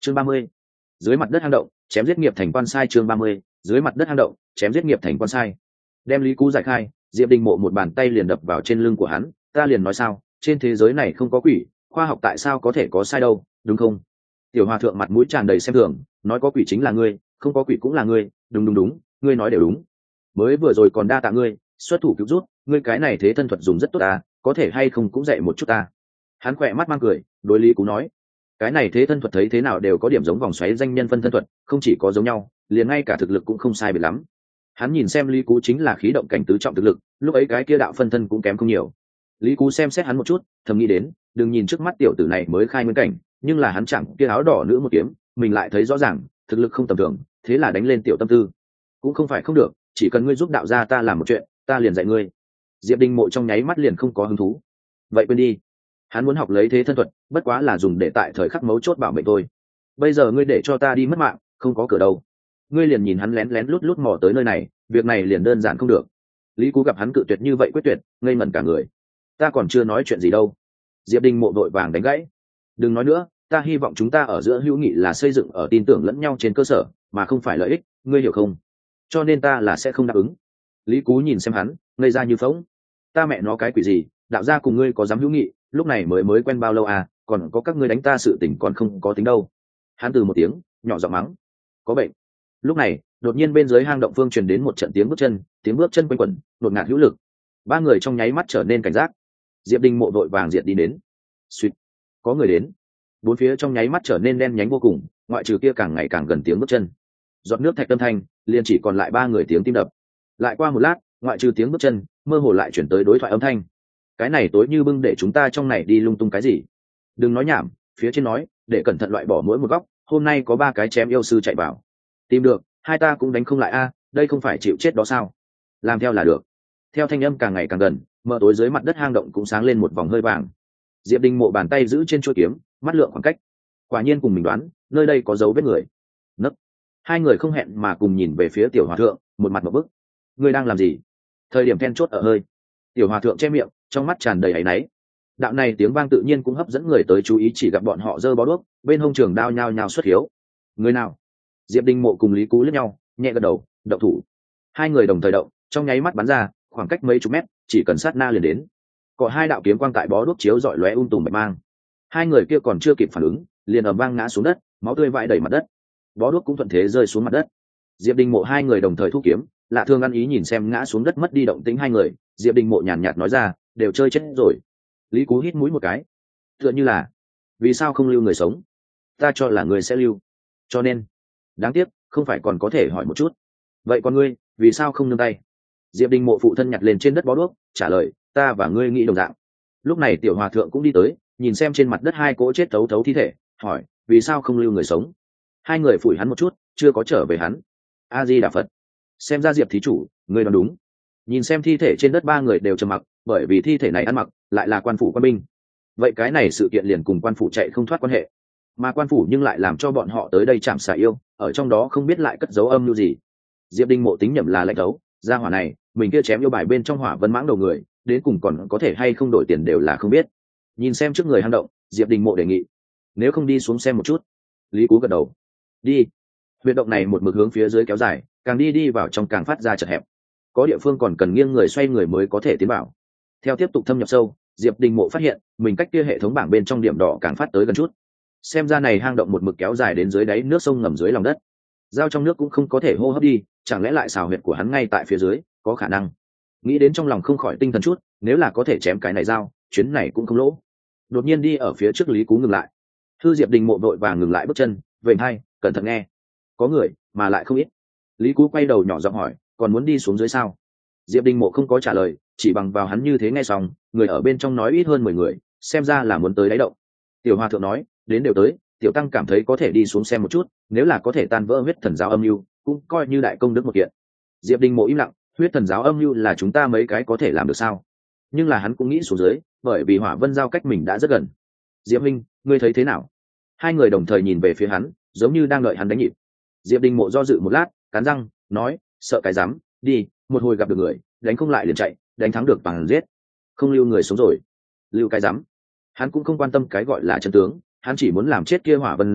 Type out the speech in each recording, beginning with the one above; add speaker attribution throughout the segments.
Speaker 1: chương 30. Dưới mặt đất hang động chém giết nghiệp thành quan sai. chương 30. Dưới mặt đất hang động chém giết nghiệp thành quan sai. Đem Lý Cú giải khai, Diệp Đình Mộ một bàn tay liền đập vào trên lưng của hắn. Ta liền nói sao, trên thế giới này không có quỷ, khoa học tại sao có thể có sai đâu, đúng không? Tiểu hòa thượng mặt mũi tràn đầy xem thường, nói có quỷ chính là ngươi, không có quỷ cũng là ngươi. Đúng, ngươi nói đều đúng. Mới vừa rồi còn đa tạ ngươi xuất thủ cứu rút, ngươi cái này thế thân thuật dùng rất tốt ta, có thể hay không cũng dạy một chút ta. Hắn khỏe mắt mang cười, đối Lý Cú nói, cái này thế thân thuật thấy thế nào đều có điểm giống vòng xoáy danh nhân phân thân thuật, không chỉ có giống nhau, liền ngay cả thực lực cũng không sai biệt lắm. Hắn nhìn xem Lý Cú chính là khí động cảnh tứ trọng thực lực, lúc ấy cái kia đạo phân thân cũng kém không nhiều. Lý Cú xem xét hắn một chút, thầm nghĩ đến, đừng nhìn trước mắt tiểu tử này mới khai nguyên cảnh, nhưng là hắn chẳng kia áo đỏ nữ một kiếm, mình lại thấy rõ ràng, thực lực không tầm thường, thế là đánh lên tiểu tâm tư. Cũng không phải không được, chỉ cần ngươi giúp đạo gia ta làm một chuyện, ta liền dạy ngươi. Diệp Đình Mộ trong nháy mắt liền không có hứng thú. Vậy quên đi. Hắn muốn học lấy thế thân thuật, bất quá là dùng để tại thời khắc mấu chốt bảo mệnh thôi. Bây giờ ngươi để cho ta đi mất mạng, không có cửa đâu. Ngươi liền nhìn hắn lén lén lút lút mò tới nơi này, việc này liền đơn giản không được. Lý Cú gặp hắn cự tuyệt như vậy quyết tuyệt, ngây ngẩn cả người. Ta còn chưa nói chuyện gì đâu. Diệp Đình Mộ vội vàng đánh gãy. Đừng nói nữa, ta hy vọng chúng ta ở giữa hữu nghị là xây dựng ở tin tưởng lẫn nhau trên cơ sở, mà không phải lợi ích, ngươi hiểu không? Cho nên ta là sẽ không đáp ứng. Lý Cú nhìn xem hắn, ngây ra như phỗng. Ta mẹ nó cái quỷ gì, đạo gia cùng ngươi có dám hữu nghị, lúc này mới quen bao lâu à, còn có các ngươi đánh ta sự tình còn không có tính đâu. Hắn từ một tiếng nhỏ giọng mắng, có bệnh. Lúc này đột nhiên bên dưới hang động phương truyền đến một trận tiếng bước chân quanh quẩn đột ngạt hữu lực. Ba người trong nháy mắt trở nên cảnh giác. Diệp Đình Mộ vội vàng diệt đi đến. Suýt, có người đến. Bốn phía trong nháy mắt trở nên đen nhánh vô cùng, ngoại trừ kia càng ngày càng gần tiếng bước chân, giọt nước thạch âm thanh, liền chỉ còn lại ba người tiếng tim đập. Lại qua một lát, ngoại trừ tiếng bước chân, mơ hồ lại chuyển tới đối thoại âm thanh. Cái này tối như bưng để chúng ta trong này đi lung tung cái gì? Đừng nói nhảm, phía trên nói để cẩn thận loại bỏ mỗi một góc, hôm nay có 3 cái chém yêu sư chạy vào. Tìm được, hai ta cũng đánh không lại a, đây không phải chịu chết đó sao? Làm theo là được. Theo thanh âm càng ngày càng gần, mờ tối dưới mặt đất hang động cũng sáng lên một vòng hơi vàng. Diệp Đình Mộ bàn tay giữ trên chuôi kiếm, mắt lượng khoảng cách. Quả nhiên cùng mình đoán, nơi đây có dấu vết người. Nấc. Hai người không hẹn mà cùng nhìn về phía tiểu hòa thượng, một mặt một bức. Ngươi đang làm gì? Thời điểm then chốt ở hơi. Tiểu hòa thượng che miệng, trong mắt tràn đầy áy náy. Đạo này tiếng vang tự nhiên cũng hấp dẫn người tới chú ý, chỉ gặp bọn họ giơ bó đuốc, bên hông trường đao nhao nhao xuất hiếu. Người nào? Diệp Đình Mộ cùng Lý Cú liếc nhau, nhẹ gật đầu, động thủ. Hai người đồng thời động, trong nháy mắt bắn ra, khoảng cách mấy chục mét, chỉ cần sát na liền đến. Có 2 đạo kiếm quang tại bó đuốc chiếu rọi lóe tùm bạch mang. Hai người kia còn chưa kịp phản ứng, liền ầm vang ngã xuống đất, máu tươi vãi đầy mặt đất. Bó đuốc cũng thuận thế rơi xuống mặt đất. Diệp Đình Mộ hai người đồng thời thu kiếm, lạ thương ăn ý nhìn xem ngã xuống đất mất đi động tĩnh hai người. Diệp Đình Mộ nhàn nhạt nói ra, đều chơi chết rồi. Lý Cú hít mũi một cái, tựa như là, vì sao không lưu người sống? Ta cho là người sẽ lưu, cho nên đáng tiếc, không phải còn có thể hỏi một chút. Vậy còn ngươi, vì sao không nương tay? Diệp Đình Mộ phụ thân nhặt lên trên đất bó đuốc, trả lời, ta và ngươi nghĩ đồng dạng. Lúc này tiểu hòa thượng cũng đi tới, nhìn xem trên mặt đất 2 cỗ chết thấu thấu thi thể, hỏi, vì sao không lưu người sống? Hai người phủi hắn một chút, chưa có trở về hắn. A Di Đà Phật. Xem ra Diệp thí chủ, ngươi đoán đúng. Nhìn xem thi thể trên đất 3 người đều trầm mặc, bởi vì thi thể này ăn mặc lại là quan phủ quan binh. Vậy cái này sự kiện liền cùng quan phủ chạy không thoát quan hệ, mà quan phủ nhưng lại làm cho bọn họ tới đây chạm xả yêu, ở trong đó không biết lại cất dấu âm mưu gì. Diệp Đình Mộ tính nhầm là lệnh thấu, ra hỏa này mình kia chém yêu bài bên trong hỏa vân mãng đầu người, đến cùng còn có thể hay không đổi tiền đều là không biết. Nhìn xem trước người hang động, Diệp Đình Mộ đề nghị, nếu không đi xuống xem một chút. Lý Cú gật đầu, đi. Huyệt động này một mực hướng phía dưới kéo dài, càng đi vào trong càng phát ra chật hẹp, có địa phương còn cần nghiêng người xoay người mới có thể tiến vào. Theo tiếp tục thâm nhập sâu, Diệp Đình Mộ phát hiện mình cách kia hệ thống bảng bên trong điểm đỏ càng phát tới gần chút. Xem ra này hang động một mực kéo dài đến dưới đáy nước sông ngầm dưới lòng đất, dao trong nước cũng không có thể hô hấp đi, chẳng lẽ lại xào huyệt của hắn ngay tại phía dưới? Có khả năng. Nghĩ đến trong lòng không khỏi tinh thần chút, nếu là có thể chém cái này dao, chuyến này cũng không lỗ. Đột nhiên đi ở phía trước Lý Cú ngừng lại. Thư Diệp Đình Mộ vội vàng ngừng lại bước chân, vểnh hai, cẩn thận nghe. Có người, mà lại không ít. Lý Cú quay đầu nhỏ giọng hỏi, còn muốn đi xuống dưới sao? Diệp Đình Mộ không có trả lời, chỉ bằng vào hắn như thế nghe xong, người ở bên trong nói ít hơn 10 người, xem ra là muốn tới đáy động. Tiểu Hòa thượng nói, đến đều tới, tiểu tăng cảm thấy có thể đi xuống xem một chút, nếu là có thể tan vỡ huyết thần giáo âm mưu, cũng coi như đại công đức một kiện. Diệp Đình Mộ im lặng, huyết thần giáo âm mưu là chúng ta mấy cái có thể làm được sao? Nhưng là hắn cũng nghĩ xuống dưới, bởi vì Hỏa Vân giao cách mình đã rất gần. Diệp Minh, ngươi thấy thế nào? Hai người đồng thời nhìn về phía hắn, giống như đang đợi hắn đánh nhịp. Diệp Đình Mộ do dự một lát, cắn răng nói, sợ cái rắm, đi, một hồi gặp được người, đánh không lại liền chạy, đánh thắng được bằng giết, không lưu người sống rồi. Lưu cái rắm. Hắn cũng không quan tâm cái gọi là chân tướng, hắn chỉ muốn làm chết kia Hỏa Vân giao,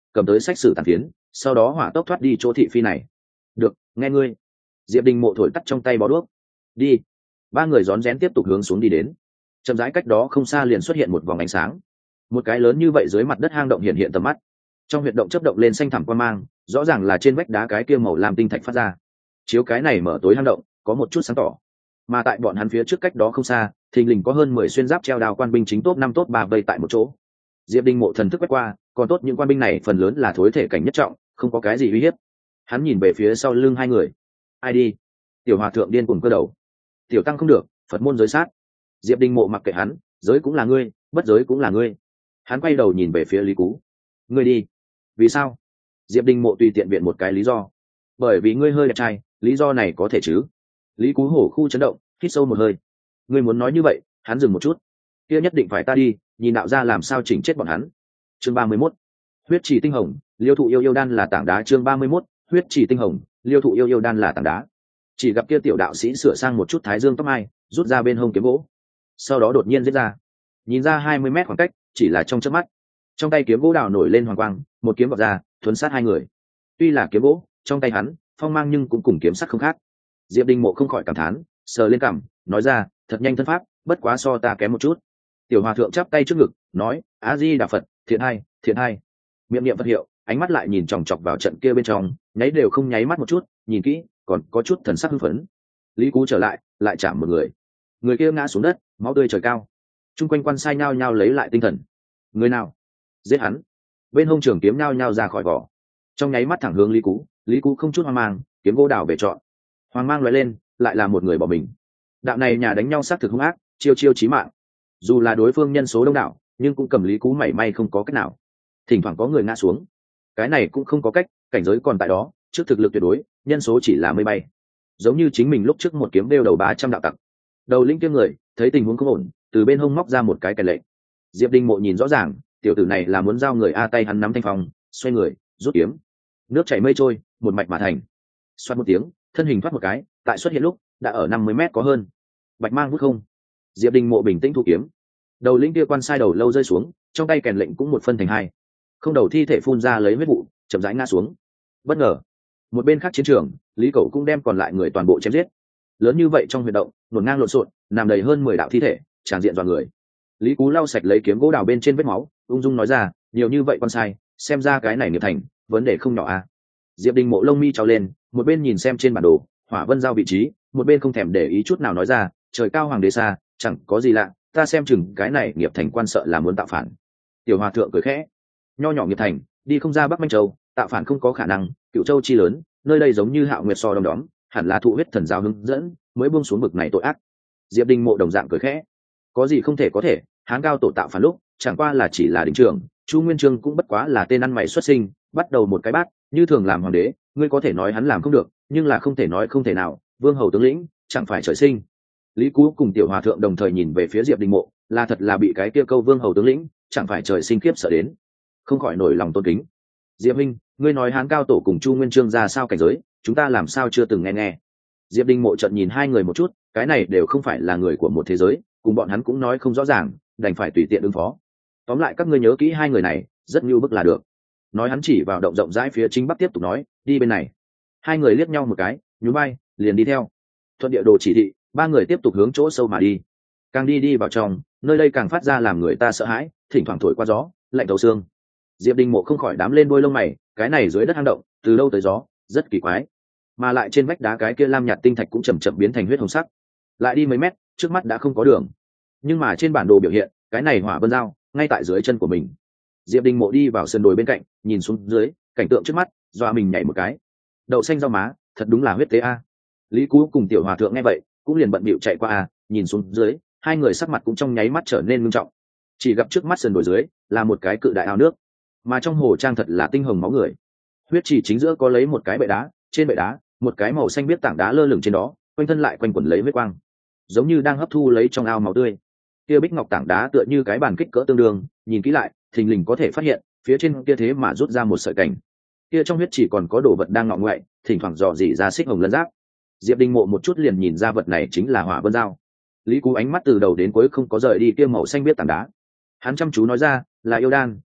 Speaker 1: cầm tới sách sử tàn phiến, sau đó hỏa tốc thoát đi chỗ thị phi này. Được, nghe ngươi. Diệp Đình Mộ thổi tắt trong tay bó đuốc. Đi. Ba người rón rén tiếp tục hướng xuống đi đến. Chậm rãi cách đó không xa liền xuất hiện một vòng ánh sáng. Một cái lớn như vậy dưới mặt đất hang động hiện hiện tầm mắt. Trong huyệt động chớp động lên xanh thẳm quang mang, rõ ràng là trên vách đá cái kia màu lam tinh thạch phát ra. Chiếu cái này mở tối hang động, có một chút sáng tỏ. Mà tại bọn hắn phía trước cách đó không xa, thình lình có hơn 10 xuyên giáp treo đao quan binh chính top 5 top 3 vây tại một chỗ. Diệp Đình Mộ thần thức quét qua, còn tốt những quan binh này phần lớn là thối thể cảnh nhất trọng, không có cái gì uy hiếp. Hắn nhìn về phía sau lưng hai người. Ai đi? Tiểu hòa thượng điên cuồng cơ đầu. Tiểu tăng không được, Phật môn giới sát. Diệp Đình Mộ mặc kệ hắn, giới cũng là ngươi, bất giới cũng là ngươi. Hắn quay đầu nhìn về phía Lý Cú. Ngươi đi. Vì sao? Diệp Đình Mộ tùy tiện viện một cái lý do. Bởi vì ngươi hơi đẹp trai, lý do này có thể chứ? Lý Cú hổ khu chấn động, hít sâu một hơi. Ngươi muốn nói như vậy? Hắn dừng một chút. Kia nhất định phải ta đi, nhìn đạo ra làm sao chỉnh chết bọn hắn. Chương 31. Huyết chỉ tinh hồng, liêu thụ yêu yêu đan là tảng đá. Chương 31. Huyết chỉ tinh hồng, liêu thụ yêu yêu đan là tảng đá. Chỉ gặp kia tiểu đạo sĩ sửa sang một chút thái dương tóc mai, rút ra bên hông kiếm gỗ, sau đó đột nhiên giết ra. Nhìn ra 20 mét khoảng cách, chỉ là trong chớp mắt, trong tay kiếm gỗ đào nổi lên hoàng quang, một kiếm vọt ra, thuấn sát hai người. Tuy là kiếm gỗ, trong tay hắn phong mang nhưng cũng cùng kiếm sắc không khác. Diệp Đình Mộ không khỏi cảm thán, sờ lên cằm, nói ra, thật nhanh thân pháp, bất quá so ta kém một chút. Tiểu hòa thượng chắp tay trước ngực, nói, A Di Đà Phật, thiện hai, thiện hai. Miệng niệm Phật hiệu, ánh mắt lại nhìn chòng chọc vào trận kia bên trong, nháy đều không nháy mắt một chút, nhìn kỹ, còn có chút thần sắc hưng phấn. Lý Cú trở lại chạm một người. Người kia ngã xuống đất, máu tươi trời cao. Trung quanh quan sai nhao nhao lấy lại tinh thần. Người nào? Giết hắn. Bên hông trường kiếm nhao nhao ra khỏi vỏ. Trong nháy mắt thẳng hướng Lý Cú, Lý Cú không chút hoang mang, kiếm gỗ đào về chọn. Hoàng mang lóe lên, lại là một người bỏ mình. Đạo này nhà đánh nhau sát thực hung ác, chiêu chiêu chí mạng. Dù là đối phương nhân số đông đảo, nhưng cũng cầm Lý Cú mảy may không có cách nào. Thỉnh thoảng có người ngã xuống. Cái này cũng không có cách, cảnh giới còn tại đó, trước thực lực tuyệt đối, nhân số chỉ là mây bay. Giống như chính mình lúc trước một kiếm đeo đầu 300 đạo tặc. Đầu lĩnh kia người thấy tình huống không ổn, từ bên hông móc ra một cái kèn lệnh. Diệp Đình Mộ nhìn rõ ràng, tiểu tử này là muốn giao người a, tay hắn nắm thanh phong, xoay người rút kiếm. Nước chảy mây trôi, một mạch mà thành. Xoát một tiếng, thân hình thoát một cái, tại xuất hiện lúc đã ở 50 mét có hơn. Bạch mang vút không. Diệp Đình Mộ bình tĩnh thu kiếm. Đầu lĩnh kia quan sai đầu lâu rơi xuống, trong tay kèn lệnh cũng một phân thành hai. Không đầu thi thể phun ra lấy huyết vụ, chậm rãi ngã xuống. Bất ngờ, một bên khác chiến trường, Lý Cẩu cũng đem còn lại người toàn bộ chém giết. Lớn như vậy trong huyệt động, hỗn ngang lộn xộn, nằm đầy hơn 10 đạo thi thể, tràn diện dọa người. Lý Cú lau sạch lấy kiếm gỗ đào bên trên vết máu, ung dung nói ra, nhiều như vậy quan sai, xem ra cái này nghiệp thành vấn đề không nhỏ à. Diệp Đình Mộ lông mi trao lên, một bên nhìn xem trên bản đồ Hỏa Vân giao vị trí, một bên không thèm để ý chút nào nói ra, trời cao hoàng đế xa, chẳng có gì lạ, ta xem chừng cái này nghiệp thành quan sợ là muốn tạo phản. Tiểu hòa thượng cười khẽ, nho nhỏ nghiệp thành, đi không ra Bắc Minh Châu, tạo phản không có khả năng, Cựu Châu chi lớn, nơi đây giống như Hạo Nguyệt so đom đóm, hẳn là thụ huyết thần giáo hướng dẫn, mới buông xuống bực này tội ác. Diệp Đình Mộ đồng dạng cười khẽ, có gì không thể có thể, Hán cao tổ tạo phản lúc, chẳng qua là chỉ là đỉnh trưởng, Chu Nguyên Chương cũng bất quá là tên ăn mày xuất sinh, bắt đầu một cái bát, như thường làm hoàng đế, ngươi có thể nói hắn làm không được, nhưng là không thể nói không thể nào, vương hầu tướng lĩnh, chẳng phải trời sinh. Lý Cú cùng tiểu hòa thượng đồng thời nhìn về phía Diệp Đình Mộ, là thật là bị cái kia câu vương hầu tướng lĩnh, chẳng phải trời sinh kiếp sợ đến, không khỏi nổi lòng tôn kính. Diệp Minh, ngươi nói Hán cao tổ cùng Chu Nguyên Chương ra sao cảnh giới, chúng ta làm sao chưa từng nghe. Diệp Đình Mộ trợn nhìn hai người một chút, cái này đều không phải là người của một thế giới, cùng bọn hắn cũng nói không rõ ràng, đành phải tùy tiện ứng phó. Tóm lại các ngươi nhớ kỹ hai người này, rất nhu bức là được. Nói hắn chỉ vào động rộng rãi phía chính bắc tiếp tục nói, đi bên này. Hai người liếc nhau một cái, nhún vai, liền đi theo. Thuận địa đồ chỉ thị, ba người tiếp tục hướng chỗ sâu mà đi. Càng đi vào trong, nơi đây càng phát ra làm người ta sợ hãi, thỉnh thoảng thổi qua gió, lạnh thấu xương. Diệp Đình Mộ không khỏi đám lên đuôi lông mày, cái này dưới đất hang động, từ lâu tới gió, rất kỳ quái. Mà lại trên vách đá cái kia lam nhạt tinh thạch cũng chậm chậm biến thành huyết hồng sắc. Lại đi mấy mét, trước mắt đã không có đường. Nhưng mà trên bản đồ biểu hiện, cái này Hỏa Vân giao ngay tại dưới chân của mình. Diệp Đình Mộ đi vào sườn đồi bên cạnh, nhìn xuống dưới, cảnh tượng trước mắt, dọa mình nhảy một cái. Đậu xanh rau má, thật đúng là huyết tế a. Lý Cú cùng tiểu hòa thượng nghe vậy, cũng liền bận bịu chạy qua a, nhìn xuống dưới, hai người sắc mặt cũng trong nháy mắt trở nên nghiêm trọng. Chỉ gặp trước mắt sườn đồi dưới là một cái cự đại ao nước, mà trong hồ trang thật là tinh hồng máu người. Huyết chỉ chính giữa có lấy một cái bệ đá, trên bệ đá, một cái màu xanh biếc tảng đá lơ lửng trên đó, quanh thân lại quanh quẩn lấy huyết quang, giống như đang hấp thu lấy trong ao máu tươi. Kia bích ngọc tảng đá tựa như cái bàn kích cỡ tương đương, nhìn kỹ lại, thình lình có thể phát hiện, phía trên kia thế mà rút ra một sợi cảnh. Kia trong huyết chỉ còn có đồ vật đang ngọ ngoại, thỉnh thoảng dò dỉ ra xích hồng lân giáp. Diệp Đình Mộ một chút liền nhìn ra vật này chính là Hỏa Vân giao. Lý Cú ánh mắt từ đầu đến cuối không có rời đi kia màu xanh biếc tảng đá. Hắn chăm chú nói ra, là yêu đan,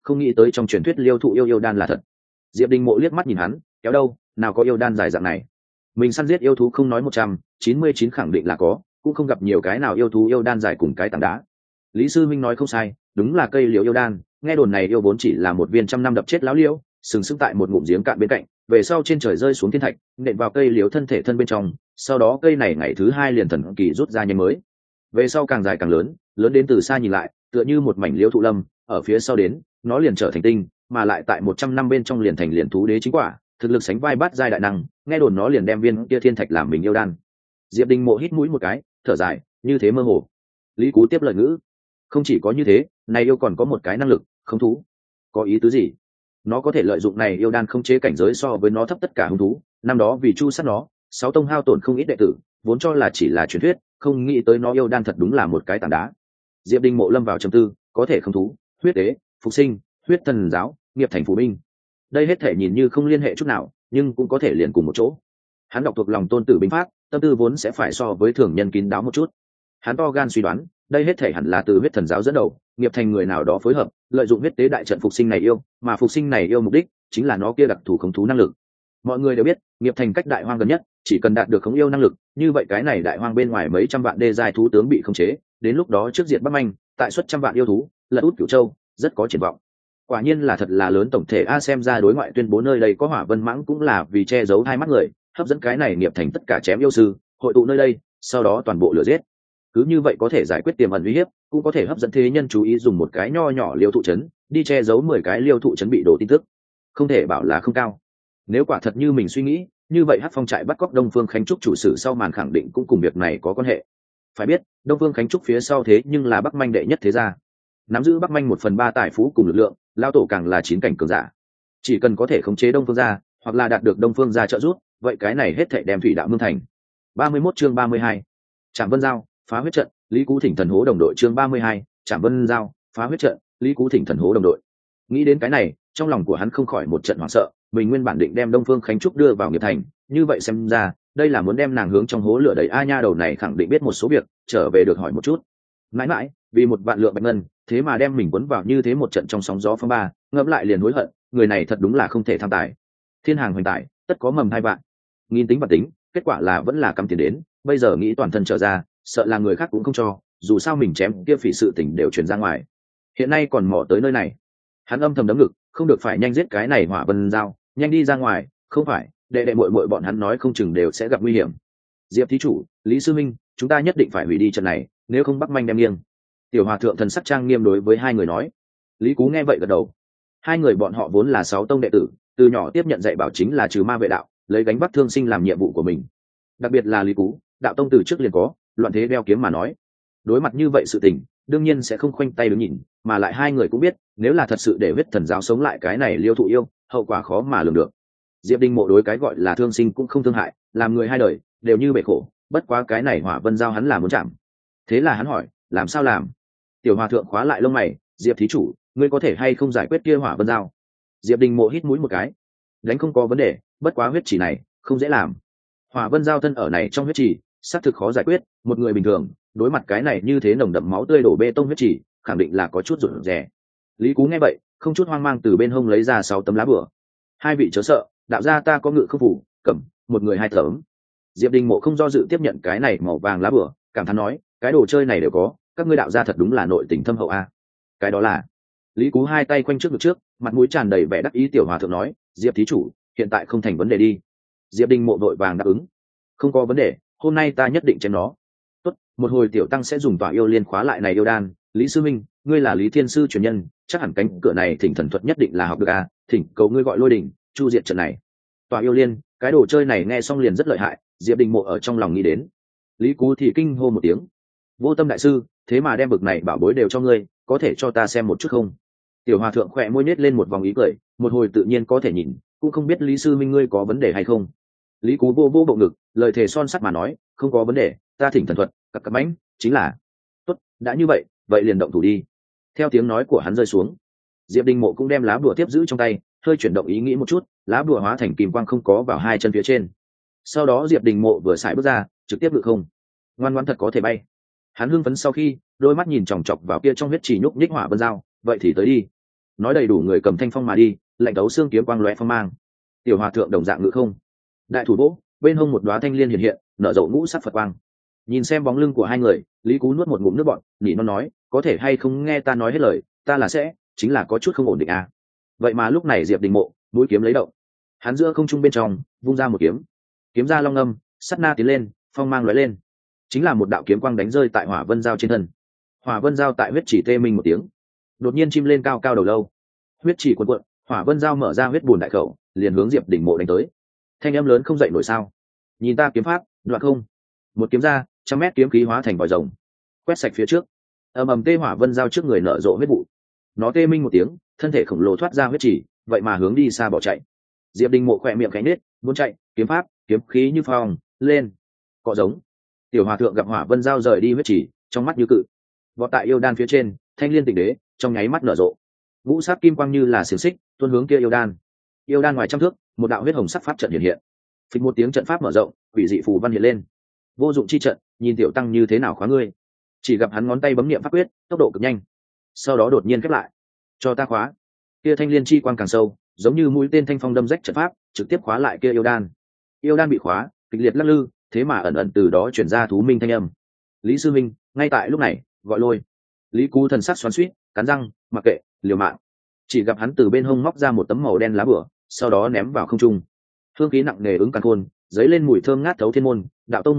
Speaker 1: không nghĩ tới trong truyền thuyết liêu thụ yêu đan là thật. Diệp Đình Mộ liếc mắt nhìn hắn, kéo đâu nào có yêu đan dài dạng này. Mình săn giết yêu thú không nói 199 khẳng định là có, cũng không gặp nhiều cái nào yêu thú yêu đan dài cùng cái tảng đá. Lý sư minh nói không sai, đúng là cây liễu yêu đan. Nghe đồn này yêu vốn chỉ là một viên trăm năm đập chết lão liễu, sừng sững tại một ngụm giếng cạn bên cạnh, về sau trên trời rơi xuống thiên thạch, nện vào cây liễu thân thể thân bên trong, sau đó cây này ngày thứ hai liền thần kỳ rút ra nhánh mới. Về sau càng dài càng lớn, lớn đến từ xa nhìn lại, tựa như một mảnh liễu thụ lâm, ở phía sau đến, nó liền trở thành tinh, mà lại tại 100 năm bên trong liền thành liền thú đế chính quả, thực lực sánh vai bát giai đại năng, nghe đồn nó liền đem viên kia thiên thạch làm mình yêu đan. Diệp Đình Mộ hít mũi một cái, thở dài, như thế mơ hồ. Lý Cú tiếp lời ngữ, không chỉ có như thế, này yêu còn có một cái năng lực, không thú. Có ý tứ gì? Nó có thể lợi dụng này yêu đan không chế cảnh giới so với nó thấp tất cả hung thú. Năm đó vì chu sát nó, 6 tông hao tổn không ít đệ tử, vốn cho là chỉ là truyền thuyết, không nghĩ tới nó yêu đan thật đúng là một cái tảng đá. Diệp Đình Mộ lâm vào trầm tư, có thể không thú, huyết tế, phục sinh, huyết thần giáo, nghiệp thành phù binh. Đây hết thể nhìn như không liên hệ chút nào, nhưng cũng có thể liền cùng một chỗ. Hắn đọc thuộc lòng tôn tử binh pháp, tâm tư vốn sẽ phải so với thường nhân kín đáo một chút. Hắn to gan suy đoán, đây hết thể hẳn là từ huyết thần giáo dẫn đầu, nghiệp thành người nào đó phối hợp, lợi dụng huyết tế đại trận phục sinh này yêu, mà phục sinh này yêu mục đích chính là nó kia đặc thù khống thú năng lực. Mọi người đều biết, nghiệp thành cách đại hoang gần nhất, chỉ cần đạt được khống yêu năng lực, như vậy cái này đại hoang bên ngoài mấy trăm vạn đê giai thú tướng bị khống chế, đến lúc đó trước diện Bắc Manh, tại suất trăm vạn yêu thú, lật út Cửu Châu, rất có triển vọng. Quả nhiên là thật là lớn tổng thể a, xem ra đối ngoại tuyên bố nơi đây có Hỏa Vân Mãng cũng là vì che giấu hai mắt người, hấp dẫn cái này nghiệp thành tất cả chém yêu sư, hội tụ nơi đây, sau đó toàn bộ lửa giết. Cứ như vậy có thể giải quyết tiềm ẩn uy hiếp, cũng có thể hấp dẫn thế nhân chú ý, dùng một cái nho nhỏ liêu thụ trấn đi che giấu 10 cái liêu thụ trấn bị đổ tin tức, không thể bảo là không cao. Nếu quả thật như mình suy nghĩ, như vậy Hắc Phong trại bắt cóc Đông Phương Khánh Trúc chủ sử sau màn khẳng định cũng cùng việc này có quan hệ. Phải biết, Đông Phương Khánh Trúc phía sau thế nhưng là Bắc Manh đệ nhất thế gia, nắm giữ Bắc Manh 1/3 tài phú cùng lực lượng, lao tổ càng là 9 cảnh cường giả. Chỉ cần có thể khống chế Đông Phương gia, hoặc là đạt được Đông Phương gia trợ giúp, vậy cái này hết thảy đem thủy đạo mương thành. 31 chương 32. Trảm Vân Giao, phá huyết trận, Lý Cú Thỉnh thần hố đồng đội chương 32, Trảm Vân Giao, phá huyết trận, Lý Cú Thỉnh thần hố đồng đội. Nghĩ đến cái này, trong lòng của hắn không khỏi một trận hoảng sợ, mình nguyên bản định đem Đông Phương Khánh Trúc đưa vào nghiệp thành, như vậy xem ra, đây là muốn đem nàng hướng trong hố lửa đẩy a, nha đầu này khẳng định biết một số việc, trở về được hỏi một chút. Mãi mãi, vì một vạn lượng bạch ngân, thế mà đem mình cuốn vào như thế một trận trong sóng gió phong ba, ngẫm lại liền hối hận, người này thật đúng là không thể tham tài. Thiên hàng hoành tài, tất có mầm hai vạn. Nghìn tính và tính, kết quả là vẫn là cắm tiền đến, bây giờ nghĩ toàn thân trở ra, sợ là người khác cũng không cho, dù sao mình chém kia phỉ sự tình đều truyền ra ngoài. Hiện nay còn mò tới nơi này, hắn âm thầm đấm ngực, không được phải nhanh giết cái này Hỏa Vân Giao, nhanh đi ra ngoài, không phải, đệ đệ muội muội bọn hắn nói không chừng đều sẽ gặp nguy hiểm. Diệp thí chủ, Lý sư minh, chúng ta nhất định phải hủy đi trận này, nếu không Bắc Manh đem nghiêng. Tiểu Hòa thượng thần sắc trang nghiêm đối với hai người nói. Lý Cú nghe vậy gật đầu. Hai người bọn họ vốn là 6 tông đệ tử, từ nhỏ tiếp nhận dạy bảo chính là trừ ma vệ đạo, lấy gánh vác thương sinh làm nhiệm vụ của mình. Đặc biệt là Lý Cú, đạo tông từ trước liền có, loạn thế đeo kiếm mà nói. Đối mặt như vậy sự tình, đương nhiên sẽ không khoanh tay đứng nhìn, mà lại hai người cũng biết, nếu là thật sự để huyết thần giáo sống lại cái này liêu thụ yêu, hậu quả khó mà lường được. Diệp Đình Mộ đối cái gọi là thương sinh cũng không thương hại, làm người hai đời đều như bể khổ, bất quá cái này Hỏa Vân Giao hắn là muốn chạm. Thế là hắn hỏi, làm sao làm? Tiểu Hòa thượng khóa lại lông mày, Diệp thí chủ, ngươi có thể hay không giải quyết kia Hỏa Vân Giao? Diệp Đình Mộ hít mũi một cái, đánh không có vấn đề, bất quá huyết chỉ này không dễ làm. Hỏa Vân Giao thân ở này trong huyết chỉ, xác thực khó giải quyết, một người bình thường đối mặt cái này như thế nồng đậm máu tươi đổ bê tông huyết chỉ, khẳng định là có chút rụt rè. Lý Cú nghe vậy, không chút hoang mang từ bên hông lấy ra 6 tấm lá bùa. Hai vị chớ sợ, đạo gia ta có ngự không phủ, cầm, một người 2 tấm. Diệp Đình Mộ không do dự tiếp nhận cái này màu vàng lá bùa, cảm thán nói, cái đồ chơi này đều có, các ngươi đạo gia thật đúng là nội tình thâm hậu a. Cái đó là. Lý Cú hai tay quanh trước ngực trước, mặt mũi tràn đầy vẻ đắc ý. Tiểu Hòa thượng nói, Diệp thí chủ, hiện tại không thành vấn đề đi. Diệp Đình Mộ vội vàng đáp ứng, không có vấn đề, hôm nay ta nhất định chém nó. Tốt, một hồi tiểu tăng sẽ dùng tỏa yêu liên khóa lại này yêu đan. Lý sư minh, ngươi là Lý Thiên sư truyền nhân, chắc hẳn cánh cửa này thỉnh thần thuật nhất định là học được a, thỉnh cầu ngươi gọi Lôi Đình chu diệt trận này. Tỏa yêu liên, cái đồ chơi này nghe xong liền rất lợi hại. Diệp Đình Mộ ở trong lòng nghĩ đến. Lý Cú thì kinh hô một tiếng, Vô Tâm đại sư, thế mà đem bực này bảo bối đều cho ngươi, có thể cho ta xem một chút không? Tiểu Hòa thượng khỏe môi nết lên một vòng ý cười, một hồi tự nhiên có thể nhìn, cũng không biết Lý sư minh ngươi có vấn đề hay không. Lý Cú vô vô bộ ngực, lời thề son sắt mà nói, không có vấn đề, ta thỉnh thần thuật, cặp cặp bánh, chính là. Tốt, đã như vậy, vậy liền động thủ đi. Theo tiếng nói của hắn rơi xuống, Diệp Đình Mộ cũng đem lá bùa tiếp giữ trong tay, hơi chuyển động ý nghĩ một chút, lá bùa hóa thành kim quang không có vào 2 chân phía trên. Sau đó Diệp Đình Mộ vừa xài bước ra, trực tiếp ngự không. Ngoan ngoãn thật có thể bay. Hắn hưng phấn sau khi, đôi mắt nhìn chòng chọc vào kia trong huyết chỉ nhúc nhích Hỏa Vân Giao, vậy thì tới đi. nói đầy đủ người cầm thanh phong mà đi, lạnh tấu xương kiếm quang lóe phong mang. Tiểu hòa thượng đồng dạng ngự không, đại thủ vỗ, bên hông một đóa thanh liên hiện hiện, nở rộ ngũ sắc phật quang. Nhìn xem bóng lưng của hai người, Lý Cú nuốt một ngụm nước bọt, nhị nó nói, có thể hay không nghe ta nói hết lời, ta là sẽ, chính là có chút không ổn định à. Vậy mà lúc này Diệp Đình Mộ mũi kiếm lấy động, hắn giữa không trung bên trong vung ra một kiếm, kiếm ra long âm, sắt na tiến lên, phong mang lóe lên, chính là một đạo kiếm quang đánh rơi tại hỏa vân giao trên thân. Hỏa vân giao tại huyết chỉ tê minh một tiếng, đột nhiên chim lên cao cao đầu lâu, huyết chỉ cuộn cuộn, hỏa vân giao mở ra huyết bùn đại khẩu, liền hướng Diệp Đình Mộ đánh tới. Thanh âm lớn không dậy nổi sao? Nhìn ta kiếm pháp, đoạn không? Một kiếm ra, 100 mét kiếm khí hóa thành vòi rồng, quét sạch phía trước. Ầm ầm, tê hỏa vân giao trước người nở rộ huyết vụ, nó tê minh một tiếng, thân thể khổng lồ thoát ra huyết chỉ, vậy mà hướng đi xa bỏ chạy. Diệp Đình Mộ khỏe miệng khẽ nết, muốn chạy, kiếm pháp, kiếm khí như phong lên, cọ giống. Tiểu hòa thượng gặp hỏa vân giao rời đi huyết chỉ, trong mắt như cự, vọt tại yêu đan phía trên, thanh liên tịnh đế trong nháy mắt nở rộ, ngũ sắc kim quang như là xiềng xích tuôn hướng kia yêu đan. Yêu đan ngoài trăm thước, một đạo huyết hồng sắc pháp trận hiện hiện, phịch một tiếng trận pháp mở rộng, quỷ dị phù văn hiện lên. Vô dụng chi trận, nhìn tiểu tăng như thế nào khóa ngươi. Chỉ gặp hắn ngón tay bấm niệm pháp quyết, tốc độ cực nhanh, sau đó đột nhiên khép lại, cho ta khóa. Kia thanh liên chi quang càng sâu, giống như mũi tên thanh phong đâm rách trận pháp, trực tiếp khóa lại kia yêu đan. Yêu đan bị khóa, kịch liệt lắc lư, thế mà ẩn ẩn từ đó chuyển ra thú minh thanh âm. Lý sư minh, ngay tại lúc này, gọi lôi. Lý Cú thần sắc xoắn xuýt, cắn răng, mặc kệ, liều mạng. Chỉ gặp hắn từ bên hông móc ra một tấm màu đen lá bửa, sau đó ném vào không trung. Hương khí nặng nề ứng càn khôn, dấy lên mùi thơm ngát thấu thiên môn. Đạo tông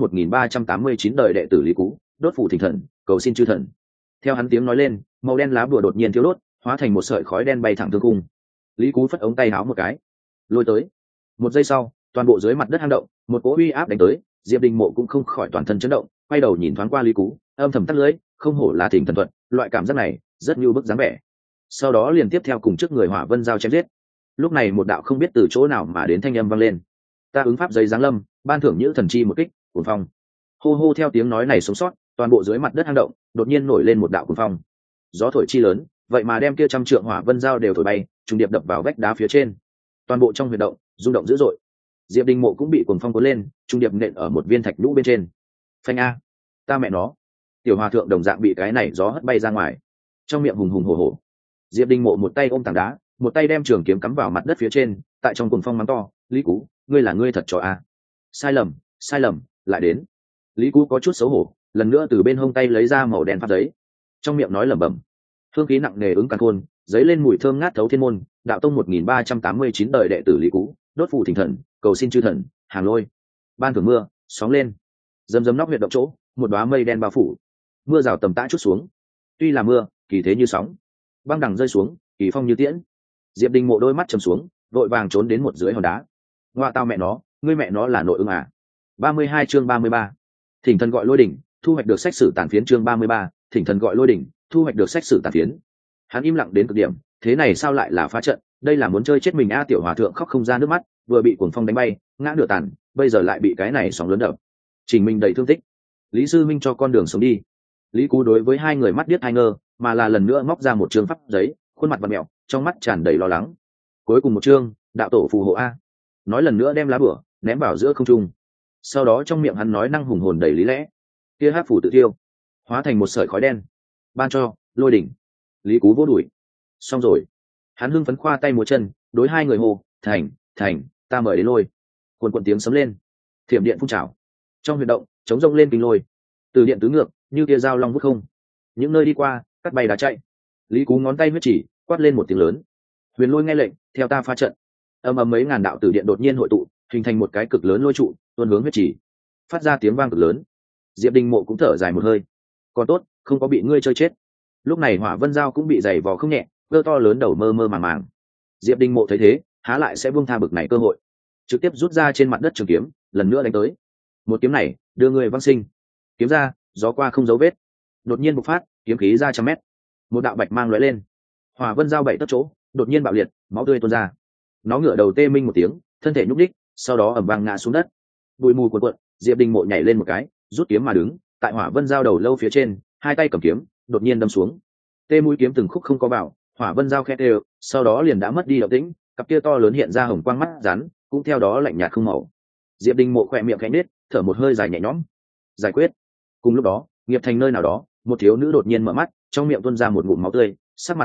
Speaker 1: 1389 đời đệ tử Lý Cú, đốt phủ thỉnh thần, cầu xin chư thần. Theo hắn tiếng nói lên, màu đen lá bửa đột nhiên thiếu đốt, hóa thành một sợi khói đen bay thẳng thương cung. Lý Cú phất ống tay áo một cái, lôi tới. Một giây sau, toàn bộ dưới mặt đất hang động, một cỗ uy áp đánh tới. Diệp Đình Mộ cũng không khỏi toàn thân chấn động, quay đầu nhìn thoáng qua Lý Cú, âm thầm tắt lưỡi, không hổ là thỉnh thần thuật, loại cảm giác này rất như bức dáng vẻ. Sau đó liền tiếp theo cùng trước người hỏa vân giao chém giết. Lúc này một đạo không biết từ chỗ nào mà đến thanh âm vang lên, ta ứng pháp giấy giáng lâm, ban thưởng nhữ thần chi một kích, cuồng phong. Hô hô, theo tiếng nói này sống sót, toàn bộ dưới mặt đất hang động đột nhiên nổi lên một đạo cuồng phong, gió thổi chi lớn, vậy mà đem kia 100 trượng hỏa vân giao đều thổi bay, trùng điệp đập vào vách đá phía trên. Toàn bộ trong huyệt động rung động dữ dội. Diệp Đình Mộ cũng bị cuồng phong cuốn lên, trùng điệp nện ở một viên thạch nhũ bên trên. Phanh a, ta mẹ nó. Tiểu hòa thượng đồng dạng bị cái này gió hất bay ra ngoài, trong miệng hùng hùng hổ hổ. Diệp Đình Mộ một tay ôm tảng đá, một tay đem trường kiếm cắm vào mặt đất phía trên, tại trong cuồng phong mắng to, Lý Cú, ngươi là ngươi thật trò a. Sai lầm, lại đến. Lý Cú có chút xấu hổ, lần nữa từ bên hông tay lấy ra màu đen pháp giấy, trong miệng nói lẩm bẩm. Hương khí nặng nề ứng càn khôn, giấy lên mùi thơm ngát thấu thiên môn. Đạo tông 1389 đời đệ tử Lý Cú, đốt phủ thỉnh thần, cầu xin chư thần, hàng lôi, ban thưởng mưa, sóng lên. Dầm dầm nóc huyệt động chỗ, một đóa mây đen bao phủ, mưa rào tầm tã chút xuống. Tuy là mưa, kỳ thế như sóng, băng đằng rơi xuống, kỳ phong như tiễn. Diệp Đình Mộ đôi mắt trầm xuống, vội vàng trốn đến một dưới hòn đá. Ngoa tao mẹ nó, ngươi mẹ nó là nội ứng à? 32 chương 33. Thỉnh thần gọi lôi đỉnh, thu hoạch được sách sử tàn phiến chương 33. Thỉnh thần gọi lôi đỉnh, thu hoạch được sách sử tàn phiến. Hắn im lặng đến cực điểm, thế này sao lại là phá trận, đây là muốn chơi chết mình a. Tiểu hòa thượng khóc không ra nước mắt, vừa bị cuồng phong đánh bay, ngã nửa tàn, bây giờ lại bị cái này sóng lớn đập. Trình Minh đầy thương tích. Lý sư minh cho con đường sống đi. Lý Cú đối với hai người mắt điếc hai ngơ, mà là lần nữa móc ra một chương pháp giấy, khuôn mặt vặn mẹo, trong mắt tràn đầy lo lắng. Cuối cùng một chương, đạo tổ phù hộ a. Nói lần nữa đem lá bửa ném vào giữa không trung. Sau đó trong miệng hắn nói năng hùng hồn đầy lý lẽ. Kia hát phủ tự tiêu, hóa thành một sợi khói đen, ban cho lôi đỉnh. Lý Cú vỗ đùi. Xong rồi. Hắn hưng phấn khoa tay múa chân, đối hai người hô, thành, ta mời đến lôi. Cuồn cuộn tiếng sấm lên, thiểm điện phun trào. Trong huyệt động, chống rông lên kinh lôi, từ điện tứ ngược, như kia dao long vút không. Những nơi đi qua, cắt bay đá chạy. Lý Cú ngón tay huyết chỉ, quát lên một tiếng lớn. Huyền lôi nghe lệnh, theo ta phá trận. Ầm ầm, mấy ngàn đạo tử điện đột nhiên hội tụ, hình thành một cái cực lớn lôi trụ, tuôn hướng huyết chỉ, phát ra tiếng vang cực lớn. Diệp Đình Mộ cũng thở dài một hơi, còn tốt, không có bị ngươi chơi chết. Lúc này hỏa vân giao cũng bị giày vò không nhẹ, cơ to lớn đầu mơ mơ màng màng. Diệp Đình Mộ thấy thế, há lại sẽ buông tha bực này cơ hội, trực tiếp rút ra trên mặt đất trường kiếm, lần nữa đánh tới. Một kiếm này đưa người văng sinh, kiếm ra, gió qua không dấu vết, đột nhiên bộc phát, kiếm khí ra 100 mét. Một đạo bạch mang lóe lên, hỏa vân giao bảy tấc chỗ, đột nhiên bạo liệt, máu tươi tuôn ra. Nó ngửa đầu tê minh một tiếng, thân thể nhúc nhích, sau đó ầm vang ngã xuống đất. Bụi mù cuồn cuộn, Diệp Đình Mộ nhảy lên một cái, rút kiếm mà đứng tại hỏa vân giao đầu lâu phía trên, hai tay cầm kiếm, đột nhiên đâm xuống. Tê mũi kiếm từng khúc không có vào, hỏa vân giao khét đều, sau đó liền đã mất đi động tĩnh, cặp kia to lớn hiện ra hồng quang mắt rắn, cũng theo đó lạnh nhạt không màu. Diệp Đình Mộ khẽ miệng khẽ nết, thở một hơi dài nhẹ nhõm. Giải quyết. Cùng lúc đó, nghiệp thành nơi nào đó, một thiếu nữ đột nhiên mở mắt, trong miệng tuôn ra một ngụm máu tươi, sắc mặt trắng bệnh,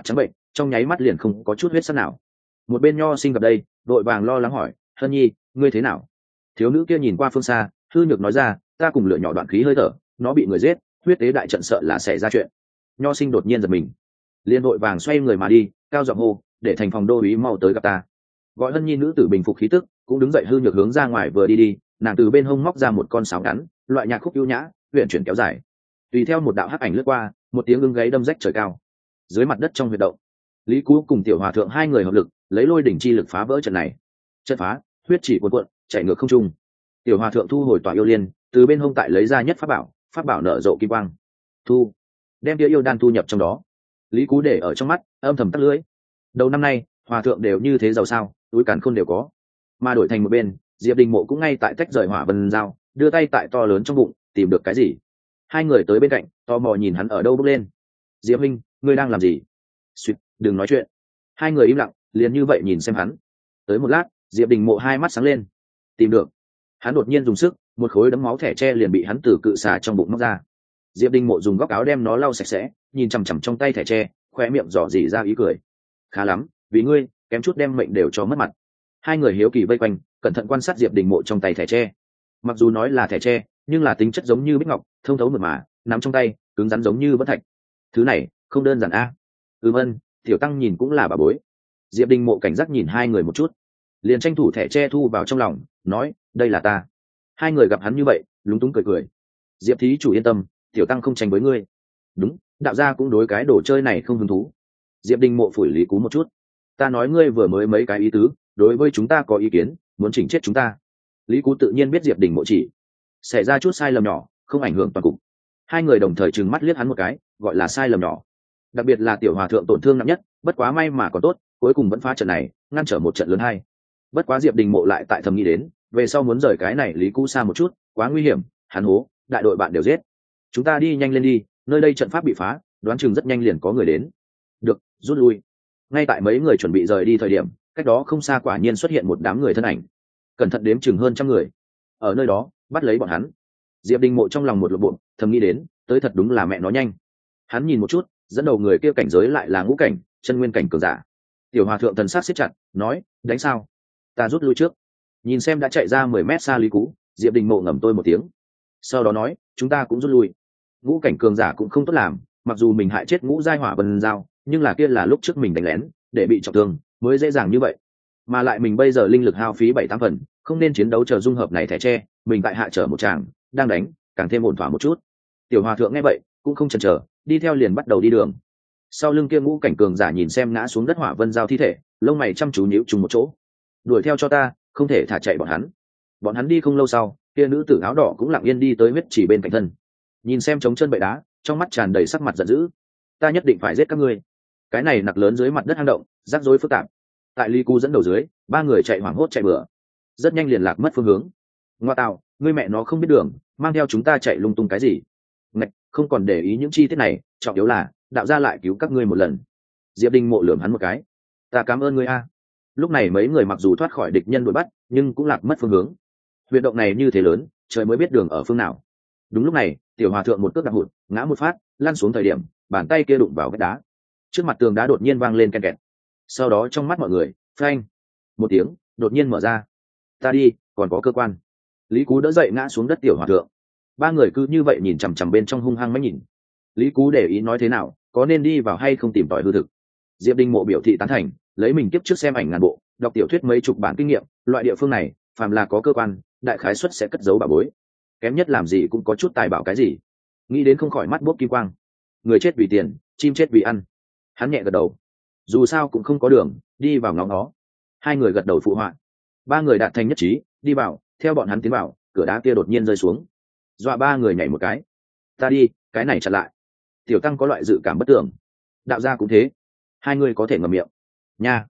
Speaker 1: trong nháy mắt liền không có chút huyết sắc nào. Một bên nho sinh gặp đây đội vàng lo lắng hỏi, hân nhi ngươi thế nào? Thiếu nữ kia nhìn qua phương xa, hư nhược nói ra, ta cùng lửa nhỏ đoạn khí hơi thở, nó bị người giết, huyết tế đại trận sợ là xảy ra chuyện. Nho sinh đột nhiên giật mình, liền đội vàng xoay người mà đi, cao giọng hô, để thành phòng đô úy mau tới gặp ta. Gọi hân nhi nữ tử bình phục khí tức, cũng đứng dậy hư nhược hướng ra ngoài vừa đi, nàng từ bên hông móc ra một con sáo ngắn, loại nhạc khúc ưu nhã huyền chuyển kéo dài, tùy theo một đạo hắc ảnh lướt qua, một tiếng ưng gáy đâm rách trời cao. Dưới mặt đất trong huyệt động, Lý Cú cùng tiểu hòa thượng hai người hợp lực lấy lôi đỉnh chi lực phá vỡ trận này. Trận phá, huyết chỉ cuộn cuộn chạy ngược không trung. Tiểu hòa thượng thu hồi tỏa yêu liên, từ bên hông tại lấy ra nhất pháp bảo nở rộ kim quang, thu đem tia yêu đan thu nhập trong đó. Lý Cú để ở trong mắt, âm thầm tắt lưỡi. Đầu năm nay hòa thượng đều như thế giàu sao, túi càn khôn đều có. Mà đổi thành một bên, Diệp Đình Mộ cũng ngay tại tách rời hỏa vân dao, đưa tay tại to lớn trong bụng tìm được cái gì. Hai người tới bên cạnh, tò mò nhìn hắn ở đâu bốc lên. Diệp Minh, ngươi đang làm gì? Xuyệt, đừng nói chuyện. Hai người im lặng, liền như vậy nhìn xem hắn. Tới một lát, Diệp Đình Mộ hai mắt sáng lên. Tìm được. Hắn đột nhiên dùng sức, một khối đấm máu thẻ tre liền bị hắn từ cự xà trong bụng móc ra. Diệp Đình Mộ dùng góc áo đem nó lau sạch sẽ, nhìn chằm chằm trong tay thẻ tre, khoe miệng dò dỉ ra ý cười. Khá lắm, vì ngươi kém chút đem mệnh đều cho mất mặt. Hai người hiếu kỳ vây quanh, cẩn thận quan sát Diệp Đình Mộ trong tay thẻ tre. Mặc dù nói là thẻ tre, nhưng là tính chất giống như bích ngọc, thông thấu mượt mà, nắm trong tay cứng rắn giống như vỡ thạch. Thứ này không đơn giản a. Ân, tiểu tăng nhìn cũng là bà bối. Diệp Đình Mộ cảnh giác nhìn hai người một chút, liền tranh thủ thẻ tre thu vào trong lòng, nói, đây là ta. Hai người gặp hắn như vậy, lúng túng cười cười. Diệp thí chủ yên tâm, tiểu tăng không tranh với ngươi. Đúng, đạo gia cũng đối cái đồ chơi này không hứng thú. Diệp Đình Mộ phủi Lý Cú một chút. Ta nói ngươi vừa mới mấy cái ý tứ, đối với chúng ta có ý kiến, muốn chỉnh chết chúng ta. Lý Cú tự nhiên biết Diệp Đình Mộ chỉ xảy ra chút sai lầm nhỏ, không ảnh hưởng toàn cục. Hai người đồng thời trừng mắt liếc hắn một cái, gọi là sai lầm nhỏ. Đặc biệt là tiểu hòa thượng tổn thương nặng nhất, bất quá may mà còn tốt, cuối cùng vẫn phá trận này, ngăn trở một trận lớn hay. Bất quá Diệp Đình Mộ lại tại thầm nghĩ đến, về sau muốn rời cái này Lý Cú xa một chút, quá nguy hiểm, hắn hố, đại đội bạn đều giết. Chúng ta đi nhanh lên đi, nơi đây trận pháp bị phá, đoán chừng rất nhanh liền có người đến. Được, rút lui. Ngay tại mấy người chuẩn bị rời đi thời điểm, cách đó không xa quả nhiên xuất hiện một đám người thân ảnh, cẩn thận đếm chừng hơn trăm người. Ở nơi đó, bắt lấy bọn hắn. Diệp Đình Mộ trong lòng một lộp bộp, thầm nghĩ đến, tới thật đúng là mẹ nó nhanh. Hắn nhìn một chút, dẫn đầu người kia cảnh giới lại là ngũ cảnh, chân nguyên cảnh cường giả. Tiểu hòa thượng thần sắc siết chặt, nói, đánh sao? Ta rút lui trước. Nhìn xem đã chạy ra 10 mét xa Lý Cú, Diệp Đình Mộ ngầm tôi một tiếng, sau đó nói, chúng ta cũng rút lui. Ngũ cảnh cường giả cũng không tốt làm, mặc dù mình hại chết ngũ giai hỏa vân dao, nhưng là kia là lúc trước mình đánh lén, để bị trọng thương mới dễ dàng như vậy. Mà lại mình bây giờ linh lực hao phí 7-8 phần, không nên chiến đấu chờ dung hợp này thẻ tre, mình tại hạ trở một tràng, đang đánh, càng thêm ổn thỏa một chút. Tiểu hòa thượng nghe vậy, cũng không chần chờ, đi theo liền bắt đầu đi đường. Sau lưng kia ngũ cảnh cường giả nhìn xem ngã xuống đất hỏa vân giao thi thể, lông mày chăm chú nhíu chung một chỗ. Đuổi theo cho ta, không thể thả chạy bọn hắn. Bọn hắn đi không lâu sau, kia nữ tử áo đỏ cũng lặng yên đi tới huyết chỉ bên cạnh thân, nhìn xem trống chân bậy đá, trong mắt tràn đầy sắc mặt giận dữ. Ta nhất định phải giết các ngươi. Cái này nặc lớn dưới mặt đất hang động, rắc rối phức tạp. Tại Lý Cú dẫn đầu dưới, ba người chạy hoảng hốt chạy bừa, rất nhanh liền lạc mất phương hướng. Ngoa tạo, ngươi mẹ nó không biết đường, mang theo chúng ta chạy lung tung cái gì? Ngạch, không còn để ý những chi tiết này, trọng yếu là đạo gia lại cứu các ngươi một lần. Diệp Đình Mộ lườm hắn một cái. Ta cảm ơn ngươi a. Lúc này mấy người mặc dù thoát khỏi địch nhân đuổi bắt, nhưng cũng lạc mất phương hướng. Huyệt động này như thế lớn, trời mới biết đường ở phương nào. Đúng lúc này, tiểu hòa thượng một cước đạp hụt, ngã một phát, lăn xuống thời điểm, bàn tay kia đụng vào vách đá. Trước mặt tường đá đột nhiên vang lên ken kẹt. Sau đó trong mắt mọi người, phanh, một tiếng đột nhiên mở ra. Ta đi, còn có cơ quan. Lý Cú đỡ dậy ngã xuống đất tiểu hòa thượng. Ba người cứ như vậy nhìn chằm chằm bên trong hung hăng máy nhìn. Lý Cú để ý nói thế nào, có nên đi vào hay không tìm tòi hư thực. Diệp Đình Mộ biểu thị tán thành, lấy mình kiếp trước xem ảnh ngàn bộ, đọc tiểu thuyết mấy chục bản kinh nghiệm, loại địa phương này, phàm là có cơ quan, đại khái suất sẽ cất giấu bảo bối. Kém nhất làm gì cũng có chút tài bảo cái gì. Nghĩ đến không khỏi mắt bốc kim quang. Người chết vì tiền, chim chết vì ăn. Hắn nhẹ gật đầu. Dù sao cũng không có đường, đi vào ngóng nó. Hai người gật đầu phụ họa. Ba người đạt thành nhất trí, đi vào, theo bọn hắn tiến vào, cửa đá kia đột nhiên rơi xuống, dọa ba người nhảy một cái. Ta đi, cái này chặn lại. Tiểu tăng có loại dự cảm bất tưởng. Đạo gia cũng thế. Hai người có thể ngậm miệng. Nha.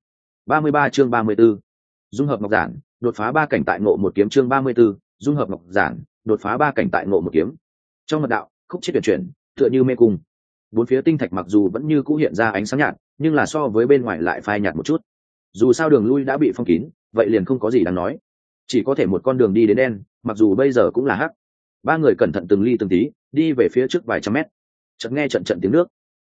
Speaker 1: 33 chương 34. Dung hợp ngọc giản, đột phá 3 cảnh tại ngộ một kiếm chương 34. Dung hợp ngọc giản, đột phá 3 cảnh tại ngộ một kiếm. Trong mật đạo, khúc chết tuyển chuyển, tựa như mê cung. Bốn phía tinh thạch mặc dù vẫn như cũ hiện ra ánh sáng nhạt, nhưng là so với bên ngoài lại phai nhạt một chút. Dù sao đường lui đã bị phong kín, vậy liền không có gì đáng nói. Chỉ có thể một con đường đi đến đen, mặc dù bây giờ cũng là hắc. Ba người cẩn thận từng ly từng tí, đi về phía trước vài trăm mét. Chợt nghe trận trận tiếng nước.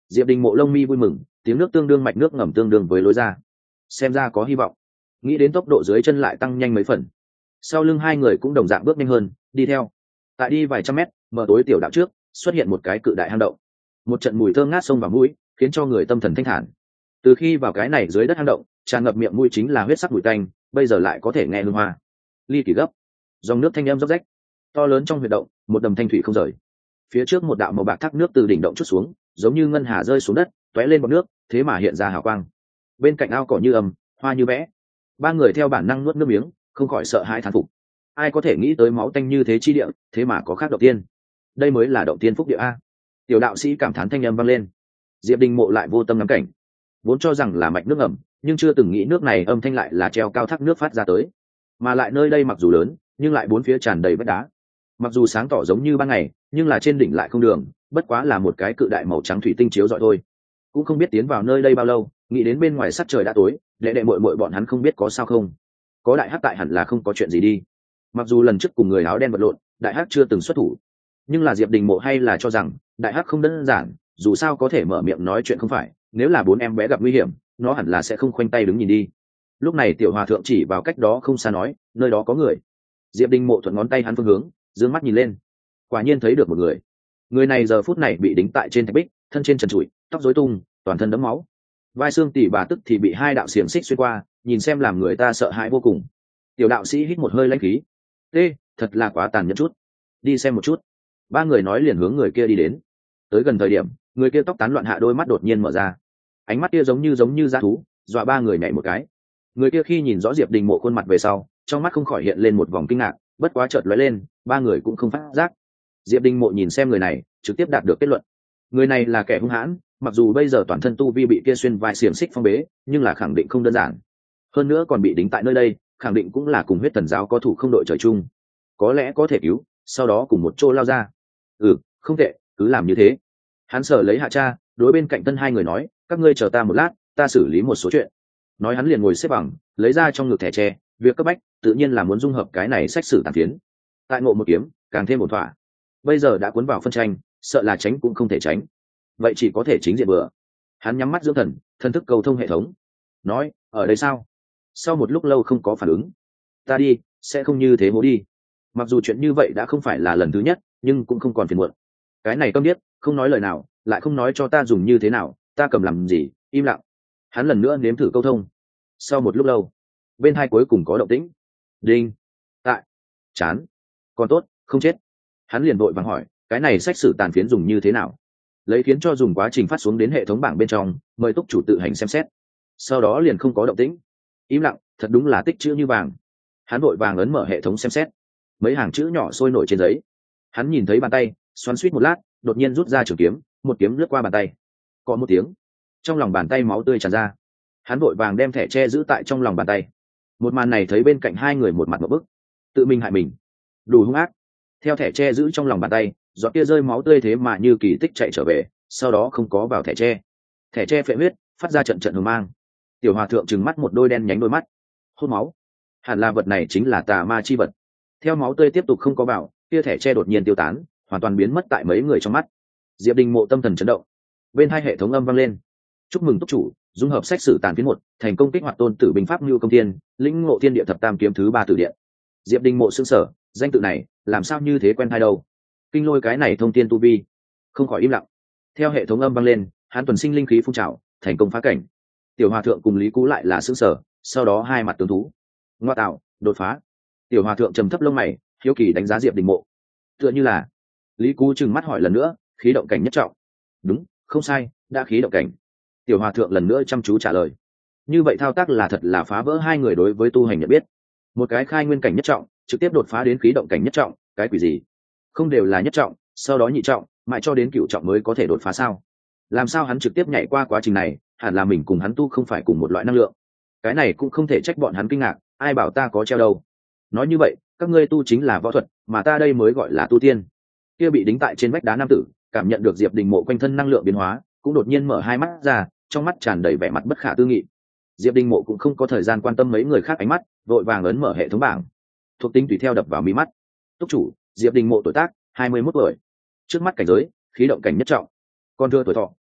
Speaker 1: Diệp Đình Mộ lông mi vui mừng, tiếng nước tương đương mạch nước ngầm tương đương với lối ra, xem ra có hy vọng. Nghĩ đến tốc độ dưới chân lại tăng nhanh mấy phần, sau lưng hai người cũng đồng dạng bước nhanh hơn, đi theo. Tại đi vài trăm mét, mở tối tiểu đạo trước xuất hiện một cái cự đại hang động, một trận mùi thơm ngát xông vào mũi, khiến cho người tâm thần thanh thản. Từ khi vào cái này dưới đất hang động, tràn ngập miệng mũi chính là huyết sắc mùi tanh, bây giờ lại có thể nghe hương hoa. Ly kỳ gấp, dòng nước thanh âm róc rách, to lớn trong huyệt động, một đầm thanh thủy không rời. Phía trước một đạo màu bạc thác nước từ đỉnh động chút xuống, giống như ngân hà rơi xuống đất, tóe lên bọt nước, thế mà hiện ra hào quang. Bên cạnh ao cỏ như ầm, hoa như vẽ. Ba người theo bản năng nuốt nước miếng, không khỏi sợ hãi thán phục. Ai có thể nghĩ tới máu tanh như thế chi địa, thế mà có khác động tiên. Đây mới là động tiên phúc địa a. Tiểu đạo sĩ cảm thán thanh âm vang lên. Diệp Đình Mộ lại vô tâm ngắm cảnh, vốn cho rằng là mạch nước ẩm, nhưng chưa từng nghĩ nước này âm thanh lại là treo cao thác nước phát ra tới, mà lại nơi đây mặc dù lớn nhưng lại bốn phía tràn đầy vách đá, mặc dù sáng tỏ giống như ban ngày nhưng là trên đỉnh lại không đường, bất quá là một cái cự đại màu trắng thủy tinh chiếu rọi thôi. Cũng không biết tiến vào nơi đây bao lâu, nghĩ đến bên ngoài sắc trời đã tối, đệ đệ muội muội bọn hắn không biết có sao không. Có đại hắc tại hẳn là không có chuyện gì đi. Mặc dù lần trước cùng người áo đen vật lộn, đại hắc chưa từng xuất thủ, nhưng là Diệp Đình Mộ hay là cho rằng đại hắc không đơn giản, dù sao có thể mở miệng nói chuyện không phải, nếu là bốn em bé gặp nguy hiểm nó hẳn là sẽ không khoanh tay đứng nhìn đi. Lúc này tiểu hòa thượng chỉ vào cách đó không xa nói, nơi đó có người. Diệp Đình Mộ thuận ngón tay hắn phương hướng, dương mắt nhìn lên, quả nhiên thấy được một người. Người này giờ phút này bị đính tại trên thạch bích, thân trên trần trụi, tóc rối tung, toàn thân đẫm máu, vai xương tỉ bà tức thì bị hai đạo xiềng xích xuyên qua, nhìn xem làm người ta sợ hãi vô cùng. Tiểu đạo sĩ hít một hơi lãnh khí, ê, thật là quá tàn nhẫn chút, đi xem một chút. Ba người nói liền hướng người kia đi đến. Tới gần thời điểm, người kia tóc tán loạn hạ đôi mắt đột nhiên mở ra, ánh mắt kia giống như dã thú, dọa ba người nhảy một cái. Người kia khi nhìn rõ Diệp Đình Mộ khuôn mặt về sau, trong mắt không khỏi hiện lên một vòng kinh ngạc, bất quá chợt lóe lên, ba người cũng không phát giác. Diệp Đình Mộ nhìn xem người này, trực tiếp đạt được kết luận, người này là kẻ hung hãn, mặc dù bây giờ toàn thân tu vi bị kia xuyên vai xiềng xích phong bế, nhưng là khẳng định không đơn giản. Hơn nữa còn bị đính tại nơi đây, khẳng định cũng là cùng huyết thần giáo có thủ không đội trời chung, có lẽ có thể cứu, sau đó cùng một chỗ lao ra. Không tệ, cứ làm như thế. Hắn sở lấy hạ cha, đối bên cạnh thân hai người nói, các ngươi chờ ta một lát, ta xử lý một số chuyện. Nói hắn liền ngồi xếp bằng, lấy ra trong ngực thẻ tre, việc cấp bách tự nhiên là muốn dung hợp cái này sách sử tàn phiến, tại ngộ một kiếm càng thêm ổn thỏa. Bây giờ đã cuốn vào phân tranh, sợ là tránh cũng không thể tránh, vậy chỉ có thể chính diện bừa. Hắn nhắm mắt dưỡng thần, thân thức cầu thông hệ thống, nói, ở đây sao? Sau một lúc lâu không có phản ứng, ta đi, sẽ không như thế bố đi. Mặc dù chuyện như vậy đã không phải là lần thứ nhất, nhưng cũng không còn phiền muộn. Cái này câm điếc, không nói lời nào, lại không nói cho ta dùng như thế nào, ta cầm làm gì, im lặng. Hắn lần nữa nếm thử câu thông. Sau một lúc lâu, bên hai cuối cùng có động tĩnh. Đinh. Tại. Chán. Còn tốt, không chết. Hắn liền vội vàng hỏi, cái này sách sử tàn phiến dùng như thế nào? Lấy khiến cho dùng quá trình phát xuống đến hệ thống bảng bên trong, mời túc chủ tự hành xem xét. Sau đó liền không có động tĩnh. Im lặng, thật đúng là tích chữ như vàng. Hắn vội vàng ấn mở hệ thống xem xét. Mấy hàng chữ nhỏ sôi nổi trên giấy. Hắn nhìn thấy bàn tay, xoắn suýt một lát, đột nhiên rút ra trường kiếm, một kiếm lướt qua bàn tay. Có một tiếng, trong lòng bàn tay máu tươi tràn ra. Hắn vội vàng đem thẻ tre giữ tại trong lòng bàn tay. Một màn này thấy bên cạnh hai người một mặt một bức, tự mình hại mình, đủ hung ác. Theo thẻ tre giữ trong lòng bàn tay, giọt kia rơi máu tươi thế mà như kỳ tích chạy trở về, sau đó không có vào thẻ tre. Thẻ tre phệ huyết, phát ra trận trận hừng mang. Tiểu hòa thượng trừng mắt một đôi đen nhánh đôi mắt, hút máu. Hẳn là vật này chính là tà ma chi vật. Theo máu tươi tiếp tục không có vào, kia thẻ tre đột nhiên tiêu tán, hoàn toàn biến mất tại mấy người trong mắt. Diệp Đình Mộ tâm thần chấn động, bên hai hệ thống âm vang lên, chúc mừng túc chủ dung hợp sách sử tàn phiến một, thành công kích hoạt tôn tử binh pháp lưu công tiên, lĩnh ngộ thiên địa thập tam kiếm thứ 3 tử điện. Diệp Đình Mộ sững sờ, danh tự này làm sao như thế quen tai đâu? Kinh lôi cái này thông tiên tu vi, không khỏi im lặng. Theo hệ thống âm vang lên, hắn tuần sinh linh khí phun trào, thành công phá cảnh. Tiểu hòa thượng cùng Lý Cú lại là sững sờ, sau đó hai mặt tướng thú. Ngoa tạo, đột phá. Tiểu hòa thượng trầm thấp lông mày, hiếu kỳ đánh giá Diệp Đình Mộ. Tựa như là, Lý Cú trừng mắt hỏi lần nữa, khí động cảnh nhất trọng. Đúng, không sai, đã khí động cảnh. Tiểu hòa thượng lần nữa chăm chú trả lời. Như vậy thao tác là thật là phá vỡ hai người đối với tu hành nhận biết. Một cái khai nguyên cảnh nhất trọng, trực tiếp đột phá đến khí động cảnh nhất trọng, cái quỷ gì? Không đều là nhất trọng, sau đó nhị trọng, mãi cho đến cửu trọng mới có thể đột phá sao? Làm sao hắn trực tiếp nhảy qua quá trình này? Hẳn là mình cùng hắn tu không phải cùng một loại năng lượng. Cái này cũng không thể trách bọn hắn kinh ngạc, ai bảo ta có treo đâu. Nói như vậy, các ngươi tu chính là võ thuật, mà ta đây mới gọi là tu tiên. Kia bị đính tại trên vách đá nam tử, cảm nhận được Diệp Đình Mộ quanh thân năng lượng biến hóa, cũng đột nhiên mở hai mắt ra, trong mắt tràn đầy vẻ mặt bất khả tư nghị. Diệp Đình Mộ cũng không có thời gian quan tâm mấy người khác ánh mắt, vội vàng ấn mở hệ thống bảng, thuộc tính tùy theo đập vào mi mắt. Túc chủ Diệp Đình Mộ tuổi tác 21 tuổi, trước mắt cảnh giới khí động cảnh nhất trọng, còn thưa tuổi thọ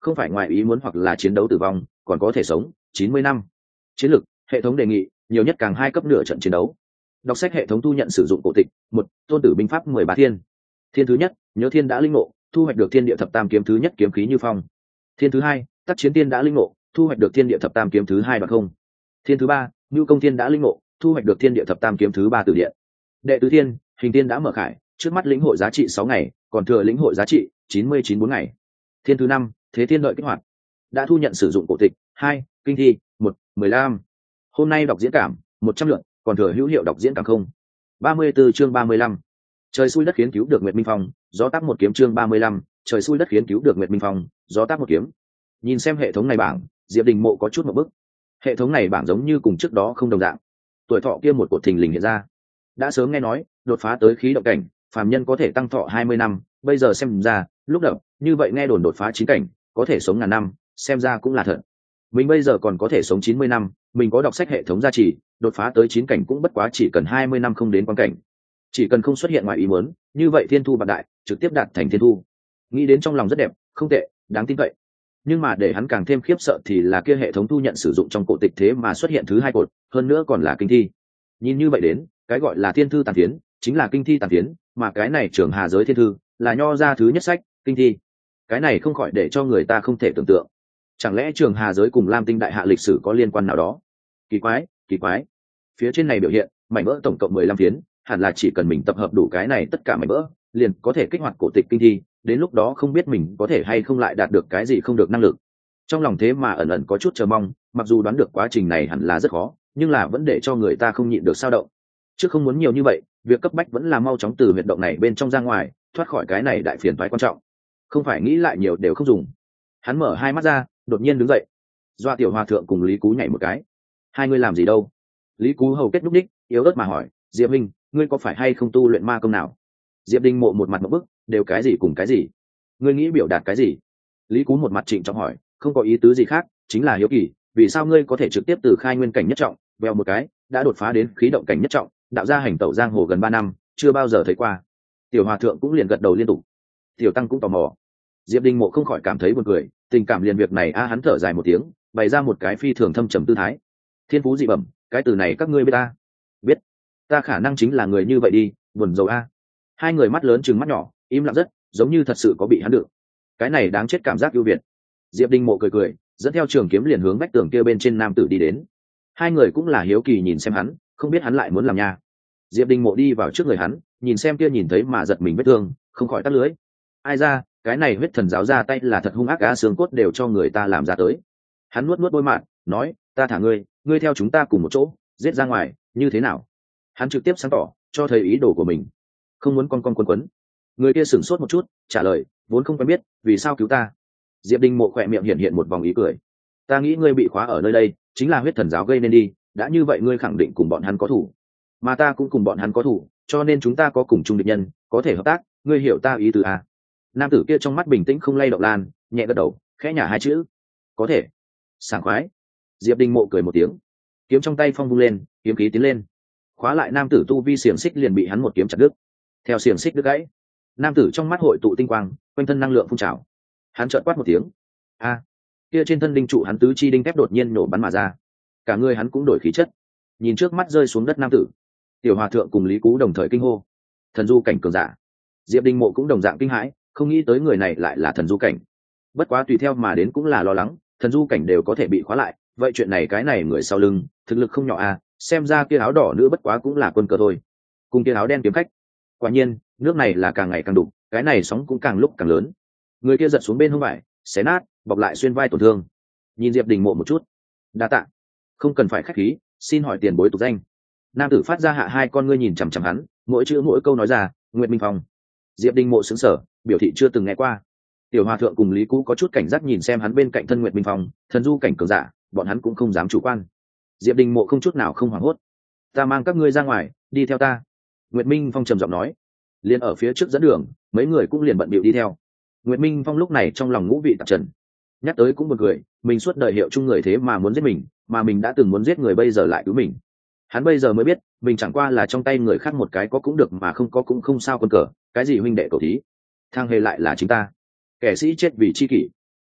Speaker 1: không phải ngoài ý muốn hoặc là chiến đấu tử vong, còn có thể sống 90 năm. Chiến lược, hệ thống đề nghị nhiều nhất càng 2 cấp nửa trận chiến đấu. Đọc sách hệ thống thu nhận sử dụng cổ tịch. 1. Tôn tử binh pháp 13 thiên. Thiên thứ nhất, nhớ thiên đã linh ngộ, thu hoạch được thiên địa thập tam kiếm thứ nhất kiếm khí như phong. Thiên thứ hai, tác chiến tiên đã linh ngộ, thu hoạch được thiên địa thập tam kiếm thứ hai đoạn không. Thiên thứ ba, nhu công thiên đã linh ngộ, thu hoạch được thiên địa thập tam kiếm thứ ba từ điện. Đệ tứ thiên, hình tiên đã mở khải, trước mắt lĩnh hội giá trị 6 ngày, còn thừa lĩnh hội giá trị 99 ngày. Thiên thứ năm, thế thiên đợi kích hoạt, đã thu nhận sử dụng cổ tịch. 2. Kinh thi 1. 15. Hôm nay đọc diễn cảm 100 lượt, còn thừa hữu hiệu đọc diễn cảm không. 34 chương 35. Trời xui đất khiến cứu được Nguyệt Minh Phong, gió tác một kiếm. Chương 35. Trời xui đất khiến cứu được Nguyệt Minh Phong, gió tác một kiếm. Nhìn xem hệ thống này bảng, Diệp Đình Mộ có chút một bức. Hệ thống này bảng giống như cùng trước đó không đồng dạng. Tuổi thọ kia một cột thình lình hiện ra. Đã sớm nghe nói, đột phá tới khí động cảnh, phàm nhân có thể tăng thọ 20 năm, bây giờ xem ra, lúc đầu, như vậy nghe đồn đột phá 9 cảnh, có thể sống ngàn năm, xem ra cũng là thật. Mình bây giờ còn có thể sống 90 năm, mình có đọc sách hệ thống gia trì, đột phá tới 9 cảnh cũng bất quá chỉ cần 20 năm không đến quan cảnh. Chỉ cần không xuất hiện ngoài ý muốn, như vậy thiên thu bạc đại, trực tiếp đạt thành thiên thu. Nghĩ đến trong lòng rất đẹp, không tệ, đáng tin cậy. Nhưng mà để hắn càng thêm khiếp sợ thì là kia hệ thống thu nhận sử dụng trong cổ tịch thế mà xuất hiện thứ 2 cột, hơn nữa còn là kinh thi. Nhìn như vậy đến, cái gọi là thiên thư tàn tiến, chính là kinh thi tàn tiến, mà cái này Trường Hà giới thiên thư, là nho ra thứ nhất sách, kinh thi. Cái này không khỏi để cho người ta không thể tưởng tượng. Chẳng lẽ Trường Hà giới cùng Lam Tinh đại hạ lịch sử có liên quan nào đó? Kỳ quái, kỳ quái. Phía trên này biểu hiện, mảnh vỡ tổng cộng 15 phiến, hẳn là chỉ cần mình tập hợp đủ cái này tất cả mảnh vỡ, liền có thể kích hoạt cổ tịch kinh thi, đến lúc đó không biết mình có thể hay không lại đạt được cái gì không được năng lực. Trong lòng thế mà ẩn ẩn có chút chờ mong, mặc dù đoán được quá trình này hẳn là rất khó, nhưng là vẫn để cho người ta không nhịn được sao động. Chứ không muốn nhiều như vậy, việc cấp bách vẫn là mau chóng từ huyệt động này bên trong ra ngoài, thoát khỏi cái này đại phiền toái quan trọng. Không phải nghĩ lại nhiều đều không dùng. Hắn mở hai mắt ra, đột nhiên đứng dậy. Doa Tiểu Hòa thượng cùng Lý Cú nhảy một cái. Hai người làm gì đâu? Lý Cú hầu kết núc đích, yếu ớt mà hỏi, Diệp Minh, ngươi có phải hay không tu luyện ma công nào? Diệp Đình Mộ một mặt một bức, đều cái gì cùng cái gì? Ngươi nghĩ biểu đạt cái gì? Lý Cú một mặt trịnh trọng hỏi, không có ý tứ gì khác, chính là hiếu kỳ, vì sao ngươi có thể trực tiếp từ khai nguyên cảnh nhất trọng, vèo một cái, đã đột phá đến khí động cảnh nhất trọng, đạo gia hành tẩu giang hồ gần 3 năm, chưa bao giờ thấy qua. Tiểu Hòa thượng cũng liền gật đầu liên tục. Tiểu tăng cũng tò mò. Diệp Đình Mộ không khỏi cảm thấy buồn cười, tình cảm liền việc này hắn thở dài một tiếng, bày ra một cái phi thường thâm trầm tư thái. Thiên phú dị bẩm, cái từ này các ngươi biết ta? Biết. Ta khả năng chính là người như vậy đi, buồn rầu a. Hai người mắt lớn trừng mắt nhỏ, im lặng rất, giống như thật sự có bị hắn được. Cái này đáng chết cảm giác ưu việt. Diệp Đình Mộ cười cười, dẫn theo trường kiếm liền hướng vách tường kia bên trên nam tử đi đến. Hai người cũng là hiếu kỳ nhìn xem hắn, không biết hắn lại muốn làm nha. Diệp Đình Mộ đi vào trước người hắn, nhìn xem kia nhìn thấy mà giật mình vết thương, không khỏi tắt lưới. Ai ra, cái này huyết thần giáo ra tay là thật hung ác á, xương cốt đều cho người ta làm ra tới. Hắn nuốt nuốt đôi mạn, nói, ta thả ngươi, ngươi theo chúng ta cùng một chỗ, giết ra ngoài, như thế nào? Hắn trực tiếp sáng tỏ, cho thấy ý đồ của mình. Không muốn con quấn quấn. Người kia sửng sốt một chút, trả lời, vốn không quen biết, vì sao cứu ta? Diệp Đình Mộ khỏe miệng hiện một vòng ý cười. Ta nghĩ ngươi bị khóa ở nơi đây, chính là huyết thần giáo gây nên đi, đã như vậy ngươi khẳng định cùng bọn hắn có thủ, mà ta cũng cùng bọn hắn có thủ, cho nên chúng ta có cùng chung địch nhân, có thể hợp tác, ngươi hiểu ta ý tứ à? Nam tử kia trong mắt bình tĩnh không lay động lan, nhẹ gật đầu, khẽ nhả hai chữ, có thể. Sảng khoái. Diệp Đình Mộ cười một tiếng, kiếm trong tay phong vung lên, kiếm khí tiến lên, khóa lại nam tử tu vi xiềng xích liền bị hắn một kiếm chặt đứt. Theo xiềng xích đứt gãy, nam tử trong mắt hội tụ tinh quang, quanh thân năng lượng phun trào. Hắn trợn quát một tiếng, a! Kia trên thân đinh trụ hắn tứ chi đinh thép đột nhiên nổ bắn mà ra, cả người hắn cũng đổi khí chất. Nhìn trước mắt rơi xuống đất nam tử, Tiểu Hòa thượng cùng Lý Cú đồng thời kinh hô, thần du cảnh cường giả. Diệp Đình Mộ cũng đồng dạng kinh hãi, không nghĩ tới người này lại là thần du cảnh. Bất quá tùy theo mà đến cũng là lo lắng, thần du cảnh đều có thể bị khóa lại, vậy chuyện này cái này người sau lưng thực lực không nhỏ à, xem ra kia áo đỏ nữ bất quá cũng là quân cờ thôi, cùng kia áo đen kiếm khách. Quả nhiên nước này là càng ngày càng đục, cái này sóng cũng càng lúc càng lớn. Người kia giật xuống bên hông vải, xé nát, bọc lại xuyên vai tổn thương. Nhìn Diệp Đình Mộ một chút, đa tạ, không cần phải khách khí, xin hỏi tiền bối tục danh. Nam tử phát ra hạ hai con ngươi nhìn chằm chằm hắn, mỗi chữ mỗi câu nói ra, Nguyệt Minh Phong. Diệp Đình Mộ sững sờ, biểu thị chưa từng nghe qua. Tiểu Hòa thượng cùng Lý Cú có chút cảnh giác nhìn xem hắn bên cạnh thân Nguyệt Minh Phong, thần du cảnh cường giả, bọn hắn cũng không dám chủ quan. Diệp Đình Mộ không chút nào không hoảng hốt. Ta mang các ngươi ra ngoài, đi theo ta. Nguyệt Minh Phong trầm giọng nói. Liền ở phía trước dẫn đường, mấy người cũng liền bận bịu đi theo. Nguyệt Minh Phong lúc này trong lòng ngũ vị tạp trần. Nhắc tới cũng một người, mình suốt đời hiệu chung người thế mà muốn giết mình, mà mình đã từng muốn giết người bây giờ lại cứu mình. Hắn bây giờ mới biết, mình chẳng qua là trong tay người khác một cái có cũng được mà không có cũng không sao, quân cờ, cái gì huynh đệ cầu thí. Thang hề lại là chính ta. Kẻ sĩ chết vì chi kỷ.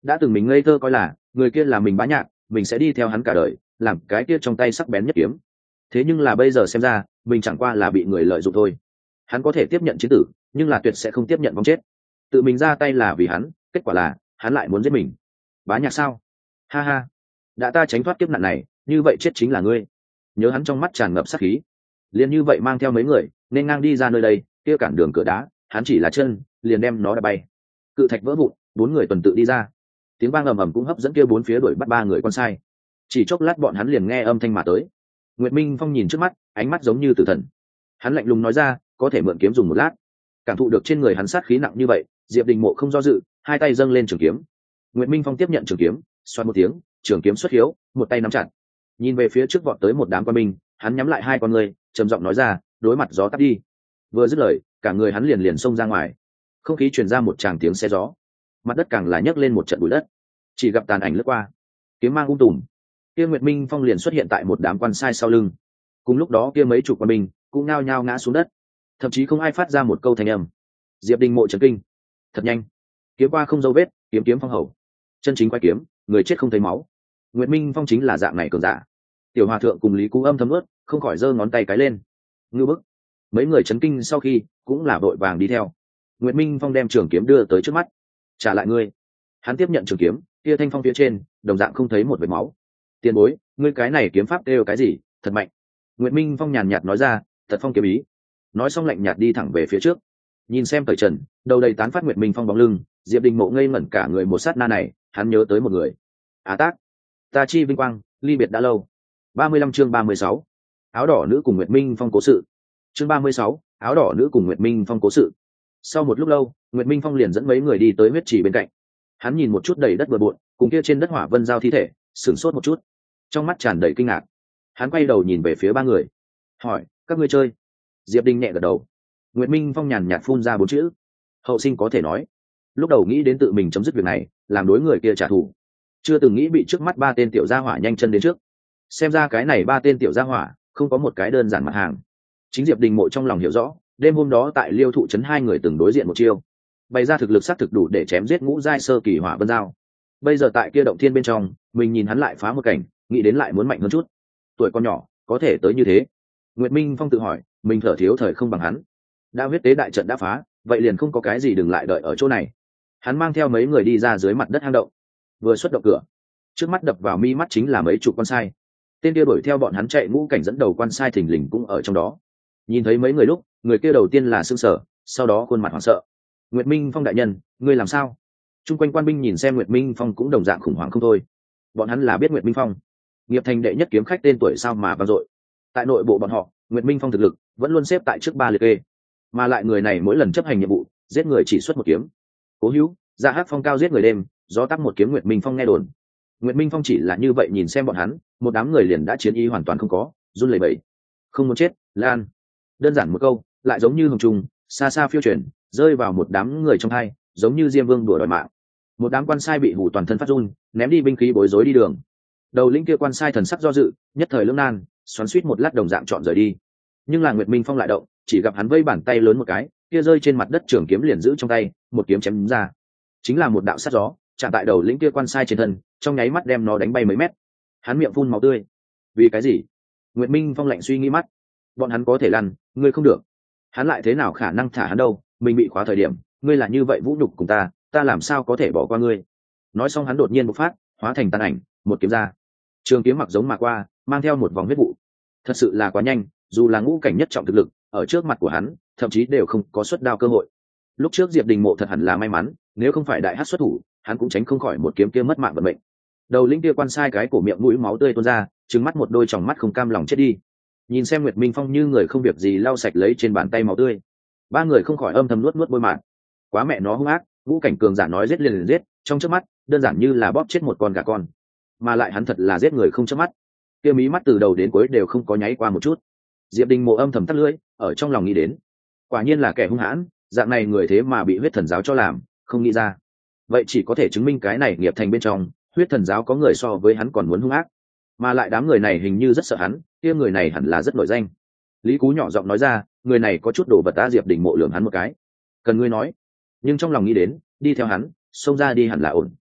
Speaker 1: đã từng mình ngây thơ coi là người kia là mình Bá Nhạc, mình sẽ đi theo hắn cả đời, làm cái kia trong tay sắc bén nhất kiếm. Thế nhưng là bây giờ xem ra mình chẳng qua là bị người lợi dụng thôi. Hắn có thể tiếp nhận chiến tử, nhưng là tuyệt sẽ không tiếp nhận vong chết. Tự mình ra tay là vì hắn, kết quả là hắn lại muốn giết mình. Bá Nhạc sao? Ha ha, đã ta tránh thoát kiếp nạn này, như vậy chết chính là ngươi. Nhớ hắn trong mắt tràn ngập sát khí, liền như vậy mang theo mấy người nên ngang đi ra nơi đây, kia cản đường cửa đá hắn chỉ là chân liền đem nó đập bay. Cự thạch vỡ vụn, 4 người tuần tự đi ra, tiếng vang ầm ầm cũng hấp dẫn kia 4 phía đuổi bắt 3 người con sai. Chỉ chốc lát bọn hắn liền nghe âm thanh mà tới. Nguyệt Minh Phong nhìn trước mắt, ánh mắt giống như tử thần. Hắn lạnh lùng nói ra, có thể mượn kiếm dùng một lát. Cảm thụ được trên người hắn sát khí nặng như vậy, Diệp Đình Mộ không do dự, hai tay dâng lên trường kiếm. Nguyệt Minh Phong tiếp nhận trường kiếm, xoát một tiếng, trường kiếm xuất hiếu, một tay nắm chặt. Nhìn về phía trước vọt tới một đám quân binh, hắn nhắm lại hai con người, trầm giọng nói ra, đối mặt gió tắt đi. Vừa dứt lời, cả người hắn liền liền xông ra ngoài. Không khí truyền ra một tràng tiếng xe gió, mặt đất càng là nhấc lên một trận bụi đất. Chỉ gặp tàn ảnh lướt qua, kiếm mang tùm, kia Nguyệt Minh Phong liền xuất hiện tại một đám quan sai sau lưng. Cùng lúc đó kia mấy chục quân binh cũng nao nhao ngã xuống đất, thậm chí không ai phát ra một câu thanh âm. Diệp Đình Mộ chấn kinh, thật nhanh, kiếm qua không dấu vết, kiếm kiếm phong hầu, chân chính quay kiếm, người chết không thấy máu. Nguyệt Minh Phong chính là dạng này cường giả. Tiểu Hòa thượng cùng Lý Cú Âm thấm ướt, không khỏi giơ ngón tay cái lên. Ngư bức. Mấy người chấn kinh sau khi cũng là vội vàng đi theo. Nguyệt Minh Phong đem trường kiếm đưa tới trước mắt, trả lại ngươi. Hắn tiếp nhận trường kiếm, kia thanh phong phía trên đồng dạng không thấy một vệt máu. Tiền bối, ngươi cái này kiếm pháp đều cái gì, thật mạnh. Nguyệt Minh Phong nhàn nhạt nói ra, thật phong kiếm ý. Nói xong lạnh nhạt đi thẳng về phía trước. Nhìn xem Tời Trần, đầu đầy tán phát Nguyệt Minh Phong bóng lưng, Diệp Đình Mộ ngây ngẩn cả người một sát na này, hắn nhớ tới một người. Á Tác, ta chi vinh quang, ly biệt đã lâu. 35 chương 36. Áo đỏ nữ cùng Nguyệt Minh Phong cố sự. Chương 36, áo đỏ nữ cùng Nguyệt Minh Phong cố sự. Sau một lúc lâu, Nguyệt Minh Phong liền dẫn mấy người đi tới huyết trì bên cạnh. Hắn nhìn một chút đầy đất bừa bộn, cùng kia trên đất hỏa vân giao thi thể, sửng sốt một chút, trong mắt tràn đầy kinh ngạc. Hắn quay đầu nhìn về phía ba người, hỏi, các ngươi chơi? Diệp Đình nhẹ gật đầu. Nguyệt Minh Phong nhàn nhạt phun ra 4 chữ, hậu sinh có thể nói. Lúc đầu nghĩ đến tự mình chấm dứt việc này, làm đối người kia trả thù, chưa từng nghĩ bị trước mắt 3 tên tiểu gia hỏa nhanh chân đến trước. Xem ra cái này 3 tên tiểu gia hỏa không có một cái đơn giản mặt hàng. Chính Diệp Đình Mộ trong lòng hiểu rõ, đêm hôm đó tại Liêu Thụ trấn 2 người từng đối diện một chiêu, bày ra thực lực xác thực đủ để chém giết ngũ giai sơ kỳ hỏa vân giao. Bây giờ tại kia động thiên bên trong, mình nhìn hắn lại phá một cảnh, nghĩ đến lại muốn mạnh hơn chút. Tuổi con nhỏ có thể tới như thế. Nguyệt Minh Phong tự hỏi, mình thở thiếu thời không bằng hắn. Đã huyết tế đại trận đã phá, vậy liền không có cái gì đừng lại đợi ở chỗ này. Hắn mang theo mấy người đi ra dưới mặt đất hang động. Vừa xuất động cửa, trước mắt đập vào mi mắt chính là mấy chục con sai. Tên kia đuổi theo bọn hắn chạy ngũ cảnh dẫn đầu quan sai thình lình cũng ở trong đó. Nhìn thấy mấy người lúc, người kia đầu tiên là sững sờ, sau đó khuôn mặt hoảng sợ. Nguyệt Minh Phong đại nhân, ngươi làm sao? Trung quanh quan binh nhìn xem Nguyệt Minh Phong cũng đồng dạng khủng hoảng không thôi. Bọn hắn là biết Nguyệt Minh Phong, nghiệp thành đệ nhất kiếm khách tên tuổi sao mà vang dội. Tại nội bộ bọn họ, Nguyệt Minh Phong thực lực vẫn luôn xếp tại trước 3 liệt kê, mà lại người này mỗi lần chấp hành nhiệm vụ, giết người chỉ xuất một kiếm. Cố Hữu, Dạ Hát Phong cao giết người đêm, gió tắt một kiếm Nguyệt Minh Phong nghe đồn. Nguyệt Minh Phong chỉ là như vậy nhìn xem bọn hắn, một đám người liền đã chiến ý hoàn toàn không có, run lẩy bẩy. Không muốn chết, Lan. Đơn giản một câu, lại giống như hồng trùng, xa xa phiêu chuyển, rơi vào một đám người trong hai, giống như Diêm Vương đùa đòi mạng. Một đám quan sai bị hù toàn thân phát run, ném đi binh khí bối rối đi đường. Đầu lĩnh kia quan sai thần sắc do dự, nhất thời lưỡng nan, xoắn xuýt một lát đồng dạng chọn rời đi. Nhưng là Nguyệt Minh Phong lại động, chỉ gặp hắn vây bàn tay lớn một cái, kia rơi trên mặt đất trường kiếm liền giữ trong tay, một kiếm chém đúng ra. Chính là một đạo sát gió, chạm tại đầu lĩnh kia quan sai trên thân, trong nháy mắt đem nó đánh bay mấy mét. Hắn miệng phun máu tươi. Vì cái gì? Nguyệt Minh Phong lạnh suy nghĩ mắt. Bọn hắn có thể lăn, ngươi không được. Hắn lại thế nào khả năng thả hắn đâu, mình bị khóa thời điểm, ngươi là như vậy vũ nhục cùng ta làm sao có thể bỏ qua ngươi. Nói xong hắn đột nhiên bộc phát, hóa thành tàn ảnh, một kiếm ra. Trường kiếm mặc giống mà qua, mang theo một vòng huyết vụ. Thật sự là quá nhanh, dù là ngũ cảnh nhất trọng thực lực, ở trước mặt của hắn, thậm chí đều không có xuất đao cơ hội. Lúc trước Diệp Đình Mộ thật hẳn là may mắn, nếu không phải đại hắc xuất thủ, hắn cũng tránh không khỏi một kiếm kia mất mạng vận mệnh. Đầu lĩnh kia quan sai cái cổ miệng mũi máu tươi tuôn ra, trừng mắt một đôi tròng mắt không cam lòng chết đi. Nhìn xem Nguyệt Minh Phong như người không việc gì lau sạch lấy trên bàn tay máu tươi, ba người không khỏi âm thầm nuốt nuốt bôi mạn. Quá mẹ nó hung ác, ngũ cảnh cường giả nói giết liền giết, trong chớp mắt, đơn giản như là bóp chết một con gà con. Mà lại hắn thật là giết người không chớp mắt, kia mí mắt từ đầu đến cuối đều không có nháy qua một chút. Diệp Đình Mộ âm thầm tắt lưỡi, ở trong lòng nghĩ đến, quả nhiên là kẻ hung hãn, dạng này người thế mà bị huyết thần giáo cho làm, không nghĩ ra. Vậy chỉ có thể chứng minh cái này nghiệp thành bên trong, huyết thần giáo có người so với hắn còn muốn hung ác, mà lại đám người này hình như rất sợ hắn, kia người này hẳn là rất nổi danh. Lý Cú nhỏ giọng nói ra, người này có chút đồ vật ta. Diệp Đình Mộ lườm hắn một cái, cần ngươi nói, nhưng trong lòng nghĩ đến, đi theo hắn, xông ra đi hẳn là ổn.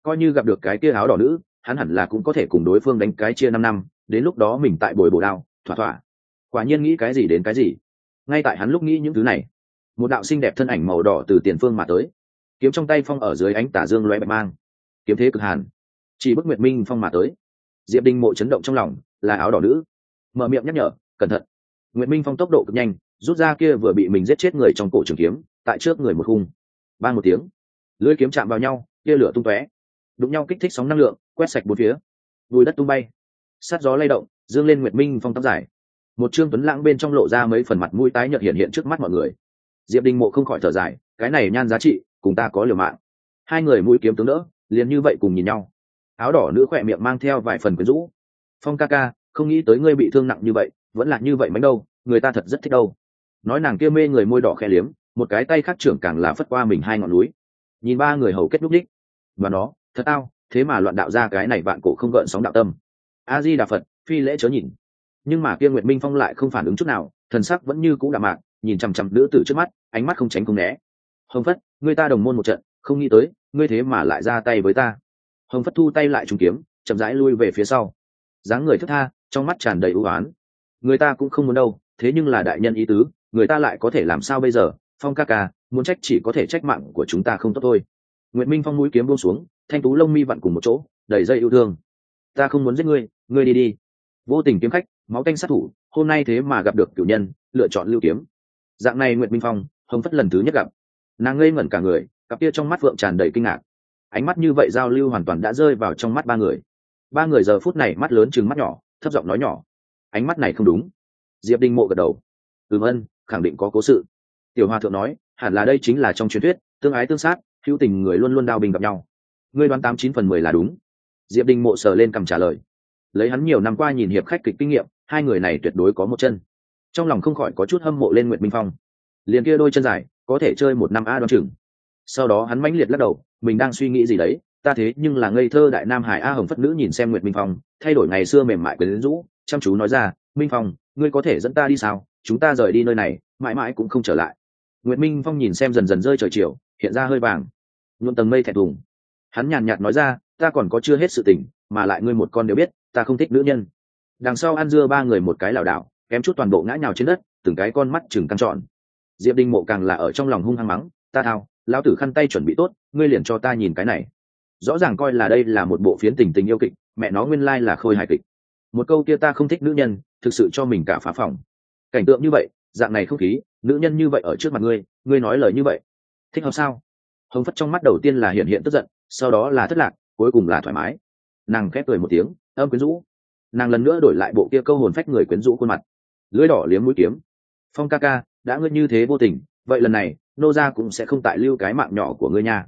Speaker 1: coi như gặp được cái kia áo đỏ nữ, hắn hẳn là cũng có thể cùng đối phương đánh cái chia 5 năm, đến lúc đó mình tại bồi bổ đao thỏa thỏa. Quả nhiên nghĩ cái gì đến cái gì. Ngay tại hắn lúc nghĩ những thứ này, một đạo xinh đẹp thân ảnh màu đỏ từ tiền phương mà tới, kiếm trong tay phong ở dưới ánh tà dương loé bạch mang, kiếm thế cực hàn, chỉ bức Nguyệt Minh Phong mà tới. Diệp Đình Mộ chấn động trong lòng, là áo đỏ nữ, mở miệng nhắc nhở, cẩn thận. Nguyệt Minh Phong tốc độ cực nhanh, rút ra kia vừa bị mình giết chết người trong cổ trường kiếm, tại trước người một khung, bang một tiếng, lưỡi kiếm chạm vào nhau, kia lửa tung tóe, đụng nhau kích thích sóng năng lượng, quét sạch bốn phía, bùi đất tung bay, sát gió lay động, dương lên Nguyệt Minh Phong tóc dài. Một trương tuấn lãng bên trong lộ ra mấy phần mặt mũi tái nhợt hiện hiện trước mắt mọi người. Diệp Đình Mộ không khỏi thở dài, cái này nhan giá trị, cùng ta có liều mạng. Hai người mũi kiếm tướng đỡ, liền như vậy cùng nhìn nhau. Áo đỏ nữ khỏe miệng mang theo vài phần quyến rũ. Phong ca ca, không nghĩ tới ngươi bị thương nặng như vậy, vẫn là như vậy mánh đâu, người ta thật rất thích đâu. Nói nàng kia mê người môi đỏ khẽ liếm, một cái tay khác trưởng càng là phất qua mình hai ngọn núi. Nhìn ba người hầu kết núp đích, và nó thật tao, thế mà loạn đạo ra cái này vạn cổ không gợn sóng đạo tâm. A Di Đà Phật, phi lễ chớ nhìn. Nhưng mà kia Nguyệt Minh Phong lại không phản ứng chút nào, thần sắc vẫn như cũ đạm mạc, nhìn chằm chằm nữ tử trước mắt, ánh mắt không tránh không né. Hồng Phất, ngươi ta đồng môn một trận, không nghĩ tới ngươi thế mà lại ra tay với ta. Hồng Phất thu tay lại trùng kiếm, chậm rãi lui về phía sau, dáng người thướt tha, trong mắt tràn đầy ưu ái. Người ta cũng không muốn đâu, thế nhưng là đại nhân ý tứ, người ta lại có thể làm sao bây giờ? Phong ca ca, muốn trách chỉ có thể trách mạng của chúng ta không tốt thôi. Nguyệt Minh Phong mũi kiếm buông xuống, thanh tú lông mi vặn cùng một chỗ, đầy dây yêu thương. Ta không muốn giết ngươi, ngươi đi đi. Vô tình kiếm khách, máu tanh sát thủ, hôm nay thế mà gặp được cửu nhân, lựa chọn lưu kiếm. Dạng này Nguyệt Minh Phong, Hồng Phất lần thứ nhất gặp, nàng ngây ngẩn cả người, cặp kia trong mắt phượng tràn đầy kinh ngạc. Ánh mắt như vậy giao lưu hoàn toàn đã rơi vào trong mắt ba người. Ba người giờ phút này mắt lớn chừng mắt nhỏ, thấp giọng nói nhỏ, ánh mắt này không đúng. Diệp Đình Mộ gật đầu, ân, khẳng định có cố sự. Tiểu Hòa thượng nói, hẳn là đây chính là trong truyền thuyết, tương ái tương sát, hữu tình người luôn luôn đao bình gặp nhau. Ngươi đoán 89/10 là đúng. Diệp Đình Mộ sờ lên cằm trả lời. Lấy hắn nhiều năm qua nhìn hiệp khách kịch kinh nghiệm, hai người này tuyệt đối có một chân. Trong lòng không khỏi có chút hâm mộ lên Nguyệt Minh Phong. Liền kia đôi chân dài, có thể chơi một năm a đoán chừng. Sau đó hắn mãnh liệt lắc đầu, mình đang suy nghĩ gì đấy, ta thế nhưng là ngây thơ đại nam hải a. Hồng Phất nữ nhìn xem Nguyệt Minh Phong, thay đổi ngày xưa mềm mại quyến rũ, chăm chú nói ra, Minh Phong, ngươi có thể dẫn ta đi sao? Chúng ta rời đi nơi này, mãi mãi cũng không trở lại. Nguyệt Minh Phong nhìn xem dần dần rơi trời chiều, hiện ra hơi vàng, nhuộm tầng mây thẹn thùng. Hắn nhàn nhạt nói ra, ta còn có chưa hết sự tình, mà lại ngươi một con đều biết, ta không thích nữ nhân. Đằng sau ăn dưa ba người một cái lảo đảo, kém chút toàn bộ ngã nhào trên đất, từng cái con mắt chừng căng tròn. Diệp Đình Mộ càng là ở trong lòng hung hăng mắng, ta thao, lão tử khăn tay chuẩn bị tốt, ngươi liền cho ta nhìn cái này. Rõ ràng coi là đây là một bộ phiến tình yêu kịch, mẹ nó nguyên lai là khôi hài kịch. Một câu kia ta không thích nữ nhân, thực sự cho mình cả phá phòng. Cảnh tượng như vậy, dạng này không khí, nữ nhân như vậy ở trước mặt ngươi nói lời như vậy, thích hợp sao? Hồng Phất trong mắt đầu tiên là hiện tức giận, sau đó là thất lạc, cuối cùng là thoải mái. Nàng khép cười một tiếng, âm quyến rũ. Nàng lần nữa đổi lại bộ kia câu hồn phách người quyến rũ khuôn mặt, lưỡi đỏ liếm mũi kiếm. Phong ca ca, đã ngươi như thế vô tình, vậy lần này nô gia cũng sẽ không tại lưu cái mạng nhỏ của ngươi nha.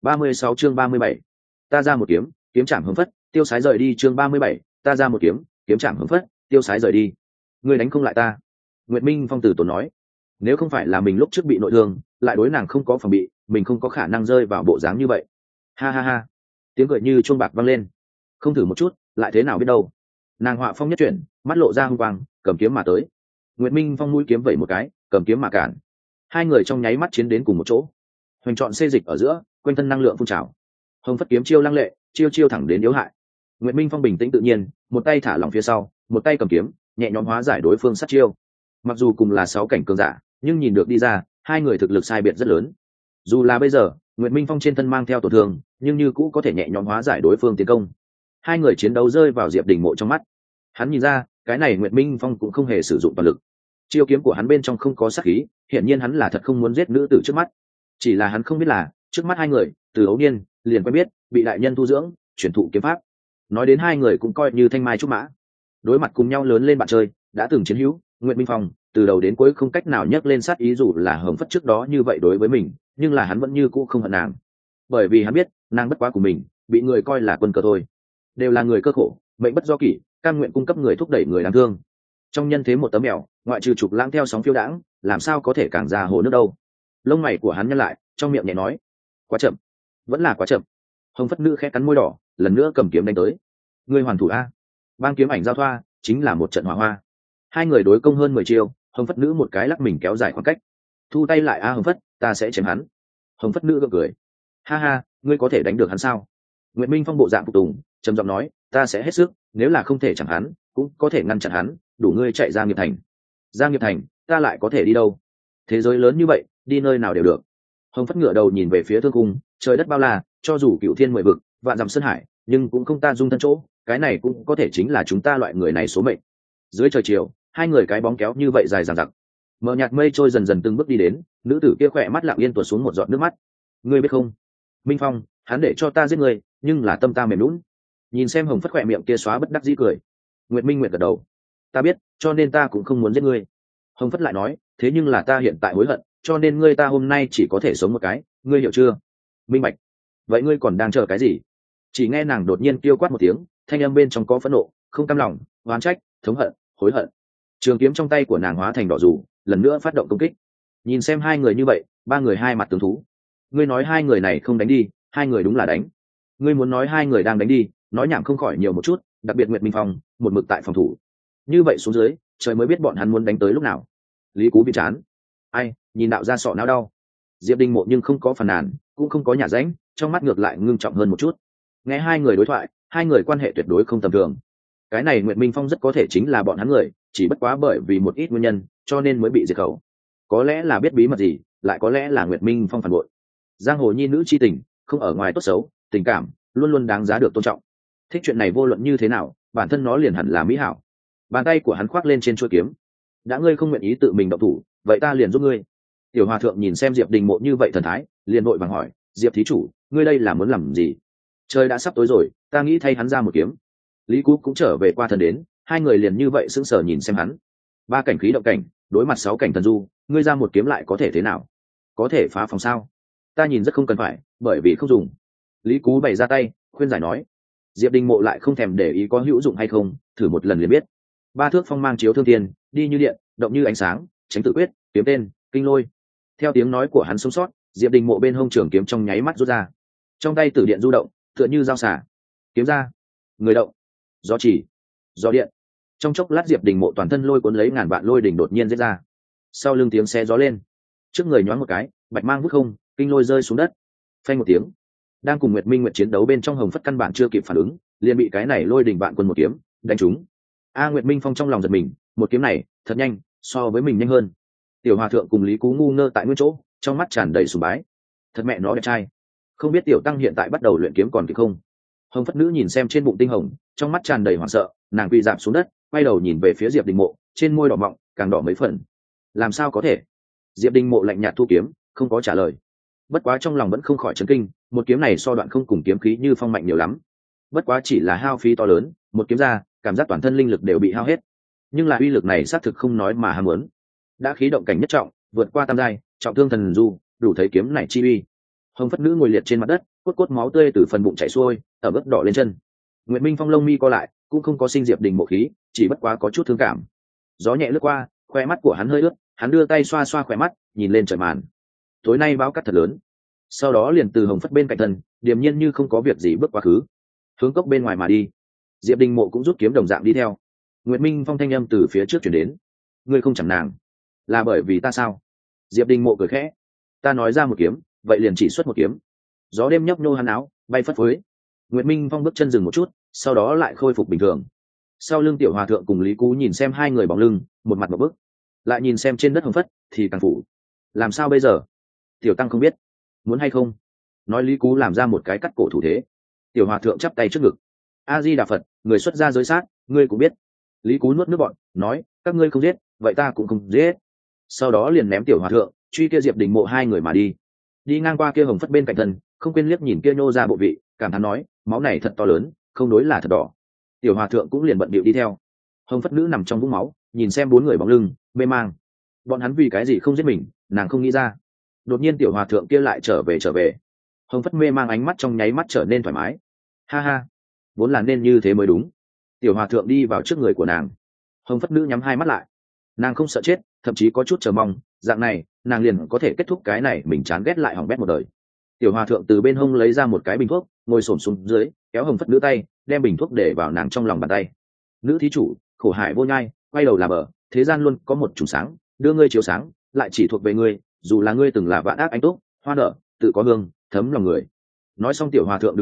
Speaker 1: 36 chương 37. Ta ra một kiếm, kiếm chạm Hồng Phất, tiêu sái rời đi. Chương 37. Ta ra một kiếm, kiếm chạm Hồng Phất, tiêu sái rời đi. Ngươi đánh không lại ta. Nguyệt Minh Phong từ tốn nói, nếu không phải là mình lúc trước bị nội thương, lại đối nàng không có phòng bị, mình không có khả năng rơi vào bộ dáng như vậy. Ha ha ha. Tiếng cười như chuông bạc vang lên. Không thử một chút, lại thế nào biết đâu. Nàng họa phong nhất chuyển, mắt lộ ra hung quang, cầm kiếm mà tới. Nguyệt Minh Phong mũi kiếm vẩy một cái, cầm kiếm mà cản. Hai người trong nháy mắt chiến đến cùng một chỗ. Hoành trọn xê dịch ở giữa, quanh thân năng lượng phun trào. Hồng Phất kiếm chiêu lăng lệ, chiêu thẳng đến yếu hại. Nguyệt Minh Phong bình tĩnh tự nhiên, một tay thả lỏng phía sau, một tay cầm kiếm, nhẹ nhõm hóa giải đối phương sát chiêu. Mặc dù cùng là 6 cảnh cường giả, nhưng nhìn được đi ra, hai người thực lực sai biệt rất lớn. Dù là bây giờ, Nguyệt Minh Phong trên thân mang theo tổn thương, nhưng như cũ có thể nhẹ nhõm hóa giải đối phương tiến công. Hai người chiến đấu rơi vào Diệp Đình Mộ trong mắt. Hắn nhìn ra, cái này Nguyệt Minh Phong cũng không hề sử dụng toàn lực. Chiêu kiếm của hắn bên trong không có sát khí, hiển nhiên hắn là thật không muốn giết nữ tử trước mắt. Chỉ là hắn không biết là, trước mắt hai người, từ ấu niên liền quen biết, bị đại nhân tu dưỡng, truyền thụ kiếm pháp. Nói đến hai người cũng coi như thanh mai trúc mã, đối mặt cùng nhau lớn lên bạn chơi, đã từng chiến hữu. Nguyệt Minh Phong từ đầu đến cuối không cách nào nhắc lên sát ý, dù là Hồng Phất trước đó như vậy đối với mình, nhưng là hắn vẫn như cũ không hận nàng, bởi vì hắn biết nàng bất quá của mình, bị người coi là quân cờ thôi, đều là người cơ khổ, mệnh bất do kỷ, cam nguyện cung cấp người thúc đẩy người đáng thương. Trong nhân thế một tấm mèo, ngoại trừ trục lãng theo sóng phiêu đãng, làm sao có thể càng ra hồ nước đâu. Lông mày của hắn nhăn lại, trong miệng nhẹ nói, quá chậm, vẫn là quá chậm. Hồng Phất nữ khẽ cắn môi đỏ, lần nữa cầm kiếm đánh tới. Ngươi hoàn thủ a. Bang kiếm ảnh giao thoa, chính là một trận hỏa hoa. Hai người đối công hơn 10 chiêu, Hồng Phất nữ một cái lắc mình kéo dài khoảng cách. Thu tay lại a Hồng Phất, ta sẽ chém hắn. Hồng Phất nữ gượng cười, ha ha, ngươi có thể đánh được hắn sao? Nguyệt Minh Phong bộ dạng phục tùng, trầm giọng nói, ta sẽ hết sức, nếu là không thể chẳng hắn, cũng có thể ngăn chặn hắn, đủ ngươi chạy ra nghiệp thành. Ra nghiệp thành, ta lại có thể đi đâu? Thế giới lớn như vậy, đi nơi nào đều được. Hồng Phất ngửa đầu nhìn về phía thương cung, trời đất bao la, cho dù cửu thiên mười vực, vạn dặm sơn hải, nhưng cũng không ta dung thân chỗ, cái này cũng có thể chính là chúng ta loại người này số mệnh. Dưới trời chiều, hai người cái bóng kéo như vậy dài dằng dặc. Mờ nhạt mây trôi dần dần từng bước đi đến, nữ tử kia khỏe mắt lặng yên tuột xuống một giọt nước mắt. Ngươi biết không, Minh Phong, hắn để cho ta giết người, nhưng là tâm ta mềm lún. Nhìn xem Hồng Phất khỏe miệng kia xóa bất đắc dĩ cười. Nguyệt Minh Nguyệt gật đầu. Ta biết, cho nên ta cũng không muốn giết ngươi. Hồng Phất lại nói, thế nhưng là ta hiện tại hối hận, cho nên ngươi ta hôm nay chỉ có thể sống một cái, ngươi hiểu chưa? Minh bạch. Vậy ngươi còn đang chờ cái gì? Chỉ nghe nàng đột nhiên kêu quát một tiếng, thanh âm bên trong có phẫn nộ, không cam lòng, oán trách, thống hận, hối hận. Trường kiếm trong tay của nàng hóa thành đỏ dù, lần nữa phát động công kích. Nhìn xem hai người như vậy, ba người hai mặt tướng thú. Ngươi nói hai người này không đánh đi, hai người đúng là đánh. Ngươi muốn nói hai người đang đánh đi, nói nhảm không khỏi nhiều một chút, đặc biệt Nguyệt Minh Phong một mực tại phòng thủ. Như vậy xuống dưới, trời mới biết bọn hắn muốn đánh tới lúc nào. Lý Cú bị chán. Ai, nhìn đạo ra sọ não đau. Diệp Đình Mộ nhưng không có phàn nàn, cũng không có nhả ránh, trong mắt ngược lại ngưng trọng hơn một chút. Nghe hai người đối thoại, hai người quan hệ tuyệt đối không tầm thường. Cái này Nguyệt Minh Phong rất có thể chính là bọn hắn người, chỉ bất quá bởi vì một ít nguyên nhân, cho nên mới bị diệt khẩu. Có lẽ là biết bí mật gì, lại có lẽ là Nguyệt Minh Phong phản bội. Giang hồ nhi nữ chi tình, không ở ngoài tốt xấu, tình cảm luôn luôn đáng giá được tôn trọng. Thích chuyện này vô luận như thế nào, bản thân nó liền hẳn là mỹ hảo. Bàn tay của hắn khoác lên trên chuôi kiếm. Đã ngươi không nguyện ý tự mình động thủ, vậy ta liền giúp ngươi. Tiểu Hòa thượng nhìn xem Diệp Đình Mộ như vậy thần thái, liền vội vàng hỏi, Diệp thí chủ, ngươi đây là muốn làm gì? Trời đã sắp tối rồi, ta nghĩ thay hắn ra một kiếm. Lý Cú cũng trở về qua thần đến, hai người liền như vậy sững sờ nhìn xem hắn. Ba cảnh khí động cảnh, đối mặt sáu cảnh thần du, ngươi ra một kiếm lại có thể thế nào? Có thể phá phòng sao? Ta nhìn rất không cần phải, bởi vì không dùng. Lý Cú bày ra tay, khuyên giải nói. Diệp Đình Mộ lại không thèm để ý có hữu dụng hay không, thử một lần liền biết. Ba thước phong mang chiếu thương thiên, đi như điện, động như ánh sáng, tránh tự quyết, kiếm tên, kinh lôi. Theo tiếng nói của hắn sống sót, Diệp Đình Mộ bên hông trường kiếm trong nháy mắt rút ra. Trong tay tử điện du động, tựa như dao xả. Kiếm ra, người động, gió chỉ, gió điện. Trong chốc lát Diệp Đình Mộ toàn thân lôi cuốn lấy ngàn vạn lôi đỉnh đột nhiên giết ra. Sau lưng tiếng xe gió lên, trước người nhoáng một cái, bạch mang vút không, kinh lôi rơi xuống đất. Phanh một tiếng. Đang cùng Nguyệt Minh Nguyệt chiến đấu bên trong, Hồng Phất căn bản chưa kịp phản ứng, liền bị cái này lôi đỉnh vạn quân một kiếm đánh trúng. Nguyệt Minh Phong trong lòng giật mình, một kiếm này thật nhanh, so với mình nhanh hơn. Tiểu Hòa thượng cùng Lý Cú ngu ngơ tại nguyên chỗ, trong mắt tràn đầy sùng bái. Thật mẹ nó đẹp trai, không biết tiểu tăng hiện tại bắt đầu luyện kiếm còn kịp không? Hồng Phất nữ nhìn xem trên bụng tinh hồng, trong mắt tràn đầy hoảng sợ, nàng quỳ rạp xuống đất, quay đầu nhìn về phía Diệp Đình Mộ, trên môi đỏ mọng càng đỏ mấy phần. Làm sao có thể? Diệp Đình Mộ lạnh nhạt thu kiếm, không có trả lời. Bất quá trong lòng vẫn không khỏi chấn kinh, một kiếm này so đoạn không cùng kiếm khí như phong mạnh nhiều lắm. Bất quá chỉ là hao phí to lớn, một kiếm ra, cảm giác toàn thân linh lực đều bị hao hết. Nhưng là uy lực này xác thực không nói mà ham muốn. Đã khí động cảnh nhất trọng, vượt qua tam giai, trọng thương thần du, đủ thấy kiếm này chi uy. Hồng Phất nữ ngồi liệt trên mặt đất, cốt cốt máu tươi từ phần bụng chảy xuôi, ở mức đỏ lên chân. Nguyệt Minh Phong lông mi co lại, cũng không có sinh Diệp Đình Mộ khí, chỉ bất quá có chút thương cảm. Gió nhẹ lướt qua, khoe mắt của hắn hơi ướt, hắn đưa tay xoa xoa khỏe mắt, nhìn lên trời màn. Tối nay báo cắt thật lớn. Sau đó liền từ Hồng Phất bên cạnh thân, điềm nhiên như không có việc gì bước quá khứ, hướng cốc bên ngoài mà đi. Diệp Đình Mộ cũng rút kiếm đồng dạng đi theo. Nguyệt Minh Phong thanh âm từ phía trước chuyển đến, ngươi không chẳng nàng, là bởi vì ta sao? Diệp Đình Mộ cười khẽ, ta nói ra một kiếm, vậy liền chỉ xuất một kiếm. Gió đêm nhấp nhô hắn áo, bay phất phới. Nguyệt Minh Phong bước chân dừng một chút, sau đó lại khôi phục bình thường. Sau lưng Tiểu Hòa thượng cùng Lý Cú nhìn xem hai người bóng lưng, một mặt một bước, lại nhìn xem trên đất Hồng Phất thì càng phủ. Làm sao bây giờ? Tiểu tăng không biết, muốn hay không? Nói Lý Cú làm ra một cái cắt cổ thủ thế. Tiểu Hòa thượng chắp tay trước ngực, A Di Đà Phật, người xuất gia giới sát, ngươi cũng biết. Lý Cú nuốt nước bọt, nói, các ngươi không giết, vậy ta cũng không giết. Sau đó liền ném Tiểu Hòa thượng, truy kia Diệp Đình Mộ hai người mà đi. Đi ngang qua kia Hồng Phất bên cạnh thân, không quên liếc nhìn kia nhô ra bộ vị, cảm thán nói, máu này thật to lớn, không đối là thật đỏ. Tiểu Hòa thượng cũng liền bận bịu đi theo. Hồng Phất nữ nằm trong vũng máu, nhìn xem bốn người bóng lưng, mê mang. Bọn hắn vì cái gì không giết mình, nàng không nghĩ ra. Đột nhiên Tiểu Hòa thượng kia lại trở về. Hồng Phất mê mang ánh mắt trong nháy mắt trở nên thoải mái. Ha ha, vốn là nên như thế mới đúng. Tiểu Hòa thượng đi vào trước người của nàng. Hồng Phất nữ nhắm hai mắt lại, nàng không sợ chết, thậm chí có chút chờ mong, dạng này nàng liền có thể kết thúc cái này mình chán ghét lại hỏng bét một đời. Tiểu Hòa thượng từ bên hông lấy ra một cái bình thuốc, ngồi xổm xuống dưới, kéo Hồng Phất nữ tay, đem bình thuốc để vào nàng trong lòng bàn tay. Nữ thí chủ, khổ hại vô nhai, quay đầu là bờ, thế gian luôn có một chùm sáng, đưa ngươi chiếu sáng, lại chỉ thuộc về ngươi, dù là ngươi từng là vạn ác anh túc, hoa nở, tự có hương, thấm lòng người. Nói xong Tiểu Hòa thượng đứng dậy,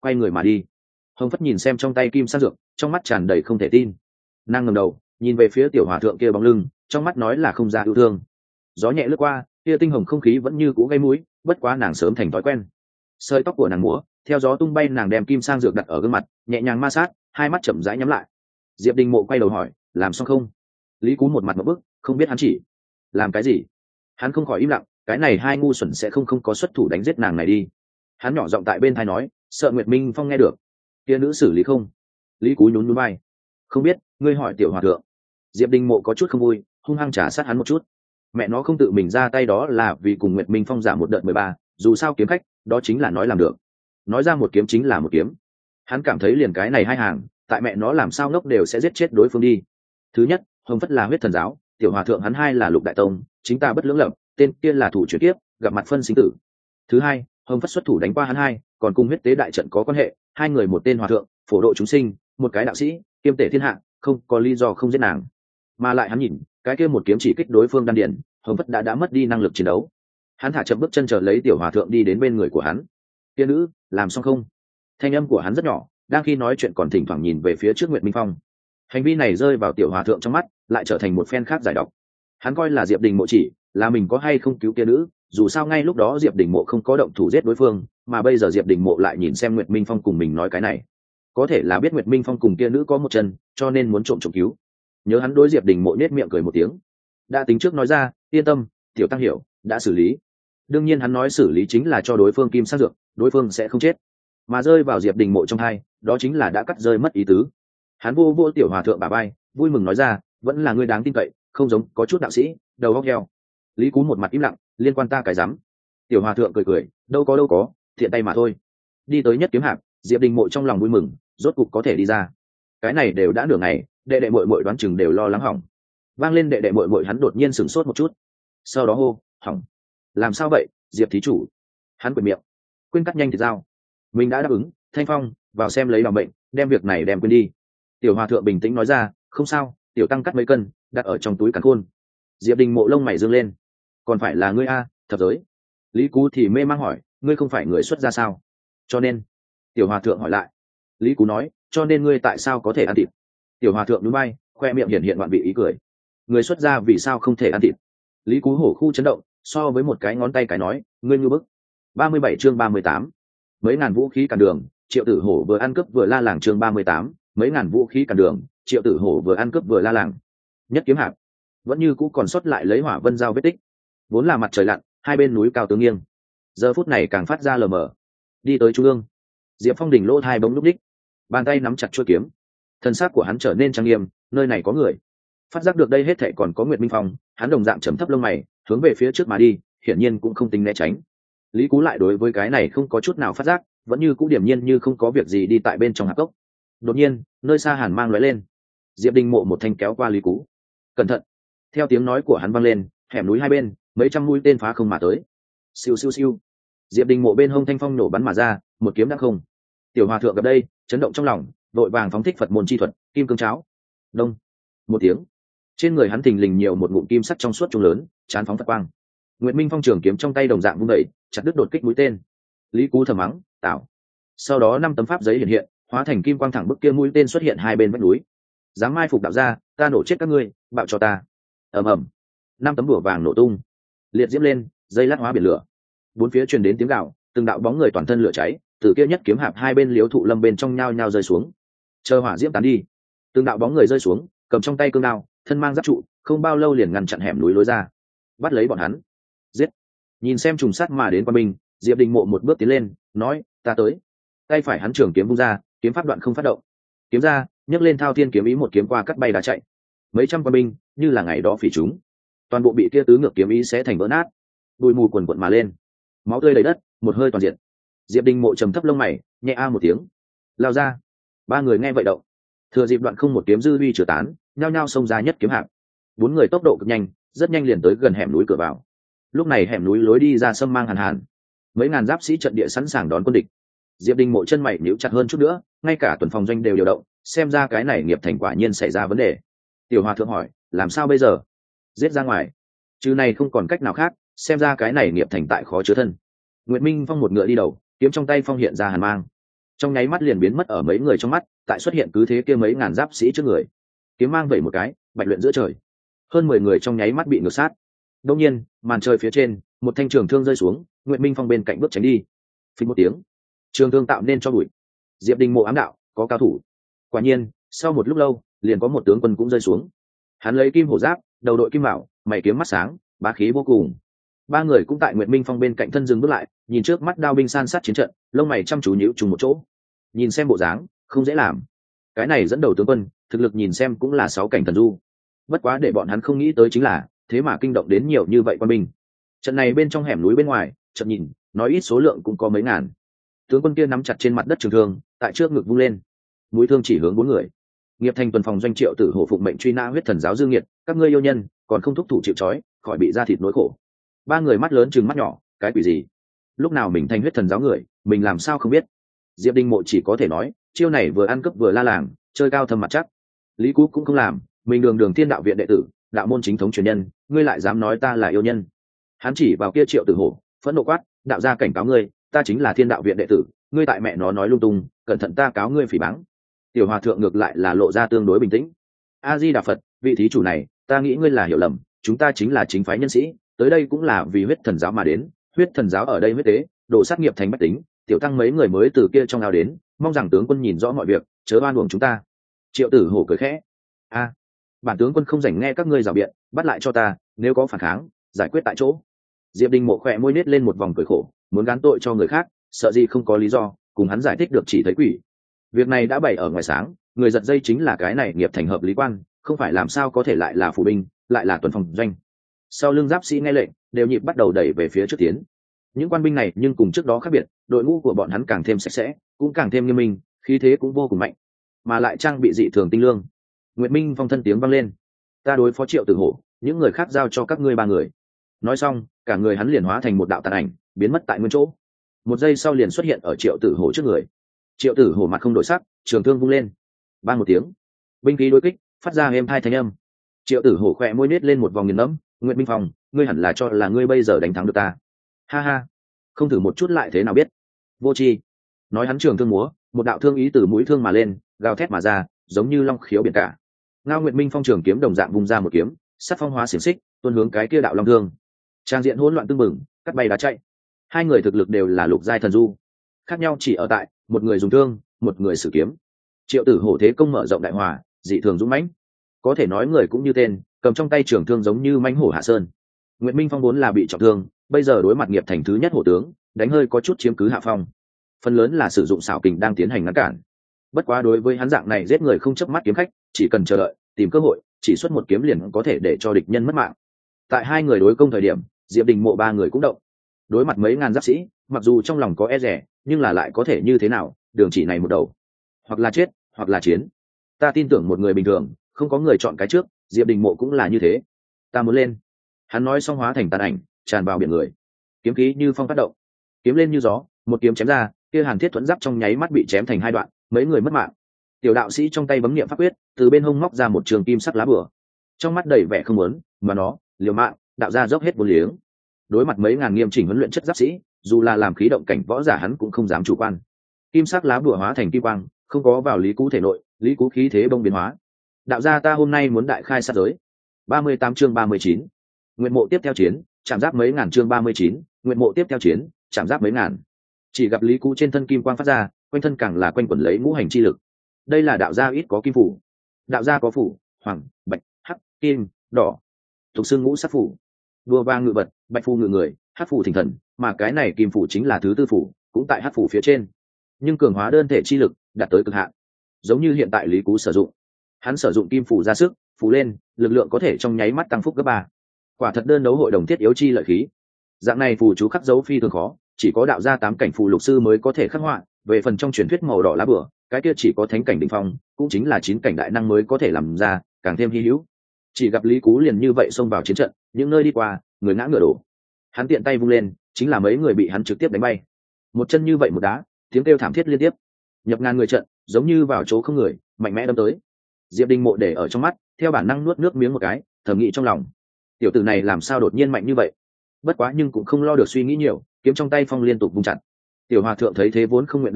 Speaker 1: quay người mà đi. Hồng Phất nhìn xem trong tay kim sang dược, trong mắt tràn đầy không thể tin. Nàng ngẩng đầu nhìn về phía tiểu hòa thượng kia bóng lưng, trong mắt nói là không ra yêu thương. Gió nhẹ lướt qua, kia tinh hồng không khí vẫn như cũ gây mũi, bất quá nàng sớm thành thói quen. Sợi tóc của nàng múa theo gió tung bay, nàng đem kim sang dược đặt ở gương mặt, nhẹ nhàng ma sát, hai mắt chậm rãi nhắm lại. Diệp Đình Mộ quay đầu hỏi, làm xong không? Lý Cú một mặt một bức, không biết hắn chỉ làm cái gì. Hắn không khỏi im lặng, cái này hai ngu xuẩn sẽ không có xuất thủ đánh giết nàng này đi. Hắn nhỏ giọng tại bên tai nói, sợ Nguyệt Minh Phong nghe được. Kia nữ xử lý không? Lý Cú nhún nhún vai, không biết, ngươi hỏi tiểu hòa thượng. Diệp Đình Mộ có chút không vui, hung hăng trả sát hắn một chút. Mẹ nó không tự mình ra tay đó là vì cùng Nguyệt Minh Phong giảm một đợt 13, dù sao kiếm khách, đó chính là nói làm được. Nói ra một kiếm chính là một kiếm. Hắn cảm thấy liền cái này hai hàng, tại mẹ nó làm sao ngốc đều sẽ giết chết đối phương đi. Thứ nhất, Hồng Phất là huyết thần giáo, tiểu hòa thượng hắn hai là Lục Đại Tông, chính ta bất lưỡng lập, tên kia là thủ chuyển tiếp, gặp mặt phân sinh tử. Thứ hai, Hồng Phất xuất thủ đánh qua hắn hai, còn cùng huyết tế đại trận có quan hệ, hai người một tên hòa thượng, phổ độ chúng sinh, một cái đạo sĩ, kiêm tể thiên hạ, không có lý do không giết nàng. Mà lại hắn nhìn, cái kia một kiếm chỉ kích đối phương đan điển, Hồng Phất đã mất đi năng lực chiến đấu. Hắn thả chậm bước chân chờ lấy tiểu hòa thượng đi đến bên người của hắn. Tiên nữ, làm xong không? Thanh âm của hắn rất nhỏ, đang khi nói chuyện còn thỉnh thoảng nhìn về phía trước Nguyệt Minh Phong. Hành vi này rơi vào tiểu hòa thượng trong mắt, lại trở thành một phen khác giải độc. Hắn coi là Diệp Đình Mộ chỉ là mình có hay không cứu tiên nữ, dù sao ngay lúc đó Diệp Đình Mộ không có động thủ giết đối phương, mà bây giờ Diệp Đình Mộ lại nhìn xem Nguyệt Minh Phong cùng mình nói cái này, có thể là biết Nguyệt Minh Phong cùng kia nữ có một chân, cho nên muốn trộm cứu. Nhớ hắn đối Diệp Đình Mộ nhếch miệng cười một tiếng, đã tính trước nói ra, yên tâm, tiểu tăng hiểu, đã xử lý. Đương nhiên hắn nói xử lý chính là cho đối phương kim sát dược, đối phương sẽ không chết. Mà rơi vào Diệp Đình Mộ trong hai, đó chính là đã cắt rơi mất ý tứ. Hắn vô vô tiểu hòa thượng bả vai, vui mừng nói ra, vẫn là ngươi đáng tin cậy, không giống có chút đạo sĩ, đầu óc heo. Lý Cú một mặt im lặng, liên quan ta cái rắm. Tiểu hòa thượng cười cười, đâu có, thiện tay mà thôi. Đi tới nhất kiếm hạp, Diệp Đình Mộ trong lòng vui mừng, rốt cục có thể đi ra. Cái này đều đã nửa ngày, đệ đệ muội muội đoán chừng đều lo lắng hỏng. Vang lên đệ đệ muội muội hắn đột nhiên sửng sốt một chút, sau đó hô, hỏng. Làm sao vậy, Diệp thí chủ? Hắn quệt miệng, quên cắt nhanh thịt dao. Mình đã đáp ứng, Thanh Phong, vào xem lấy lòng bệnh, đem việc này đem quên đi. Tiểu hòa thượng bình tĩnh nói ra, không sao, tiểu tăng cắt mấy cân, đặt ở trong túi càn khôn. Diệp Đình Mộ lông mày dương lên, còn phải là ngươi a, thập giới. Lý Cú thì mê mang hỏi, ngươi không phải người xuất gia sao? Cho nên, tiểu hòa thượng hỏi lại. Lý Cú nói, cho nên ngươi tại sao có thể ăn thịt? Tiểu hòa thượng nhún vai, khoe miệng hiện ngoạn vị ý cười. Người xuất gia vì sao không thể ăn thịt? Lý Cú hổ khu chấn động, so với một cái ngón tay cái nói, ngươi ngu bức. 37 chương 38. Mấy ngàn vũ khí cản đường, Triệu Tử Hổ vừa ăn cướp vừa la làng chương 38, mấy ngàn vũ khí cản đường, Triệu Tử Hổ vừa ăn cướp vừa la làng. Nhất kiếm hạp, vẫn như cũ còn sót lại lấy hỏa vân giao vết tích. Vốn là mặt trời lặn, hai bên núi cao tướng nghiêng. Giờ phút này càng phát ra lờ mờ. Đi tới trung ương, Diệp Phong đỉnh lỗ hai bóng lúc đích, bàn tay nắm chặt chuôi kiếm. Thân xác của hắn trở nên trang nghiêm, nơi này có người. Phát giác được đây hết thảy còn có Nguyệt Minh Phong, hắn đồng dạng trầm thấp lông mày, hướng về phía trước mà đi, hiển nhiên cũng không tính né tránh. Lý Cú lại đối với cái này không có chút nào phát giác, vẫn như cũ điềm nhiên như không có việc gì đi tại bên trong hạp cốc. Đột nhiên, nơi xa hàn mang lóe lên, Diệp Đình Mộ một thanh kéo qua Lý Cú. Cẩn thận! Theo tiếng nói của hắn vang lên, hẻm núi hai bên, mấy trăm mũi tên phá không mà tới. Siêu siêu siêu. Diệp Đình Mộ bên hông thanh phong nổ bắn mà ra, một kiếm đã không. Tiểu hòa thượng gặp đây, chấn động trong lòng, vội vàng phóng thích Phật môn chi thuật, kim cương cháo. Đông. Một tiếng. Trên người hắn thình lình nhiều một ngụm kim sắt trong suốt trung lớn, chán phóng Phật quang. Nguyệt Minh Phong trường kiếm trong tay đồng dạng vung đẩy, chặt đứt đột kích mũi tên. Lý Cú thầm mắng, tạo. Sau đó 5 tấm pháp giấy hiện hiện, hóa thành kim quang thẳng bức kia mũi tên xuất hiện hai bên vách núi. Dám mai phục đạo ra, ta nổ chết các ngươi, bạo cho ta. Ầm ầm. 5 tấm bùa vàng nổ tung, liệt diễm lên, dây lát hóa biển lửa. Bốn phía truyền đến tiếng gào, từng đạo bóng người toàn thân lửa cháy, từ kia nhất kiếm hạp hai bên liếu thụ lâm bên trong nhao nhao rơi xuống. Chờ hỏa diễm tán đi, từng đạo bóng người rơi xuống, cầm trong tay cương đao, thân mang giáp trụ, không bao lâu liền ngăn chặn hẻm núi lối ra, bắt lấy bọn hắn. Giết! Nhìn xem trùng sát mà đến qua mình, Diệp Đình Mộ một bước tiến lên, nói, ta tới. Tay phải hắn trường kiếm vung ra, kiếm pháp đoạn không phát động. Kiếm ra, nhấc lên thao thiên kiếm ý một kiếm qua cắt bay đá chạy. Mấy trăm quân binh, như là ngày đó phỉ chúng, toàn bộ bị kia tứ ngược kiếm ý xé thành vỡ nát, bụi mù quần quần mà lên, máu tươi đầy đất, một hơi toàn diện. Diệp Đình Mộ trầm thấp lông mày, nhẹ a một tiếng, lao ra. Ba người nghe vậy động, thừa dịp đoạn không một kiếm dư uy chửa tán, nhao nhao xông ra nhất kiếm hạp. Bốn người tốc độ cực nhanh, rất nhanh liền tới gần hẻm núi cửa vào. Lúc này hẻm núi lối đi ra sâm mang hàn hàn, mấy ngàn giáp sĩ trận địa sẵn sàng đón quân địch. Diệp Đình Mộ chân mày nhíu chặt hơn chút nữa, ngay cả tuần phòng doanh đều điều động, xem ra cái này nghiệp thành quả nhiên xảy ra vấn đề. Tiểu hòa thượng hỏi, làm sao bây giờ? Giết ra ngoài, chứ này không còn cách nào khác, xem ra cái này nghiệp thành tại khó chứa thân. Nguyệt Minh Phong một ngựa đi đầu, kiếm trong tay phong hiện ra hàn mang. trong nháy mắt liền biến mất ở mấy người trong mắt, tại xuất hiện cứ thế kia mấy ngàn giáp sĩ trước người. Kiếm mang vẩy một cái, bạch luyện giữa trời. Hơn 10 người trong nháy mắt bị ngược sát. Đương nhiên, màn trời phía trên, một thanh trường thương rơi xuống, Nguyệt Minh Phong bên cạnh bước tránh đi. Phình một tiếng, trường thương tạo nên cho bụi. Diệp Đình Mộ ám đạo, có cao thủ. Quả nhiên, sau một lúc lâu, liền có một tướng quân cũng rơi xuống. Hắn lấy kim hổ giáp, đầu đội kim bảo, mày kiếm mắt sáng, bá khí vô cùng. Ba người cũng tại Nguyệt Minh Phong bên cạnh thân dừng bước lại, nhìn trước mắt đao binh san sát chiến trận, lông mày chăm chú nhíu trùng một chỗ. Nhìn xem bộ dáng, không dễ làm. Cái này dẫn đầu tướng quân, thực lực nhìn xem cũng là 6 cảnh thần du. Bất quá để bọn hắn không nghĩ tới chính là, thế mà kinh động đến nhiều như vậy quân binh. Trận này bên trong hẻm núi bên ngoài, chợt nhìn, nói ít số lượng cũng có mấy ngàn. Tướng quân kia nắm chặt trên mặt đất trường thương, tại trước ngực vung lên. Mũi thương chỉ hướng 4 người. Nghiệp Thành tuần phòng doanh Triệu Tử Hổ phụng mệnh truy nã huyết thần giáo Dương Nghiệt, các ngươi yêu nhân, còn không thúc thủ chịu trói, khỏi bị ra thịt nỗi khổ. Ba người mắt lớn trừng mắt nhỏ, cái quỷ gì? Lúc nào mình thành huyết thần giáo người, mình làm sao không biết? Diệp Đình Mộ chỉ có thể nói, chiêu này vừa ăn cướp vừa la làng, chơi cao thâm mặt chắc. Lý Cú cũng không làm, mình đường Thiên đạo viện đệ tử, đạo môn chính thống truyền nhân, ngươi lại dám nói ta là yêu nhân? Hắn chỉ vào kia Triệu Tử Hổ, phẫn nộ quát, đạo gia cảnh cáo ngươi, ta chính là Thiên đạo viện đệ tử, ngươi tại mẹ nó nói lung tung, cẩn thận ta cáo ngươi phỉ báng. Tiểu hòa thượng ngược lại là lộ ra tương đối bình tĩnh. A Di Đà Phật, vị thí chủ này, ta nghĩ ngươi là hiểu lầm, chúng ta chính là chính phái nhân sĩ, tới đây cũng là vì huyết thần giáo mà đến. Huyết thần giáo ở đây huyết tế, đổ sát nghiệp thành bách tính, tiểu tăng mấy người mới từ kia trong ao đến, mong rằng tướng quân nhìn rõ mọi việc, chớ oan uổng chúng ta. Triệu Tử Hổ cười khẽ, bản tướng quân không rảnh nghe các ngươi rào biện, bắt lại cho ta, nếu có phản kháng, giải quyết tại chỗ. Diệp Đình Mộ khỏe môi nết lên một vòng cười khổ, muốn gán tội cho người khác, sợ gì không có lý do, cùng hắn giải thích được chỉ thấy quỷ. Việc này đã bày ở ngoài sáng, người giật dây chính là cái này nghiệp thành hợp lý quan, không phải làm sao có thể lại là phủ binh, lại là tuần phòng doanh. Sau lưng giáp sĩ nghe lệnh, đều nhịp bắt đầu đẩy về phía trước tiến. Những quan binh này nhưng cùng trước đó khác biệt, đội ngũ của bọn hắn càng thêm sạch sẽ, cũng càng thêm nghiêm minh, khí thế cũng vô cùng mạnh, mà lại trang bị dị thường tinh lương. Nguyệt Minh Phong thân tiếng vang lên, ta đối phó Triệu Tử Hổ, những người khác giao cho các ngươi 3 người. Nói xong, cả người hắn liền hóa thành một đạo tàn ảnh, biến mất tại nguyên chỗ. Một giây sau liền xuất hiện ở Triệu Tử Hổ trước người. Triệu Tử Hổ mặt không đổi sắc, trường thương vung lên, bang một tiếng, binh khí đối kích, phát ra êm thai thanh âm. Triệu Tử Hổ khỏe môi nết lên một vòng nghiền ngẫm, Nguyệt Minh Phong, ngươi hẳn là cho là ngươi bây giờ đánh thắng được ta. Ha ha, không thử một chút lại thế nào biết. Vô tri. Nói hắn trường thương múa, một đạo thương ý từ mũi thương mà lên, gào thét mà ra, giống như long khiếu biển cả. Ngao Nguyệt Minh Phong trường kiếm đồng dạng vung ra một kiếm, sắt phong hóa xiển xích, tuôn hướng cái kia đạo long thương. Trang diện hỗn loạn tưng bừng, cắt bay đá chạy. Hai người thực lực đều là lục giai thần du, khác nhau chỉ ở tại một người dùng thương, một người sử kiếm. Triệu Tử Hổ thế công mở rộng đại hòa, dị thường dũng mãnh, có thể nói người cũng như tên, cầm trong tay trường thương giống như mãnh hổ hạ sơn. Nguyệt Minh Phong vốn là bị trọng thương, bây giờ đối mặt nghiệp thành thứ nhất hổ tướng, đánh hơi có chút chiếm cứ hạ phong. Phần lớn là sử dụng xảo kình đang tiến hành ngăn cản. Bất quá đối với hắn dạng này giết người không chớp mắt kiếm khách, chỉ cần chờ đợi, tìm cơ hội, chỉ xuất một kiếm liền có thể để cho địch nhân mất mạng. Tại hai người đối công thời điểm, Diệp Đình Mộ 3 người cũng động. Đối mặt mấy ngàn giáp sĩ, mặc dù trong lòng có e dè, nhưng là lại có thể như thế nào, đường chỉ này một đầu, hoặc là chết, hoặc là chiến. Ta tin tưởng một người bình thường, không có người chọn cái trước, Diệp Đình Mộ cũng là như thế. Ta muốn lên. Hắn nói xong hóa thành tàn ảnh, tràn vào biển người. Kiếm khí như phong phát động, kiếm lên như gió, một kiếm chém ra, kia Hàn Thiết Thuẫn giáp trong nháy mắt bị chém thành 2 đoạn, mấy người mất mạng. Tiểu đạo sĩ trong tay bấm niệm pháp quyết, từ bên hông móc ra một trường kim sắc lá bùa. Trong mắt đầy vẻ không muốn, mà nó, liều mạng, đạo ra dốc hết vốn liếng. Đối mặt mấy ngàn nghiêm chỉnh huấn luyện chất giáp sĩ, dù là làm khí động cảnh võ giả hắn cũng không dám chủ quan. Kim sắc lá bùa hóa thành kim quang, không có vào Lý Cú thể nội, Lý Cú khí thế bông biến hóa. Đạo gia ta hôm nay muốn đại khai sát giới. 38 chương 39. Nguyện mộ tiếp theo chiến, chạm giáp mấy ngàn chương 39, nguyện mộ tiếp theo chiến, chạm giáp mấy ngàn. Chỉ gặp Lý Cú trên thân kim quang phát ra, quanh thân càng là quanh quẩn lấy ngũ hành chi lực. Đây là đạo gia ít có kim phủ. Đạo gia có phủ, hoàng, bạch, hắc, kim, đỏ. Tục xưng ngũ sắc phủ. Đua vang ngự vật, bạch phù ngự người, hắc phù thỉnh thần, mà cái này kim phủ chính là thứ tư phủ, cũng tại hắc phủ phía trên. Nhưng cường hóa đơn thể chi lực đạt tới cực hạn. Giống như hiện tại Lý Cú sử dụng. Hắn sử dụng kim phủ ra sức, phủ lên, lực lượng có thể trong nháy mắt tăng phúc gấp 3. Quả thật đơn đấu hội đồng thiết yếu chi lợi khí. Dạng này phù chú khắc dấu phi thường khó, chỉ có đạo gia 8 cảnh phù lục sư mới có thể khắc họa. Về phần trong truyền thuyết màu đỏ lá bửa, cái kia chỉ có thánh cảnh đỉnh phong, cũng chính là 9 cảnh đại năng mới có thể làm ra, càng thêm hi hữu. Chỉ gặp Lý Cú liền như vậy xông vào chiến trận, những nơi đi qua, người ngã ngựa đổ. Hắn tiện tay vung lên, chính là mấy người bị hắn trực tiếp đánh bay. Một chân như vậy một đá, tiếng kêu thảm thiết liên tiếp. Nhập ngàn người trận, giống như vào chỗ không người, mạnh mẽ đâm tới. Diệp Đình Mộ để ở trong mắt, theo bản năng nuốt nước miếng một cái, thầm nghĩ trong lòng, tiểu tử này làm sao đột nhiên mạnh như vậy. Bất quá nhưng cũng không lo được suy nghĩ nhiều, kiếm trong tay phong liên tục vung chặt. Tiểu hòa thượng thấy thế vốn không nguyện động thủ,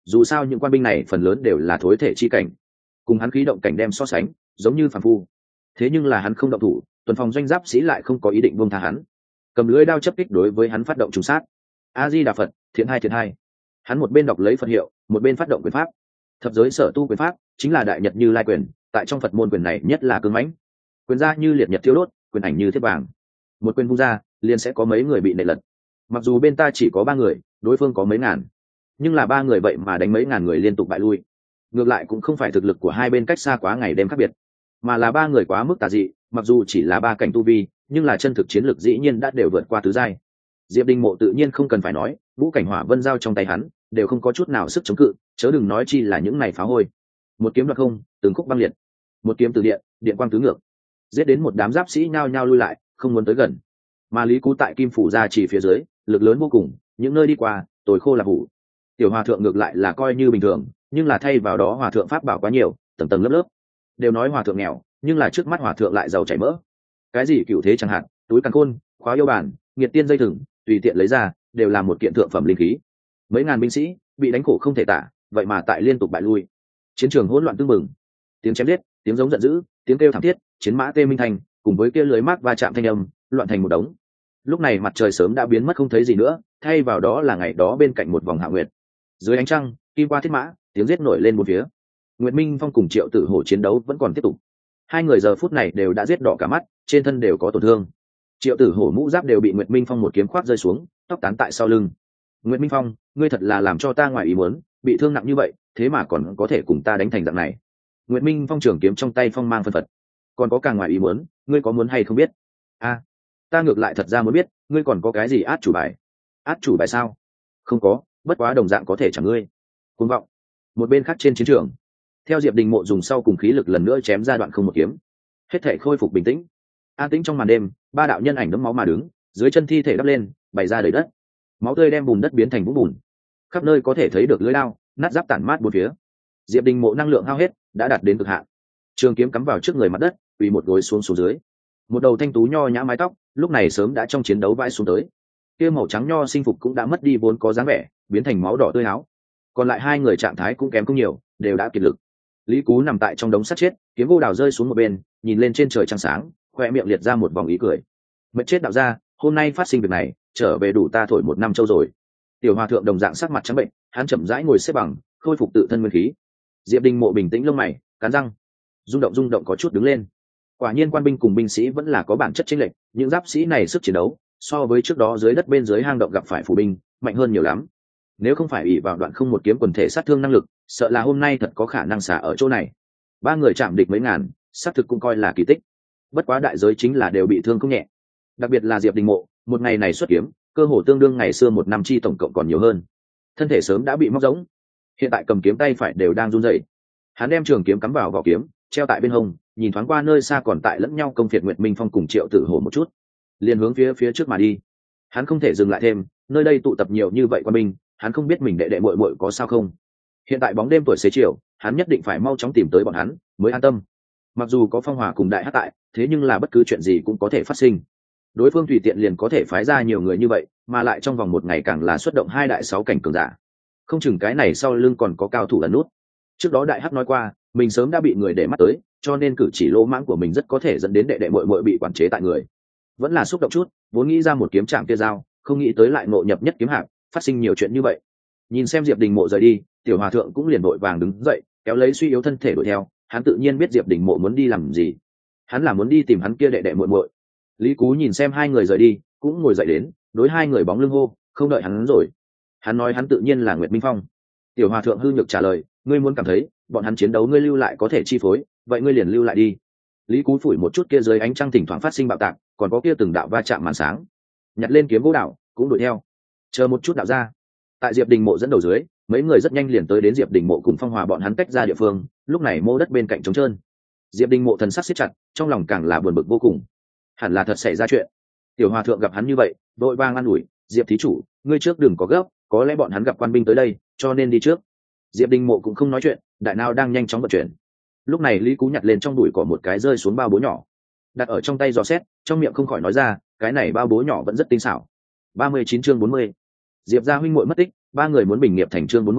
Speaker 1: dù sao những quan binh này phần lớn đều là thối thể chi cảnh, cùng hắn khí động cảnh đem so sánh giống như phàm phu. Thế nhưng là hắn không động thủ, tuần phòng doanh giáp sĩ lại không có ý định buông tha hắn, cầm lưỡi đao chấp kích đối với hắn phát động trùng sát. A Di Đà Phật, thiện hai. Hắn một bên đọc lấy Phật hiệu, một bên phát động quyền pháp. Thập giới sở tu quyền pháp chính là đại nhật Như Lai quyền, tại trong Phật môn quyền này nhất là cứng mãnh. Quyền ra như liệt nhật thiêu đốt, quyền ảnh như thiết vàng. Một quyền vung ra, liền sẽ có mấy người bị nện lật. Mặc dù bên ta chỉ có 3 người, đối phương có mấy ngàn, nhưng là 3 người vậy mà đánh mấy ngàn người liên tục bại lui. Ngược lại cũng không phải thực lực của hai bên cách xa quá ngày đêm khác biệt, mà là 3 người quá mức tà dị, mặc dù chỉ là 3 cảnh tu vi, nhưng là chân thực chiến lực dĩ nhiên đã đều vượt qua tứ giai. Diệp Đình Mộ tự nhiên không cần phải nói, ngũ cảnh hỏa vân giao trong tay hắn đều không có chút nào sức chống cự, chớ đừng nói chi là những này phá hôi. Một kiếm đoạt không, từng khúc băng liệt. Một kiếm từ điện, điện quang tứ ngược, giết đến một đám giáp sĩ nhao nhao lui lại, không muốn tới gần. Mà Lý Cú tại Kim phủ ra chỉ phía dưới, lực lớn vô cùng, những nơi đi qua, tồi khô là hủ. Tiểu hòa thượng ngược lại là coi như bình thường, nhưng là thay vào đó hòa thượng pháp bảo quá nhiều, tầng tầng lớp lớp. Đều nói hòa thượng nghèo, nhưng là trước mắt hòa thượng lại giàu chảy mỡ. Cái gì cửu thế chẳng hạn, túi càn khôn, khóa yêu bản, nghiệt tiên dây thừng, tùy tiện lấy ra, đều là một kiện thượng phẩm linh khí. Mấy ngàn binh sĩ bị đánh khổ không thể tả, vậy mà tại liên tục bại lui. Chiến trường hỗn loạn tương mừng, tiếng chém giết, tiếng giống giận dữ, tiếng kêu thảm thiết, chiến mã tê minh thành, cùng với kia lưới mác va chạm thanh âm, loạn thành một đống. Lúc này mặt trời sớm đã biến mất không thấy gì nữa, thay vào đó là ngày đó bên cạnh một vòng hạ nguyệt. Dưới ánh trăng, kim qua thiết mã, tiếng giết nổi lên một phía. Nguyệt Minh Phong cùng Triệu Tử Hổ chiến đấu vẫn còn tiếp tục. Hai người giờ phút này đều đã giết đỏ cả mắt, trên thân đều có tổn thương. Triệu Tử Hổ mũ giáp đều bị Nguyệt Minh Phong một kiếm khoác rơi xuống, tóc tán tại sau lưng. Nguyệt Minh Phong, ngươi thật là làm cho ta ngoài ý muốn, bị thương nặng như vậy, thế mà còn có thể cùng ta đánh thành dạng này. Nguyệt Minh Phong trường kiếm trong tay phong mang phân phật. Còn có càng ngoài ý muốn, ngươi có muốn hay không biết? A, ta ngược lại thật ra muốn biết, ngươi còn có cái gì át chủ bài? Át chủ bài sao? Không có, bất quá đồng dạng có thể chẳng ngươi. Cuồng vọng. Một bên khác trên chiến trường, theo Diệp Đình Mộ dùng sau cùng khí lực lần nữa chém ra đoạn không một kiếm, hết thể khôi phục bình tĩnh. An tĩnh trong màn đêm, 3 đạo nhân ảnh đẫm máu mà đứng, dưới chân thi thể đắp lên, bày ra đầy đất. Máu tươi đem bùn đất biến thành vũng bùn, khắp nơi có thể thấy được lưỡi đao, nát giáp tản mát bốn phía. Diệp Đình Mộ năng lượng hao hết, đã đạt đến cực hạn. Trường kiếm cắm vào trước người mặt đất, quỳ một gối xuống dưới. Một đầu thanh tú nho nhã mái tóc, lúc này sớm đã trong chiến đấu vãi xuống tới. Kia màu trắng nho sinh phục cũng đã mất đi vốn có dáng vẻ, biến thành máu đỏ tươi áo. Còn lại 2 người trạng thái cũng kém không nhiều, đều đã kiệt lực. Lý Cú nằm tại trong đống sắt chết, kiếm gỗ đào rơi xuống một bên, nhìn lên trên trời trăng sáng, khoe miệng liệt ra một vòng ý cười. Mệt chết đạo ra, hôm nay phát sinh việc này, trở về đủ ta thổi 1 năm châu rồi. Tiểu hòa thượng đồng dạng sắc mặt trắng bệnh, hắn chậm rãi ngồi xếp bằng, khôi phục tự thân nguyên khí. Diệp Đình Mộ bình tĩnh lông mày, cắn răng, rung động có chút đứng lên. Quả nhiên quan binh cùng binh sĩ vẫn là có bản chất chênh lệch, những giáp sĩ này sức chiến đấu so với trước đó dưới đất bên dưới hang động gặp phải phủ binh mạnh hơn nhiều lắm. Nếu không phải ỷ vào đoạn không một kiếm quần thể sát thương năng lực, sợ là hôm nay thật có khả năng xả ở chỗ này. 3 người chạm địch mấy ngàn, xác thực cũng coi là kỳ tích. Bất quá đại giới chính là đều bị thương không nhẹ. Đặc biệt là Diệp Đình Mộ, một ngày này xuất kiếm, cơ hồ tương đương ngày xưa 1 năm chi tổng cộng còn nhiều hơn. Thân thể sớm đã bị móc rỗng, hiện tại cầm kiếm tay phải đều đang run rẩy. Hắn đem trường kiếm cắm vào vỏ kiếm, treo tại bên hông, nhìn thoáng qua nơi xa còn tại lẫn nhau công phiệt Nguyệt Minh Phong cùng Triệu Tử Hổ một chút, liền hướng phía trước mà đi. Hắn không thể dừng lại thêm, nơi đây tụ tập nhiều như vậy quan binh, hắn không biết mình đệ đệ muội muội có sao không. Hiện tại bóng đêm tuổi xế chiều, hắn nhất định phải mau chóng tìm tới bọn hắn mới an tâm. Mặc dù có Phong Hỏa cùng Đại Hắc tại, thế nhưng là bất cứ chuyện gì cũng có thể phát sinh. Đối phương tùy tiện liền có thể phái ra nhiều người như vậy, mà lại trong vòng 1 ngày càng là xuất động 2 đại 6 cảnh cường giả. Không chừng cái này sau lưng còn có cao thủ ẩn nút. Trước đó Đại Hắc nói qua, mình sớm đã bị người để mắt tới, cho nên cử chỉ lỗ mãng của mình rất có thể dẫn đến đệ đệ muội muội bị quản chế tại người. Vẫn là xúc động chút, vốn nghĩ ra một kiếm chạm kia dao, không nghĩ tới lại ngộ nhập nhất kiếm hạp, phát sinh nhiều chuyện như vậy. Nhìn xem Diệp Đình Mộ rời đi, tiểu hòa thượng cũng liền vội vàng đứng dậy, kéo lấy suy yếu thân thể đuổi theo. Hắn tự nhiên biết Diệp Đình Mộ muốn đi làm gì, hắn là muốn đi tìm hắn kia đệ đệ muội muội. Lý Cú nhìn xem 2 người rời đi, cũng ngồi dậy đến, đối 2 người bóng lưng hô, không đợi hắn rồi. Hắn nói hắn tự nhiên là Nguyệt Minh Phong. Tiểu hòa thượng hư nhược trả lời, ngươi muốn cảm thấy bọn hắn chiến đấu ngươi lưu lại có thể chi phối, vậy ngươi liền lưu lại đi. Lý Cú phủi một chút kia dưới ánh trăng thỉnh thoảng phát sinh bạo tạc, còn có kia từng đạo va chạm màn sáng, nhặt lên kiếm gỗ đạo cũng đuổi theo. Chờ một chút đạo ra. Tại Diệp Đình Mộ dẫn đầu dưới, mấy người rất nhanh liền tới đến Diệp Đình Mộ cùng Phong Hòa bọn hắn tách ra địa phương, lúc này mô đất bên cạnh trống trơn. Diệp Đình Mộ thần sắc siết chặt, trong lòng càng là buồn bực vô cùng. Hẳn là thật xảy ra chuyện. Tiểu hòa thượng gặp hắn như vậy, đội vang an ủi, Diệp thí chủ, ngươi trước đừng có gấp, có lẽ bọn hắn gặp quan binh tới đây, cho nên đi trước. Diệp Đình Mộ cũng không nói chuyện, đại não đang nhanh chóng vận chuyển. Lúc này Lý Cú nhặt lên trong đùi cỏ một cái rơi xuống bao bố nhỏ, đặt ở trong tay dò xét, trong miệng không khỏi nói ra, cái này bao bố nhỏ vẫn rất tinh xảo. 39 chương 40. Diệp gia huynh muội mất tích, 3 người muốn bình nghiệp thành chương 40.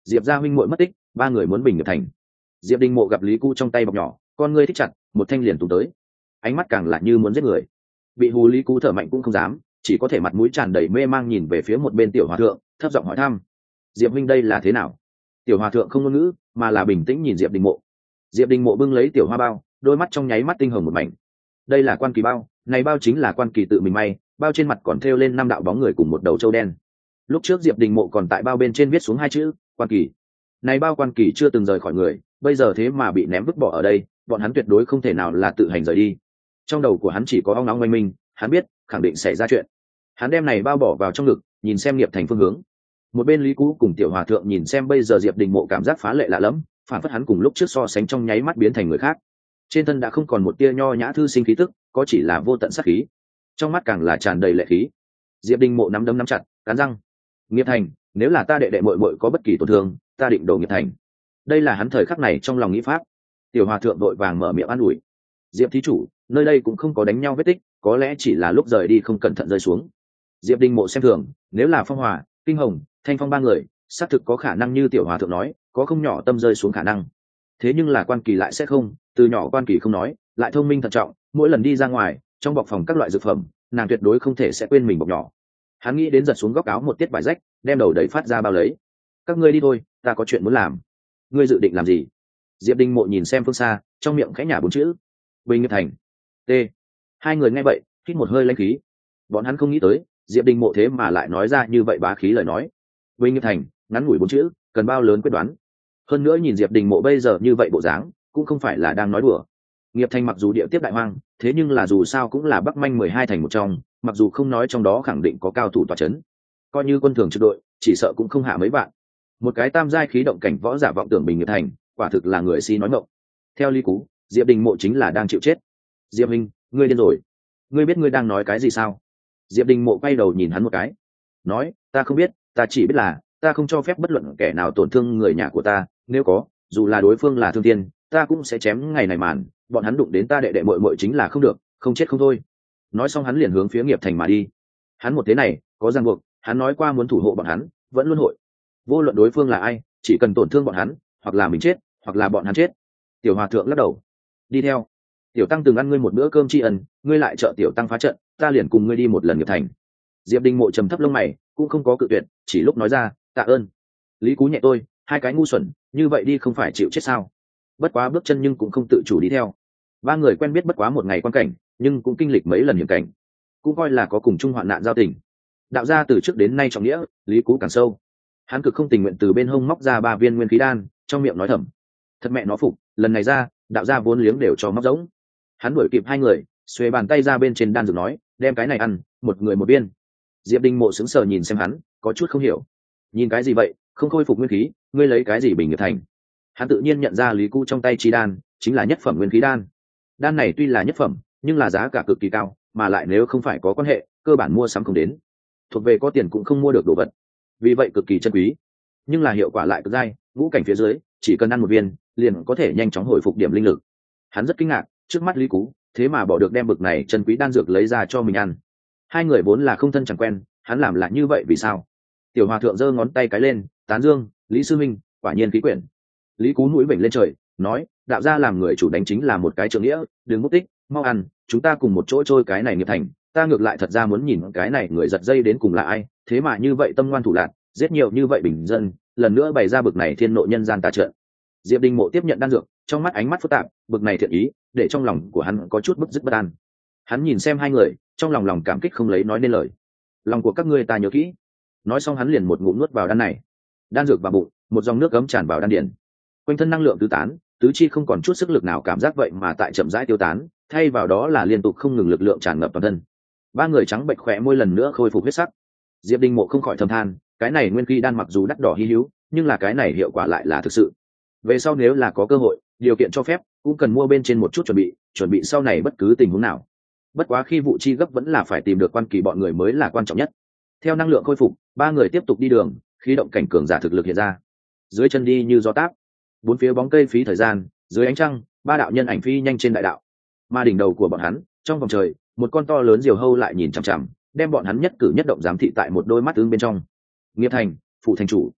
Speaker 1: Diệp gia huynh muội mất tích, ba người muốn bình nghiệp thành. Diệp Đình Mộ gặp Lý Cú trong tay bọc nhỏ, con ngươi thích chặt, một thanh liền tùng tới, ánh mắt càng là như muốn giết người. Bị hù Lý Cú thở mạnh cũng không dám, chỉ có thể mặt mũi tràn đầy mê mang nhìn về phía một bên tiểu hòa thượng, thấp giọng hỏi thăm: Diệp huynh đây là thế nào? Tiểu hòa thượng không ngôn ngữ, mà là bình tĩnh nhìn Diệp Đình Mộ. Diệp Đình Mộ bưng lấy tiểu hoa bao, đôi mắt trong nháy mắt tinh hồng một mảnh. Đây là quan kỳ bao, này bao chính là quan kỳ tự mình may, bao trên mặt còn thêu lên 5 đạo bóng người cùng một đầu trâu đen. Lúc trước Diệp Đình Mộ còn tại bao bên trên viết xuống 2 chữ quan kỳ. Này bao quan kỳ chưa từng rời khỏi người, bây giờ thế mà bị ném vứt bỏ ở đây, bọn hắn tuyệt đối không thể nào là tự hành rời đi. Trong đầu của hắn chỉ có ong ong oanh minh, hắn biết khẳng định xảy ra chuyện. Hắn đem này bao bỏ vào trong ngực, nhìn xem nghiệp thành phương hướng. Một bên Lý Cú cùng tiểu hòa thượng nhìn xem bây giờ Diệp Đình Mộ cảm giác phá lệ lạ lẫm, phản phất hắn cùng lúc trước so sánh trong nháy mắt biến thành người khác. Trên thân đã không còn một tia nho nhã thư sinh khí tức, có chỉ là vô tận sát khí, trong mắt càng là tràn đầy lệ khí. Diệp Đình Mộ nắm đấm nắm chặt, cắn răng: nghiệp thành, nếu là ta đệ đệ muội muội có bất kỳ tổn thương, ta định đổ nghiệp thành. Đây là hắn thời khắc này trong lòng nghĩ pháp. Tiểu hòa thượng vội vàng mở miệng an ủi: Diệp thí chủ, nơi đây cũng không có đánh nhau vết tích, có lẽ chỉ là lúc rời đi không cẩn thận rơi xuống. Diệp Đình Mộ xem thường, nếu là Phong Hòa, Kinh Hồng, Thanh Phong ba người, xác thực có khả năng như tiểu hòa thượng nói, có không nhỏ tâm rơi xuống khả năng. Thế nhưng là quan kỳ lại sẽ không, từ nhỏ quan kỳ không nói, lại thông minh thận trọng, mỗi lần đi ra ngoài, trong bọc phòng các loại dược phẩm, nàng tuyệt đối không thể sẽ quên mình bọc nhỏ. Hắn nghĩ đến giật xuống góc áo một tiết vải rách, đem đầu đẩy phát ra bao lấy. Các ngươi đi thôi, ta có chuyện muốn làm. Ngươi dự định làm gì? Diệp Đình Mộ nhìn xem phương xa, trong miệng khẽ nhả 4 chữ: Bình nghiệp thành. T. Hai người nghe vậy, hít một hơi lãnh khí. Bọn hắn không nghĩ tới, Diệp Đình Mộ thế mà lại nói ra như vậy bá khí lời nói. Bình nghiệp thành, ngắn ngủi 4 chữ, cần bao lớn quyết đoán. Hơn nữa nhìn Diệp Đình Mộ bây giờ như vậy bộ dáng, cũng không phải là đang nói đùa. Nghiệp thành mặc dù địa tiếp đại hoang, thế nhưng là dù sao cũng là Bắc Manh 12 thành một trong, mặc dù không nói trong đó khẳng định có cao thủ tọa chấn, coi như quân thường trực đội, chỉ sợ cũng không hạ mấy vạn. Một cái tam giai khí động cảnh võ giả vọng tưởng bình nghiệp thành, quả thực là người si nói ngọng. Theo Lý Cú, Diệp Đình Mộ chính là đang chịu chết. Diệp Minh, ngươi điên rồi, ngươi biết ngươi đang nói cái gì sao? Diệp Đình Mộ quay đầu nhìn hắn một cái, nói: ta không biết, ta chỉ biết là ta không cho phép bất luận kẻ nào tổn thương người nhà của ta, nếu có, dù là đối phương là thương tiên, ta cũng sẽ chém ngày này màn, bọn hắn đụng đến ta đệ đệ muội muội chính là không được, không chết không thôi. Nói xong hắn liền hướng phía nghiệp thành mà đi. Hắn một thế này có ràng buộc, hắn nói qua muốn thủ hộ bọn hắn, vẫn luôn hội, vô luận đối phương là ai, chỉ cần tổn thương bọn hắn, hoặc là mình chết, hoặc là bọn hắn chết. Tiểu hòa thượng lắc đầu: đi theo. Tiểu tăng từng ăn ngươi một bữa cơm tri ân, ngươi lại trợ tiểu tăng phá trận, ta liền cùng ngươi đi một lần nghiệp thành. Diệp Đình Mộ trầm thấp lông mày, cũng không có cự tuyệt, chỉ lúc nói ra: tạ ơn. Lý Cú nhẹ tôi, hai cái ngu xuẩn, như vậy đi không phải chịu chết sao? Bất quá bước chân nhưng cũng không tự chủ đi theo. Ba người quen biết bất quá một ngày quan cảnh, nhưng cũng kinh lịch mấy lần hiểm cảnh, cũng coi là có cùng chung hoạn nạn giao tình. Đạo gia từ trước đến nay trọng nghĩa, Lý Cú càng sâu. Hắn cực không tình nguyện từ bên hông móc ra 3 viên nguyên khí đan, trong miệng nói thầm: thật mẹ nó phục, lần này ra, đạo gia vốn liếng đều cho móc giống. Hắn đuổi kịp hai người, xuề bàn tay ra bên trên đan dược nói: đem cái này ăn, một người một viên. Diệp Đình Mộ sững sờ nhìn xem hắn, có chút không hiểu. Nhìn cái gì vậy, không khôi phục nguyên khí, ngươi lấy cái gì bình nghiệp thành? Hắn tự nhiên nhận ra Lý Cú trong tay chi đan chính là nhất phẩm nguyên khí đan. Đan này tuy là nhất phẩm, nhưng là giá cả cực kỳ cao, mà lại nếu không phải có quan hệ, cơ bản mua sắm không đến, thuộc về có tiền cũng không mua được đồ vật, vì vậy cực kỳ chân quý. Nhưng là hiệu quả lại cực dai, ngũ cảnh phía dưới chỉ cần ăn một viên liền có thể nhanh chóng hồi phục điểm linh lực. Hắn rất kinh ngạc, trước mắt Lý Cú thế mà bỏ được đem bực này chân quý đan dược lấy ra cho mình ăn. Hai người vốn là không thân chẳng quen, hắn làm lại như vậy vì sao? Tiểu hòa thượng giơ ngón tay cái lên, tán dương: Lý sư minh, quả nhiên khí quyển. Lý Cú mũi vểnh lên trời, nói: đạo gia làm người chủ đánh chính là một cái trượng nghĩa, đừng mất tích, mau ăn, chúng ta cùng một chỗ trôi cái này nghiệp thành. Ta ngược lại thật ra muốn nhìn cái này người giật dây đến cùng là ai, thế mà như vậy tâm ngoan thủ lạn, giết nhiều như vậy bình dân, lần nữa bày ra bực này thiên nội nhân gian tà trận. Diệp Đình Mộ tiếp nhận đan dược, trong mắt ánh mắt phức tạp, bực này thiện ý, để trong lòng của hắn có chút bức dứt bất an. Hắn nhìn xem hai người, trong lòng cảm kích không lấy nói nên lời. Lòng của các ngươi ta nhớ kỹ. Nói xong hắn liền một ngụm nuốt vào đan này. Đan dược vào bụng, một dòng nước ấm tràn vào đan điền. Quanh thân năng lượng tứ tán, tứ chi không còn chút sức lực nào cảm giác vậy mà tại chậm rãi tiêu tán, thay vào đó là liên tục không ngừng lực lượng tràn ngập toàn thân. Ba người trắng bệnh khỏe môi lần nữa khôi phục huyết sắc. Diệp Đình Mộ không khỏi thầm than, cái này nguyên khí đan mặc dù đắt đỏ hi hữu, nhưng là cái này hiệu quả lại là thực sự. Về sau nếu là có cơ hội, điều kiện cho phép, cũng cần mua bên trên một chút chuẩn bị sau này bất cứ tình huống nào. Bất quá khi vụ chi gấp vẫn là phải tìm được quan kỳ bọn người mới là quan trọng nhất. Theo năng lượng khôi phục, ba người tiếp tục đi đường, khí động cảnh cường giả thực lực hiện ra. Dưới chân đi như gió táp, bốn phía bóng cây phí thời gian, dưới ánh trăng, ba đạo nhân ảnh phi nhanh trên đại đạo. Mà đỉnh đầu của bọn hắn, trong vòng trời, một con to lớn diều hâu lại nhìn chằm chằm, đem bọn hắn nhất cử nhất động giám thị tại một đôi mắt ứng bên trong. Nghiệp thành, phụ thành chủ.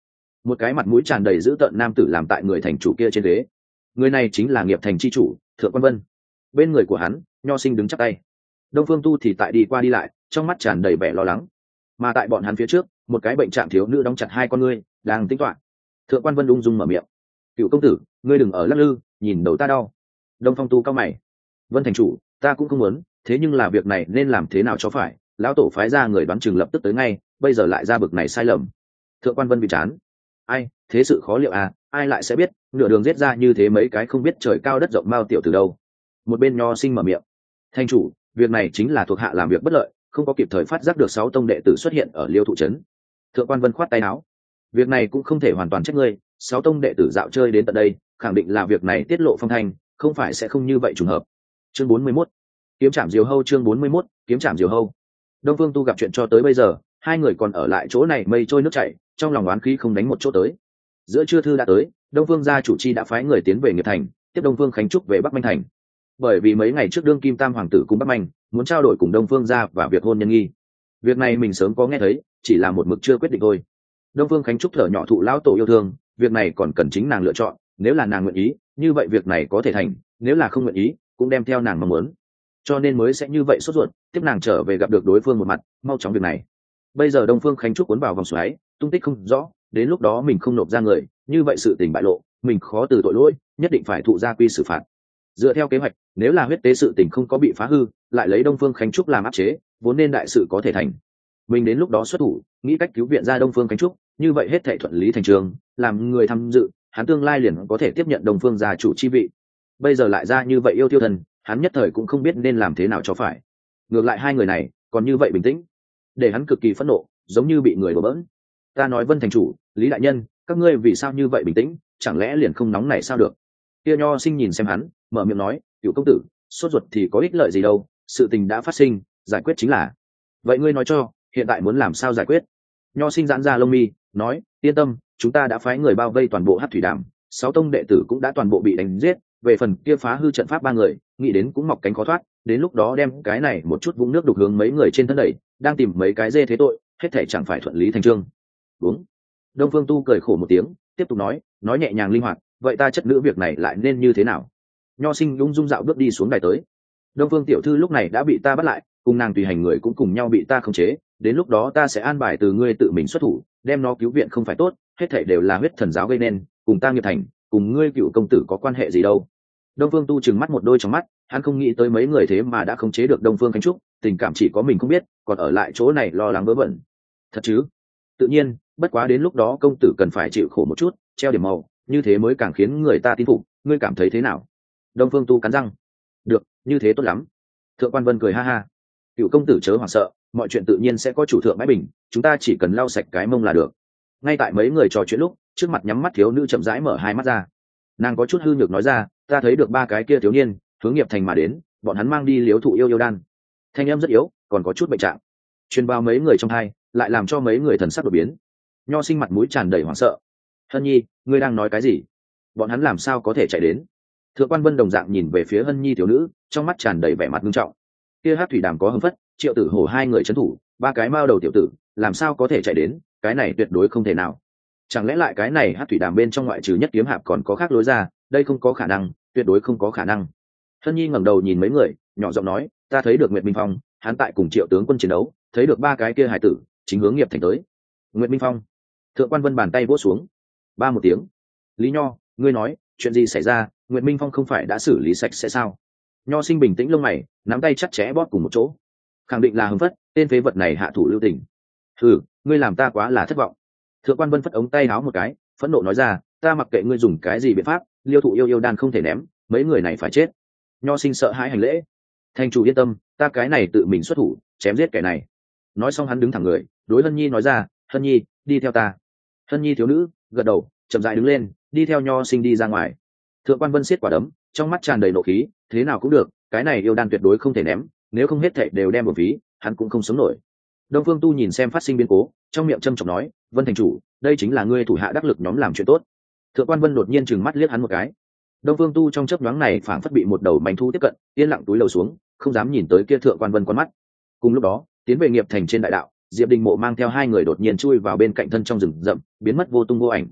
Speaker 1: một cái mặt mũi tràn đầy dữ tợn nam tử làm tại người thành chủ kia trên ghế. Người này chính là nghiệp thành chi chủ Thượng Quan Vân. Bên người của hắn, Nho Sinh đứng chắp tay. Đông Phương Tu thì tại đi qua đi lại, trong mắt tràn đầy vẻ lo lắng. Mà tại bọn hắn phía trước, một cái bệnh trạng thiếu nữ đóng chặt hai con ngươi, đang tính toán. Thượng Quan Vân ung dung mở miệng: "Cựu công tử, ngươi đừng ở lắc lư, nhìn đầu ta đau." Đông Phong Tu cao mày: "Vân thành chủ, ta cũng không muốn, thế nhưng là việc này nên làm thế nào cho phải? Lão tổ phái ra người đoán chừng lập tức tới ngay, bây giờ lại ra bực này sai lầm." Thượng Quan Vân bị chán: "Ai, thế sự khó liệu à, ai lại sẽ biết, nửa đường giết ra như thế mấy cái không biết trời cao đất rộng bao tiểu từ đâu." Một bên Nho Sinh mở miệng: "Thành chủ, việc này chính là thuộc hạ làm việc bất lợi, không có kịp thời phát giác được 6 tông đệ tử xuất hiện ở Liêu Thụ trấn." Thượng Quan Vân khoát tay áo: "Việc này cũng không thể hoàn toàn trách ngươi, 6 tông đệ tử dạo chơi đến tận đây, khẳng định là việc này tiết lộ phong thanh, không phải sẽ không như vậy trùng hợp." Chương 41, kiếm trảm diều hâu. Chương 41, kiếm trảm diều hâu. Đông Phương Tu gặp chuyện cho tới bây giờ, hai người còn ở lại chỗ này mây trôi nước chảy, trong lòng oán khí không đánh một chỗ tới. Giữa trưa thư đã tới, Đông Phương gia chủ chi đã phái người tiến về Nghiệp Thành, tiếp Đông Phương Khánh Trúc về Bắc Minh Thành. Bởi vì mấy ngày trước đương kim tam hoàng tử cùng Bắc Minh muốn trao đổi cùng Đông Phương gia và việc hôn nhân nghi. Việc này mình sớm có nghe thấy, chỉ là một mực chưa quyết định thôi. Đông Phương Khánh Trúc thở nhỏ thụ lão tổ yêu thương, việc này còn cần chính nàng lựa chọn, nếu là nàng nguyện ý, như vậy việc này có thể thành, nếu là không nguyện ý, cũng đem theo nàng mong muốn. Cho nên mới sẽ như vậy sốt ruột, tiếp nàng trở về gặp được đối phương một mặt, mau chóng việc này. Bây giờ Đông Phương Khánh Trúc cuốn vào vòng xoáy, tung tích không rõ, đến lúc đó mình không nộp ra người, như vậy sự tình bại lộ, mình khó từ tội lỗi, nhất định phải thụ gia quy xử phạt. Dựa theo kế hoạch, nếu là huyết tế sự tình không có bị phá hư, lại lấy Đông Phương Khánh Trúc làm áp chế, vốn nên đại sự có thể thành. Mình đến lúc đó xuất thủ, nghĩ cách cứu viện ra Đông Phương Khánh Trúc, như vậy hết thảy thuận lý thành trường, làm người tham dự, hắn tương lai liền có thể tiếp nhận Đông Phương gia chủ chi vị. Bây giờ lại ra như vậy yêu tiêu thần, hắn nhất thời cũng không biết nên làm thế nào cho phải. Ngược lại hai người này còn như vậy bình tĩnh, để hắn cực kỳ phẫn nộ, giống như bị người đổ bỡn. Ta nói Vân thành chủ, Lý đại nhân, các ngươi vì sao như vậy bình tĩnh, chẳng lẽ liền không nóng này sao được? Kia Nho Sinh nhìn xem hắn, mở miệng nói: "Cửu công tử, sốt ruột thì có ích lợi gì đâu, sự tình đã phát sinh, giải quyết chính là." "Vậy ngươi nói cho, hiện tại muốn làm sao giải quyết?" Nho Sinh giãn ra lông mi, nói: "Yên tâm, chúng ta đã phái người bao vây toàn bộ Hắc Thủy Đàm, 6 tông đệ tử cũng đã toàn bộ bị đánh giết, về phần kia phá hư trận pháp 3 người, nghĩ đến cũng mọc cánh khó thoát, đến lúc đó đem cái này một chút vũng nước đục hướng mấy người trên thân đẩy, đang tìm mấy cái dê thế tội, hết thảy chẳng phải thuận lý thành chương." Đúng. Đông Phương Tu cười khổ một tiếng, tiếp tục nói nhẹ nhàng linh hoạt: "Vậy ta chất nữ việc này lại nên như thế nào?" Nho Sinh ung dung dạo bước đi xuống đài tới. "Đông Phương tiểu thư lúc này đã bị ta bắt lại, cùng nàng tùy hành người cũng cùng nhau bị ta khống chế, đến lúc đó ta sẽ an bài từ ngươi tự mình xuất thủ, đem nó cứu viện không phải tốt, hết thảy đều là huyết thần giáo gây nên, cùng ta Nghiệp Thành, cùng ngươi Cựu công tử có quan hệ gì đâu." Đông Phương Tu trừng mắt một đôi trong mắt, hắn không nghĩ tới mấy người thế mà đã khống chế được Đông Phương Khánh Trúc, tình cảm chỉ có mình không biết, còn ở lại chỗ này lo lắng vớ vẩn. Thật chứ? Tự nhiên, bất quá đến lúc đó công tử cần phải chịu khổ một chút, treo điểm màu, như thế mới càng khiến người ta tin phục, ngươi cảm thấy thế nào? Đông Phương Tu cắn răng: "Được, như thế tốt lắm." Thượng Quan Vân cười ha ha: "Cựu công tử chớ hoảng sợ, mọi chuyện tự nhiên sẽ có chủ thượng bãi bình, chúng ta chỉ cần lau sạch cái mông là được." Ngay tại mấy người trò chuyện lúc, trước mặt nhắm mắt thiếu nữ chậm rãi mở hai mắt ra. Nàng có chút hư nhược nói ra: "Ta thấy được 3 cái kia thiếu niên hướng Nghiệp Thành mà đến, bọn hắn mang đi liếu thụ yêu đan." Thanh em rất yếu, còn có chút bệnh trạng, truyền vào mấy người trong hai, lại làm cho mấy người thần sắc đột biến. Nho Sinh mặt mũi tràn đầy hoảng sợ: "Hân Nhi, ngươi đang nói cái gì? Bọn hắn làm sao có thể chạy đến?" Thượng Quan Vân đồng dạng nhìn về phía Hân Nhi thiếu nữ, trong mắt tràn đầy vẻ mặt nghiêm trọng. Kia Hắc Thủy Đàm có Hưng Phất, Triệu Tử Hổ hai người trấn thủ, 3 cái mao đầu tiểu tử, làm sao có thể chạy đến, cái này tuyệt đối không thể nào. Chẳng lẽ lại cái này Hắc Thủy Đàm bên trong ngoại trừ Nhất Kiếm Hạp còn có khác lối ra, đây không có khả năng, tuyệt đối không có khả năng. Hân Nhi ngẩng đầu nhìn mấy người, nhỏ giọng nói: "Ta thấy được Nguyệt Minh Phong, hắn tại cùng Triệu tướng quân chiến đấu, thấy được 3 cái kia hải tử chính hướng Nghiệp Thành tới." Nguyệt Minh Phong. Thượng Quan Vân bàn tay vỗ xuống, ba một tiếng: "Lý Nho, ngươi nói, chuyện gì xảy ra, Nguyệt Minh Phong không phải đã xử lý sạch sẽ sao?" Nho Sinh bình tĩnh lông mày, nắm tay chặt chẽ bóp cùng một chỗ. Khẳng định là Hưng Phất, tên phế vật này hạ thủ lưu tình. "Hừ, ngươi làm ta quá là thất vọng." Thượng Quan Vân phất ống tay áo một cái, phẫn nộ nói ra: "Ta mặc kệ ngươi dùng cái gì biện pháp, liêu thụ yêu đan không thể ném, mấy người này phải chết." Nho Sinh sợ hãi hành lễ: "Thành chủ yên tâm, ta cái này tự mình xuất thủ, chém giết kẻ này." Nói xong hắn đứng thẳng người, đối Hân Nhi nói ra: "Hân Nhi, đi theo ta." Hân Nhi thiếu nữ gật đầu, chậm rãi đứng lên, đi theo Nho Sinh đi ra ngoài. Thượng Quan Vân siết quả đấm, trong mắt tràn đầy nộ khí: "Thế nào cũng được, cái này yêu đan tuyệt đối không thể ném, nếu không hết thảy đều đem vào ví, hắn cũng không sống nổi." Đông Phương Tu nhìn xem phát sinh biến cố, trong miệng châm chọc nói: "Vân thành chủ, đây chính là ngươi thủ hạ đắc lực nhóm làm chuyện tốt." Thượng Quan Vân đột nhiên trừng mắt liếc hắn một cái. Đông Phương Tu trong chớp nhoáng này phảng phất bị một đầu manh thu tiếp cận, yên lặng túi lầu xuống, không dám nhìn tới kia Thượng Quan Vân con mắt. Cùng lúc đó, tiến về Nghiệp Thành trên đại đạo, Diệp Đình Mộ mang theo 2 người đột nhiên chui vào bên cạnh thân trong rừng rậm, biến mất vô tung vô ảnh,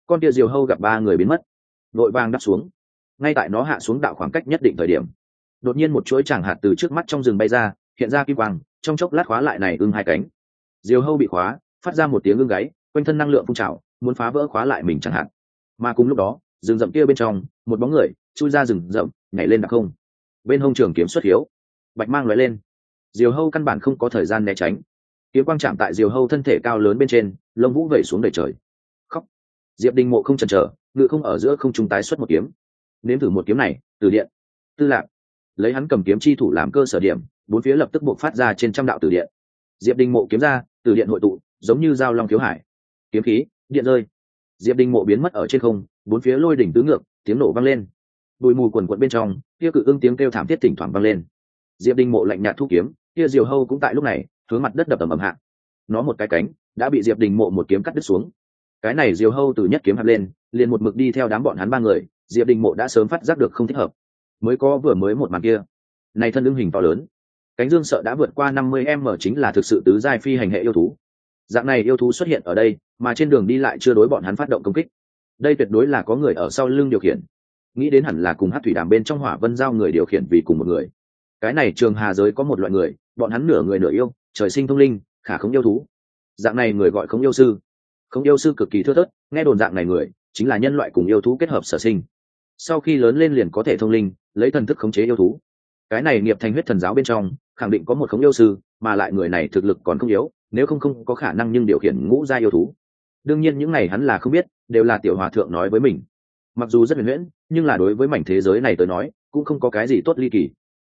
Speaker 1: con tia diều hâu gặp ba người biến mất, vội vàng đáp xuống. Ngay tại nó hạ xuống đạo khoảng cách nhất định thời điểm, đột nhiên một chuỗi tràng hạt từ trước mắt trong rừng bay ra, hiện ra kim quang, trong chốc lát khóa lại này ưng hai cánh. Diều hâu bị khóa, phát ra một tiếng ưng gáy, quanh thân năng lượng phun trào, muốn phá vỡ khóa lại mình chẳng hạn. Mà cùng lúc đó, rừng rậm kia bên trong, một bóng người chui ra rừng rậm, nhảy lên đặc không. Bên hông trường kiếm xuất hiếu, bạch mang lóe lên. Diều hâu căn bản không có thời gian né tránh, kiếm quang chạm tại diều hâu thân thể cao lớn bên trên, lông vũ vẩy xuống đầy trời. Khóc. Diệp Đình Mộ không chần chờ, ngự không ở giữa không trung tái xuất một kiếm. Nếm thử một kiếm này, từ điện, tư lạc. Lấy hắn cầm kiếm chi thủ làm cơ sở điểm, bốn phía lập tức buộc phát ra trên trăm đạo từ điện. Diệp Đình Mộ kiếm ra, từ điện hội tụ, giống như dao long thiếu hải. Kiếm khí, điện rơi. Diệp Đình Mộ biến mất ở trên không, bốn phía lôi đỉnh tứ ngược, tiếng nổ vang lên. Bụi mù quần quật bên trong, kia cự ưng tiếng kêu thảm thiết thỉnh thoảng vang lên. Diệp Đình Mộ lạnh nhạt thu kiếm, kia diều hâu cũng tại lúc này hướng mặt đất đập ầm ầm hạ. Nó một cái cánh đã bị Diệp Đình Mộ một kiếm cắt đứt xuống. Cái này diều hâu từ nhất kiếm hạt lên, liền một mực đi theo đám bọn hắn ba người. Diệp Đình Mộ đã sớm phát giác được không thích hợp, vừa mới một màn kia. Này thân ưng hình to lớn, cánh dương sợ đã vượt qua 50 m, chính là thực sự tứ giai phi hành hệ yêu thú. Dạng này yêu thú xuất hiện ở đây, mà trên đường đi lại chưa đối bọn hắn phát động công kích. Đây tuyệt đối là có người ở sau lưng điều khiển. Nghĩ đến hẳn là cùng Hắc Thủy Đàm bên trong Hỏa Vân Giao người điều khiển vì cùng một người. Cái này Trường Hà giới có một loại người, bọn hắn nửa người nửa yêu, trời sinh thông linh, khả không yêu thú. Dạng này người gọi không yêu sư. Không yêu sư cực kỳ thưa thớt, nghe đồn dạng này người chính là nhân loại cùng yêu thú kết hợp sở sinh. Sau khi lớn lên liền có thể thông linh, lấy thần thức khống chế yêu thú. Cái này nghiệp thành huyết thần giáo bên trong khẳng định có một không yêu sư, mà lại người này thực lực còn không yếu, nếu không có khả năng nhưng điều khiển ngũ gia yêu thú. Đương nhiên những này hắn là không biết, đều là tiểu hòa thượng nói với mình. Mặc dù rất huyền huyễn, nhưng là đối với mảnh thế giới này tới nói cũng không có cái gì tốt ly kỳ.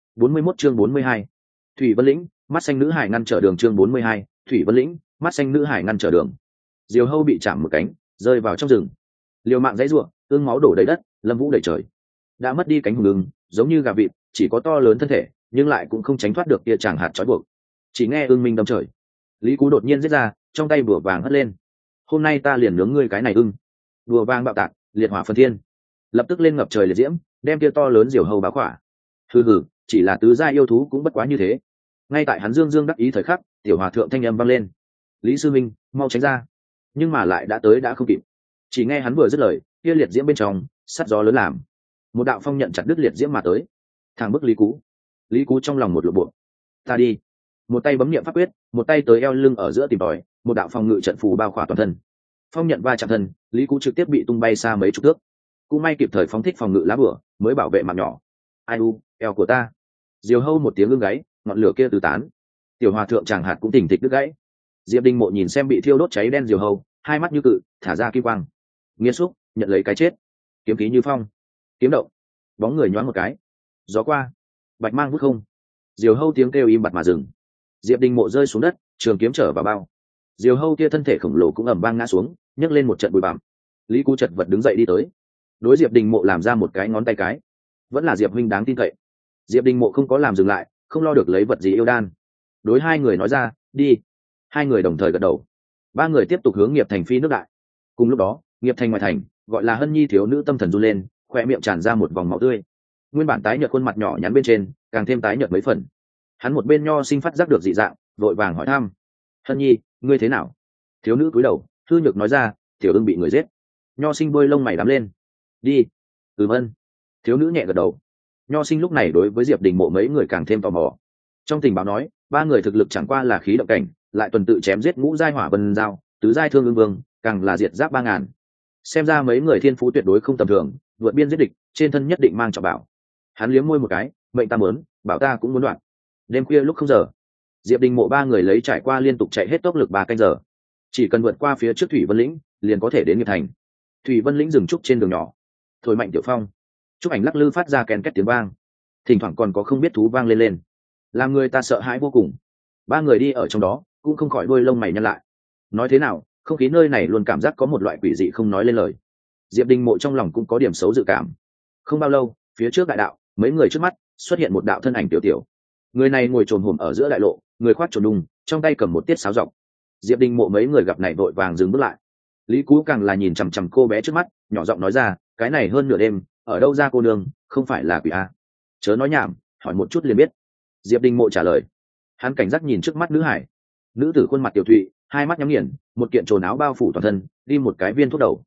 Speaker 1: 41 chương 42. Thủy Vân Lĩnh, mắt xanh nữ hải ngăn trở đường. Chương 42. Thủy Vân Lĩnh, mắt xanh nữ hải ngăn trở đường. Diều hâu bị chạm một cánh, rơi vào trong rừng. Liều mạng dãy ruộng, ương máu đổ đầy đất, lâm vũ đầy trời. Đã mất đi cánh hùng ưng, giống như gà vịt, chỉ có to lớn thân thể, nhưng lại cũng không tránh thoát được kia chàng hạt trói buộc. Chỉ nghe ưng minh đâm trời. Lý Cú đột nhiên giết ra, trong tay bùa vàng hất lên. Hôm nay ta liền nướng ngươi cái này ưng. Bùa vàng bạo tạc, liệt hỏa phân thiên, lập tức lên ngập trời liệt diễm, đem kia to lớn diều hâu báo khỏa. Hừ, chỉ là tứ gia yêu thú cũng bất quá như thế. Ngay tại hắn dương dương đắc ý thời khắc, tiểu hòa thượng thanh âm vang lên: Lý sư minh, mau tránh ra. Nhưng mà lại đã tới đã không kịp. Chỉ nghe hắn vừa dứt lời, kia liệt diễm bên trong sắt gió lớn làm, một đạo phong nhận chặt đứt liệt diễm mà tới, thẳng bức Lý Cú. Lý Cú trong lòng một lộ bộ: ta đi. Một tay bấm niệm pháp quyết, một tay tới eo lưng ở giữa tìm tòi, một đạo phòng ngự trận phù bao khỏa toàn thân. Phong nhận va chạm thân, Lý Cú trực tiếp bị tung bay xa mấy chục thước. Cũng may kịp thời phóng thích phòng ngự lá bửa, mới bảo vệ mạng nhỏ. Ai u, eo của ta. Diều hâu một tiếng ưng gáy, ngọn lửa kia tứ tán. Tiểu hòa thượng chàng hạt cũng tỉnh thịch đứt gãy. Diệp Đình Mộ nhìn xem bị thiêu đốt cháy đen diều hâu, hai mắt như cự, thả ra kim quang. Nghiên xúc, nhận lấy cái chết. Kiếm khí như phong, kiếm động, bóng người nhoáng một cái. Gió qua, bạch mang vút không. Diều hâu tiếng kêu im bặt mà dừng. Diệp Đình Mộ rơi xuống đất, trường kiếm trở vào bao. Diều hâu kia thân thể khổng lồ cũng ầm vang ngã xuống, nhấc lên một trận bụi bặm. Lý Cú chật vật đứng dậy đi tới, đối Diệp Đình Mộ làm ra một cái ngón tay cái. Vẫn là Diệp huynh đáng tin cậy. Diệp Đình Mộ không có làm dừng lại, không lo được lấy vật gì yêu đan, đối hai người nói ra: đi. Hai người đồng thời gật đầu. Ba người tiếp tục hướng nghiệp thành phi nước đại. Cùng lúc đó, nghiệp thành ngoài thành, gọi là Hân Nhi thiếu nữ tâm thần run lên, khoe miệng tràn ra một vòng máu tươi. Nguyên bản tái nhợt khuôn mặt nhỏ nhắn bên trên càng thêm tái nhợt mấy phần. Hắn một bên nho sinh phát giác được dị dạng, vội vàng hỏi thăm: Hân Nhi, ngươi thế nào? Thiếu nữ cúi đầu, hư nhược nói ra: tiểu ưng bị người giết. Nho sinh bôi lông mày đắm lên. đi. Vân. Thiếu nữ nhẹ gật đầu. Nho sinh lúc này đối với Diệp Đình Mộ mấy người càng thêm tò mò. Trong tình báo nói, ba người thực lực chẳng qua là khí động cảnh, lại tuần tự chém giết ngũ giai Hỏa Vân Giao, tứ giai Thương Ưng Vương, càng là diệt giáp 3000. Xem ra mấy người thiên phú tuyệt đối không tầm thường, vượt biên giết địch, trên thân nhất định mang trọng bảo. Hắn liếm môi một cái: mệnh ta muốn, bảo ta cũng muốn đoạn. Đêm khuya lúc 0 giờ, Diệp Đình Mộ ba người lấy trải qua liên tục chạy hết tốc lực 3 canh giờ, chỉ cần vượt qua phía trước Thủy Vân Lĩnh, liền có thể đến nghiệp thành. Thủy Vân Lĩnh dừng trúc trên đường nhỏ, thổi mạnh tiểu phong, chúc ảnh lắc lư phát ra ken két tiếng vang, thỉnh thoảng còn có không biết thú vang lên, làm người ta sợ hãi vô cùng. Ba người đi ở trong đó cũng không khỏi đôi lông mày nhăn lại. Nói thế nào, không khí nơi này luôn cảm giác có một loại quỷ dị không nói lên lời. Diệp Đình Mộ trong lòng cũng có điểm xấu dự cảm. Không bao lâu, phía trước đại đạo, mấy người trước mắt xuất hiện một đạo thân ảnh tiểu tiểu. Người này ngồi trồn hổm ở giữa đại lộ, người khoác trồn đùng, trong tay cầm một tiết sáo rộng. Diệp Đình Mộ mấy người gặp này vội vàng dừng bước lại. Lý Cú càng là nhìn chằm chằm cô bé trước mắt, nhỏ giọng nói ra: cái này hơn nửa đêm, ở đâu ra cô nương, không phải là quỷ a? Chớ nói nhảm, hỏi một chút liền biết. Diệp Đình Mộ trả lời. Hắn cảnh giác nhìn trước mắt nữ hải. Nữ tử khuôn mặt tiểu thụy, hai mắt nhắm nghiền, một kiện trồn áo bao phủ toàn thân, đi một cái viên thuốc đầu.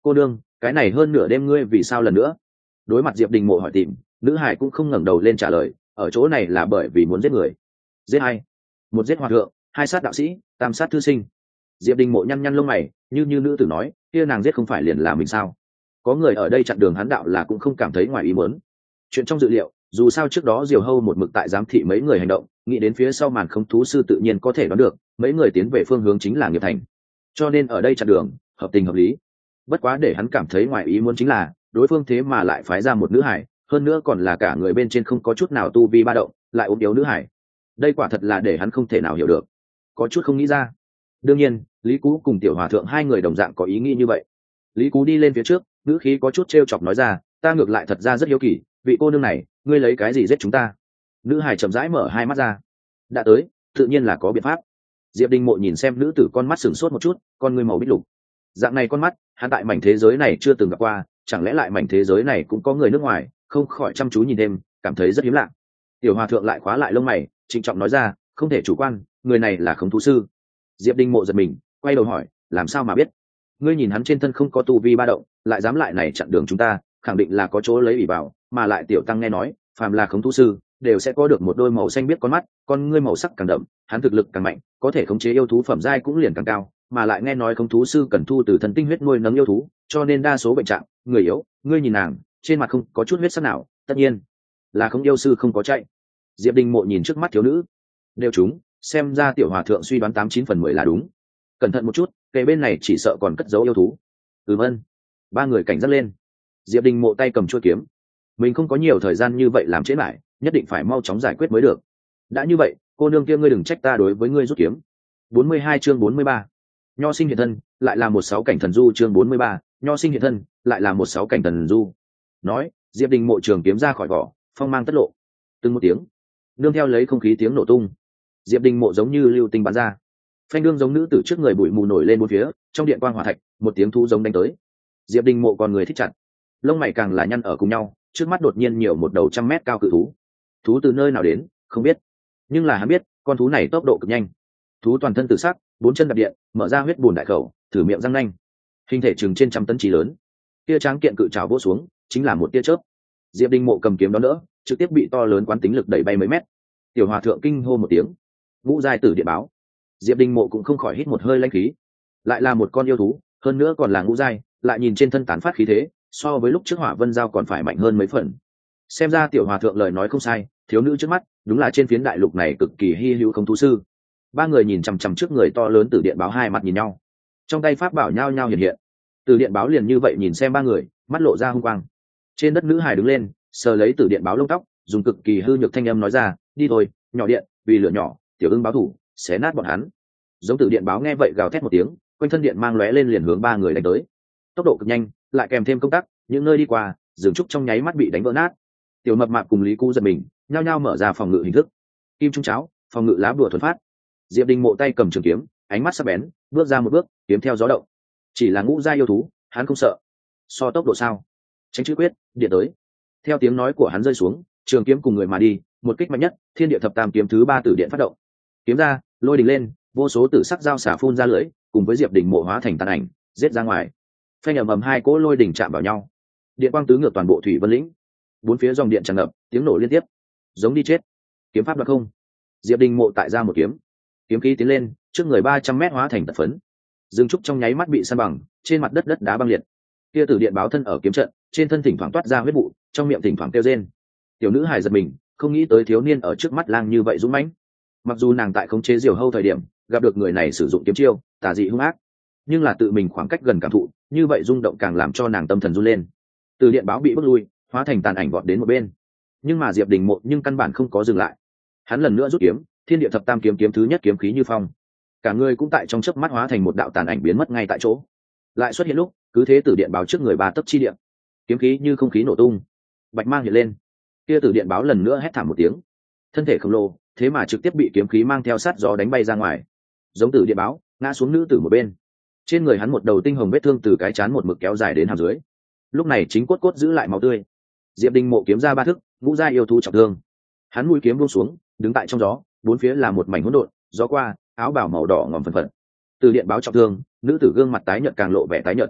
Speaker 1: cô đương, cái này hơn nửa đêm ngươi vì sao lần nữa? Đối mặt Diệp Đình Mộ hỏi tìm, nữ hải cũng không ngẩng đầu lên trả lời, ở chỗ này là bởi vì muốn giết người. Giết ai? Một giết hòa thượng, hai sát đạo sĩ, tam sát thư sinh. Diệp Đình Mộ nhăn nhăn lông mày, như nữ tử nói, kia nàng giết không phải liền là mình sao? Có người ở đây chặn đường hắn đạo là cũng không cảm thấy ngoài ý muốn. Chuyện trong dự liệu, dù sao trước đó Diều Hâu một mực tại giám thị mấy người hành động, nghĩ đến phía sau màn không thú sư tự nhiên có thể đoán được, mấy người tiến về phương hướng chính là Nghiệp Thành. Cho nên ở đây chặn đường, hợp tình hợp lý. Bất quá để hắn cảm thấy ngoài ý muốn chính là, đối phương thế mà lại phái ra một nữ hải, hơn nữa còn là cả người bên trên không có chút nào tu vi ba động, lại ốm yếu nữ hải. Đây quả thật là để hắn không thể nào hiểu được, có chút không nghĩ ra. Đương nhiên, Lý Cú cùng Tiểu Hòa Thượng hai người đồng dạng có ý nghĩ như vậy. Lý Cú đi lên phía trước, ngữ khí có chút trêu chọc nói ra, ta ngược lại thật ra rất hiếu kỳ, vị cô nương này, ngươi lấy cái gì giết chúng ta? Nữ hải chậm rãi mở hai mắt ra. Đã tới, tự nhiên là có biện pháp. Diệp Đình Mộ nhìn xem nữ tử con mắt sửng sốt một chút, con ngươi màu bích lục. Dạng này con mắt, hắn tại mảnh thế giới này chưa từng gặp qua, chẳng lẽ lại mảnh thế giới này cũng có người nước ngoài, không khỏi chăm chú nhìn thêm, cảm thấy rất hiếm lạ. Tiểu Hòa Thượng lại khóa lại lông mày, trịnh trọng nói ra, không thể chủ quan, người này là Khống thú sư. Diệp Đình Mộ giật mình, quay đầu hỏi, làm sao mà biết? Ngươi nhìn hắn trên thân không có tu vi ba động, lại dám lại này chặn đường chúng ta, khẳng định là có chỗ lấy ủy bảo, mà lại tiểu tăng nghe nói, phàm là Khống thú sư đều sẽ có được một đôi màu xanh biết con mắt, con ngươi màu sắc càng đậm, hắn thực lực càng mạnh, có thể khống chế yêu thú phẩm giai cũng liền càng cao, mà lại nghe nói Khống thú sư cần thu từ thần tinh huyết nuôi nấng yêu thú, cho nên đa số bệnh trạng, người yếu, ngươi nhìn nàng, trên mặt không có chút huyết sắc nào, tất nhiên là không yêu sư không có chạy. Diệp Đình Mộ nhìn trước mắt thiếu nữ, đều chúng, xem ra Tiểu Hòa Thượng suy đoán 89/10 là đúng. Cẩn thận một chút, kề bên này chỉ sợ còn cất giấu yêu thú. Ân. Ba người cảnh giác lên. Diệp Đình Mộ tay cầm chuôi kiếm, mình không có nhiều thời gian như vậy làm trễ lại, nhất định phải mau chóng giải quyết mới được. Đã như vậy, cô nương kia ngươi đừng trách ta đối với ngươi rút kiếm. 42 chương 43. Nho sinh hiện thân, lại là 16 cảnh thần du chương 43, nho sinh hiện thân, lại là 16 cảnh thần du. Nói, Diệp Đình Mộ trường kiếm ra khỏi vỏ, phong mang tất lộ. Từng một tiếng, nương theo lấy không khí tiếng nổ tung. Diệp Đình Mộ giống như lưu tinh bắn ra. Phanh đương giống nữ tử trước người bụi mù nổi lên bốn phía, trong điện quang hỏa thạch, một tiếng thú giống đánh tới. Diệp Đình Mộ còn người thích chặt, lông mày càng là nhăn ở cùng nhau, trước mắt đột nhiên nhiều một đầu 100 mét cao cự thú. Thú từ nơi nào đến, không biết, nhưng là hắn biết, con thú này tốc độ cực nhanh. Thú toàn thân tự sắc, bốn chân đạp điện, mở ra huyết bùn đại khẩu, thử miệng răng nanh, hình thể chừng trên 100 tấn trí lớn. Tia tráng kiện cự trảo vỗ xuống, chính là một tia chớp. Diệp Đình Mộ cầm kiếm đó đỡ, trực tiếp bị to lớn quán tính lực đẩy bay mấy mét. Tiểu Hòa Thượng kinh hô một tiếng, ngũ giai tử điện báo. Diệp Đình Mộ cũng không khỏi hít một hơi lãnh khí, lại là một con yêu thú, hơn nữa còn là ngũ giai, lại nhìn trên thân tán phát khí thế, so với lúc trước Hỏa Vân Giao còn phải mạnh hơn mấy phần. Xem ra Tiểu Hòa Thượng lời nói không sai, thiếu nữ trước mắt đúng là trên phiến đại lục này cực kỳ hi hữu không thú sư. Ba người nhìn chằm chằm trước người to lớn tử điện báo, hai mặt nhìn nhau, trong tay pháp bảo nhao nhao hiện hiện. Tử điện báo liền như vậy nhìn xem ba người, mắt lộ ra hung quang. Trên đất nữ hài đứng lên, sờ lấy tử điện báo lông tóc, dùng cực kỳ hư nhược thanh âm nói ra, đi thôi, nhỏ điện, vì lửa nhỏ, tiểu ưng báo thủ, xé nát bọn hắn. Giống tử điện báo nghe vậy gào thét một tiếng, quanh thân điện mang lóe lên liền hướng ba người đánh tới. Tốc độ cực nhanh, lại kèm thêm công tắc, những nơi đi qua, rừng trúc trong nháy mắt bị đánh vỡ nát. Tiểu Mập Mạp cùng Lý Cú giật mình, nhao nhao mở ra phòng ngự hình thức. Kim trung cháo, phòng ngự lá bùa thuần phát. Diệp Đình Mộ tay cầm trường kiếm, ánh mắt sắc bén, bước ra một bước, kiếm theo gió động. Chỉ là ngũ giai yêu thú, hắn không sợ. So tốc độ sao? Tránh chữ quyết, điện tới. Theo tiếng nói của hắn rơi xuống, trường kiếm cùng người mà đi, một kích mạnh nhất, Thiên Địa Thập Tam kiếm thứ 3 tử điện phát động. Kiếm ra, lôi đình lên, vô số tử sắc dao xả phun ra lưỡi, cùng với Diệp Đình Mộ hóa thành tàn ảnh, giết ra ngoài. Phanh ầm ầm, hai cỗ lôi đỉnh chạm vào nhau, điện quang tứ ngược toàn bộ thủy vân lĩnh, bốn phía dòng điện tràn ngập, tiếng nổ liên tiếp, giống đi chết. Kiếm pháp đoạt không. Diệp Đình Mộ tại ra một kiếm, kiếm khí tiến lên, trước người 300 mét hóa thành tật phấn. Dương trúc trong nháy mắt bị san bằng, trên mặt đất đất đá băng liệt. Kia tử điện báo thân ở kiếm trận, trên thân thỉnh thoảng toát ra huyết vụ, trong miệng thỉnh thoảng kêu rên. Tiểu nữ hài giật mình, không nghĩ tới thiếu niên ở trước mắt lang như vậy dũng mãnh. Mặc dù nàng tại khống chế Diều Hâu thời điểm, gặp được người này sử dụng kiếm chiêu, tà dị hung ác, nhưng là tự mình khoảng cách gần cảm thụ, như vậy rung động càng làm cho nàng tâm thần run lên. Từ điện báo bị bước lui, hóa thành tàn ảnh vọt đến một bên. Nhưng mà Diệp Đình Mộ nhưng căn bản không có dừng lại. Hắn lần nữa rút kiếm, Thiên Địa Thập Tam kiếm kiếm thứ nhất kiếm khí như phong. Cả người cũng tại trong chớp mắt hóa thành một đạo tàn ảnh biến mất ngay tại chỗ. Lại xuất hiện lúc, cứ thế tử điện báo trước người 3 tấc chi điện. Kiếm khí như không khí nổ tung, bạch mang hiện lên. Kia tử điện báo lần nữa hét thảm một tiếng. Thân thể khổng lồ, thế mà trực tiếp bị kiếm khí mang theo sát gió đánh bay ra ngoài. Giống tử điện báo, ngã xuống nữ tử một bên. Trên người hắn một đầu tinh hồng vết thương từ cái chán một mực kéo dài đến hàm dưới. Lúc này chính cốt cốt giữ lại máu tươi. Diệp Đình Mộ kiếm ra 3 thức, ngũ giai yêu thú trọng thương. Hắn mũi kiếm buông xuống, đứng tại trong gió, bốn phía là một mảnh hỗn độn, gió qua, áo bào màu đỏ ngòm phần phật. Từ điện báo trọng thương, nữ tử gương mặt tái nhợt càng lộ vẻ tái nhợt.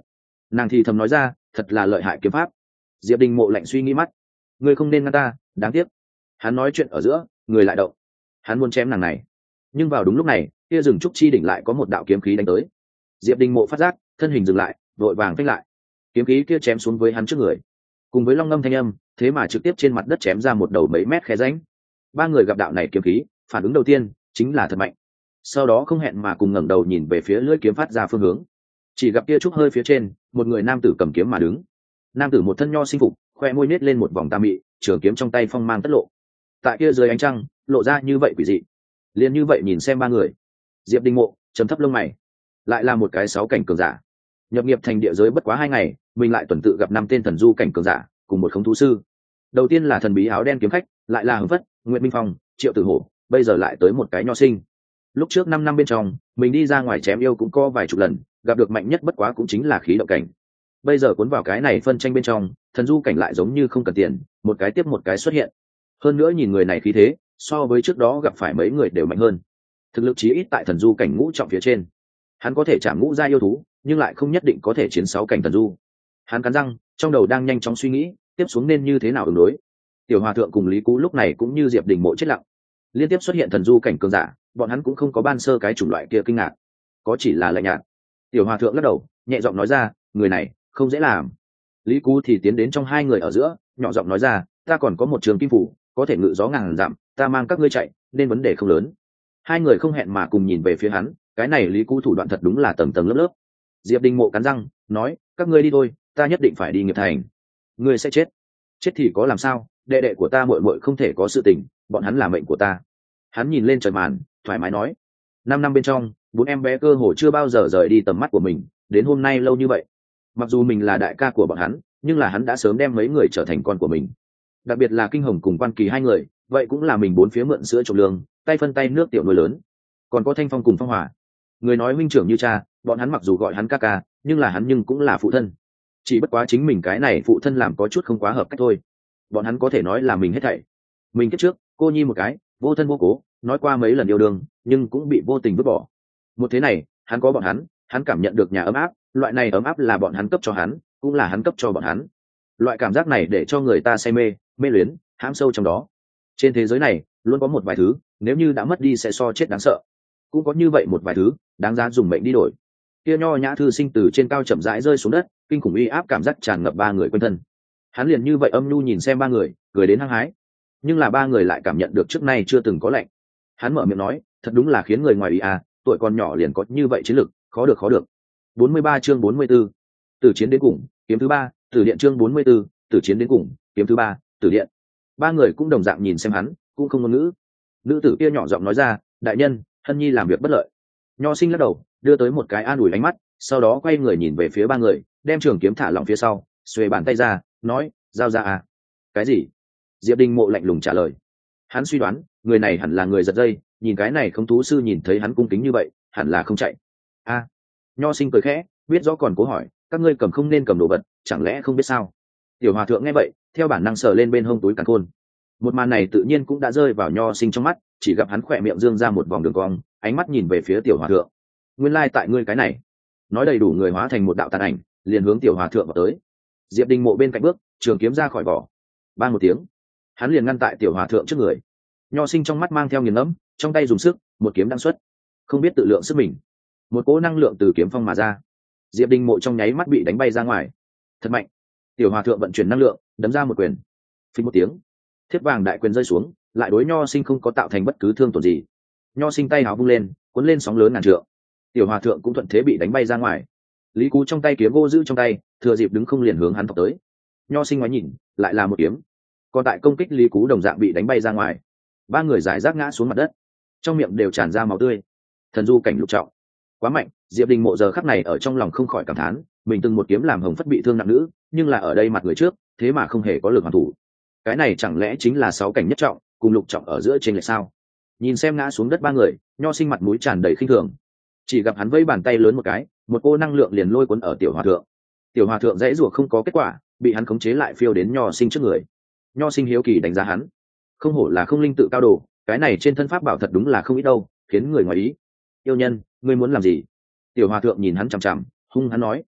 Speaker 1: Nàng thì thầm nói ra, thật là lợi hại kiếm pháp. Diệp Đình Mộ lạnh suy nghĩ mắt, ngươi không nên ngăn ta, đáng tiếc. Hắn nói chuyện ở giữa, người lại động, hắn muốn chém nàng này. Nhưng vào đúng lúc này, kia rừng trúc chi đỉnh lại có một đạo kiếm khí đánh tới. Diệp Đình Mộ phát giác, thân hình dừng lại, vội vàng phanh lại. Kiếm khí kia chém xuống với hắn trước người, cùng với long ngâm thanh âm, thế mà trực tiếp trên mặt đất chém ra một đầu mấy mét khe rãnh. Ba người gặp đạo này kiếm khí, phản ứng đầu tiên chính là thật mạnh. Sau đó không hẹn mà cùng ngẩng đầu nhìn về phía lưỡi kiếm phát ra phương hướng. Chỉ gặp kia trúc hơi phía trên, một người nam tử cầm kiếm mà đứng. Nam tử một thân nho sinh phục, khoe môi nết lên một vòng tà mị, trường kiếm trong tay phong mang tất lộ. Tại kia dưới ánh trăng, lộ ra như vậy quỷ dị. Liền như vậy nhìn xem ba người, Diệp Đình Mộ trầm thấp lông mày, lại là một cái 6 cảnh cường giả. Nhập nghiệp thành địa giới bất quá 2 ngày, mình lại tuần tự gặp 5 tên thần du cảnh cường giả, cùng một khống thú sư. Đầu tiên là thần bí áo đen kiếm khách, lại là Hưng Vất, Nguyệt Minh Phong, Triệu Tử Hổ, bây giờ lại tới một cái nho sinh. Lúc trước 5 năm bên trong, mình đi ra ngoài chém yêu cũng có vài chục lần, gặp được mạnh nhất bất quá cũng chính là khí động cảnh. Bây giờ cuốn vào cái này phân tranh bên trong, thần du cảnh lại giống như không cần tiền, một cái tiếp một cái xuất hiện. Hơn nữa nhìn người này khí thế, so với trước đó gặp phải mấy người đều mạnh hơn. Thực lực chí ít tại thần du cảnh ngũ trọng phía trên. Hắn có thể chạm ngũ gia yêu thú, nhưng lại không nhất định có thể chiến 6 cảnh thần du. Hắn cắn răng, trong đầu đang nhanh chóng suy nghĩ, tiếp xuống nên như thế nào ứng đối. Tiểu Hòa thượng cùng Lý Cú lúc này cũng như Diệp Đình Mộ chết lặng. Liên tiếp xuất hiện thần du cảnh cường giả, bọn hắn cũng không có ban sơ cái chủng loại kia kinh ngạc, có chỉ là lạnh nhạt. Tiểu Hòa thượng lắc đầu, nhẹ giọng nói ra, người này không dễ làm. Lý Cú thì tiến đến trong hai người ở giữa, nhỏ giọng nói ra, ta còn có một trường kim phủ, có thể ngự gió ngàn dặm, ta mang các ngươi chạy, nên vấn đề không lớn. Hai người không hẹn mà cùng nhìn về phía hắn, cái này Lý Cú thủ đoạn thật đúng là tầng tầng lớp lớp. Diệp Đình Mộ cắn răng, nói, các ngươi đi thôi, ta nhất định phải đi nghiệp thành. Ngươi sẽ chết. Chết thì có làm sao, đệ đệ của ta muội muội không thể có sự tình, bọn hắn là mệnh của ta. Hắn nhìn lên trời màn, thoải mái nói, 5 năm bên trong, 4 em bé cơ hồ chưa bao giờ rời đi tầm mắt của mình, đến hôm nay lâu như vậy. Mặc dù mình là đại ca của bọn hắn, nhưng là hắn đã sớm đem mấy người trở thành con của mình. Đặc biệt là Kinh Hồng cùng Quan Kỳ hai người, vậy cũng là mình bốn phía mượn sữa trộm lương, tay phân tay nước tiểu nuôi lớn. Còn có Thanh Phong cùng Phong Hỏa, người nói huynh trưởng như cha, bọn hắn mặc dù gọi hắn ca ca, nhưng là hắn nhưng cũng là phụ thân. Chỉ bất quá chính mình cái này phụ thân làm có chút không quá hợp cách thôi. Bọn hắn có thể nói là mình hết thảy. Mình kiếp trước, cô nhi một cái, vô thân vô cố, nói qua mấy lần yêu đương, nhưng cũng bị vô tình vứt bỏ. Một thế này, hắn có bọn hắn cảm nhận được nhà ấm áp, loại này ấm áp là bọn hắn cấp cho hắn, cũng là hắn cấp cho bọn hắn. Loại cảm giác này để cho người ta say mê, mê luyến, hãm sâu trong đó. Trên thế giới này, luôn có một vài thứ, nếu như đã mất đi sẽ so chết đáng sợ. Cũng có như vậy một vài thứ, đáng giá dùng mệnh đi đổi. Kia nho nhã thư sinh từ trên cao chậm rãi rơi xuống đất, kinh khủng uy áp cảm giác tràn ngập ba người quanh thân. Hắn liền như vậy âm nhu nhìn xem ba người, cười đến hăng hái. Nhưng là ba người lại cảm nhận được trước nay chưa từng có lạnh. Hắn mở miệng nói, thật đúng là khiến người ngoài ý à, tuổi còn nhỏ liền có như vậy chiến lực, khó được khó được. 43 chương 44. Từ chiến đến cùng, kiếm thứ 3, Tử điện chương 44, từ chiến đến cùng, kiếm thứ 3, Tử điện. Ba người cũng đồng dạng nhìn xem hắn, cũng không ngôn ngữ. Nữ tử kia nhỏ giọng nói ra, đại nhân, Hân Nhi làm việc bất lợi. Nho Sinh lắc đầu, đưa tới một cái an ủi ánh mắt, sau đó quay người nhìn về phía ba người, đem trường kiếm thả lỏng phía sau, xuề bàn tay ra, nói, giao ra à. Cái gì? Diệp Đình Mộ lạnh lùng trả lời. Hắn suy đoán, người này hẳn là người giật dây, nhìn cái này không thú sư nhìn thấy hắn cung kính như vậy, hẳn là không chạy. A. Nho Sinh cười khẽ, biết rõ còn cố hỏi, các ngươi cầm không nên cầm đồ vật, chẳng lẽ không biết sao? Tiểu Hòa thượng nghe vậy, theo bản năng sờ lên bên hông túi càn khôn. Một màn này tự nhiên cũng đã rơi vào Nho Sinh trong mắt, chỉ gặp hắn khỏe miệng dương ra một vòng đường cong, ánh mắt nhìn về phía Tiểu Hòa thượng. Nguyên lai tại ngươi cái này. Nói đầy đủ người hóa thành một đạo tàn ảnh, liền hướng Tiểu Hòa thượng vào tới. Diệp Đình Mộ bên cạnh bước, trường kiếm ra khỏi vỏ. Bang một tiếng, hắn liền ngăn tại Tiểu Hòa thượng trước người. Nho Sinh trong mắt mang theo nghiền ngẫm, trong tay dùng sức, một kiếm đang xuất, không biết tự lượng sức mình, một cỗ năng lượng từ kiếm phong mà ra. Diệp Đình Mộ trong nháy mắt bị đánh bay ra ngoài, thật mạnh. Tiểu Hòa thượng vận chuyển năng lượng, đấm ra một quyền. Phình một tiếng, thiết vàng đại quyền rơi xuống, lại đối Nho Sinh không có tạo thành bất cứ thương tổn gì. Nho Sinh tay áo vung lên, cuốn lên sóng lớn ngàn trượng. Tiểu Hòa thượng cũng thuận thế bị đánh bay ra ngoài. Lý Cú trong tay kiếm gỗ giữ trong tay, thừa dịp đứng không liền hướng hắn thọc tới. Nho Sinh ngoái nhìn, lại là một kiếm. Còn tại công kích Lý Cú đồng dạng bị đánh bay ra ngoài. Ba người giải rác ngã xuống mặt đất, trong miệng đều tràn ra máu tươi. Thần du cảnh lục trọng, quá mạnh. Diệp Đình Mộ giờ khắc này ở trong lòng không khỏi cảm thán, mình từng một kiếm làm Hồng Phất bị thương nặng nữ, nhưng là ở đây mặt người trước, thế mà không hề có lực hoàn thủ. Cái này chẳng lẽ chính là 6 cảnh nhất trọng cùng lục trọng ở giữa trên lệch sao? Nhìn xem ngã xuống đất ba người, Nho Sinh mặt mũi tràn đầy khinh thường. Chỉ gặp hắn vẫy bàn tay lớn một cái, một cô năng lượng liền lôi cuốn ở Tiểu Hòa thượng. Tiểu Hòa thượng dãy rủa không có kết quả, bị hắn khống chế lại phiêu đến Nho Sinh trước người. Nho Sinh hiếu kỳ đánh giá hắn, không hổ là không linh tự cao đồ, cái này trên thân pháp bảo thật đúng là không ít đâu, khiến người ngoài ý. Yêu nhân, ngươi muốn làm gì? Tiểu Hòa thượng nhìn hắn chằm chằm, hung hắn nói,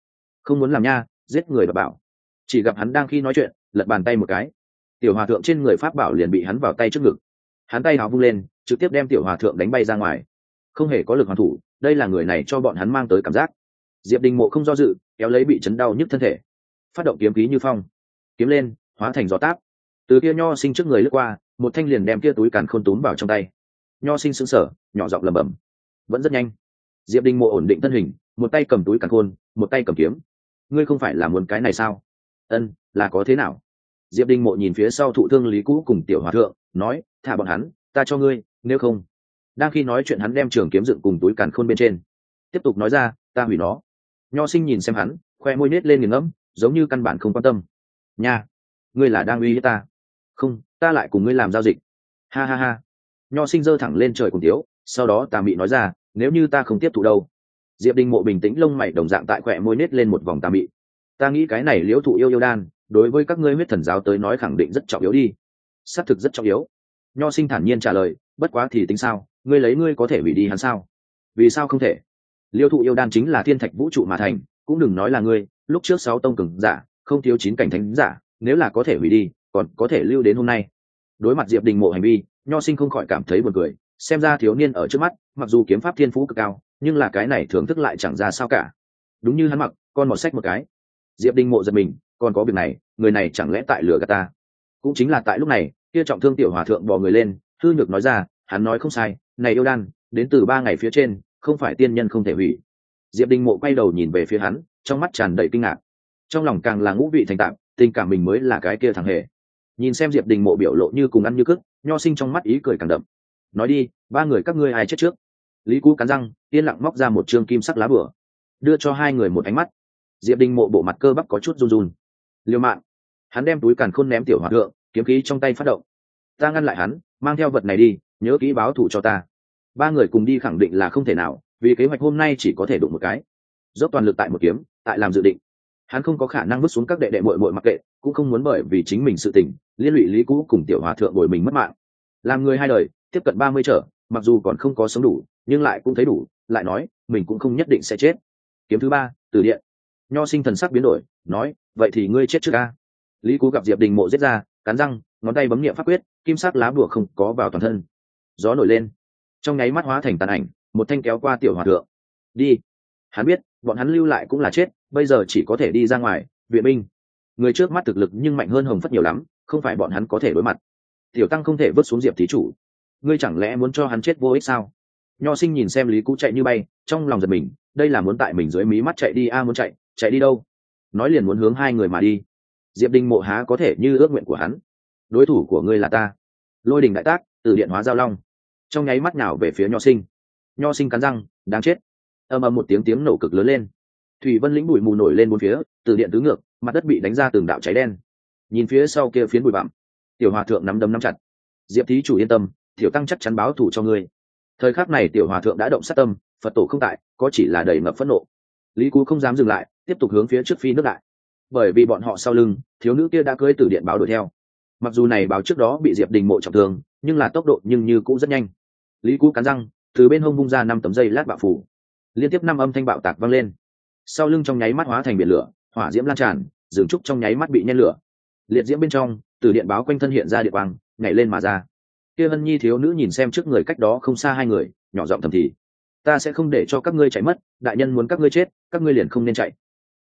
Speaker 1: không muốn làm nha, giết người và bảo. Chỉ gặp hắn đang khi nói chuyện lật bàn tay một cái, tiểu hòa thượng trên người pháp bảo liền bị hắn vào tay trước ngực, hắn tay hào vung lên trực tiếp đem tiểu hòa thượng đánh bay ra ngoài, không hề có lực hoàn thủ. Đây là người này cho bọn hắn mang tới cảm giác. Diệp Đình Mộ không do dự, kéo lấy bị chấn đau nhức thân thể, phát động kiếm khí như phong, kiếm lên hóa thành gió táp, từ kia nho sinh trước người lướt qua, một thanh liền đem kia túi càn khôn túm vào trong tay. Nho sinh sững sờ, nhỏ giọng lẩm bẩm. Vẫn rất nhanh. Diệp Đình Mộ ổn định thân hình, một tay cầm túi càn khôn, một tay cầm kiếm. Ngươi không phải là muốn cái này sao? Ân, là có thế nào? Diệp Đình Mộ nhìn phía sau thụ thương Lý Cũ cùng tiểu hòa thượng, nói, thả bọn hắn, ta cho ngươi, nếu không. Đang khi nói chuyện hắn đem trường kiếm dựng cùng túi càn khôn bên trên, tiếp tục nói ra, ta hủy nó. Nho sinh nhìn xem hắn, khoe môi nết lên nghiền ngẫm, giống như căn bản không quan tâm. Nha, ngươi là đang uy hiếp ta? Không, ta lại cùng ngươi làm giao dịch. Ha ha ha. Nho sinh giơ thẳng lên trời cùng tiếu, sau đó tà mị nói ra, nếu như ta không tiếp thụ đâu. Diệp Đình Mộ bình tĩnh, lông mày đồng dạng tại khoe môi nết lên một vòng tà mị. Ta nghĩ cái này liễu thụ yêu yêu đan đối với các ngươi huyết thần giáo tới nói khẳng định rất trọng yếu đi. Xác thực rất trọng yếu. Nho sinh thản nhiên trả lời, bất quá thì tính sao, ngươi lấy ngươi có thể hủy đi hắn sao? Vì sao không thể? Liễu thụ yêu đan chính là thiên thạch vũ trụ mà thành, cũng đừng nói là ngươi, lúc trước 6 tông cường giả không thiếu 9 cảnh thánh giả, nếu là có thể hủy đi còn có thể lưu đến hôm nay. Đối mặt Diệp Đình Mộ hành vi, Nho sinh không khỏi cảm thấy buồn cười, xem ra thiếu niên ở trước mắt mặc dù kiếm pháp thiên phú cực cao, nhưng là cái này thưởng thức lại chẳng ra sao cả. Đúng như hắn mặc con một sách một cái. Diệp Đình Mộ giật mình, còn có việc này, người này chẳng lẽ tại lửa gạt ta? Cũng chính là tại lúc này, kia trọng thương tiểu hòa thượng bò người lên, hư nhược nói ra, hắn nói không sai, này yêu đan đến từ 3 ngày phía trên, không phải tiên nhân không thể hủy. Diệp Đình Mộ quay đầu nhìn về phía hắn, trong mắt tràn đầy kinh ngạc, trong lòng càng là ngũ vị thành tạp, tình cảm mình mới là cái kia thằng hề. Nhìn xem Diệp Đình Mộ biểu lộ như cùng ăn như cức, Nho sinh trong mắt ý cười càng đậm. Nói đi, 3 người các ngươi ai chết trước? Lý Cú cắn răng, yên lặng móc ra một trương kim sắc lá bửa, đưa cho hai người một ánh mắt. Diệp Đình Mộ bộ mặt cơ bắp có chút run run. Liêu mạng, hắn đem túi càn khôn ném tiểu hòa thượng, kiếm khí trong tay phát động. Ta ngăn lại hắn, mang theo vật này đi, nhớ kỹ báo thù cho ta. 3 người cùng đi khẳng định là không thể nào, vì kế hoạch hôm nay chỉ có thể đụng một cái. Dốc toàn lực tại một kiếm, tại làm dự định. Hắn không có khả năng vứt xuống các đệ đệ muội muội mặc kệ, cũng không muốn bởi vì chính mình sự tình liên lụy Lý Cũ cùng tiểu hòa thượng bồi mình mất mạng. Làm người hai đời, tiếp cận 30 trở, mặc dù còn không có sống đủ, nhưng lại cũng thấy đủ, lại nói, mình cũng không nhất định sẽ chết. Kiếm thứ 3, Từ Điện. Nho sinh thần sắc biến đổi, nói, vậy thì ngươi chết trước a. Lý Cú gặp Diệp Đình Mộ giết ra, cắn răng, ngón tay bấm niệm pháp quyết, kim sắc lá bùa không có vào toàn thân. Gió nổi lên, trong nháy mắt hóa thành tàn ảnh, một thanh kéo qua tiểu hòa thượng. Đi. Hắn biết, bọn hắn lưu lại cũng là chết, bây giờ chỉ có thể đi ra ngoài, viện binh. Người trước mắt thực lực nhưng mạnh hơn Hồng Phất nhiều lắm, không phải bọn hắn có thể đối mặt. Tiểu tăng không thể vứt xuống Diệp thí chủ. Ngươi chẳng lẽ muốn cho hắn chết vô ích sao? Nho sinh nhìn xem Lý Cú chạy như bay, trong lòng giật mình, đây là muốn tại mình dưới mí mắt chạy đi a, muốn chạy đi đâu? Nói liền muốn hướng hai người mà đi. Diệp Đình Mộ há có thể như ước nguyện của hắn. Đối thủ của ngươi là ta. Lôi đình đại tác, từ điện hóa giao long. Trong nháy mắt nào về phía Nho sinh. Nho sinh cắn răng, đáng chết. Ầm ầm một tiếng nổ cực lớn lên. Thủy Vân lĩnh bụi mù nổi lên bốn phía, từ điện tứ ngược, mặt đất bị đánh ra từng đạo cháy đen. Nhìn phía sau kia phiến bụi bặm, tiểu hòa thượng nắm đấm nắm chặt. Diệp thí chủ yên tâm, tiểu tăng chắc chắn báo thù cho ngươi. Thời khắc này tiểu hòa thượng đã động sát tâm, Phật tổ không tại, có chỉ là đầy ngập phẫn nộ. Lý Cú không dám dừng lại, tiếp tục hướng phía trước phi nước đại. Bởi vì bọn họ sau lưng, thiếu nữ kia đã cưỡi từ điện báo đuổi theo. Mặc dù này báo trước đó bị Diệp Đình Mộ trọng thương, nhưng là tốc độ nhưng như cũng rất nhanh. Lý Cú cắn răng, từ bên hông vung ra 5 tấm dây lát bạo phủ. Liên tiếp 5 âm thanh bạo tạc vang lên. Sau lưng trong nháy mắt hóa thành biển lửa, hỏa diễm lan tràn, rừng trúc trong nháy mắt bị nhen lửa. Liệt diễm bên trong, từ điện báo quanh thân hiện ra điện quang, nhảy lên mà ra. Kia Hân Nhi thiếu nữ nhìn xem trước người cách đó không xa hai người, nhỏ giọng thầm thì: ta sẽ không để cho các ngươi chạy mất, đại nhân muốn các ngươi chết, các ngươi liền không nên chạy.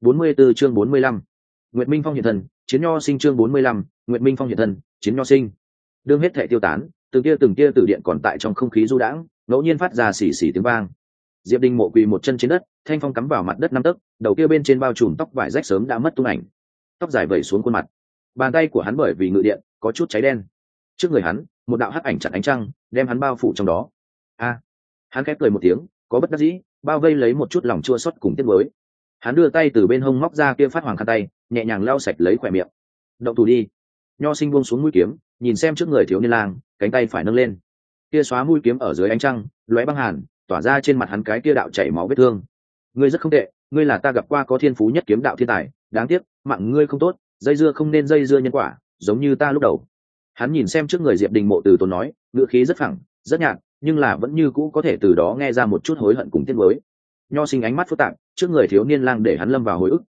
Speaker 1: 44 chương 45. Nguyệt Minh Phong hiện thân, chiến nho sinh chương 45, Nguyệt Minh Phong hiện thân, chiến nho sinh. Đương hết thể tiêu tán, từng tia từ điện còn tại trong không khí du đãng, ngẫu nhiên phát ra xì xì tiếng vang. Diệp Đình Mộ quỳ một chân trên đất, thanh phong cắm vào mặt đất 5 tấc, đầu kia bên trên bao trùm tóc vải rách sớm đã mất tung ảnh, tóc dài vẩy xuống khuôn mặt. Bàn tay của hắn bởi vì ngự điện có chút cháy đen. Trước người hắn, một đạo hắc ảnh chặn ánh trăng, đem hắn bao phủ trong đó. A! Hắn khép cười một tiếng, có bất đắc dĩ, bao vây lấy một chút lòng chua xót cùng tiếc nuối. Hắn đưa tay từ bên hông móc ra kia phát hoàng khăn tay, nhẹ nhàng lau sạch lấy khỏe miệng. Động thủ đi. Nho sinh buông xuống mũi kiếm, nhìn xem trước người thiếu niên lang, cánh tay phải nâng lên. Kia xóa mũi kiếm ở dưới ánh trăng, lóe băng hàn, tỏa ra trên mặt hắn cái kia đạo chảy máu vết thương. Ngươi rất không tệ, ngươi là ta gặp qua có thiên phú nhất kiếm đạo thiên tài, đáng tiếc, mạng ngươi không tốt, dây dưa không nên dây dưa nhân quả, giống như ta lúc đầu. Hắn nhìn xem trước người Diệp Đình Mộ từ tốn nói, ngữ khí rất phẳng, rất nhạt, nhưng là vẫn như cũ có thể từ đó nghe ra một chút hối hận cùng tiếc nuối. Nho sinh ánh mắt phức tạp, trước người thiếu niên lang để hắn lâm vào hồi ức,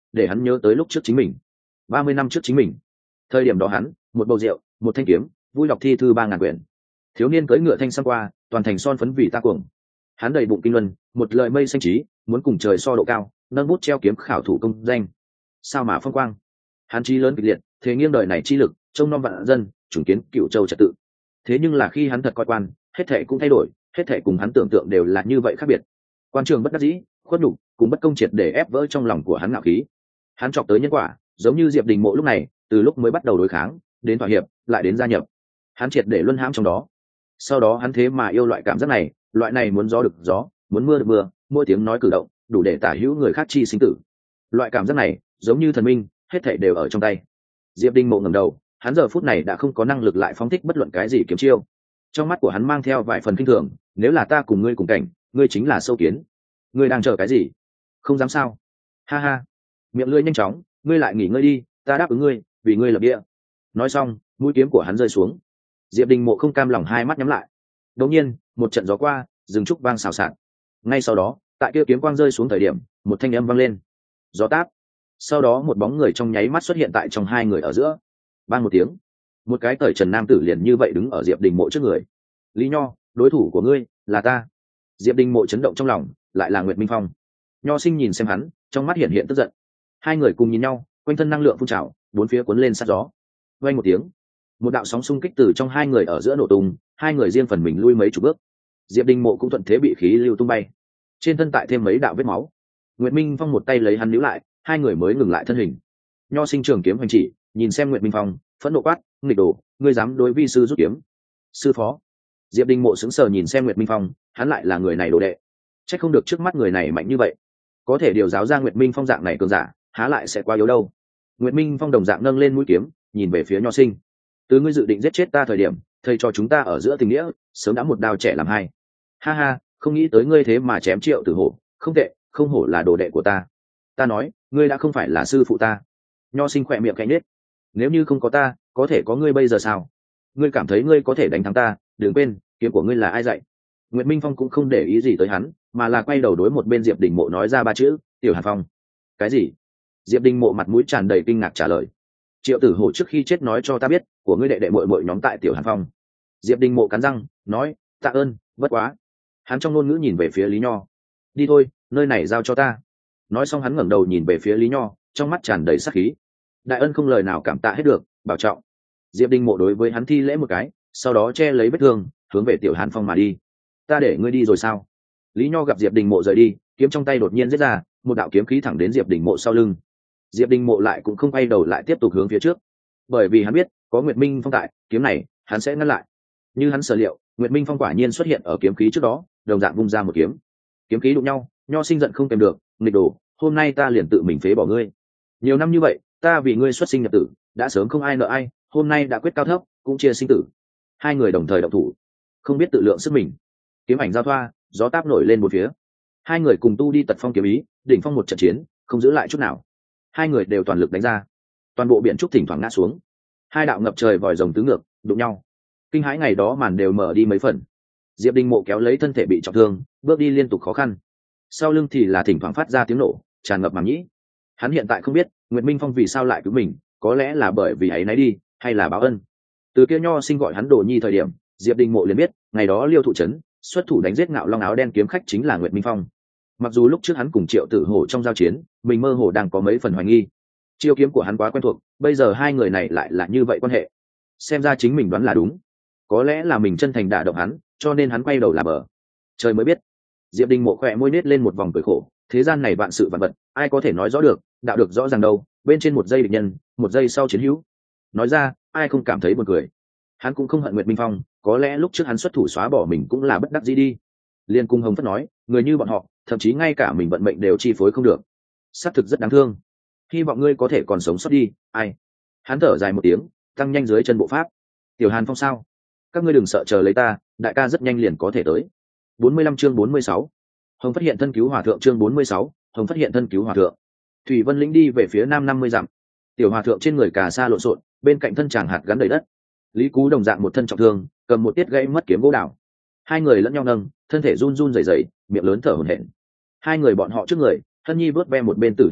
Speaker 1: để hắn nhớ tới lúc trước chính mình, 30 năm trước chính mình. Thời điểm đó hắn, một bầu rượu, một thanh kiếm, vui đọc thi thư 3000 quyển. Thiếu niên cưỡi ngựa thanh sang qua, toàn thành son phấn vì ta cuồng. Hắn đầy bụng kinh luân, một lời mây xanh trí, muốn cùng trời so độ cao, nâng bút treo kiếm khảo thủ công danh. Sao mà phong quang. Hắn chí lớn kịch liệt, thế nghiêng đời này chi lực, trông nom vạn dân, chủng kiến Cửu Châu trật tự. Thế nhưng là khi hắn thật coi quan, hết thảy cũng thay đổi, hết thảy cùng hắn tưởng tượng đều là như vậy khác biệt. Quan trường bất đắc dĩ, khuất nhục, cùng bất công triệt để ép vỡ trong lòng của hắn ngạo khí. Hắn chọc tới nhân quả, giống như Diệp Đình Mộ lúc này, từ lúc mới bắt đầu đối kháng, đến thỏa hiệp, lại đến gia nhập. Hắn triệt để luân hãm trong đó. Sau đó hắn thế mà yêu loại cảm giác này, loại này muốn gió được gió, muốn mưa được mưa, mỗi tiếng nói cử động, đủ để tả hữu người khác chi sinh tử. Loại cảm giác này, giống như thần minh, hết thảy đều ở trong tay. Diệp Đình Mộ ngẩng đầu, hắn giờ phút này đã không có năng lực lại phóng thích bất luận cái gì kiếm chiêu. Trong mắt của hắn mang theo vài phần kinh thường, nếu là ta cùng ngươi cùng cảnh, ngươi chính là sâu kiến. Ngươi đang chờ cái gì? Không dám sao? Ha ha. Miệng lưỡi nhanh chóng, ngươi lại nghỉ ngơi đi, ta đáp ứng ngươi, vì ngươi lập địa. Nói xong, mũi kiếm của hắn rơi xuống. Diệp Đình Mộ không cam lòng hai mắt nhắm lại. Đột nhiên, một trận gió qua, rừng trúc vang xào xạc. Ngay sau đó, tại kia kiếm quang rơi xuống thời điểm, một thanh âm vang lên. Gió táp. Sau đó một bóng người trong nháy mắt xuất hiện tại trong hai người ở giữa. Bang một tiếng, một cái cởi trần nam tử liền như vậy đứng ở Diệp Đình Mộ trước người. Lý Nho, đối thủ của ngươi là ta. Diệp Đình Mộ chấn động trong lòng, lại là Nguyệt Minh Phong. Nho Sinh nhìn xem hắn, trong mắt hiện hiện tức giận. Hai người cùng nhìn nhau, quanh thân năng lượng phun trào, bốn phía cuốn lên sát gió. Vang một tiếng, một đạo sóng xung kích từ trong hai người ở giữa nổ tung, hai người riêng phần mình lui mấy chục bước. Diệp Đình Mộ cũng thuận thế bị khí lưu tung bay, trên thân tại thêm mấy đạo vết máu. Nguyệt Minh Phong một tay lấy hắn níu lại, hai người mới ngừng lại thân hình. Nho Sinh trường kiếm hành chỉ, nhìn xem Nguyệt Minh Phong, phẫn nộ quát, nghịch đồ, ngươi dám đối vi sư rút kiếm? Sư phó. Diệp Đình Mộ sững sờ nhìn xem Nguyệt Minh Phong, hắn lại là người này đồ đệ, chắc không được trước mắt người này mạnh như vậy, có thể điều giáo ra Nguyệt Minh Phong dạng này cường giả, há lại sẽ quá yếu đâu. Nguyệt Minh Phong đồng dạng nâng lên mũi kiếm, nhìn về phía Nho Sinh. Từ ngươi dự định giết chết ta thời điểm, thầy cho chúng ta ở giữa tình nghĩa, sớm đã một đao trẻ làm hai. Ha ha, không nghĩ tới ngươi thế mà chém Triệu Tử Hổ, không tệ, không hổ là đồ đệ của ta. Ta nói, ngươi đã không phải là sư phụ ta. Nho Sinh khỏe miệng cánh nết. Nếu như không có ta, có thể có ngươi bây giờ sao? Ngươi cảm thấy ngươi có thể đánh thắng ta, đừng quên, kiếm của ngươi là ai dạy? Nguyệt Minh Phong cũng không để ý gì tới hắn, mà là quay đầu đối một bên Diệp Đình Mộ nói ra ba chữ, Tiểu Hàn Phong. Cái gì? Diệp Đình Mộ mặt mũi tràn đầy kinh ngạc trả lời. Triệu Tử Hổ trước khi chết nói cho ta biết, của ngươi đệ đệ muội muội nhóm tại Tiểu Hàn Phong. Diệp Đình Mộ cắn răng, nói, tạ ơn, bất quá. Hắn trong ngôn ngữ nhìn về phía Lý Nho. Đi thôi, nơi này giao cho ta. Nói xong hắn ngẩng đầu nhìn về phía Lý Nho, trong mắt tràn đầy sát khí. Đại ân không lời nào cảm tạ hết được, bảo trọng. Diệp Đình Mộ đối với hắn thi lễ một cái, sau đó che lấy vết thương, hướng về Tiểu Hàn Phong mà đi. Ta để ngươi đi rồi sao? Lý Nho gặp Diệp Đình Mộ rời đi, kiếm trong tay đột nhiên giết ra, một đạo kiếm khí thẳng đến Diệp Đình Mộ sau lưng. Diệp Đình Mộ lại cũng không quay đầu lại tiếp tục hướng phía trước, bởi vì hắn biết có Nguyệt Minh Phong tại, kiếm này hắn sẽ ngăn lại. Như hắn sở liệu, Nguyệt Minh Phong quả nhiên xuất hiện ở kiếm khí trước đó, đồng dạng vung ra một kiếm. Kiếm khí đụng nhau, Nho Sinh giận không kèm được, nghịch đồ, hôm nay ta liền tự mình phế bỏ ngươi. Nhiều năm như vậy, ta vì ngươi xuất sinh nhập tử, đã sớm không ai nợ ai, hôm nay đã quyết cao thấp, cũng chia sinh tử. Hai người đồng thời động thủ, không biết tự lượng sức mình. Kiếm ảnh giao thoa, gió táp nổi lên một phía. Hai người cùng tu đi tật phong kiếm ý, đỉnh phong một trận chiến, không giữ lại chút nào. Hai người đều toàn lực đánh ra, toàn bộ biển trúc thỉnh thoảng ngã xuống. Hai đạo ngập trời vòi rồng tứ ngược đụng nhau, kinh hãi ngày đó màn đều mở đi mấy phần. Diệp Đình Mộ kéo lấy thân thể bị trọng thương, bước đi liên tục khó khăn, sau lưng thì là thỉnh thoảng phát ra tiếng nổ tràn ngập màng nhĩ. Hắn hiện tại không biết Nguyệt Minh Phong vì sao lại cứu mình, có lẽ là bởi vì ấy nấy đi, hay là báo ân. Từ kia Nho Sinh gọi hắn Đồ Nhi thời điểm, Diệp Đình Mộ liền biết ngày đó Liêu Thụ Trấn xuất thủ đánh giết Ngạo Long áo đen kiếm khách chính là Nguyệt Minh Phong. Mặc dù lúc trước hắn cùng Triệu Tử Hổ trong giao chiến, mình mơ hồ đang có mấy phần hoài nghi, chiêu kiếm của hắn quá quen thuộc, bây giờ hai người này lại là như vậy quan hệ, xem ra chính mình đoán là đúng. Có lẽ là mình chân thành đả động hắn, cho nên hắn quay đầu là bờ. Trời mới biết. Diệp Đình Mộ khỏe môi nết lên một vòng cười khổ, thế gian này vạn sự vạn vật, ai có thể nói rõ được, đạo được rõ ràng đâu, bên trên một giây địch nhân, một giây sau chiến hữu. Nói ra, ai không cảm thấy buồn cười. Hắn cũng không hận Nguyệt Minh Phong, có lẽ lúc trước hắn xuất thủ xóa bỏ mình cũng là bất đắc dĩ đi. Liên cung Hồng Phất nói, người như bọn họ, thậm chí ngay cả mình vận mệnh đều chi phối không được. Xác thực rất đáng thương. Hy vọng ngươi có thể còn sống sót đi, ai. Hắn thở dài một tiếng, tăng nhanh dưới chân bộ pháp. Tiểu Hàn Phong sao? Các ngươi đừng sợ, chờ lấy ta, đại ca rất nhanh liền có thể tới. 45 chương 46. Hồng phát hiện thân cứu hòa thượng chương 46, Hồng phát hiện thân cứu hòa thượng. Thủy Vân Lĩnh đi về phía nam 50 dặm. Tiểu hòa thượng trên người cà sa lộn xộn, bên cạnh thân chàng hạt gắn đầy đất. Lý Cú đồng dạng một thân trọng thương, cầm một tiết gãy mất kiếm gỗ đào. Hai người lẫn nhau nâng, thân thể run run rẩy rẩy, miệng lớn thở hổn hển. Hai người bọn họ trước người, Hân Nhi vớt ve một bên tử địa báo,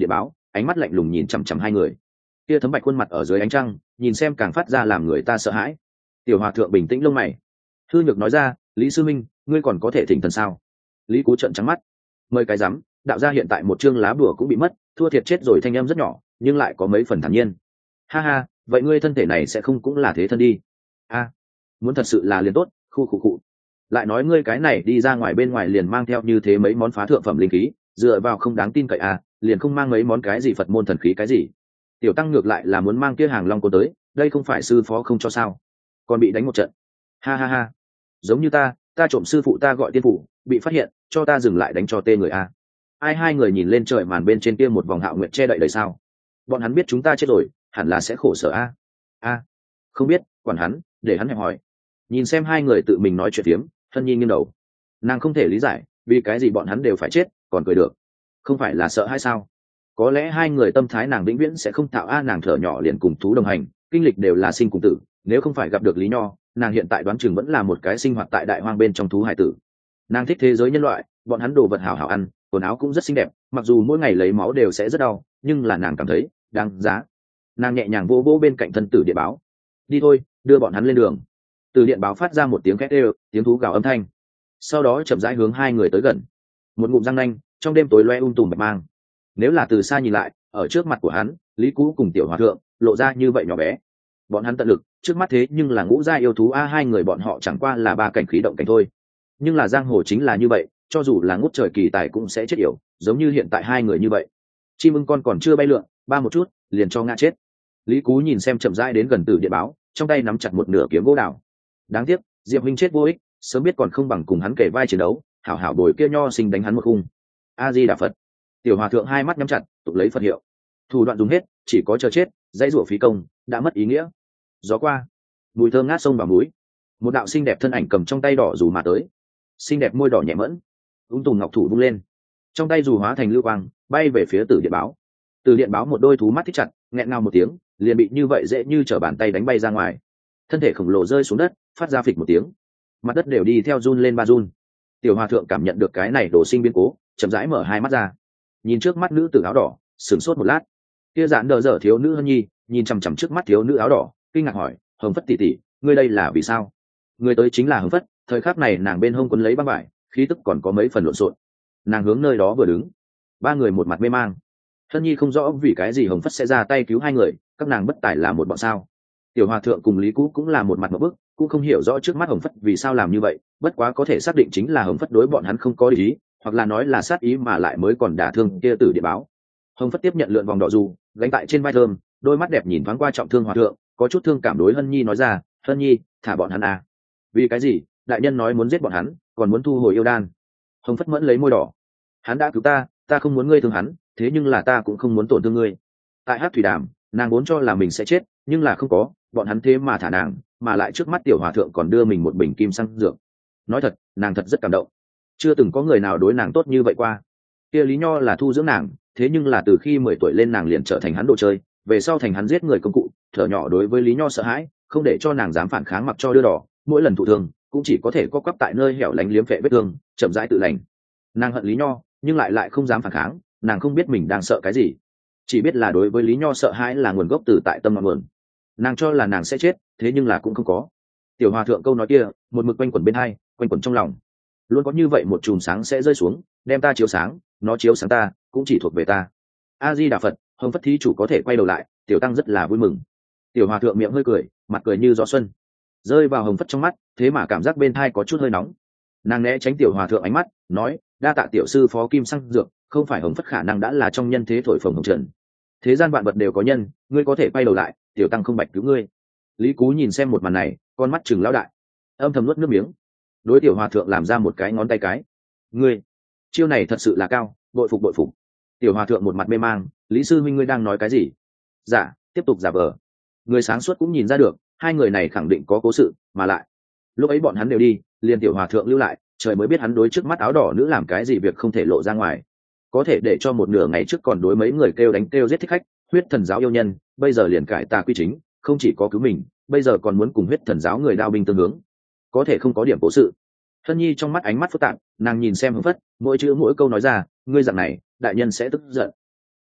Speaker 1: ánh mắt lạnh lùng nhìn chằm chằm hai người. Kia thấm bạch khuôn mặt ở dưới ánh trăng, nhìn xem càng phát ra làm người ta sợ hãi. Tiểu hòa thượng bình tĩnh lông mày, hư nhược nói ra, lý sư minh, ngươi còn có thể thỉnh thần sao? Lý Cú trợn trắng mắt, mời cái rắm, đạo gia hiện tại một chương lá bùa cũng bị mất, thua thiệt chết rồi. Thanh âm rất nhỏ nhưng lại có mấy phần thản nhiên. Ha ha, vậy ngươi thân thể này sẽ không cũng là thế thân đi? A, muốn thật sự là liền tốt. Khu. Lại nói ngươi cái này đi ra ngoài bên ngoài liền mang theo như thế mấy món phá thượng phẩm linh khí, dựa vào không đáng tin cậy à, liền không mang mấy món cái gì Phật môn thần khí cái gì. Tiểu tăng ngược lại là muốn mang kia hàng long cô tới, đây không phải sư phó không cho sao? Còn bị đánh một trận. Ha, giống như ta trộm sư phụ ta gọi tiên phụ, bị phát hiện, cho ta dừng lại đánh cho tê người a. Ai hai người nhìn lên trời màn bên trên kia một vòng hạo nguyệt che đậy đầy sao? Bọn hắn biết chúng ta chết rồi, hẳn là sẽ khổ sở a. Không biết, quản hắn, để hắn hẹp hỏi. Nhìn xem hai người tự mình nói chuyện phiếm, Hân Nhi nghiêng đầu. Nàng không thể lý giải vì cái gì bọn hắn đều phải chết còn cười được, không phải là sợ hay sao? Có lẽ hai người tâm thái nàng vĩnh viễn sẽ không tạo nàng thở nhỏ liền cùng thú đồng hành, kinh lịch đều là sinh cùng tử, nếu không phải gặp được Lý Nho, nàng hiện tại đoán chừng vẫn là một cái sinh hoạt tại đại hoang bên trong thú hải tử. Nàng thích thế giới nhân loại, bọn hắn đồ vật hảo hảo ăn, quần áo cũng rất xinh đẹp, mặc dù mỗi ngày lấy máu đều sẽ rất đau, nhưng là nàng cảm thấy đáng giá. Nàng nhẹ nhàng vỗ vỗ bên cạnh thân tử điện báo, đi thôi, đưa bọn hắn lên đường. Từ điện báo phát ra một tiếng két đều, tiếng thú gào âm thanh, sau đó chậm rãi hướng hai người tới gần. Một ngụm răng nanh trong đêm tối loe tùm bạch mang. Nếu là từ xa nhìn lại, ở trước mặt của hắn, Lý Cú cùng tiểu hòa thượng lộ ra như vậy nhỏ bé. Bọn hắn tận lực, trước mắt thế nhưng là ngũ gia yêu thú a, hai người bọn họ chẳng qua là ba cảnh khí động cảnh thôi. Nhưng là giang hồ chính là như vậy, cho dù là ngút trời kỳ tài cũng sẽ chết yểu, giống như hiện tại hai người như vậy. Chim ưng con còn chưa bay lượn, ba một chút liền cho ngã chết. Lý Cú nhìn xem chậm rãi đến gần Tử Điện báo, trong tay nắm chặt một nửa kiếm gỗ đào. Đáng tiếc, Diệp huynh chết vô ích, sớm biết còn không bằng cùng hắn kể vai chiến đấu, hảo hảo bồi kia nho sinh đánh hắn một khung. A Di Đà Phật. Tiểu hòa thượng hai mắt nhắm chặt, tục lấy Phật hiệu. Thủ đoạn dùng hết, chỉ có chờ chết, dãy rủa phí công, đã mất ý nghĩa. Gió qua, mùi thơm ngát sông vào mũi. Một đạo xinh đẹp thân ảnh cầm trong tay đỏ dù mà tới. Xinh đẹp môi đỏ nhẹ mẫn, tùng ngọc thủ vung lên, trong tay dù hóa thành lưu quang, bay về phía Tử Điện báo. Tử Điện báo một đôi thú mắt thích chặt, nghẹn ngào một tiếng, liền bị như vậy dễ như trở bàn tay đánh bay ra ngoài. Thân thể khổng lồ rơi xuống đất, phát ra phịch một tiếng, mặt đất đều đi theo run lên ba run. Tiểu hòa thượng cảm nhận được cái này đổ sinh biến cố, chậm rãi mở hai mắt ra, nhìn trước mắt nữ tử áo đỏ, sửng sốt một lát. Kia dạn đờ dở thiếu nữ Hân Nhi nhìn chằm chằm trước mắt thiếu nữ áo đỏ, kinh ngạc hỏi, Hồng Phất tỷ tỷ, ngươi đây là vì sao? Người tới chính là Hồng Phất. Thời khắc này nàng bên hông quấn lấy băng vải, khí tức còn có mấy phần lộn xộn. Nàng hướng nơi đó vừa đứng, ba người một mặt mê mang. Hân Nhi không rõ vì cái gì Hồng Phất sẽ ra tay cứu hai người, các nàng bất tài là một bọn sao? Tiểu hòa thượng cùng Lý Cú cũng là một mặt một bức, cũng không hiểu rõ trước mắt Hồng Phất vì sao làm như vậy, bất quá có thể xác định chính là Hồng Phất đối bọn hắn không có ý, hoặc là nói là sát ý mà lại mới còn đả thương kia Tử Điện báo. Hồng Phất tiếp nhận lượn vòng đỏ dù, gánh tại trên vai thơm, đôi mắt đẹp nhìn thoáng qua trọng thương hòa thượng, có chút thương cảm đối Hân Nhi nói ra, Hân Nhi, thả bọn hắn à? Vì cái gì? Đại nhân nói muốn giết bọn hắn, còn muốn thu hồi yêu đan. Hồng Phất mẫn lấy môi đỏ, hắn đã cứu ta không muốn ngươi thương hắn, thế nhưng là ta cũng không muốn tổn thương ngươi. Tại Hắc Thủy Đàm, nàng vốn cho là mình sẽ chết, nhưng là không có, bọn hắn thế mà thả nàng, mà lại trước mắt tiểu hòa thượng còn đưa mình một bình kim xăng dược. Nói thật, nàng thật rất cảm động, chưa từng có người nào đối nàng tốt như vậy qua. Kia Lý Nho là thu dưỡng nàng, thế nhưng là từ khi 10 tuổi lên nàng liền trở thành hắn đồ chơi, về sau thành hắn giết người công cụ. Thở nhỏ đối với Lý Nho sợ hãi, không để cho nàng dám phản kháng, mặc cho đưa đỏ, mỗi lần thụ thương cũng chỉ có thể co quắp tại nơi hẻo lánh liếm phệ vết thương, chậm rãi tự lành. Nàng hận Lý Nho, nhưng lại không dám phản kháng, nàng không biết mình đang sợ cái gì, chỉ biết là đối với Lý Nho sợ hãi là nguồn gốc từ tại tâm ngọn nguồn. Nàng cho là nàng sẽ chết, thế nhưng là cũng không có. Tiểu hòa thượng câu nói kia một mực quanh quẩn bên hai, quanh quẩn trong lòng, luôn có như vậy một chùm sáng sẽ rơi xuống, đem ta chiếu sáng, nó chiếu sáng ta cũng chỉ thuộc về ta. A Di Đà Phật. Hồng Phất thí chủ có thể quay đầu lại, tiểu tăng rất là vui mừng. Tiểu hòa thượng miệng hơi cười, mặt cười như gió xuân, rơi vào Hồng Phất trong mắt, thế mà cảm giác bên thai có chút hơi nóng. Nàng né tránh tiểu hòa thượng ánh mắt, nói, đa tạ tiểu sư phó kim xăng dược, không phải Hồng Phất khả năng đã là trong nhân thế thổi phồng hồng trần. Thế gian vạn vật đều có nhân, ngươi có thể quay đầu lại, tiểu tăng không bạch cứu ngươi. Lý Cú nhìn xem một màn này, con mắt trừng lão đại, âm thầm nuốt nước miếng, đối tiểu hòa thượng làm ra một cái ngón tay cái. Ngươi chiêu này thật sự là cao, bội phục bội phục. Tiểu hòa thượng một mặt mê mang, Lý sư huynh ngươi đang nói cái gì? Dạ, tiếp tục giả vờ. Người sáng suốt cũng nhìn ra được, hai người này khẳng định có cố sự, mà lại lúc ấy bọn hắn đều đi, liền tiểu hòa thượng lưu lại, trời mới biết hắn đối trước mắt áo đỏ nữ làm cái gì việc không thể lộ ra ngoài, có thể để cho một nửa ngày trước còn đối mấy người kêu đánh kêu giết thích khách, huyết thần giáo yêu nhân, bây giờ liền cải tà quy chính, không chỉ có cứu mình, bây giờ còn muốn cùng huyết thần giáo người đao binh tương hướng, có thể không có điểm cố sự. Hân Nhi trong mắt ánh mắt phức tạp, nàng nhìn xem Hồng Phất, mỗi chữ mỗi câu nói ra, ngươi dạng này đại nhân sẽ tức giận.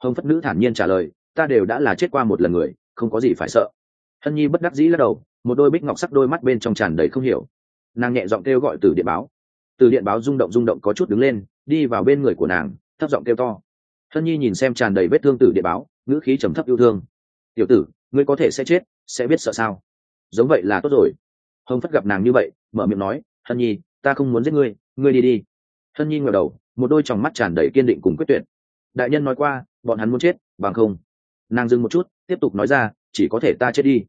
Speaker 1: Hồng phất nữ thản nhiên trả lời, ta đều đã là chết qua một lần người, không có gì phải sợ. Hân nhi bất đắc dĩ lắc đầu, một đôi bích ngọc sắc đôi mắt bên trong tràn đầy không hiểu. Nàng nhẹ giọng kêu gọi từ điện báo. Từ điện báo rung động có chút đứng lên, đi vào bên người của nàng, thấp giọng kêu to. Hân nhi nhìn xem tràn đầy vết thương từ điện báo, ngữ khí trầm thấp yêu thương. Tiểu tử, ngươi có thể sẽ chết, sẽ biết sợ sao? Giống vậy là tốt rồi. Hồng phất gặp nàng như vậy, mở miệng nói, Hân nhi, ta không muốn giết ngươi, ngươi đi đi. Hân nhi ngẩng đầu, một đôi tròng mắt tràn đầy kiên định cùng quyết tuyệt. Đại nhân nói qua, bọn hắn muốn chết, bằng không. Nàng dừng một chút, tiếp tục nói ra, chỉ có thể ta chết đi.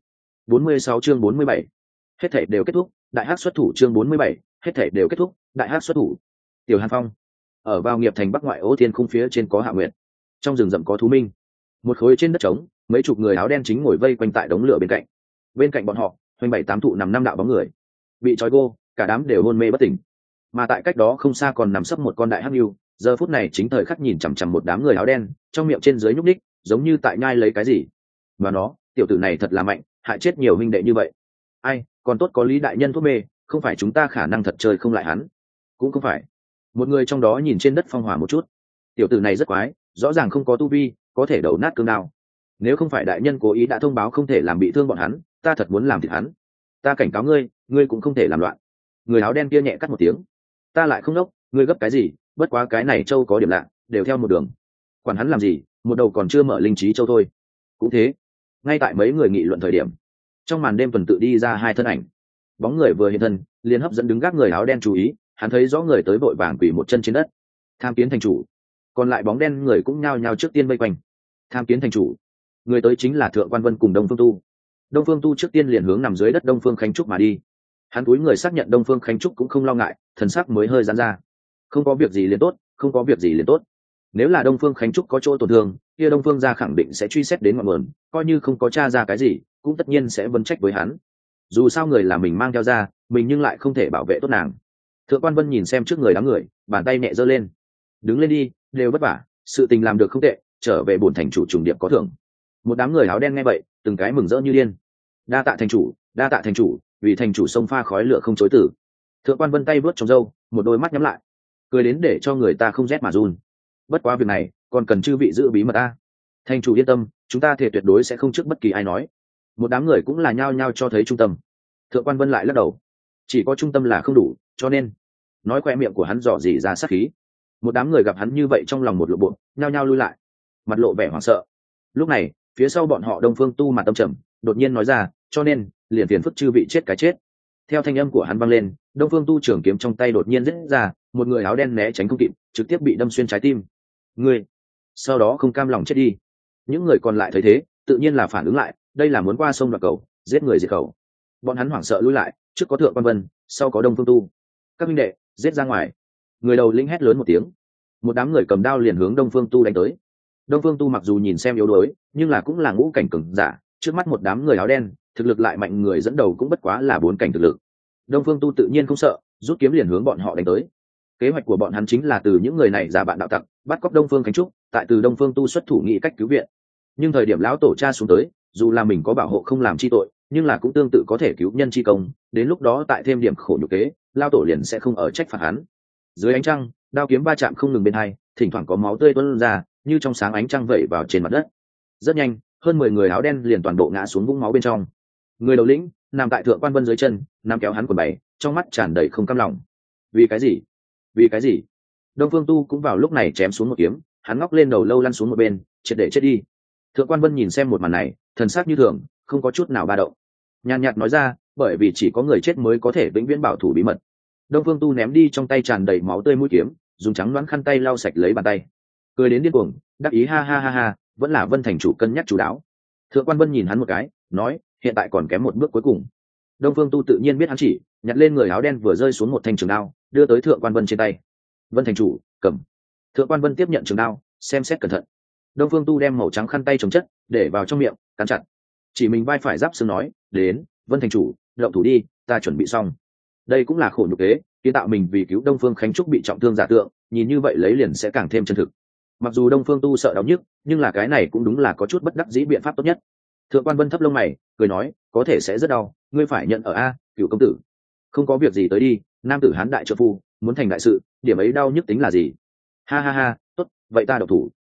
Speaker 1: 46 chương 47. Hết thảy đều kết thúc, đại hắc xuất thủ chương 47, hết thảy đều kết thúc, đại hắc xuất thủ. Tiểu Hàn Phong. Ở vào nghiệp thành bắc ngoại ô thiên khung phía trên có Hạ Nguyệt. Trong rừng rậm có thú minh. Một khối trên đất trống, mấy chục người áo đen chính ngồi vây quanh tại đống lửa bên cạnh. Bên cạnh bọn họ, hoành 7-8 thụ nằm 5 đạo bóng người. Bị trói gô, cả đám đều hôn mê bất tỉnh. Mà tại cách đó không xa còn nằm sấp một con đại hắc lưu, giờ phút này chính thời khắc nhìn chằm chằm một đám người áo đen, trong miệng trên dưới nhúc nhích, giống như tại nhai lấy cái gì. Và nó, tiểu tử này thật là mạnh, hại chết nhiều huynh đệ như vậy. Ai, còn tốt có Lý đại nhân thuốc mê, không phải chúng ta khả năng thật chơi không lại hắn. Cũng không phải. Một người trong đó nhìn trên đất phong hỏa một chút. Tiểu tử này rất quái, rõ ràng không có tu vi, có thể đầu nát cương đao. Nếu không phải đại nhân cố ý đã thông báo không thể làm bị thương bọn hắn, ta thật muốn làm thịt hắn. Ta cảnh cáo ngươi, ngươi cũng không thể làm loạn. Người áo đen kia nhẹ cắt một tiếng. Ta lại không đốc, ngươi gấp cái gì, bất quá cái này châu có điểm lạ, đều theo một đường. Quản hắn làm gì, một đầu còn chưa mở linh trí châu thôi. Cũng thế. Ngay tại mấy người nghị luận thời điểm, trong màn đêm tuần tự đi ra hai thân ảnh. Bóng người vừa hiện thân, liền hấp dẫn đứng gác người áo đen chú ý, hắn thấy rõ người tới vội vàng quỳ một chân trên đất. Tham kiến thành chủ. Còn lại bóng đen người cũng nhao nhao trước tiên vây quanh. Tham kiến thành chủ. Người tới chính là Thượng Quan Vân cùng Đông Phương Tu. Đông Phương Tu trước tiên liền hướng nằm dưới đất Đông Phương Khánh Trúc mà đi. Hắn cúi người xác nhận Đông Phương Khánh Trúc cũng không lo ngại, thần sắc mới hơi giãn ra. Không có việc gì liền tốt, không có việc gì liền tốt. Nếu là Đông Phương Khánh Trúc có chỗ tổn thương, kia Đông Phương gia khẳng định sẽ truy xét đến ngọn nguồn, coi như không có tra ra cái gì, cũng tất nhiên sẽ vấn trách với hắn. Dù sao người là mình mang theo ra, mình nhưng lại không thể bảo vệ tốt nàng. Thượng Quan Vân nhìn xem trước người đám người, bàn tay nhẹ giơ lên. Đứng lên đi, đều vất vả, sự tình làm được không tệ, trở về bổn thành chủ trùng điệp có thưởng. Một đám người áo đen nghe vậy, từng cái mừng rỡ như điên. Đa tạ thành chủ, đa tạ thành chủ, vì thành chủ sông pha khói lửa không chối tử. Thượng Quan Vân tay vớt trong râu, một đôi mắt nhắm lại, cười đến để cho người ta không rét mà run. Bất quá việc này còn cần chư vị giữ bí mật ta. Thành chủ yên tâm, chúng ta thể tuyệt đối sẽ không trước bất kỳ ai nói. Một đám người cũng là nhao nhao cho thấy trung tâm. Thượng Quan Vân lại lắc đầu, chỉ có trung tâm là không đủ, cho nên nói khoe miệng của hắn dò dỉ ra sát khí. Một đám người gặp hắn như vậy trong lòng một lộ bộ, nhao nhao lui lại, mặt lộ vẻ hoảng sợ. Lúc này phía sau bọn họ Đông Phương Tu mặt tâm trầm, đột nhiên nói ra, cho nên liền phiền phức chư vị chết cái chết. Theo thanh âm của hắn vang lên, Đông Phương Tu trường kiếm trong tay đột nhiên rít ra, một người áo đen né tránh không kịp, trực tiếp bị đâm xuyên trái tim. Ngươi, sau đó không cam lòng chết đi. Những người còn lại thấy thế, tự nhiên là phản ứng lại, đây là muốn qua sông đoạt cầu, giết người diệt khẩu. Bọn hắn hoảng sợ lui lại, trước có Thượng Quan Vân, sau có Đông Phương Tu. Các minh đệ, giết ra ngoài. Người đầu lĩnh hét lớn một tiếng. Một đám người cầm đao liền hướng Đông Phương Tu đánh tới. Đông Phương Tu mặc dù nhìn xem yếu đuối, nhưng là cũng là ngũ cảnh cường giả, trước mắt một đám người áo đen, thực lực lại mạnh, người dẫn đầu cũng bất quá là 4 cảnh thực lực. Đông Phương Tu tự nhiên không sợ, rút kiếm liền hướng bọn họ đánh tới. Kế hoạch của bọn hắn chính là từ những người này giả bạn đạo tặc, bắt cóc Đông Phương Khánh Trúc, tại từ Đông Phương Tu xuất thủ nghị cách cứu viện. Nhưng thời điểm lão tổ cha xuống tới, dù là mình có bảo hộ không làm chi tội, nhưng là cũng tương tự có thể cứu nhân chi công, đến lúc đó tại thêm điểm khổ nhục kế, lão tổ liền sẽ không ở trách phạt hắn. Dưới ánh trăng, đao kiếm va chạm không ngừng bên hai, thỉnh thoảng có máu tươi tuôn ra, như trong sáng ánh trăng vẩy vào trên mặt đất. Rất nhanh, hơn 10 người áo đen liền toàn bộ ngã xuống vũng máu bên trong. Người đầu lĩnh nằm tại Thượng Quan Vân dưới chân, nắm kéo hắn quần bày, trong mắt tràn đầy không cam lòng. Vì cái gì? Vì cái gì? Đông Phương Tu cũng vào lúc này chém xuống một kiếm, hắn ngóc lên đầu lâu lăn xuống một bên, triệt để chết đi. Thượng Quan Vân nhìn xem một màn này, thần sắc như thường, không có chút nào ba động. Nhàn nhạt nói ra, bởi vì chỉ có người chết mới có thể vĩnh viễn bảo thủ bí mật. Đông Phương Tu ném đi trong tay tràn đầy máu tươi mũi kiếm, dùng trắng loãng khăn tay lau sạch lấy bàn tay, cười đến điên cuồng, đắc ý ha ha ha ha, vẫn là Vân thành chủ cân nhắc chú đáo. Thượng Quan Vân nhìn hắn một cái, nói, hiện tại còn kém một bước cuối cùng. Đông Phương Tu tự nhiên biết hắn chỉ, nhặt lên người áo đen vừa rơi xuống một thanh trường đao, đưa tới Thượng Quan Vân trên tay. Vân thành chủ, cầm. Thượng Quan Vân tiếp nhận trường đao, xem xét cẩn thận. Đông Phương Tu đem màu trắng khăn tay chống chất, để vào trong miệng, cắn chặt. Chỉ mình vai phải giáp xương nói, đến, Vân thành chủ, động thủ đi, ta chuẩn bị xong. Đây cũng là khổ nhục kế, kiến tạo mình vì cứu Đông Phương Khánh Trúc bị trọng thương giả tượng, nhìn như vậy lấy liền sẽ càng thêm chân thực. Mặc dù Đông Phương Tu sợ đau nhức, nhưng là cái này cũng đúng là có chút bất đắc dĩ biện pháp tốt nhất. Thượng Quan Vân thấp lông mày, cười nói, có thể sẽ rất đau, ngươi phải nhận ở a, Cửu công tử. Không có việc gì tới đi, nam tử hán đại trợ phu, muốn thành đại sự, điểm ấy đau nhức tính là gì? Ha ha ha, tốt, vậy ta độc thủ.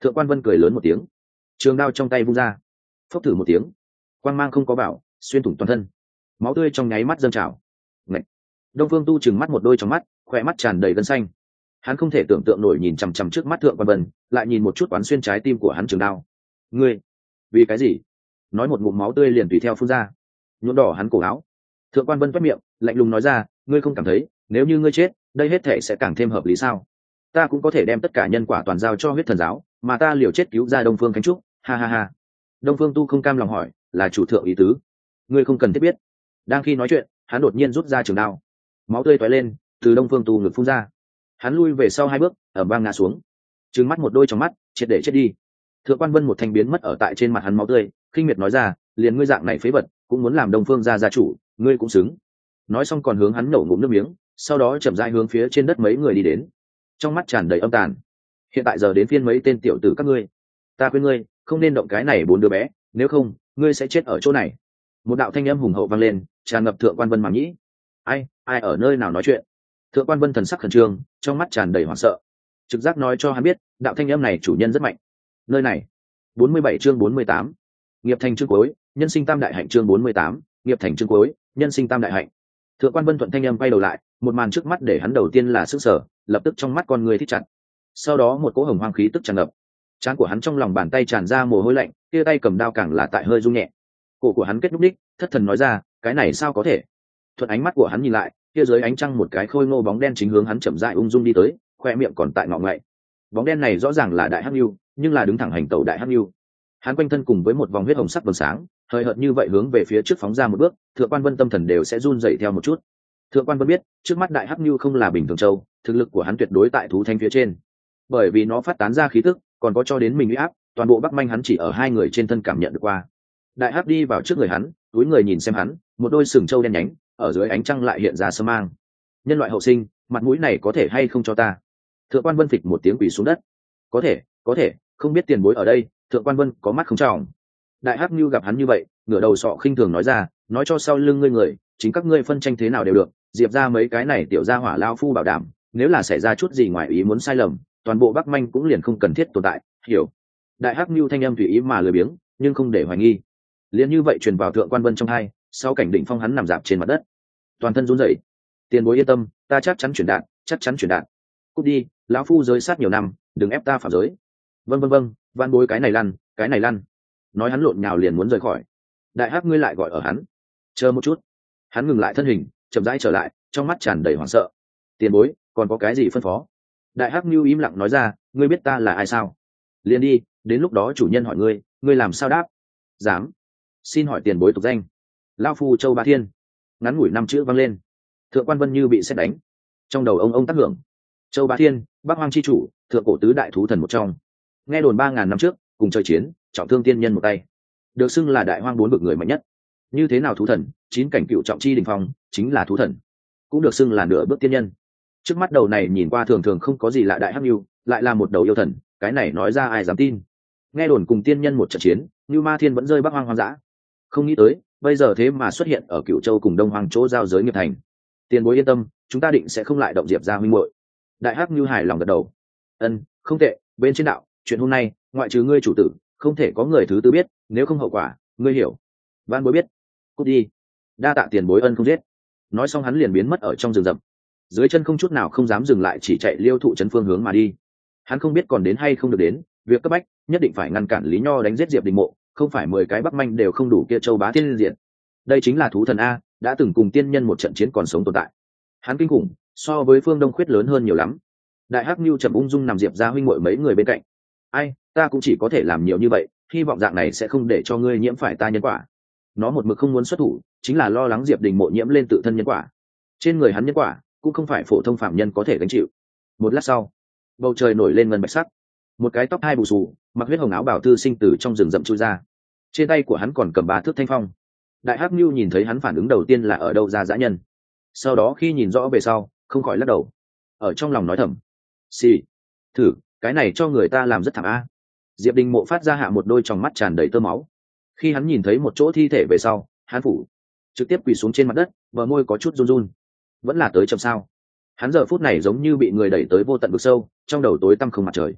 Speaker 1: Thượng Quan Vân cười lớn một tiếng, trường đao trong tay vung ra, phốc thử một tiếng, quang mang không có bảo, xuyên thủng toàn thân, máu tươi trong nháy mắt dâng trào. Ngậy! Đông Phương Tu trừng mắt một đôi trong mắt, khỏe mắt tràn đầy gân xanh. Hắn không thể tưởng tượng nổi nhìn chằm chằm trước mắt Thượng Quan Vân, lại nhìn một chút quán xuyên trái tim của hắn trường đao. Ngươi, vì cái gì? Nói một ngụm máu tươi liền tùy theo phun ra, nhuộm đỏ hắn cổ áo. Thượng Quan Vân toét miệng, lạnh lùng nói ra, ngươi không cảm thấy nếu như ngươi chết, đây hết thể sẽ càng thêm hợp lý sao? Ta cũng có thể đem tất cả nhân quả toàn giao cho huyết thần giáo, mà ta liều chết cứu ra Đông Phương Khánh Trúc. Ha ha ha. Đông Phương Tu không cam lòng hỏi, là chủ thượng ý tứ? Ngươi không cần thiết biết. Đang khi nói chuyện, hắn đột nhiên rút ra trường đao, máu tươi tóe lên từ Đông Phương Tu ngực phun ra. Hắn lui về sau 2 bước, ở bang ngã xuống, trừng mắt một đôi trong mắt, triệt để chết đi. Thượng Quan Vân một thanh biến mất ở tại trên mặt hắn máu tươi, khinh miệt nói ra, liền ngươi dạng này phế vật cũng muốn làm Đông Phương gia chủ, ngươi cũng xứng. Nói xong còn hướng hắn nổ ngụm nước miếng, sau đó chậm rãi hướng phía trên đất mấy người đi đến, trong mắt tràn đầy âm tàn. Hiện tại giờ đến phiên mấy tên tiểu tử các ngươi, ta khuyên ngươi không nên động cái này 4 đứa bé, nếu không ngươi sẽ chết ở chỗ này. Một đạo thanh âm hùng hậu vang lên, tràn ngập Thượng Quan Vân màng nhĩ. Ai ở nơi nào nói chuyện? Thượng Quan Vân thần sắc khẩn trương, trong mắt tràn đầy hoảng sợ. Trực giác nói cho hắn biết, đạo thanh âm này chủ nhân rất mạnh. Nơi này. 47 chương 48. Nghiệp thành chương cuối, nhân sinh tam đại hạnh chương 48, nghiệp thành chương cuối, nhân sinh tam đại hạnh. Thượng Quan Vân thuận thanh âm quay đầu lại, một màn trước mắt để hắn đầu tiên là sức sở, lập tức trong mắt con người thích chặt. Sau đó một cỗ hồng hoang khí tức tràn ngập, trán của hắn trong lòng bàn tay tràn ra mồ hôi lạnh, kia tay cầm đao càng là tại hơi rung nhẹ. Cổ của hắn kết núc đích, thất thần nói ra, cái này sao có thể? Thuận ánh mắt của hắn nhìn lại, kia dưới ánh trăng một cái khôi ngô bóng đen chính hướng hắn chậm rãi ung dung đi tới, khoe miệng còn tại ngọ ngậy. Bóng đen này rõ ràng là Đại Hắc Nưu, nhưng là đứng thẳng hành tẩu Đại Hắc Nưu. Hắn quanh thân cùng với một vòng huyết hồng sắc vầng sáng, hơi hợt như vậy hướng về phía trước phóng ra một bước, Thượng Quan Vân tâm thần đều sẽ run dậy theo một chút. Thượng Quan Vân biết, trước mắt Đại Hắc Nưu không là bình thường châu, thực lực của hắn tuyệt đối tại thú thanh phía trên. Bởi vì nó phát tán ra khí tức, còn có cho đến mình uy áp, toàn bộ Bắc Manh hắn chỉ ở 2 người trên thân cảm nhận được qua. Đại Hắc đi vào trước người hắn, túi người nhìn xem hắn, một đôi sừng trâu đen nhánh, ở dưới ánh trăng lại hiện ra sơ mang. Nhân loại hậu sinh, mặt mũi này có thể hay không cho ta? Thượng Quan Vân phịch một tiếng quỳ xuống đất. Có thể, không biết tiền bối ở đây. Thượng Quan Vân có mắt không tròng. Đại Hắc Nưu gặp hắn như vậy, ngửa đầu sọ khinh thường nói ra, nói cho sau lưng ngươi người, chính các ngươi phân tranh thế nào đều được, diệp ra mấy cái này tiểu gia hỏa lao phu bảo đảm, nếu là xảy ra chút gì ngoài ý muốn sai lầm, toàn bộ Bắc Manh cũng liền không cần thiết tồn tại, hiểu? Đại Hắc Nưu thanh âm tùy ý mà lười biếng, nhưng không để hoài nghi. Liền như vậy truyền vào Thượng Quan Vân trong hai, sau cảnh đỉnh phong hắn nằm dạp trên mặt đất, toàn thân run rẩy. Tiền bối yên tâm, ta chắc chắn chuyển đạn. Cút đi, lão phu giới sát nhiều năm, đừng ép ta phạm giới. Vâng, van bối cái này lăn. Nói hắn lộn nhào liền muốn rời khỏi. Đại Hắc ngươi lại gọi ở hắn. Chờ một chút. Hắn ngừng lại thân hình, chậm rãi trở lại, trong mắt tràn đầy hoảng sợ. Tiền bối, còn có cái gì phân phó? Đại Hắc Nưu im lặng nói ra, ngươi biết ta là ai sao? Liền đi, đến lúc đó chủ nhân hỏi ngươi làm sao đáp? Dám. Xin hỏi tiền bối tục danh. Lão phu Châu Bá Thiên. Ngắn ngủi 5 chữ vang lên. Thượng Quan Vân như bị sét đánh, trong đầu ông tác hưởng. Châu Bá Thiên, Bắc Hoang chi chủ, thượng cổ tứ đại thú thần một trong. Nghe đồn 3000 năm trước, cùng trời chiến, trọng thương tiên nhân một tay, được xưng là đại hoang 4 bậc người mạnh nhất. Như thế nào thú thần, 9 cảnh cựu trọng chi đỉnh phong, chính là thú thần, cũng được xưng là nửa bước tiên nhân. Trước mắt đầu này nhìn qua thường thường không có gì lạ Đại Hắc Nưu, lại là một đầu yêu thần, cái này nói ra ai dám tin. Nghe đồn cùng tiên nhân một trận chiến, Nưu Ma Thiên vẫn rơi Bắc Hoang hoang dã. Không nghĩ tới, bây giờ thế mà xuất hiện ở Cửu Châu cùng Đông Hoang chỗ giao giới nghiệp thành. Tiền bối yên tâm, chúng ta định sẽ không lại động diệp ra huynh muội. Đại Hắc Nưu hài lòng gật đầu. Không tệ, bên trên đạo, chuyện hôm nay, ngoại trừ ngươi chủ tử, không thể có người thứ tư biết, nếu không hậu quả, ngươi hiểu. Van bối biết. Cút đi. Đa tạ tiền bối ân không giết. Nói xong hắn liền biến mất ở trong rừng rậm. Dưới chân không chút nào không dám dừng lại, chỉ chạy liêu thụ trấn phương hướng mà đi. Hắn không biết còn đến hay không được đến, việc cấp bách nhất định phải ngăn cản Lý Nho đánh giết Diệp Đình Mộ, không phải 10 cái Bắc Manh đều không đủ kia Châu Bá Thiên diện. Đây chính là thú thần a, đã từng cùng tiên nhân một trận chiến còn sống tồn tại. Hắn kinh khủng, so với Phương Đông Khuyết lớn hơn nhiều lắm. Đại Hắc Nưu trầm ung dung nằm diệp ra huynh muội mấy người bên cạnh. Ai, ta cũng chỉ có thể làm nhiều như vậy, hy vọng dạng này sẽ không để cho ngươi nhiễm phải ta nhân quả. Nó một mực không muốn xuất thủ, chính là lo lắng Diệp Đình Mộ nhiễm lên tự thân nhân quả. Trên người hắn nhân quả cũng không phải phổ thông phạm nhân có thể gánh chịu. Một lát sau, bầu trời nổi lên ngân bạch sắc, một cái tóc hai bù xù, mặc huyết hồng áo bảo thư sinh từ trong rừng rậm chui ra. Trên tay của hắn còn cầm 3 thước thanh phong. Đại Hắc Nưu nhìn thấy hắn phản ứng đầu tiên là ở đâu ra dã nhân, sau đó khi nhìn rõ về sau không khỏi lắc đầu, ở trong lòng nói thầm, xì, thử, cái này cho người ta làm rất thảm a. Diệp Đình Mộ phát ra hạ một đôi tròng mắt tràn đầy tơ máu. Khi hắn nhìn thấy một chỗ thi thể về sau, hắn phủ trực tiếp quỳ xuống trên mặt đất, bờ môi có chút run run. Vẫn là tới chậm sao? Hắn giờ phút này giống như bị người đẩy tới vô tận vực sâu, trong đầu tối tăm không mặt trời.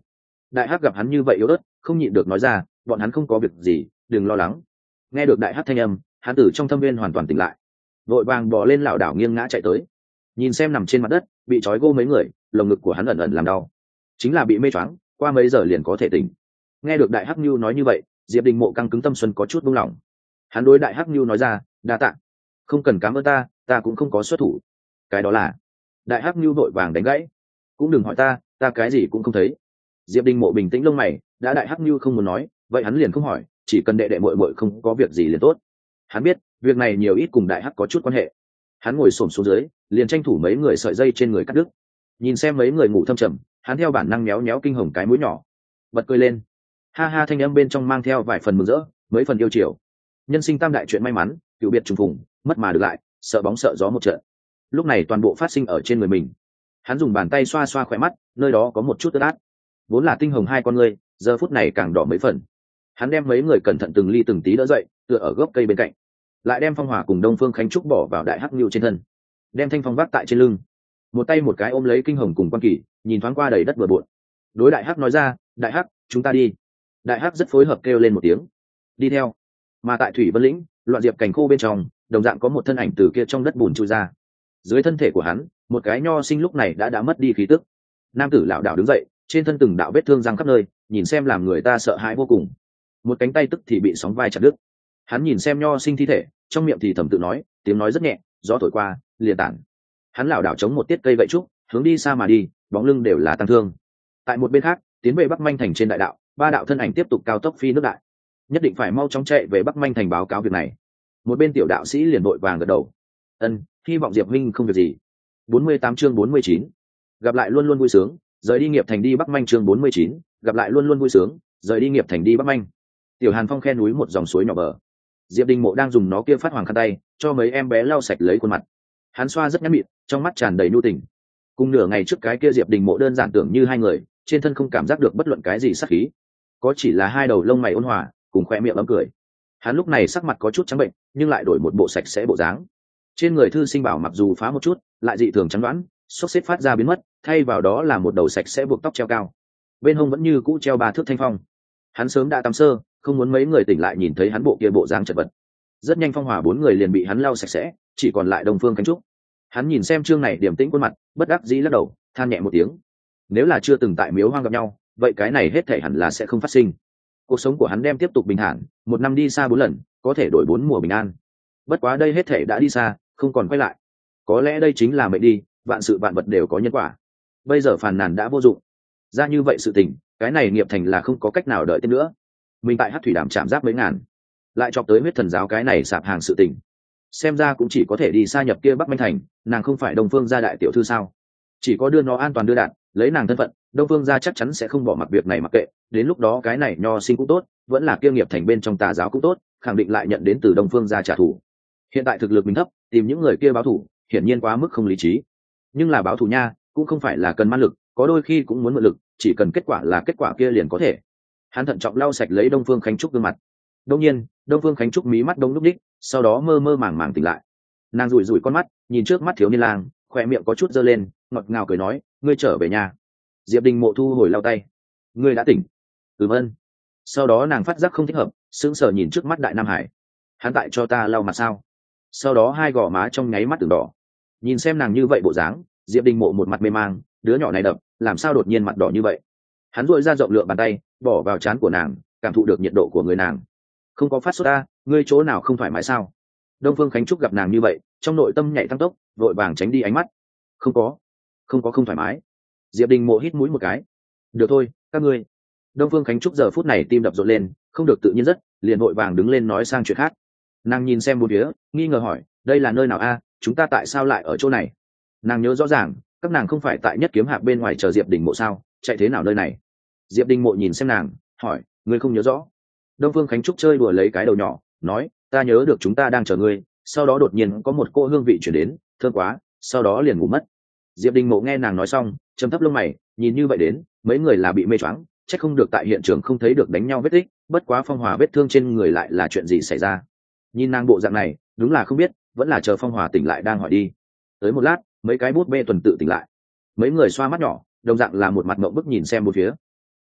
Speaker 1: Đại hắc gặp hắn như vậy yếu ớt, không nhịn được nói ra, bọn hắn không có việc gì, đừng lo lắng. Nghe được đại hắc thanh âm, hắn từ trong thâm viên hoàn toàn tỉnh lại, vội vàng bò lên lảo đảo nghiêng ngã chạy tới, nhìn xem nằm trên mặt đất bị trói gô mấy người, lồng ngực của hắn ẩn ẩn làm đau, chính là bị mê choáng, qua mấy giờ liền có thể tỉnh. Nghe được đại hắc nhu nói như vậy, Diệp Đình Mộ căng cứng tâm xuân có chút buông lỏng. Hắn đối đại hắc nhu nói ra, đa tạ, không cần cảm ơn ta cũng không có xuất thủ. Cái đó là. Đại hắc nhu vội vàng đánh gãy, cũng đừng hỏi ta cái gì cũng không thấy. Diệp Đình Mộ bình tĩnh lông mày, đã đại hắc nhu không muốn nói, vậy hắn liền không hỏi, chỉ cần đệ đệ muội muội không có việc gì liền tốt. Hắn biết việc này nhiều ít cùng đại hắc có chút quan hệ. Hắn ngồi xổm xuống dưới, liền tranh thủ mấy người sợi dây trên người cắt đứt. Nhìn xem mấy người ngủ thâm trầm, hắn theo bản năng méo méo kinh hồng cái mũi nhỏ, bật cười lên. Ha ha, thanh âm bên trong mang theo vài phần mừng rỡ, mấy phần yêu chiều. Nhân sinh tam đại chuyện may mắn, cựu biệt trùng phùng, mất mà được lại, sợ bóng sợ gió một trận. Lúc này toàn bộ phát sinh ở trên người mình. Hắn dùng bàn tay xoa xoa khỏe mắt, nơi đó có một chút ướt át. Vốn là tinh hồng hai con ngươi, giờ phút này càng đỏ mấy phần. Hắn đem mấy người cẩn thận từng ly từng tí đỡ dậy, tựa ở gốc cây bên cạnh, lại đem Phong Hỏa cùng Đông Phương Khánh Trúc bỏ vào đại hắc nhu trên thân, đem Thanh Phong vác tại trên lưng, một tay một cái ôm lấy kinh hồng cùng quan kỳ, nhìn thoáng qua đầy đất bừa bộn, đối đại hắc nói ra, đại hắc, chúng ta đi. Đại hắc rất phối hợp kêu lên một tiếng, đi theo. Mà tại Thủy Vân lĩnh, loạn diệp cảnh khô bên trong, đồng dạng có một thân ảnh từ kia trong đất bùn chui ra. Dưới thân thể của hắn, một cái nho sinh lúc này đã mất đi khí tức. Nam tử lảo đảo đứng dậy, trên thân từng đạo vết thương răng khắp nơi, nhìn xem làm người ta sợ hãi vô cùng. Một cánh tay tức thì bị sóng vai chặt đứt. Hắn nhìn xem nho sinh thi thể, trong miệng thì thầm tự nói, tiếng nói rất nhẹ, gió thổi qua liền tản. Hắn lảo đảo chống một tiết cây gậy trúc, hướng đi xa mà đi, bóng lưng đều là tăng thương. Tại một bên khác, tiến về Bắc Manh thành trên đại đạo, ba đạo thân ảnh tiếp tục cao tốc phi nước đại, nhất định phải mau chóng chạy về Bắc Manh thành báo cáo việc này. Một bên tiểu đạo sĩ liền vội vàng gật đầu, ân, hy vọng Diệp huynh không việc gì. 48 chương 49. Gặp lại luôn luôn vui sướng, rời đi nghiệp thành đi Bắc Manh chương 49. Gặp lại luôn luôn vui sướng, rời đi nghiệp thành đi Bắc Manh. Tiểu Hàn Phong khe núi một dòng suối nhỏ bờ, Diệp Đình Mộ đang dùng nó kia phát hoàng khăn tay cho mấy em bé lau sạch lấy khuôn mặt. Hắn xoa rất nhẵn mịn, trong mắt tràn đầy nhu tình. Cùng nửa ngày trước cái kia Diệp Đình Mộ đơn giản tưởng như hai người, trên thân không cảm giác được bất luận cái gì sắc khí, có chỉ là hai đầu lông mày ôn hòa, cùng khoe miệng ấm cười. Hắn lúc này sắc mặt có chút trắng bệnh, nhưng lại đổi một bộ sạch sẽ bộ dáng. Trên người thư sinh bảo mặc dù phá một chút, lại dị thường trắng đoán, xốc xếp phát ra biến mất, thay vào đó là một đầu sạch sẽ buộc tóc treo cao, bên hông vẫn như cũ treo 3 thước thanh phong. Hắn sớm đã tắm sơ, không muốn mấy người tỉnh lại nhìn thấy hắn bộ kia bộ dáng chật vật. Rất nhanh Phong Hỏa 4 người liền bị hắn lau sạch sẽ, chỉ còn lại Đông Phương Khánh Trúc. Hắn nhìn xem chương này điềm tĩnh khuôn mặt, bất đắc dĩ lắc đầu, than nhẹ một tiếng. Nếu là chưa từng tại miếu hoang gặp nhau, vậy cái này hết thảy hẳn là sẽ không phát sinh. Cuộc sống của hắn đem tiếp tục bình thản, một năm đi xa 4 lần, có thể đổi 4 mùa bình an. Bất quá đây hết thảy đã đi xa, không còn quay lại. Có lẽ đây chính là mệnh đi, vạn sự vạn vật đều có nhân quả. Bây giờ phàn nàn đã vô dụng. Ra như vậy sự tình, cái này nghiệp thành là không có cách nào đợi thêm nữa. Mình tại Hắc Thủy Đàm chạm giáp mấy ngàn, lại chọc tới huyết thần giáo cái này sạp hàng sự tình. Xem ra cũng chỉ có thể đi sa nhập kia Bắc Manh thành, nàng không phải Đông Phương gia đại tiểu thư sao? Chỉ có đưa nó an toàn đưa đạn, lấy nàng thân phận, Đông Phương gia chắc chắn sẽ không bỏ mặc việc này mặc kệ, đến lúc đó cái này nho sinh cũng tốt, vẫn là kia nghiệp thành bên trong tà giáo cũng tốt, khẳng định lại nhận đến từ Đông Phương gia trả thù. Hiện tại thực lực mình thấp, tìm những người kia báo thù, hiển nhiên quá mức không lý trí. Nhưng là báo thù nha, cũng không phải là cần man lực, có đôi khi cũng muốn mượn lực, chỉ cần kết quả là kết quả kia liền có thể. Hắn thận trọng lau sạch lấy Đông Phương Khánh Trúc gương mặt. Đương nhiên, Đông Phương Khánh Trúc mí mắt đông lúc đích, sau đó mơ mơ màng màng tỉnh lại. Nàng rủi rủi con mắt, nhìn trước mắt thiếu niên lang, khỏe miệng có chút dơ lên, ngọt ngào cười nói, ngươi trở về nhà. Diệp Đình Mộ thu hồi lau tay, ngươi đã tỉnh. Ơn. Sau đó nàng phát giác không thích hợp, sững sờ nhìn trước mắt Đại Nam Hải. Hắn tại cho ta lau mặt sao? Sau đó hai gò má trong nháy mắt từng đỏ. Nhìn xem nàng như vậy bộ dáng, Diệp Đình Mộ một mặt mê mang, đứa nhỏ này đập, làm sao đột nhiên mặt đỏ như vậy? Hắn duỗi ra rộng lượng bàn tay, bỏ vào trán của nàng, cảm thụ được nhiệt độ của người nàng. Không có phát sốt ta, ngươi chỗ nào không thoải mái sao? Đông Phương Khánh Trúc gặp nàng như vậy, trong nội tâm nhảy tăng tốc, vội vàng tránh đi ánh mắt. Không có không thoải mái. Diệp Đình Mộ hít mũi một cái. Được thôi, các ngươi. Đông Phương Khánh Trúc giờ phút này tim đập rộn lên, không được tự nhiên rất, liền vội vàng đứng lên nói sang chuyện khác. Nàng nhìn xem bốn phía, nghi ngờ hỏi, đây là nơi nào a? Chúng ta tại sao lại ở chỗ này? Nàng nhớ rõ ràng, các nàng không phải tại Nhất Kiếm Hạp bên ngoài chờ Diệp Đình Mộ sao? Chạy thế nào nơi này? Diệp Đình Mộ nhìn xem nàng, hỏi, ngươi không nhớ rõ? Đông Phương Khánh Trúc chơi đùa lấy cái đầu nhỏ, nói, ta nhớ được chúng ta đang chờ ngươi, sau đó đột nhiên có một cỗ hương vị chuyển đến, thơm quá, sau đó liền ngủ mất. Diệp Đình Mộ nghe nàng nói xong, trầm thấp lông mày, nhìn như vậy đến, mấy người là bị mê choáng, chắc không được tại hiện trường không thấy được đánh nhau vết tích, bất quá Phong Hòa vết thương trên người lại là chuyện gì xảy ra. Nhìn nàng bộ dạng này, đúng là không biết, vẫn là chờ Phong Hòa tỉnh lại đang hỏi đi. Tới một lát, mấy cái bút bê tuần tự tỉnh lại. Mấy người xoa mắt nhỏ, đồng dạng là một mặt ngậm bức nhìn xem bốn phía.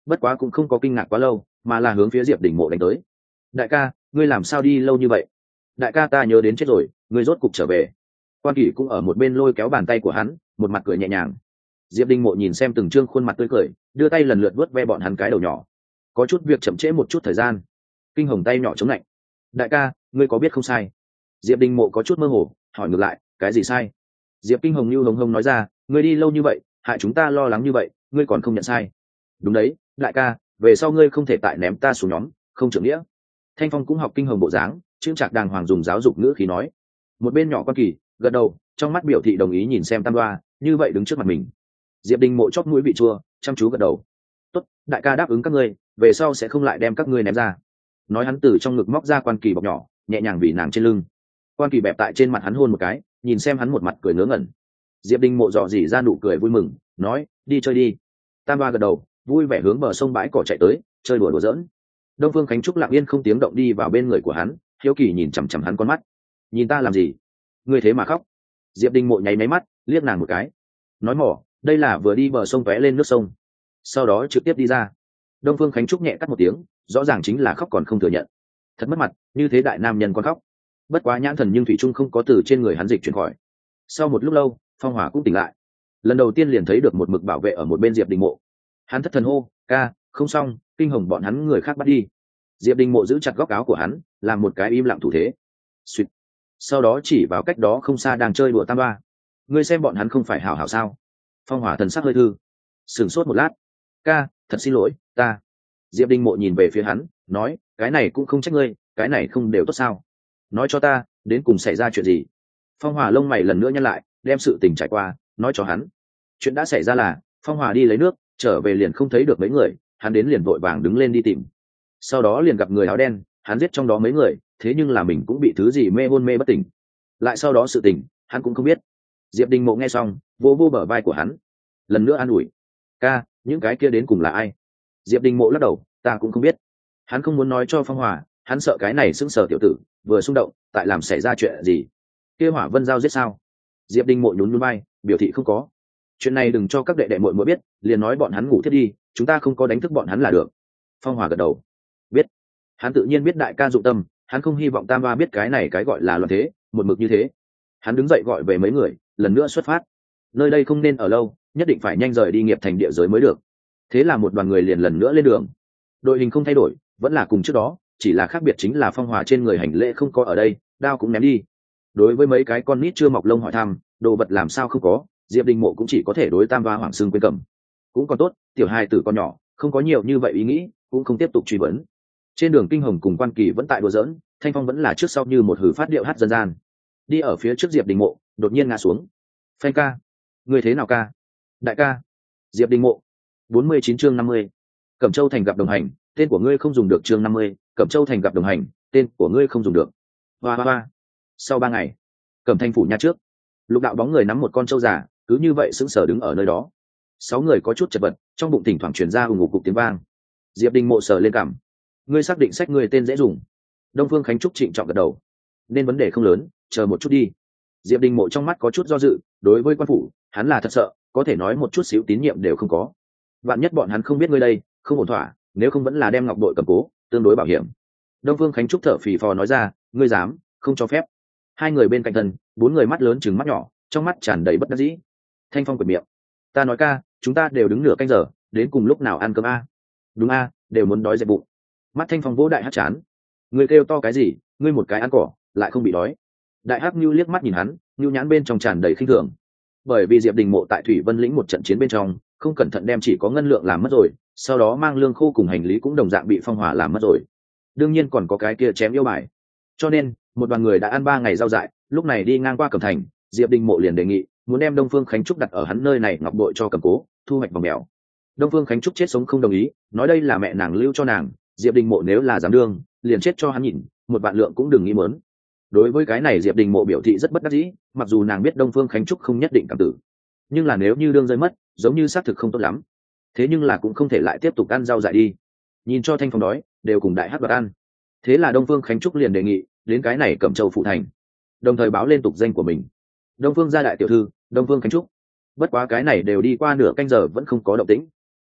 Speaker 1: bất quá cũng không có kinh ngạc quá lâu, mà là hướng phía Diệp Đình Mộ đánh tới. Đại ca, ngươi làm sao đi lâu như vậy? Đại ca, ta nhớ đến chết rồi, ngươi rốt cục trở về. Quan Kỳ cũng ở một bên lôi kéo bàn tay của hắn, một mặt cười nhẹ nhàng. Diệp Đình Mộ nhìn xem từng trương khuôn mặt tươi cười, đưa tay lần lượt vuốt ve bọn hắn cái đầu nhỏ. Có chút việc chậm trễ một chút thời gian. Kinh Hồng tay nhỏ chống lạnh. Đại ca, ngươi có biết không sai? Diệp Đình Mộ có chút mơ hồ, hỏi ngược lại, cái gì sai? Diệp Kinh Hồng như hồng hồng nói ra, ngươi đi lâu như vậy, hại chúng ta lo lắng như vậy, ngươi còn không nhận sai? Đúng đấy, đại ca, về sau ngươi không thể tại ném ta xuống nhóm, không trưởng nghĩa. Thanh Phong cũng học Kinh Hồng bộ dáng, chững chạc đàng hoàng dùng giáo dục ngữ khí nói. Một bên nhỏ Quan Kỳ gật đầu, trong mắt biểu thị đồng ý nhìn xem Tam Đoa, như vậy đứng trước mặt mình. Diệp Đình Mộ chóp mũi vị chua, chăm chú gật đầu. Tốt, đại ca đáp ứng các ngươi, về sau sẽ không lại đem các ngươi ném ra. Nói hắn từ trong ngực móc ra Quan Kỳ bọc nhỏ, nhẹ nhàng vì nàng trên lưng. Quan Kỳ bẹp tại trên mặt hắn hôn một cái, nhìn xem hắn một mặt cười ngớ ngẩn. Diệp Đình Mộ dò dỉ ra nụ cười vui mừng, nói, đi chơi đi. Tam Đoa gật đầu, vui vẻ hướng bờ sông bãi cỏ chạy tới, chơi đùa giỡn. Đông Phương Khánh Trúc lặng yên không tiếng động đi vào bên người của hắn, hiếu kỳ nhìn chằm chằm hắn con mắt. Nhìn ta làm gì? Ngươi thế mà khóc? Diệp Đình Mộ nháy máy mắt, liếc nàng một cái. Nói mỏ, đây là vừa đi bờ sông tóe lên nước sông, sau đó trực tiếp đi ra. Đông Phương Khánh Trúc nhẹ cắt một tiếng, rõ ràng chính là khóc còn không thừa nhận. Thật mất mặt, như thế đại nam nhân còn khóc. Bất quá nhãn thần nhưng thủy trung không có từ trên người hắn dịch chuyển khỏi. Sau một lúc lâu, Phong Hỏa cũng tỉnh lại. Lần đầu tiên liền thấy được một mực bảo vệ ở một bên Diệp Đình Mộ. Hắn thất thần hô, ca, không xong, Kinh Hồng bọn hắn người khác bắt đi. Diệp Đình Mộ giữ chặt góc áo của hắn, làm một cái im lặng thủ thế. Suýt. Sau đó chỉ vào cách đó không xa đang chơi đùa Tam Ba. Ngươi xem bọn hắn không phải hảo hảo sao? Phong Hỏa thần sắc hơi thư, sửng sốt một lát. Ca, thật xin lỗi, ta. Diệp Đình Mộ nhìn về phía hắn, nói, cái này cũng không trách ngươi, cái này không đều tốt sao? Nói cho ta, đến cùng xảy ra chuyện gì? Phong Hỏa lông mày lần nữa nhăn lại, đem sự tình trải qua nói cho hắn. Chuyện đã xảy ra là Phong Hỏa đi lấy nước, trở về liền không thấy được mấy người, hắn đến liền vội vàng đứng lên đi tìm. Sau đó liền gặp người áo đen, hắn giết trong đó mấy người, thế nhưng là mình cũng bị thứ gì mê hôn mê bất tỉnh. Lại sau đó sự tình hắn cũng không biết. Diệp Đình Mộ nghe xong, vô vô bờ vai của hắn, lần nữa an ủi, ca, những cái kia đến cùng là ai? Diệp Đình Mộ lắc đầu, ta cũng không biết. Hắn không muốn nói cho Phong Hỏa, hắn sợ cái này sững sờ tiểu tử vừa xung động tại làm xảy ra chuyện gì. Kia Hỏa Vân Giao giết sao? Diệp Đình Mộ nhún nhún vai, biểu thị không có. Chuyện này đừng cho các đệ đệ muội muội biết, liền nói bọn hắn ngủ thiết đi, chúng ta không có đánh thức bọn hắn là được. Phong Hỏa gật đầu, biết. Hắn tự nhiên biết đại ca dụng tâm, hắn không hy vọng Tam Ba biết cái này cái gọi là loạn thế, một mực như thế. Hắn đứng dậy gọi về mấy người, lần nữa xuất phát. Nơi đây không nên ở lâu, nhất định phải nhanh rời đi Nghiệp Thành địa giới mới được. Thế là một đoàn người liền lần nữa lên đường. Đội hình không thay đổi, vẫn là cùng trước đó, chỉ là khác biệt chính là Phong Hỏa trên người hành lễ không có ở đây, đao cũng ném đi. Đối với mấy cái con nít chưa mọc lông hỏi thăm, đồ vật làm sao không có, Diệp Đình Mộ cũng chỉ có thể đối Tam Ba Hoàng Sưng quên cầm. Cũng còn tốt, tiểu hai tử con nhỏ, không có nhiều như vậy ý nghĩ, cũng không tiếp tục truy vấn. Trên đường Kinh Hồng cùng Quan Kỳ vẫn tại đùa giỡn, Thanh Phong vẫn là trước sau như một hử phát điệu hát dân gian. Đi ở phía trước Diệp Đình Mộ, đột nhiên ngã xuống. Phanh ca, người thế nào ca? Đại ca. Diệp Đình Mộ. 49 chương 50. Cẩm Châu Thành gặp đồng hành, tên của ngươi không dùng được chương 50. Cẩm Châu Thành gặp đồng hành, tên của ngươi không dùng được. Hoa hoa hoa. Sau 3 ngày, Cẩm Thanh phủ nhà trước, Lục đạo bóng người nắm một con trâu già, cứ như vậy sững sờ đứng ở nơi đó. 6 người có chút chật vật, trong bụng thỉnh thoảng truyền ra ùng ục cục tiếng vang. Diệp Đình Mộ sờ lên cằm. Ngươi xác định sách ngươi tên dễ dùng? Đông Phương Khánh Trúc trịnh trọng gật đầu. Nên vấn đề không lớn, chờ một chút đi. Diệp Đình Mộ trong mắt có chút do dự, đối với quan phủ, hắn là thật sợ, có thể nói một chút xíu tín nhiệm đều không có. Vạn nhất bọn hắn không biết ngươi đây, không ổn thỏa, nếu không vẫn là đem ngọc bội cầm cố, tương đối bảo hiểm. Đông Phương Khánh Trúc thở phì phò nói ra, ngươi dám, không cho phép. 2 người bên cạnh thân, 4 người mắt lớn trừng mắt nhỏ, trong mắt tràn đầy bất đắc dĩ. Thanh Phong quệt miệng, ta nói ca, chúng ta đều đứng nửa canh giờ, đến cùng lúc nào ăn cơm a? Đúng a, đều muốn đói dẹp bụng. Mắt Thanh Phong vỗ đại hắc chán, ngươi kêu to cái gì, ngươi một cái ăn cỏ lại không bị đói. Đại hắc Nưu liếc mắt nhìn hắn, Nưu nhãn bên trong tràn đầy khinh thường. Bởi vì Diệp Đình Mộ tại Thủy Vân lĩnh một trận chiến bên trong, không cẩn thận đem chỉ có ngân lượng làm mất rồi, sau đó mang lương khô cùng hành lý cũng đồng dạng bị Phong Hỏa làm mất rồi. Đương nhiên còn có cái kia chém yêu bài. Cho nên, một đoàn người đã ăn 3 ngày rau dại, lúc này đi ngang qua Cẩm Thành, Diệp Đình Mộ liền đề nghị, muốn đem Đông Phương Khánh Trúc đặt ở hắn nơi này ngọc bội cho cầm cố, thu hoạch vòng mèo. Đông Phương Khánh Trúc chết sống không đồng ý, nói đây là mẹ nàng lưu cho nàng, Diệp Đình Mộ nếu là dám đương, liền chết cho hắn nhìn, 1 vạn lượng cũng đừng nghĩ mớn. Đối với cái này Diệp Đình Mộ biểu thị rất bất đắc dĩ, mặc dù nàng biết Đông Phương Khánh Trúc không nhất định cảm tử, nhưng là nếu như đương rơi mất, giống như xác thực không tốt lắm. Thế nhưng là cũng không thể lại tiếp tục ăn rau dại đi. Nhìn cho Thanh Phong đói, đều cùng đại hắc bạc ăn. Thế là Đông Phương Khánh Trúc liền đề nghị, đến cái này Cẩm Châu phụ thành, đồng thời báo lên tục danh của mình. Đông Phương gia đại tiểu thư, Đông Phương Khánh Trúc. Bất quá cái này đều đi qua nửa canh giờ vẫn không có động tĩnh.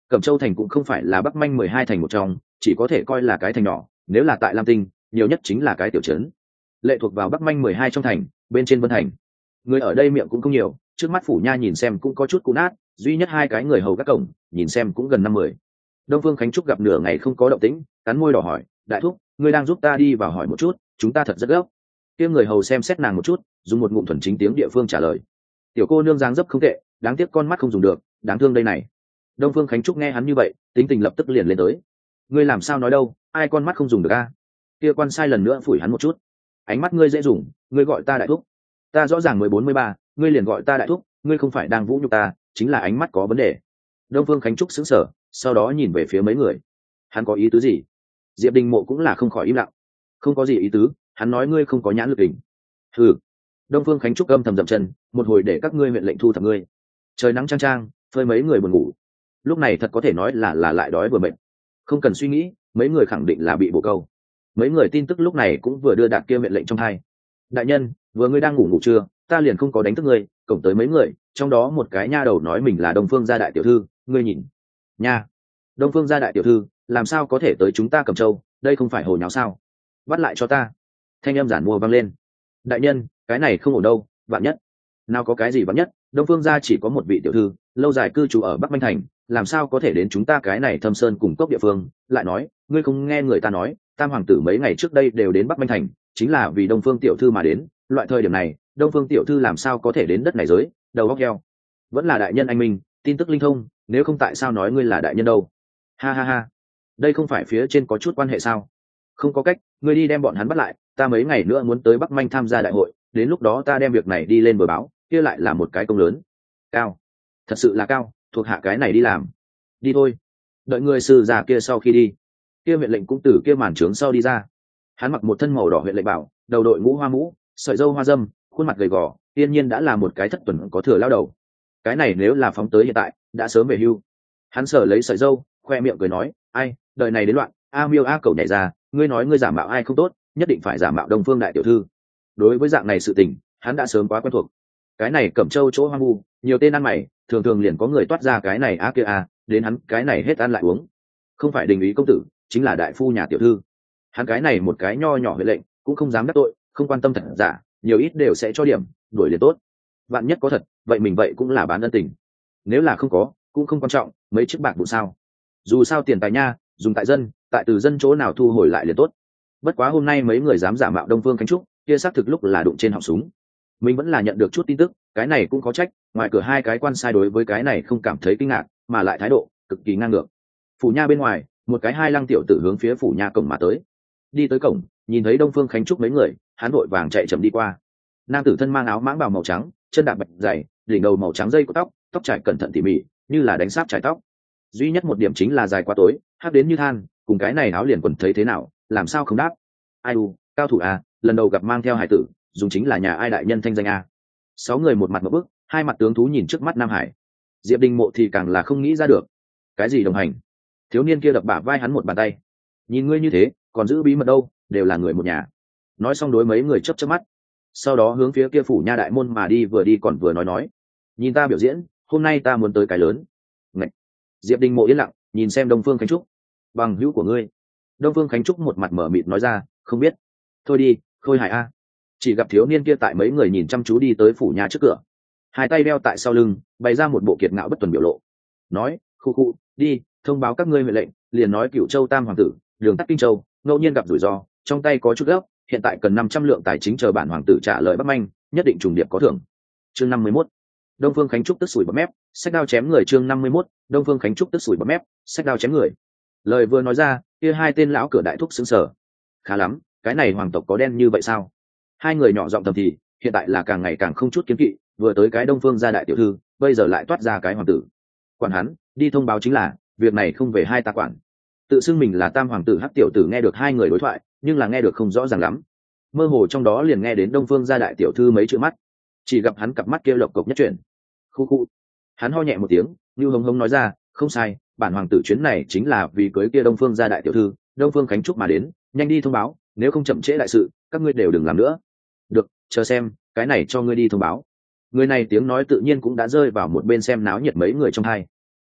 Speaker 1: Cẩm Châu thành cũng không phải là Bắc Manh 12 thành một trong, chỉ có thể coi là cái thành nhỏ, nếu là tại Lam Tinh, nhiều nhất chính là cái tiểu trấn. Lệ thuộc vào Bắc Manh 12 trong thành, bên trên Vân thành. Người ở đây miệng cũng không nhiều, trước mắt phủ nha nhìn xem cũng có chút cũ nát, duy nhất hai cái người hầu các cổng, nhìn xem cũng gần 50. Đông Phương Khánh Trúc gặp nửa ngày không có động tĩnh, cắn môi đỏ hỏi, đại thúc, ngươi đang giúp ta đi vào hỏi một chút, chúng ta thật rất gấp. Kia người hầu xem xét nàng một chút, dùng một ngụm thuần chính tiếng địa phương trả lời. Tiểu cô nương dáng dấp không tệ, đáng tiếc con mắt không dùng được, đáng thương đây này. Đông Phương Khánh Trúc nghe hắn như vậy, tính tình lập tức liền lên tới. Ngươi làm sao nói đâu, ai con mắt không dùng được a? Kia quan sai lần nữa phủi hắn một chút. Ánh mắt ngươi dễ dùng, ngươi gọi ta đại thúc. Ta rõ ràng 14-13, ngươi liền gọi ta đại thúc, ngươi không phải đang vũ nhục ta, chính là ánh mắt có vấn đề. Đông Phương Khánh Trúc sững sờ, sau đó nhìn về phía mấy người. Hắn có ý tứ gì? Diệp Đình Mộ cũng là không khỏi im lặng. Không có gì ý tứ, hắn nói ngươi không có nhãn lực đỉnh. Hừ. Đông Phương Khánh Trúc âm thầm dậm chân, một hồi để các ngươi huyện lệnh thu thập ngươi. Trời nắng chang chang, phơi mấy người buồn ngủ. Lúc này thật có thể nói là lại đói vừa mệt. Không cần suy nghĩ, mấy người khẳng định là bị bổ câu. Mấy người tin tức lúc này cũng vừa đưa đạt kia huyện lệnh trong hai. Đại nhân, vừa ngươi đang ngủ trưa, ta liền không có đánh thức ngươi, cổng tới mấy người, trong đó một cái nha đầu nói mình là Đông Phương gia đại tiểu thư, ngươi nhìn. Nha. Đông Phương gia đại tiểu thư, làm sao có thể tới chúng ta Cẩm Châu, đây không phải hồ nháo sao? Bắt lại cho ta. Thanh âm giản mua vang lên. Đại nhân, cái này không ổn đâu, vạn nhất. Nào có cái gì vạn nhất, Đông Phương gia chỉ có một vị tiểu thư, lâu dài cư trú ở Bắc Minh thành, làm sao có thể đến chúng ta cái này Thâm Sơn cùng cốc địa phương? Lại nói, ngươi không nghe người ta nói, Tam hoàng tử mấy ngày trước đây đều đến Bắc Minh thành, chính là vì Đông Phương tiểu thư mà đến. Loại thời điểm này, Đông Phương tiểu thư làm sao có thể đến đất này giới? Đầu óc heo. Vẫn là đại nhân anh minh, tin tức linh thông, nếu không tại sao nói ngươi là đại nhân đâu? Ha ha ha, đây không phải phía trên có chút quan hệ sao? Không có cách, ngươi đi đem bọn hắn bắt lại, ta mấy ngày nữa muốn tới Bắc Minh tham gia đại hội, đến lúc đó ta đem việc này đi lên bờ báo, kia lại là một cái công lớn. Cao, thật sự là cao, thuộc hạ cái này đi làm. Đi thôi. Đợi người sư già kia sau khi đi, kia huyện lệnh cũng từ kia màn trướng sau đi ra. Hắn mặc một thân màu đỏ huyện lệnh bảo, đầu đội mũ hoa mũ, sợi râu hoa dâm, khuôn mặt gầy gò, tiên nhiên đã là một cái thất tuần có thừa lao đầu. Cái này nếu là phóng tới hiện tại, đã sớm về hưu. Hắn sờ lấy sợi râu, khoe miệng cười nói, ai, đời này đến loạn, a miêu a cầu nhảy ra, ngươi nói ngươi giả mạo ai không tốt, nhất định phải giả mạo Đông Phương đại tiểu thư. Đối với dạng này sự tình, hắn đã sớm quá quen thuộc. Cái này Cẩm Châu chỗ hoang vu, nhiều tên ăn mày, thường thường liền có người toát ra cái này á kia a, đến hắn cái này hết ăn lại uống. Không phải đình ý công tử, chính là đại phu nhà tiểu thư. Hắn cái này một cái nho nhỏ huệ lệnh, cũng không dám đắc tội, không quan tâm thật giả, nhiều ít đều sẽ cho điểm, đuổi liền tốt. Vạn nhất có thật, vậy mình vậy cũng là bán ân tình. Nếu là không có, cũng không quan trọng, mấy chiếc bạc vụ sao? Dù sao tiền tài nha, dùng tại dân, tại từ dân chỗ nào thu hồi lại liền tốt. Bất quá hôm nay mấy người dám giả mạo Đông Phương Khánh Trúc, kia xác thực lúc là đụng trên họng súng. Mình vẫn là nhận được chút tin tức, cái này cũng có trách, ngoài cửa hai cái quan sai đối với cái này không cảm thấy kinh ngạc, mà lại thái độ cực kỳ ngang ngược. Phủ nha bên ngoài, một cái hai lăng tiểu tử hướng phía phủ nha cổng mà tới. Đi tới cổng, nhìn thấy Đông Phương Khánh Trúc mấy người, hắn vội vàng chạy chậm đi qua. Nam tử thân mang áo mãng bào màu trắng, chân đạp bạch dày, đỉnh đầu màu trắng dây của tóc, tóc trải cẩn thận tỉ mỉ, như là đánh sáp trải tóc. Duy nhất một điểm chính là dài quá tối, hắc đến như than, cùng cái này áo liền quần thấy thế nào, làm sao không đáp? Ai u, cao thủ à, lần đầu gặp mang theo hải tử, dùng chính là nhà ai đại nhân thanh danh a. Sáu người một mặt một bức, hai mặt tướng thú nhìn trước mắt Nam Hải. Diệp Đình Mộ thì càng là không nghĩ ra được, cái gì đồng hành? Thiếu niên kia đập bả vai hắn một bàn tay. Nhìn ngươi như thế, còn giữ bí mật đâu, đều là người một nhà. Nói xong đối mấy người chớp chớp mắt, sau đó hướng phía kia phủ nha đại môn mà đi, vừa đi còn vừa nói, nhìn ta biểu diễn, hôm nay ta muốn tới cái lớn. Ngậy. Diệp Đình Mộ yên lặng, nhìn xem Đông Phương Khánh Trúc. Bằng hữu của ngươi? Đông Phương Khánh Trúc một mặt mở mịt nói ra, không biết. Thôi đi, Khôi Hải a. Chỉ gặp thiếu niên kia tại mấy người nhìn chăm chú đi tới phủ nhà trước cửa, hai tay đeo tại sau lưng, bày ra một bộ kiệt ngạo bất tuần biểu lộ, nói, khu khu, đi thông báo các ngươi huệ lệnh, liền nói Cửu Châu Tam hoàng tử đường tắt Kinh Châu ngẫu nhiên gặp rủi ro, trong tay có chút gấp, hiện tại cần 500 lượng tài chính chờ bản hoàng tử trả lời Bắc Manh, nhất định trùng điệp có thưởng. Chương 51. Đông Phương Khánh Trúc tức sủi bọt mép, xách đao chém người. Chương 51. Đông Phương Khánh Trúc tức sủi bọt mép, xách đao chém người. Lời vừa nói ra, kia hai tên lão cửa đại thúc sững sờ. Khá lắm, cái này hoàng tộc có đen như vậy sao? Hai người nhỏ giọng thầm thì, hiện tại là càng ngày càng không chút kiến kỵ, vừa tới cái Đông Phương gia đại tiểu thư, bây giờ lại toát ra cái hoàng tử. Quản hắn, đi thông báo chính là, việc này không về hai ta quản. Tự xưng mình là Tam hoàng tử hắc tiểu tử nghe được hai người đối thoại, nhưng là nghe được không rõ ràng lắm. Mơ hồ trong đó liền nghe đến Đông Phương gia đại tiểu thư mấy chữ mắt. Chỉ gặp hắn cặp mắt kia lộc cộc nhất chuyển. Khu khu. Hắn ho nhẹ một tiếng, như hống hống nói ra, không sai, bản hoàng tử chuyến này chính là vì cưới kia Đông Phương gia đại tiểu thư, Đông Phương Khánh Trúc mà đến, nhanh đi thông báo, nếu không chậm trễ đại sự, các ngươi đều đừng làm nữa. Được, chờ xem, cái này cho ngươi đi thông báo. Người này tiếng nói tự nhiên cũng đã rơi vào một bên xem náo nhiệt mấy người trong hai.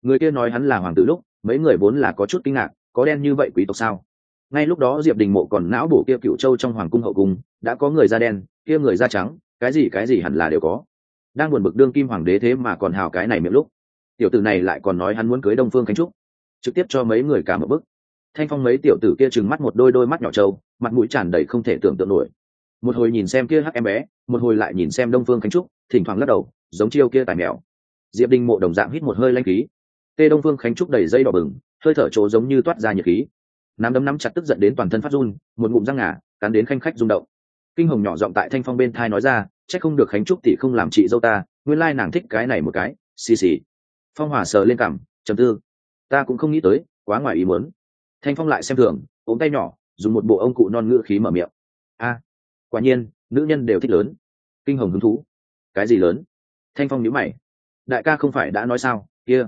Speaker 1: Người kia nói hắn là hoàng tử lúc mấy người vốn là có chút kinh ngạc, có đen như vậy quý tộc sao? Ngay lúc đó Diệp Đình Mộ còn não bổ kia Cựu Châu trong hoàng cung hậu cung đã có người da đen, kia người da trắng, cái gì hẳn là đều có. Đang buồn bực đương kim hoàng đế thế mà còn hào cái này miệng lúc, tiểu tử này lại còn nói hắn muốn cưới Đông Phương Khánh Trúc, trực tiếp cho mấy người cả một bức. Thanh Phong mấy tiểu tử kia trừng mắt một đôi mắt nhỏ trâu, mặt mũi tràn đầy không thể tưởng tượng nổi. Một hồi nhìn xem kia hắc em bé, một hồi lại nhìn xem Đông Phương Khánh Trúc, thỉnh thoảng lắc đầu, giống chiêu kia tài mèo. Diệp Đình Mộ đồng dạng hít một hơi lanh khí. Tê Đông Phương Khánh Trúc đầy dây đỏ bừng, hơi thở chỗ giống như toát ra nhiệt khí. Nắm chặt tức giận đến toàn thân phát run, một ngụm răng ngà cắn đến khanh khách rung động. Kinh hồng nhỏ giọng tại Thanh Phong bên thai nói ra, chắc không được Khánh Trúc tỷ không làm chị dâu ta, nguyên lai nàng thích cái này một cái, xì xì. Phong Hòa sờ lên cằm, trầm tư, ta cũng không nghĩ tới, quá ngoài ý muốn. Thanh Phong lại xem thường, ôm tay nhỏ, dùng một bộ ông cụ non ngữ khí mở miệng. A, quả nhiên, nữ nhân đều thích lớn. Kinh hồng hứng thú. Cái gì lớn? Thanh Phong nhíu mày. Đại ca không phải đã nói sao? Kia.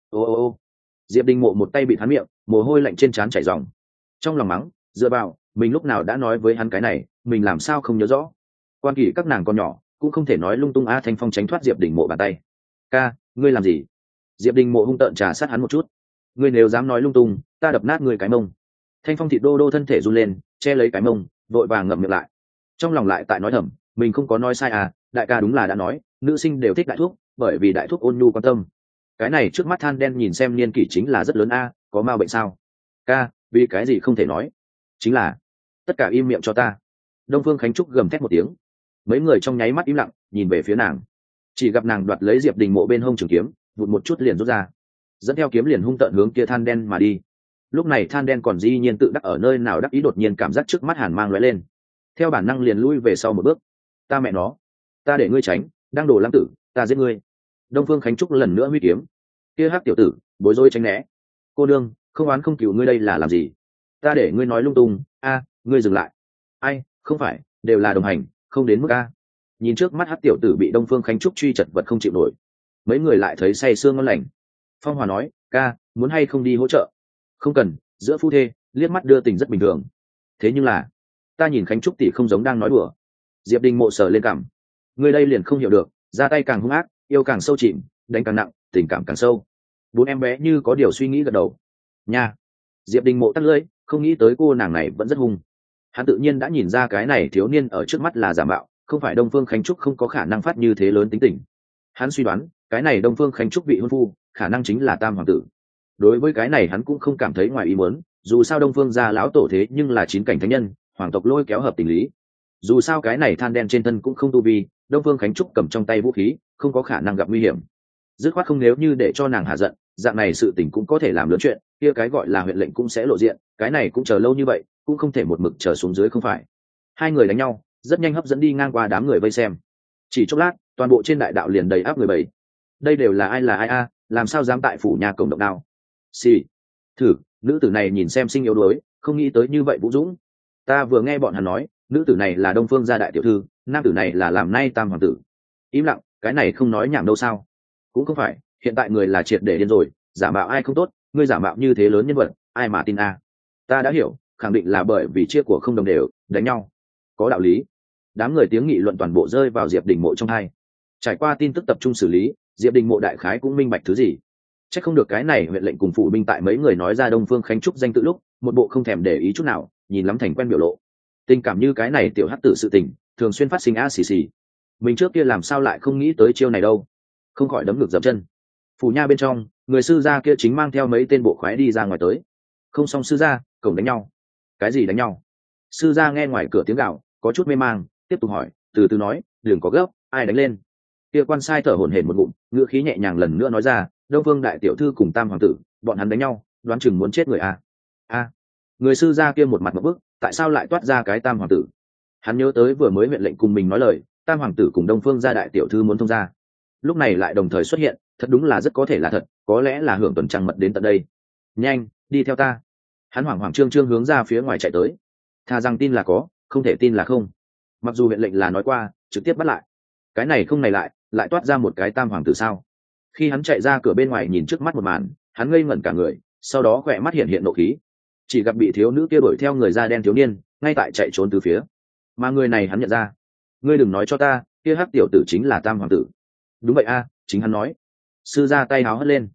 Speaker 1: Ô. Diệp Đình Mộ một tay bị hắn miệng, mồ hôi lạnh trên trán chảy ròng. Trong lòng mắng, dựa vào, mình lúc nào đã nói với hắn cái này, mình làm sao không nhớ rõ. Quan kỷ các nàng còn nhỏ, cũng không thể nói lung tung. A. Thanh Phong tránh thoát Diệp Đình Mộ bàn tay. Ca, ngươi làm gì? Diệp Đình Mộ hung tợn trà sát hắn một chút. Ngươi nếu dám nói lung tung, ta đập nát ngươi cái mông. Thanh Phong thịt đô thân thể run lên, che lấy cái mông, vội vàng ngậm miệng lại. Trong lòng lại tại nói thầm, mình không có nói sai à, đại ca đúng là đã nói, nữ sinh đều thích đại thúc, bởi vì đại thúc ôn nhu quan tâm. Cái này trước mắt than đen nhìn xem niên kỷ chính là rất lớn a, có ma bệnh sao? Ca, vì cái gì không thể nói? Chính là, tất cả im miệng cho ta. Đông Phương Khánh Trúc gầm thét một tiếng. Mấy người trong nháy mắt im lặng, nhìn về phía nàng. Chỉ gặp nàng đoạt lấy Diệp Đình Mộ bên hông trường kiếm, vụt một chút liền rút ra, dẫn theo kiếm liền hung tợn hướng kia than đen mà đi. Lúc này than đen còn dĩ nhiên tự đắc ở nơi nào đắc ý, đột nhiên cảm giác trước mắt hàn mang lóe lên, theo bản năng liền lui về sau một bước. Ta mẹ nó, ta để ngươi tránh, đang đổ lãng tử, ta giết ngươi. Đông Phương Khánh Trúc lần nữa huy kiếm. Kia hắc tiểu tử, bối rối tránh né. Cô đương, không oán không cừu, ngươi đây là làm gì? Ta để ngươi nói lung tung. A, ngươi dừng lại. Ai, không phải, đều là đồng hành, không đến mức a. Nhìn trước mắt hắc tiểu tử bị Đông Phương Khánh Trúc truy chật vật không chịu nổi, mấy người lại thấy say sương ngon lành. Phong Hòa nói, ca, muốn hay không đi hỗ trợ? Không cần, giữa phu thê liếc mắt đưa tình rất bình thường. Thế nhưng là, ta nhìn Khánh Trúc tỷ không giống đang nói đùa. Diệp Đình Mộ sờ lên cảm, người đây liền không hiểu được, ra tay càng hung ác, yêu càng sâu chìm, đánh càng nặng, tình cảm càng sâu. Bốn em bé như có điều suy nghĩ gật đầu. Nha. Diệp Đình Mộ tắt lưỡi, không nghĩ tới cô nàng này vẫn rất hung. Hắn tự nhiên đã nhìn ra cái này thiếu niên ở trước mắt là giả mạo, không phải Đông Phương Khánh Trúc không có khả năng phát như thế lớn tính tình. Hắn suy đoán, cái này Đông Phương Khánh Trúc vị hôn phu, khả năng chính là Tam hoàng tử. Đối với cái này hắn cũng không cảm thấy ngoài ý muốn, dù sao Đông Phương gia lão tổ thế nhưng là chín cảnh thánh nhân, hoàng tộc lôi kéo hợp tình lý. Dù sao cái này than đen trên thân cũng không tu vi, Đông Phương Khánh Trúc cầm trong tay vũ khí, không có khả năng gặp nguy hiểm. Dứt khoát không, nếu như để cho nàng hạ giận, dạng này sự tình cũng có thể làm lớn chuyện, kia cái gọi là huyện lệnh cũng sẽ lộ diện, cái này cũng chờ lâu như vậy, cũng không thể một mực chờ xuống dưới không phải. Hai người đánh nhau, rất nhanh hấp dẫn đi ngang qua đám người vây xem. Chỉ chốc lát, toàn bộ trên đại đạo liền đầy áp người bầy. Đây đều là ai a, làm sao dám tại phủ nhà cổng động đao? Xì. Thử, nữ tử này nhìn xem sinh yếu đuối, không nghĩ tới như vậy vũ dũng. Ta vừa nghe bọn hắn nói, nữ tử này là Đông Phương gia đại tiểu thư, nam tử này là làm nay Tam hoàng tử. Im lặng, cái này không nói nhảm đâu sao? Cũng không phải, hiện tại người là triệt để điên rồi, giả mạo ai không tốt, ngươi giả mạo như thế lớn nhân vật, ai mà tin a? Ta đã hiểu, khẳng định là bởi vì chia của không đồng đều, đánh nhau. Có đạo lý. Đám người tiếng nghị luận toàn bộ rơi vào Diệp Đình Mộ trong hai. Trải qua tin tức tập trung xử lý, Diệp Đình Mộ đại khái cũng minh bạch thứ gì. Chắc không được cái này huyện lệnh cùng phụ binh tại mấy người nói ra Đông Phương Khánh Trúc danh tự lúc, một bộ không thèm để ý chút nào, nhìn lắm thành quen biểu lộ. Tình cảm như cái này tiểu hắc tử sự tình, thường xuyên phát sinh xì xì. Mình trước kia làm sao lại không nghĩ tới chiêu này đâu, không khỏi đấm ngược dậm chân. Phủ nha bên trong, người sư gia kia chính mang theo mấy tên bộ khoái đi ra ngoài tới. Không xong sư gia, cổng đánh nhau. Cái gì đánh nhau? Sư gia nghe ngoài cửa tiếng gào, có chút mê mang, tiếp tục hỏi, từ từ nói, đừng có gấp, ai đánh lên? Kia quan sai thở hổn hển một ngụm, ngữ khí nhẹ nhàng lần nữa nói ra, Đông Vương đại tiểu thư cùng Tam hoàng tử, bọn hắn đánh nhau, đoán chừng muốn chết người à? A. Người sư gia kia một mặt ngộp bức, tại sao lại toát ra cái Tam hoàng tử? Hắn nhớ tới vừa mới huyện lệnh cùng mình nói lời, Tam hoàng tử cùng Đông Phương gia đại tiểu thư muốn thông gia, lúc này lại đồng thời xuất hiện, thật đúng là rất có thể là thật, có lẽ là hưởng tuần trăng mật đến tận đây. Nhanh, đi theo ta. Hắn hoảng hoảng trương trương hướng ra phía ngoài chạy tới. Thà rằng tin là có, không thể tin là không. Mặc dù huyện lệnh là nói qua, trực tiếp bắt lại. Cái này không này lại toát ra một cái Tam hoàng tử sao? Khi hắn chạy ra cửa bên ngoài nhìn trước mắt một màn, hắn ngây ngẩn cả người, sau đó khỏe mắt hiện nộ khí. Chỉ gặp bị thiếu nữ kia đuổi theo người da đen thiếu niên, ngay tại chạy trốn từ phía. Mà người này hắn nhận ra. Ngươi đừng nói cho ta, kia hắc tiểu tử chính là Tam hoàng tử. Đúng vậy a, chính hắn nói. Sư ra tay háo hất lên.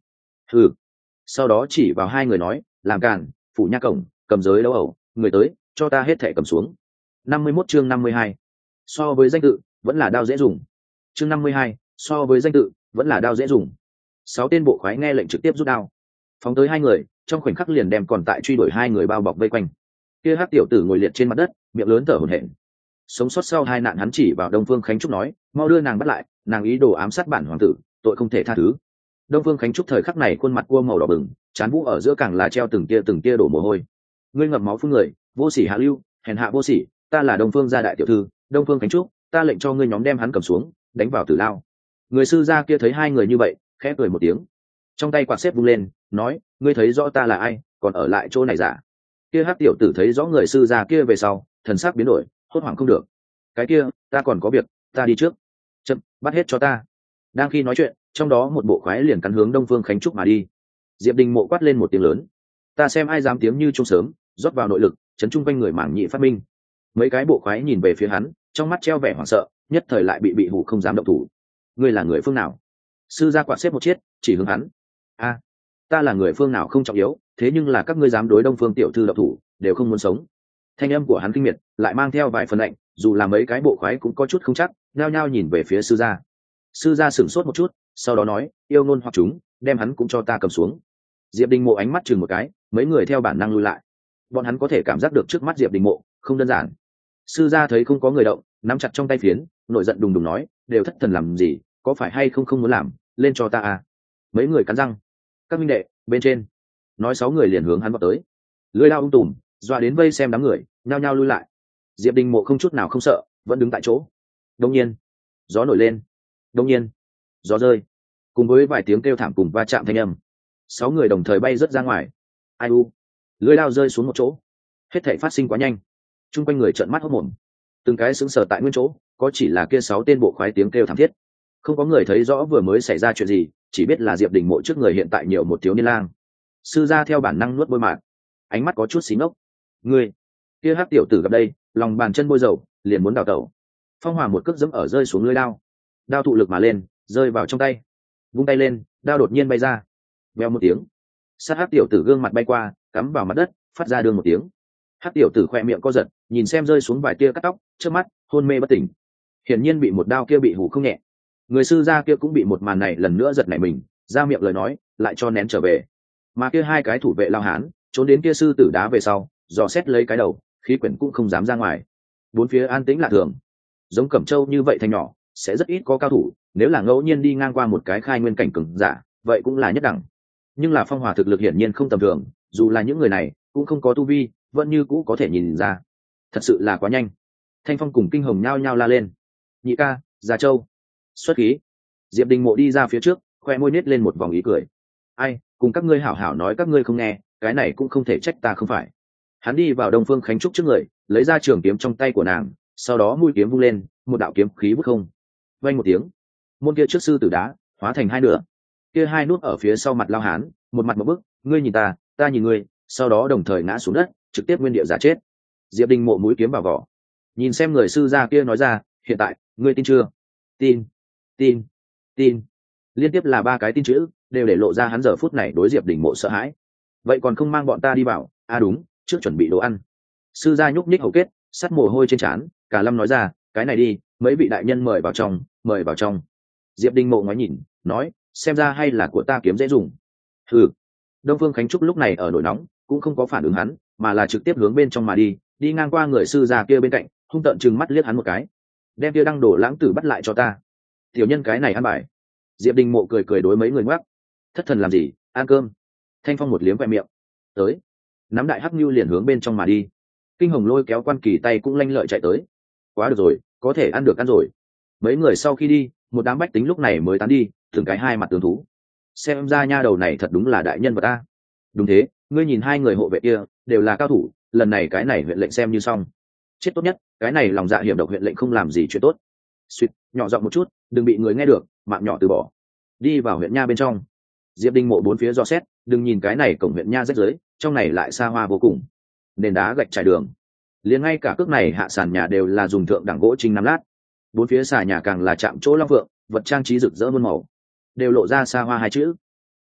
Speaker 1: Hừ. Sau đó chỉ vào hai người nói, làm càn, phủ nha cổng, cầm giới đấu ẩu, người tới, cho ta hết thẻ cầm xuống. 51 chương 52. So với danh tự, vẫn là đao dễ dùng. Chương 52, so với danh tự, vẫn là đao dễ dùng. 6 tên bộ khoái nghe lệnh trực tiếp rút đao. Phóng tới hai người, trong khoảnh khắc liền đem còn tại truy đuổi hai người bao bọc vây quanh. Kia Hắc tiểu tử ngồi liệt trên mặt đất, miệng lớn thở hổn hển. Sống sót sau hai nạn hắn chỉ vào Đông Phương Khánh Trúc nói, mau đưa nàng bắt lại, nàng ý đồ ám sát bản hoàng tử, tội không thể tha thứ. Đông Phương Khánh Trúc thời khắc này khuôn mặt cua màu đỏ bừng, trán vũ ở giữa càng là treo từng tia đổ mồ hôi. Ngươi ngậm máu phun người, vô sỉ hạ lưu, hèn hạ vô sỉ, ta là Đông Phương gia đại tiểu thư, Đông Phương Khánh Trúc, ta lệnh cho ngươi nhóm đem hắn cầm xuống, đánh vào tử lao. Người sư gia kia thấy hai người như vậy, khẽ cười một tiếng, trong tay quạt xếp vung lên, nói, ngươi thấy rõ ta là ai, còn ở lại chỗ này giả? Kia Hắc tiểu tử thấy rõ người sư gia kia về sau, thần sắc biến đổi, hốt hoảng không được. Cái kia, ta còn có việc, ta đi trước. Chậm, bắt hết cho ta. Đang khi nói chuyện, trong đó một bộ khoái liền cắn hướng Đông Phương Khánh Trúc mà đi. Diệp Đình Mộ quát lên một tiếng lớn, ta xem ai dám tiếng như trung sớm, rót vào nội lực, chấn trung quanh người mảng nhị phát minh. Mấy cái bộ khoái nhìn về phía hắn, trong mắt treo vẻ hoảng sợ, nhất thời lại bị hù không dám động thủ. Ngươi là người phương nào? Sư gia quạt xếp một chiếc, chỉ hướng hắn. A, ta là người phương nào không trọng yếu, thế nhưng là các ngươi dám đối Đông Phương tiểu thư động thủ, đều không muốn sống. Thanh âm của hắn kinh miệt, lại mang theo vài phần lạnh, dù là mấy cái bộ khoái cũng có chút không chắc, nhao nhao nhìn về phía sư gia. Sư gia sửng sốt một chút, sau đó nói, yêu ngôn hoặc chúng, đem hắn cũng cho ta cầm xuống. Diệp Đình Mộ ánh mắt chừng một cái, mấy người theo bản năng lui lại. Bọn hắn có thể cảm giác được trước mắt Diệp Đình Mộ không đơn giản. Sư gia thấy không có người động, nắm chặt trong tay phiến, nổi giận đùng đùng nói, đều thất thần làm gì, có phải hay không muốn làm, lên cho ta à? Mấy người cắn răng, các minh đệ bên trên, nói 6 người liền hướng hắn vào tới, lưỡi dao tùm, dọa đến vây xem đám người nhao nhao lui lại. Diệp Đình Mộ không chút nào không sợ, vẫn đứng tại chỗ. Đông nhiên gió nổi lên, đông nhiên gió rơi, cùng với vài tiếng kêu thảm cùng va chạm thanh âm, 6 người đồng thời bay rớt ra ngoài. Ai u, lưỡi dao rơi xuống một chỗ, hết thảy phát sinh quá nhanh, chung quanh người trợn mắt hốt mồm, từng cái sững sờ tại nguyên chỗ, có chỉ là kia 6 tên bộ khoái tiếng kêu thảm thiết, không có người thấy rõ vừa mới xảy ra chuyện gì, chỉ biết là Diệp Đình Mộ trước người hiện tại nhiều một thiếu niên lang. Sư gia theo bản năng nuốt bôi mạt, ánh mắt có chút xí ngốc. Ngươi, kia Hắc tiểu tử gặp đây, lòng bàn chân bôi dầu, liền muốn đào tẩu. Phong Hỏa một cước dẫm ở rơi xuống lưỡi đao, đao thụ lực mà lên, rơi vào trong tay, vung tay lên, đao đột nhiên bay ra, vèo một tiếng, sát Hắc tiểu tử gương mặt bay qua, cắm vào mặt đất, phát ra đường một tiếng. Hắc tiểu tử khoe miệng co giật, nhìn xem rơi xuống vài tia cắt tóc, trước mắt hôn mê bất tỉnh, hiển nhiên bị một đao kia bị hủ không nhẹ. Người sư gia kia cũng bị một màn này lần nữa giật nảy mình, ra miệng lời nói, lại cho nén trở về. Mà kia hai cái thủ vệ lao hán trốn đến kia sư tử đá về sau, dò xét lấy cái đầu, khí quyển cũng không dám ra ngoài. Bốn phía an tĩnh lạ thường, giống Cẩm Châu như vậy thành nhỏ sẽ rất ít có cao thủ, nếu là ngẫu nhiên đi ngang qua một cái khai nguyên cảnh cường giả, vậy cũng là nhất đẳng. Nhưng là Phong Hỏa thực lực hiển nhiên không tầm thường, dù là những người này cũng không có tu vi, vẫn như cũ có thể nhìn ra. Thật sự là quá nhanh. Thanh Phong cùng Kinh Hồng nhao nhao la lên, nhị ca, Già Châu, xuất khí. Diệp Đình Mộ đi ra phía trước, khoe môi nết lên một vòng ý cười. Ai, cùng các ngươi hảo hảo nói các ngươi không nghe, cái này cũng không thể trách ta không phải. Hắn đi vào Đông Phương Khánh Trúc trước người, lấy ra trường kiếm trong tay của nàng, sau đó mũi kiếm vung lên, một đạo kiếm khí vút không. Vang một tiếng, môn kia trước sư tử đá hóa thành hai nửa. Kia hai nút ở phía sau mặt lao hán, một mặt một bức, ngươi nhìn ta, ta nhìn ngươi, sau đó đồng thời ngã xuống đất, trực tiếp nguyên địa giả chết. Diệp Đình Mộ mũi kiếm vào vỏ, nhìn xem người sư gia kia nói ra, hiện tại, ngươi tin chưa? Tin, tin, tin. Liên tiếp là 3 cái tin chữ, đều để lộ ra hắn giờ phút này đối Diệp Đình Mộ sợ hãi. Vậy còn không mang bọn ta đi vào? À đúng, trước chuẩn bị đồ ăn. Sư gia nhúc nhích hầu kết, sắt mồ hôi trên trán, cả lâm nói ra, cái này đi, mấy vị đại nhân mời vào trong, mời vào trong. Diệp Đình Mộ ngoái nhìn, nói, xem ra hay là của ta kiếm dễ dùng. Hừ. Đông Phương Khánh Trúc lúc này ở nổi nóng, cũng không có phản ứng hắn, mà là trực tiếp hướng bên trong mà đi, đi ngang qua người sư gia kia bên cạnh, hung tợn trừng mắt liếc hắn một cái, đem kia Đăng Đổ Lãng Tử bắt lại cho ta. Tiểu nhân cái này ăn bài. Diệp Đình Mộ cười cười đối mấy người ngoắc, thất thần làm gì, ăn cơm. Thanh Phong một liếm vẹ miệng, tới, nắm đại hắc nhu liền hướng bên trong mà đi. Kinh Hồng lôi kéo Quan Kỳ tay cũng lanh lợi chạy tới. Quá được rồi, có thể ăn được ăn rồi. Mấy người sau khi đi, một đám bách tính lúc này mới tán đi, từng cái hai mặt tướng thú. Xem ra nha đầu này thật đúng là đại nhân vật ta. Đúng thế, ngươi nhìn hai người hộ vệ kia, đều là cao thủ, lần này cái này huyện lệnh xem như xong. Chết tốt nhất, cái này lòng dạ hiểm độc huyện lệnh không làm gì chuyện tốt. Suýt, nhỏ giọng một chút, đừng bị người nghe được, mạng nhỏ từ bỏ. Đi vào huyện nha bên trong. Diệp Đình Mộ bốn phía dò xét, đừng nhìn cái này cổng huyện nha rách rưới, trong này lại xa hoa vô cùng. Nền đá gạch trải đường, liền ngay cả cước này hạ sàn nhà đều là dùng thượng đẳng gỗ trinh 5 lát. Bốn phía xà nhà càng là chạm chỗ long vượng, vật trang trí rực rỡ muôn màu, đều lộ ra xa hoa hai chữ.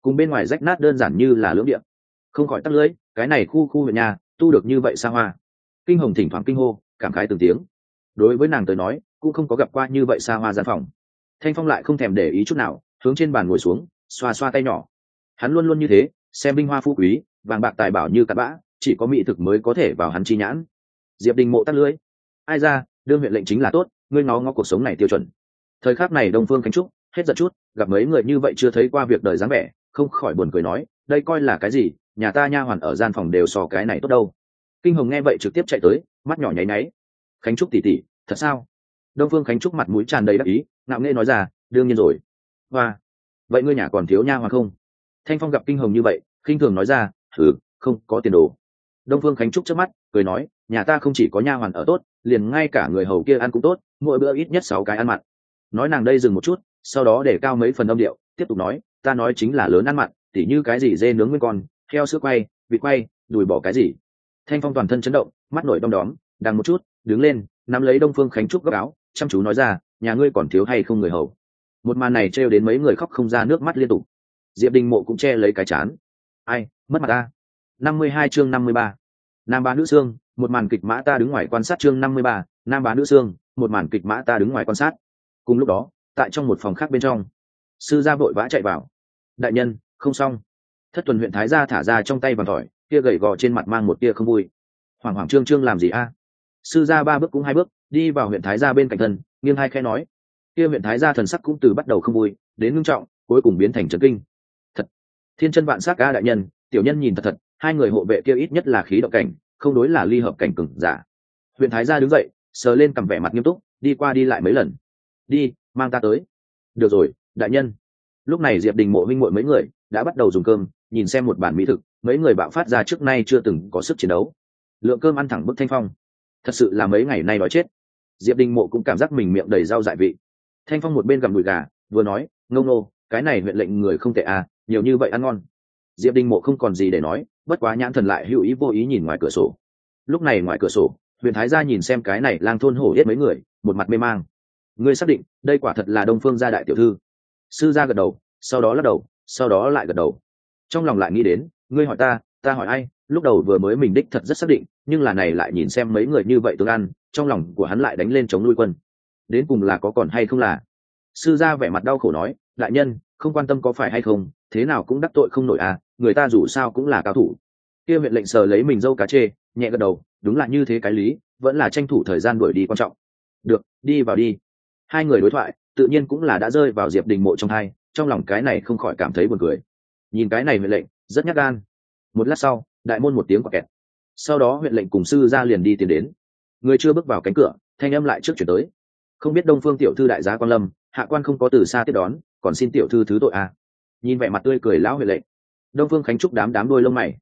Speaker 1: cùng bên ngoài rách nát đơn giản như là lưỡng điện, không khỏi tắc lưỡi. Cái này khu huyện nhà tu được như vậy xa hoa. Kinh Hồng thỉnh thoảng kinh hô, cảm khái từng tiếng. Đối với nàng tới nói cũng không có gặp qua như vậy xa hoa gian phòng. Thanh Phong lại không thèm để ý chút nào, hướng trên bàn ngồi xuống, xoa xoa tay nhỏ. Hắn luôn luôn như thế, xem binh hoa phú quý, vàng bạc tài bảo như cát bã, chỉ có mỹ thực mới có thể vào hắn chi nhãn. Diệp Đình Mộ tắt lưỡi. Ai ra, đương huyện lệnh chính là tốt, ngươi ngó ngó cuộc sống này tiêu chuẩn. Thời khắc này Đông Phương Khánh Trúc hết giận chút, gặp mấy người như vậy chưa thấy qua việc đời dáng vẻ, không khỏi buồn cười nói, đây coi là cái gì, nhà ta nha hoàn ở gian phòng đều so cái này tốt đâu. Kinh Hồng nghe vậy trực tiếp chạy tới, mắt nhỏ nháy nháy. Khánh Trúc tỷ tỷ, thật sao? Đông Phương Khánh Trúc mặt mũi tràn đầy đắc ý, ngạo nghễ nói ra, đương nhiên rồi. Hoa, vậy ngươi nhà còn thiếu nha hoàn không? Thanh Phong gặp Kinh Hồng như vậy, khinh thường nói ra, không có tiền đồ. Đông Phương Khánh Trúc chớp mắt cười nói, nhà ta không chỉ có nha hoàn ở tốt, liền ngay cả người hầu kia ăn cũng tốt, mỗi bữa ít nhất 6 cái ăn mặn. Nói nàng đây dừng một chút, sau đó để cao mấy phần âm điệu, tiếp tục nói, ta nói chính là lớn ăn mặn, tỉ như cái gì dê nướng nguyên con, heo sữa quay, vịt quay, đùi bò cái gì. Thanh Phong toàn thân chấn động, mắt nổi đom đóm, đằng một chút, đứng lên, nắm lấy Đông Phương Khánh Trúc góc áo, chăm chú nói ra, nhà ngươi còn thiếu hay không người hầu. Một màn này trêu đến mấy người khóc không ra nước mắt liên tục. Diệp Đình Mộ cũng che lấy cái chán. Ai, mất mặt ta. 52 chương 53. Nam Bá Nữ Xương, một màn kịch mã ta đứng ngoài quan sát chương 53, Nam Bá Nữ Xương, một màn kịch mã ta đứng ngoài quan sát. Cùng lúc đó, tại trong một phòng khác bên trong, sư gia vội vã chạy vào. Đại nhân, không xong. Thất Tuần huyện thái gia thả ra trong tay vàng tỏi, kia gầy gò trên mặt mang một tia không vui. Hoảng hoảng trương trương làm gì a? Sư gia 3 bước cũng 2 bước, đi vào huyện thái gia bên cạnh thân, nghiêng hai khẽ nói. Kia huyện thái gia thần sắc cũng từ bắt đầu không vui, đến ngưng trọng, cuối cùng biến thành chấn kinh. Thật, thiên chân vạn sắc a đại nhân, tiểu nhân nhìn thật thật, hai người hộ vệ kia ít nhất là khí động cảnh, không đối là ly hợp cảnh cường giả. Huyện thái gia đứng dậy, sờ lên cằm vẻ mặt nghiêm túc, đi qua đi lại mấy lần. Đi, mang ta tới. Được rồi, đại nhân. Lúc này Diệp Đình Mộ huynh muội mấy người đã bắt đầu dùng cơm, nhìn xem một bản mỹ thực, mấy người bạo phát ra trước nay chưa từng có sức chiến đấu. Lượng cơm ăn thẳng bức Thanh Phong, thật sự là mấy ngày nay đói chết. Diệp Đình Mộ cũng cảm giác mình miệng đầy rau dại vị. Thanh Phong một bên gặm đùi gà, vừa nói, ngô ngô, cái này huyện lệnh người không tệ à, nhiều như vậy ăn ngon. Diệp Đình Mộ không còn gì để nói, bất quá nhãn thần lại hữu ý vô ý nhìn ngoài cửa sổ. Lúc này ngoài cửa sổ, huyện thái gia nhìn xem cái này lang thôn hổ yết mấy người, một mặt mê mang. Ngươi xác định đây quả thật là Đông Phương gia đại tiểu thư? Sư gia gật đầu, sau đó lắc đầu, sau đó lại gật đầu. Trong lòng lại nghĩ đến, ngươi hỏi ta hỏi ai? Lúc đầu vừa mới mình đích thật rất xác định, nhưng là này lại nhìn xem mấy người như vậy tương ăn, trong lòng của hắn lại đánh lên chống nuôi quân. Đến cùng là có còn hay không là? Sư gia vẻ mặt đau khổ nói, đại nhân, không quan tâm có phải hay không, thế nào cũng đắc tội không nổi à, người ta dù sao cũng là cao thủ. Kia huyện lệnh sờ lấy mình dâu cá chê, nhẹ gật đầu, đúng là như thế cái lý, vẫn là tranh thủ thời gian đuổi đi quan trọng. Được, đi vào đi. Hai người đối thoại, tự nhiên cũng là đã rơi vào Diệp Đình Mộ trong hai, trong lòng cái này không khỏi cảm thấy buồn cười. Nhìn cái này huyện lệnh, rất nhát gan. Một lát sau, đại môn một tiếng quạt kẹt. Sau đó huyện lệnh cùng sư gia liền đi tiến đến. Người chưa bước vào cánh cửa, thanh âm lại trước chuyển tới. Không biết Đông Phương tiểu thư đại giá quan lâm, hạ quan không có từ xa tiếp đón, còn xin tiểu thư thứ tội à. Nhìn vẻ mặt tươi cười lão huyện lệnh, Đông Phương Khánh Trúc đám đôi lông mày.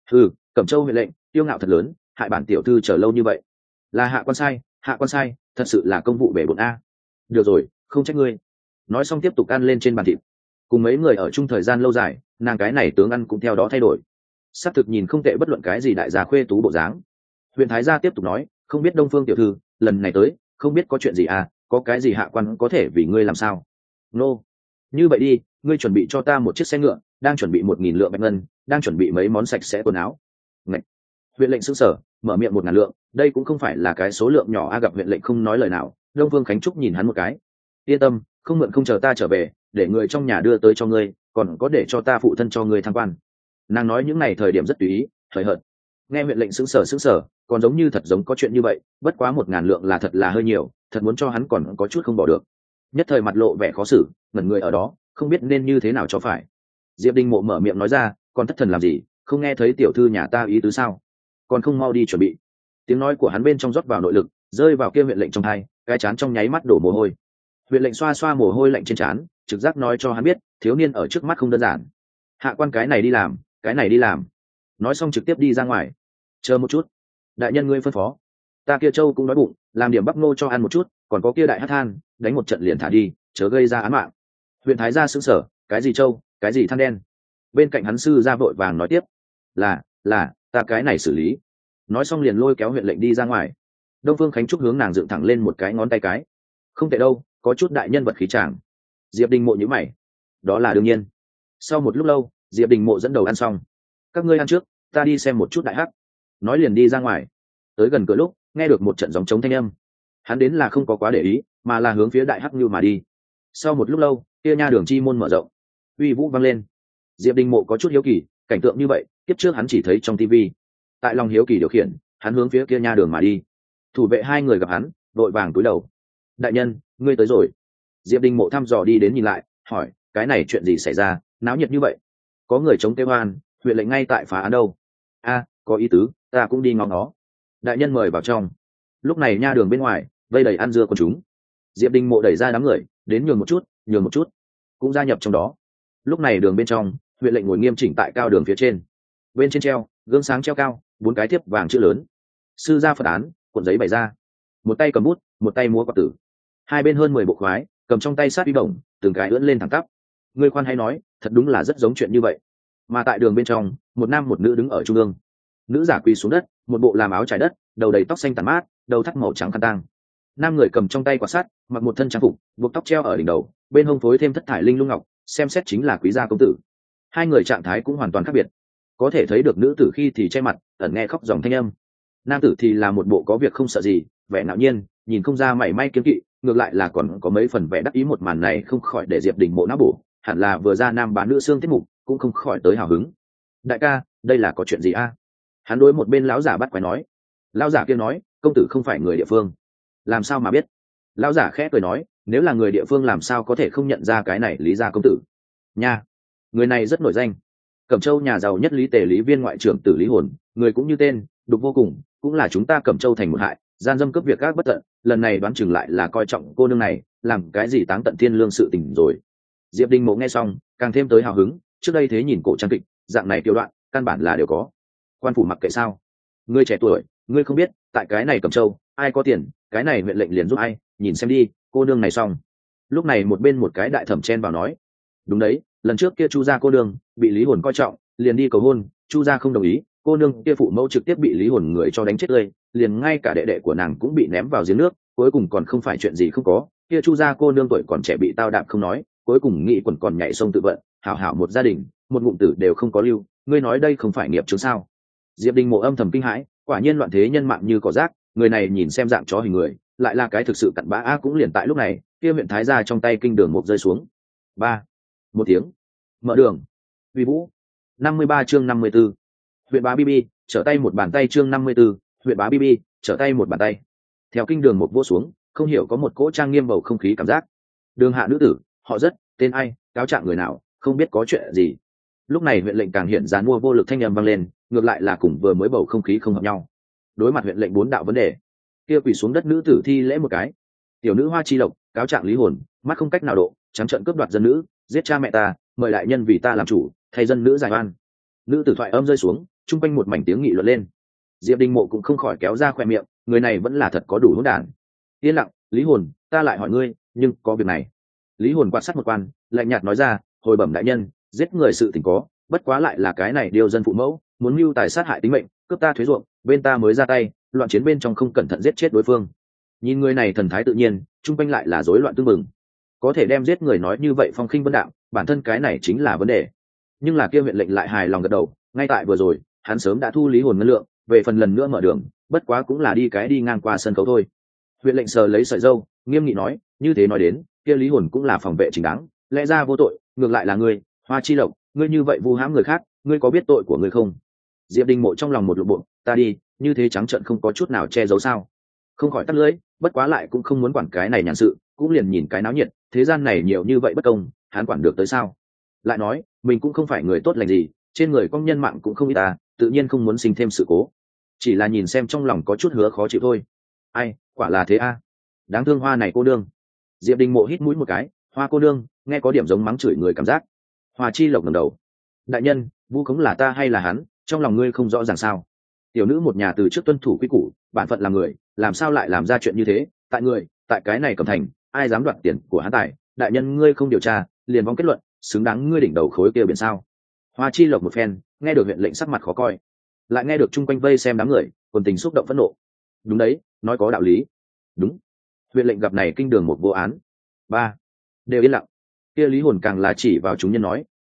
Speaker 1: Cẩm Châu huyện lệnh, tiêu ngạo thật lớn, hại bản tiểu thư chờ lâu như vậy. Là hạ quan sai, thật sự là công vụ bể bộn a. Được rồi, không trách ngươi. Nói xong tiếp tục ăn lên trên bàn thịt. Cùng mấy người ở chung thời gian lâu dài, nàng cái này tướng ăn cũng theo đó thay đổi. Xác thực nhìn không tệ bất luận cái gì đại gia khuê tú bộ dáng. Huyện thái gia tiếp tục nói, không biết Đông Phương tiểu thư lần này tới, không biết có chuyện gì à, có cái gì hạ quan có thể vì ngươi làm sao? Nô, như vậy đi, ngươi chuẩn bị cho ta một chiếc xe ngựa, đang chuẩn bị 1000 lượng bạch ngân, đang chuẩn bị mấy món sạch sẽ quần áo. Ngậy. Huyện lệnh sững sờ, mở miệng 1000 lượng, đây cũng không phải là cái số lượng nhỏ a. Gặp huyện lệnh không nói lời nào, Đông Phương Khánh Trúc nhìn hắn một cái. Yên tâm, không mượn không chờ ta trở về, để người trong nhà đưa tới cho ngươi, còn có để cho ta phụ thân cho ngươi thăng quan. Nàng nói những này thời điểm rất tùy ý, hời hợt. Nghe huyện lệnh sững sờ, còn giống như thật giống có chuyện như vậy, bất quá 1000 lượng là thật là hơi nhiều, thật muốn cho hắn còn có chút không bỏ được. Nhất thời mặt lộ vẻ khó xử, ngẩn người ở đó, không biết nên như thế nào cho phải. Diệp Đình Mộ mở miệng nói ra, còn thất thần làm gì, không nghe thấy tiểu thư nhà ta ý tứ sao? Còn không mau đi chuẩn bị. Tiếng nói của hắn bên trong rót vào nội lực, rơi vào kia huyện lệnh trong hai, cái chán trong nháy mắt đổ mồ hôi. Huyện lệnh xoa xoa mồ hôi lạnh trên trán, trực giác nói cho hắn biết, thiếu niên ở trước mắt không đơn giản. Hạ quan cái này đi làm. Nói xong trực tiếp đi ra ngoài. Chờ một chút, đại nhân ngươi phân phó. Ta kia châu cũng đói bụng, làm điểm bắp ngô cho ăn một chút, còn có kia đại hắc than, đánh một trận liền thả đi, chớ gây ra án mạng. Huyện thái gia sững sờ, cái gì châu, cái gì than đen? Bên cạnh hắn sư gia vội vàng nói tiếp, là ta cái này xử lý. Nói xong liền lôi kéo huyện lệnh đi ra ngoài. Đông Phương Khánh Trúc hướng nàng dựng thẳng lên một cái ngón tay cái. Không tệ đâu, có chút đại nhân vật khí tràng. Diệp Đình Mộ nhíu mày. Đó là đương nhiên. Sau một lúc lâu, Diệp Đình Mộ dẫn đầu ăn xong. Các ngươi ăn trước, ta đi xem một chút đại hắc. Nói liền đi ra ngoài. Tới gần cửa lúc, nghe được một trận gióng trống thanh âm. Hắn đến là không có quá để ý, mà là hướng phía đại hắc như mà đi. Sau một lúc lâu, kia nha đường chi môn mở rộng, uy vũ vang lên. Diệp Đình Mộ có chút hiếu kỳ, cảnh tượng như vậy, tiếp trước hắn chỉ thấy trong tivi. Tại lòng hiếu kỳ điều khiển, hắn hướng phía kia nha đường mà đi. Thủ vệ hai người gặp hắn, đội vàng cúi đầu. Đại nhân, ngươi tới rồi. Diệp Đình Mộ thăm dò đi đến nhìn lại, hỏi, cái này chuyện gì xảy ra, náo nhiệt như vậy? Có người chống kêu oan, huyện lệnh ngay tại phá án đâu? A, có ý tứ, ta cũng đi ngóng nó. Đại nhân mời vào trong. Lúc này nha đường bên ngoài vây đầy ăn dưa con chúng. Diệp Đình Mộ đẩy ra đám người, đến nhường một chút, cũng gia nhập trong đó. Lúc này đường bên trong, huyện lệnh ngồi nghiêm chỉnh tại cao đường phía trên. Bên trên treo gương sáng treo cao, 4 cái thiếp vàng chữ lớn. Sư gia phật án, cuộn giấy bày ra. Một tay cầm bút, một tay múa quạt tử. Hai bên hơn 10 bộ khoái, cầm trong tay sát uy bổng, từng cái ưỡn lên thẳng tắp. Người khoan hay nói, thật đúng là rất giống chuyện như vậy. Mà tại đường bên trong, một nam một nữ đứng ở trung ương. Nữ giả quỳ xuống đất, một bộ làm áo trải đất, đầu đầy tóc xanh tàn mát, đầu thắt màu trắng khăn tang. Nam người cầm trong tay quạt sắt, mặc một thân trang phục, buộc tóc treo ở đỉnh đầu, bên hông phối thêm thất thải linh lung ngọc, xem xét chính là quý gia công tử. Hai người trạng thái cũng hoàn toàn khác biệt. Có thể thấy được nữ tử khi thì che mặt, ẩn nghe khóc dòng thanh âm. Nam tử thì là một bộ có việc không sợ gì, vẻ ngạo nhiên, nhìn không ra mảy may kiêng kỵ, ngược lại là còn có mấy phần vẻ đắc ý. Một màn này không khỏi để Diệp Đình Mộ não bổ, hẳn là vừa ra nam bán nữ xương tiết mục, cũng không khỏi tới hào hứng. Đại ca, đây là có chuyện gì a? Hắn đối một bên lão giả bắt quái nói. Lão giả kia nói, công tử không phải người địa phương. Làm sao mà biết? Lão giả khẽ cười nói, nếu là người địa phương làm sao có thể không nhận ra cái này Lý gia công tử nha. Người này rất nổi danh, Cẩm Châu nhà giàu nhất Lý Tề Lý Viên ngoại trưởng tử Lý Hồn, người cũng như tên, đục vô cùng, cũng là chúng ta Cẩm Châu thành một hại, gian dâm cướp việc các bất tận, lần này đoán chừng lại là coi trọng cô nương này, làm cái gì táng tận thiên lương sự tình rồi. Diệp Đình Mộ nghe xong, càng thêm tới hào hứng, trước đây thế nhìn cổ trang kịch, dạng này tiêu đoạn, căn bản là đều có. Quan phủ mặc kệ sao? Ngươi trẻ tuổi, ngươi không biết, tại cái này Cẩm Châu, ai có tiền, cái này huyện lệnh liền giúp ai, nhìn xem đi, cô nương này xong. Lúc này một bên một cái đại thẩm chen vào nói, đúng đấy, lần trước kia Chu gia cô nương bị Lý Hồn coi trọng, liền đi cầu hôn, Chu gia không đồng ý, cô nương kia phụ mẫu trực tiếp bị Lý Hồn người cho đánh chết tươi, liền ngay cả đệ đệ của nàng cũng bị ném vào giếng nước, cuối cùng còn không phải chuyện gì không có, kia Chu gia cô nương tuổi còn trẻ bị tao đạp không nói, cuối cùng nghị quần còn nhảy sông tự vận, hảo hảo một gia đình, một ngụm tử đều không có lưu, ngươi nói đây không phải nghiệp chướng sao? Diệp Đình Mộ âm thầm kinh hãi, quả nhiên loạn thế nhân mạng như cỏ rác, người này nhìn xem dạng chó hình người, lại là cái thực sự cặn bã. A cũng liền tại lúc này, kia huyện thái gia trong tay kinh đường một rơi xuống. Ba, một tiếng, mở đường. Uy vũ. 53 chương 54. Huyện bá Bibi, trở tay một bàn tay chương 54, huyện bá Bibi, trở tay một bàn tay. Theo kinh đường một vỗ xuống, không hiểu có một cỗ trang nghiêm bầu không khí cảm giác. Đường hạ nữ tử, họ rất, tên ai, cáo trạng người nào, không biết có chuyện gì. Lúc này huyện lệnh càng hiện dán mua vô lực thanh âm vang lên, ngược lại là cùng vừa mới bầu không khí không hợp nhau. Đối mặt huyện lệnh 4 đạo vấn đề, kia quỳ xuống đất nữ tử thi lễ một cái. Tiểu nữ Hoa Chi Lộc, cáo trạng Lý Hồn, mắt không cách nào độ, trắng trợn cướp đoạt dân nữ, giết cha mẹ ta, mời đại nhân vì ta làm chủ, thay dân nữ giải oan. Nữ tử thoại âm rơi xuống, trung quanh một mảnh tiếng nghị luận lên. Diệp Đình Mộ cũng không khỏi kéo ra khoe miệng, người này vẫn là thật có đủ hỗn đản. Yên lặng, Lý Hồn, ta lại hỏi ngươi, nhưng có việc này. Lý Hồn quan sát một quan, lạnh nhạt nói ra, hồi bẩm đại nhân, giết người sự tình có, bất quá lại là cái này điều dân phụ mẫu, muốn mưu tài sát hại tính mệnh, cướp ta thuế ruộng, bên ta mới ra tay, loạn chiến bên trong không cẩn thận giết chết đối phương. Nhìn người này thần thái tự nhiên, trung quanh lại là rối loạn tương mừng. Có thể đem giết người nói như vậy phong khinh vân đạm, bản thân cái này chính là vấn đề. Nhưng là kia huyện lệnh lại hài lòng gật đầu, ngay tại vừa rồi, hắn sớm đã thu Lý Hồn ngân lượng, về phần lần nữa mở đường, bất quá cũng là đi ngang qua sân khấu thôi. Huyện lệnh sờ lấy sợi râu, nghiêm nghị nói, như thế nói đến, kia Lý Hồn cũng là phòng vệ chính đáng, lẽ ra vô tội, ngược lại là ngươi, Hoa Chi Lộc, ngươi như vậy vu hãm người khác, ngươi có biết tội của ngươi không? Diệp Đình Mộ trong lòng một lục bộ, ta đi, như thế trắng trợn không có chút nào che giấu sao? Không khỏi tắt lưỡi, bất quá lại cũng không muốn quản cái này nhàn sự, cũng liền nhìn cái náo nhiệt, thế gian này nhiều như vậy bất công, hắn quản được tới sao? Lại nói, mình cũng không phải người tốt lành gì, trên người công nhân mạng cũng không ít ta, tự nhiên không muốn sinh thêm sự cố, chỉ là nhìn xem trong lòng có chút hứa khó chịu thôi. Ai, quả là thế a, đáng thương Hoa này cô nương. Diệp Đình Mộ hít mũi một cái, Hoa cô nương, nghe có điểm giống mắng chửi người cảm giác. Hoa Chi Lộc ngẩng đầu, đại nhân, vu khống là ta hay là hắn, trong lòng ngươi không rõ ràng sao? Tiểu nữ một nhà từ trước tuân thủ quy củ, bản phận là người, làm sao lại làm ra chuyện như thế? Tại người, tại cái này Cẩm Thành, ai dám đoạt tiền của hắn tài? Đại nhân ngươi không điều tra, liền vong kết luận, xứng đáng ngươi đỉnh đầu khối kia biển sao? Hoa Chi Lộc một phen, nghe được huyện lệnh sắc mặt khó coi, lại nghe được chung quanh vây xem đám người, quần tình xúc động phẫn nộ. Đúng đấy, nói có đạo lý. Đúng. Huyện lệnh gặp này kinh đường một vô án. Ba, đều yên lặng. Kia Lý Hồn càng là chỉ vào chúng nhân nói,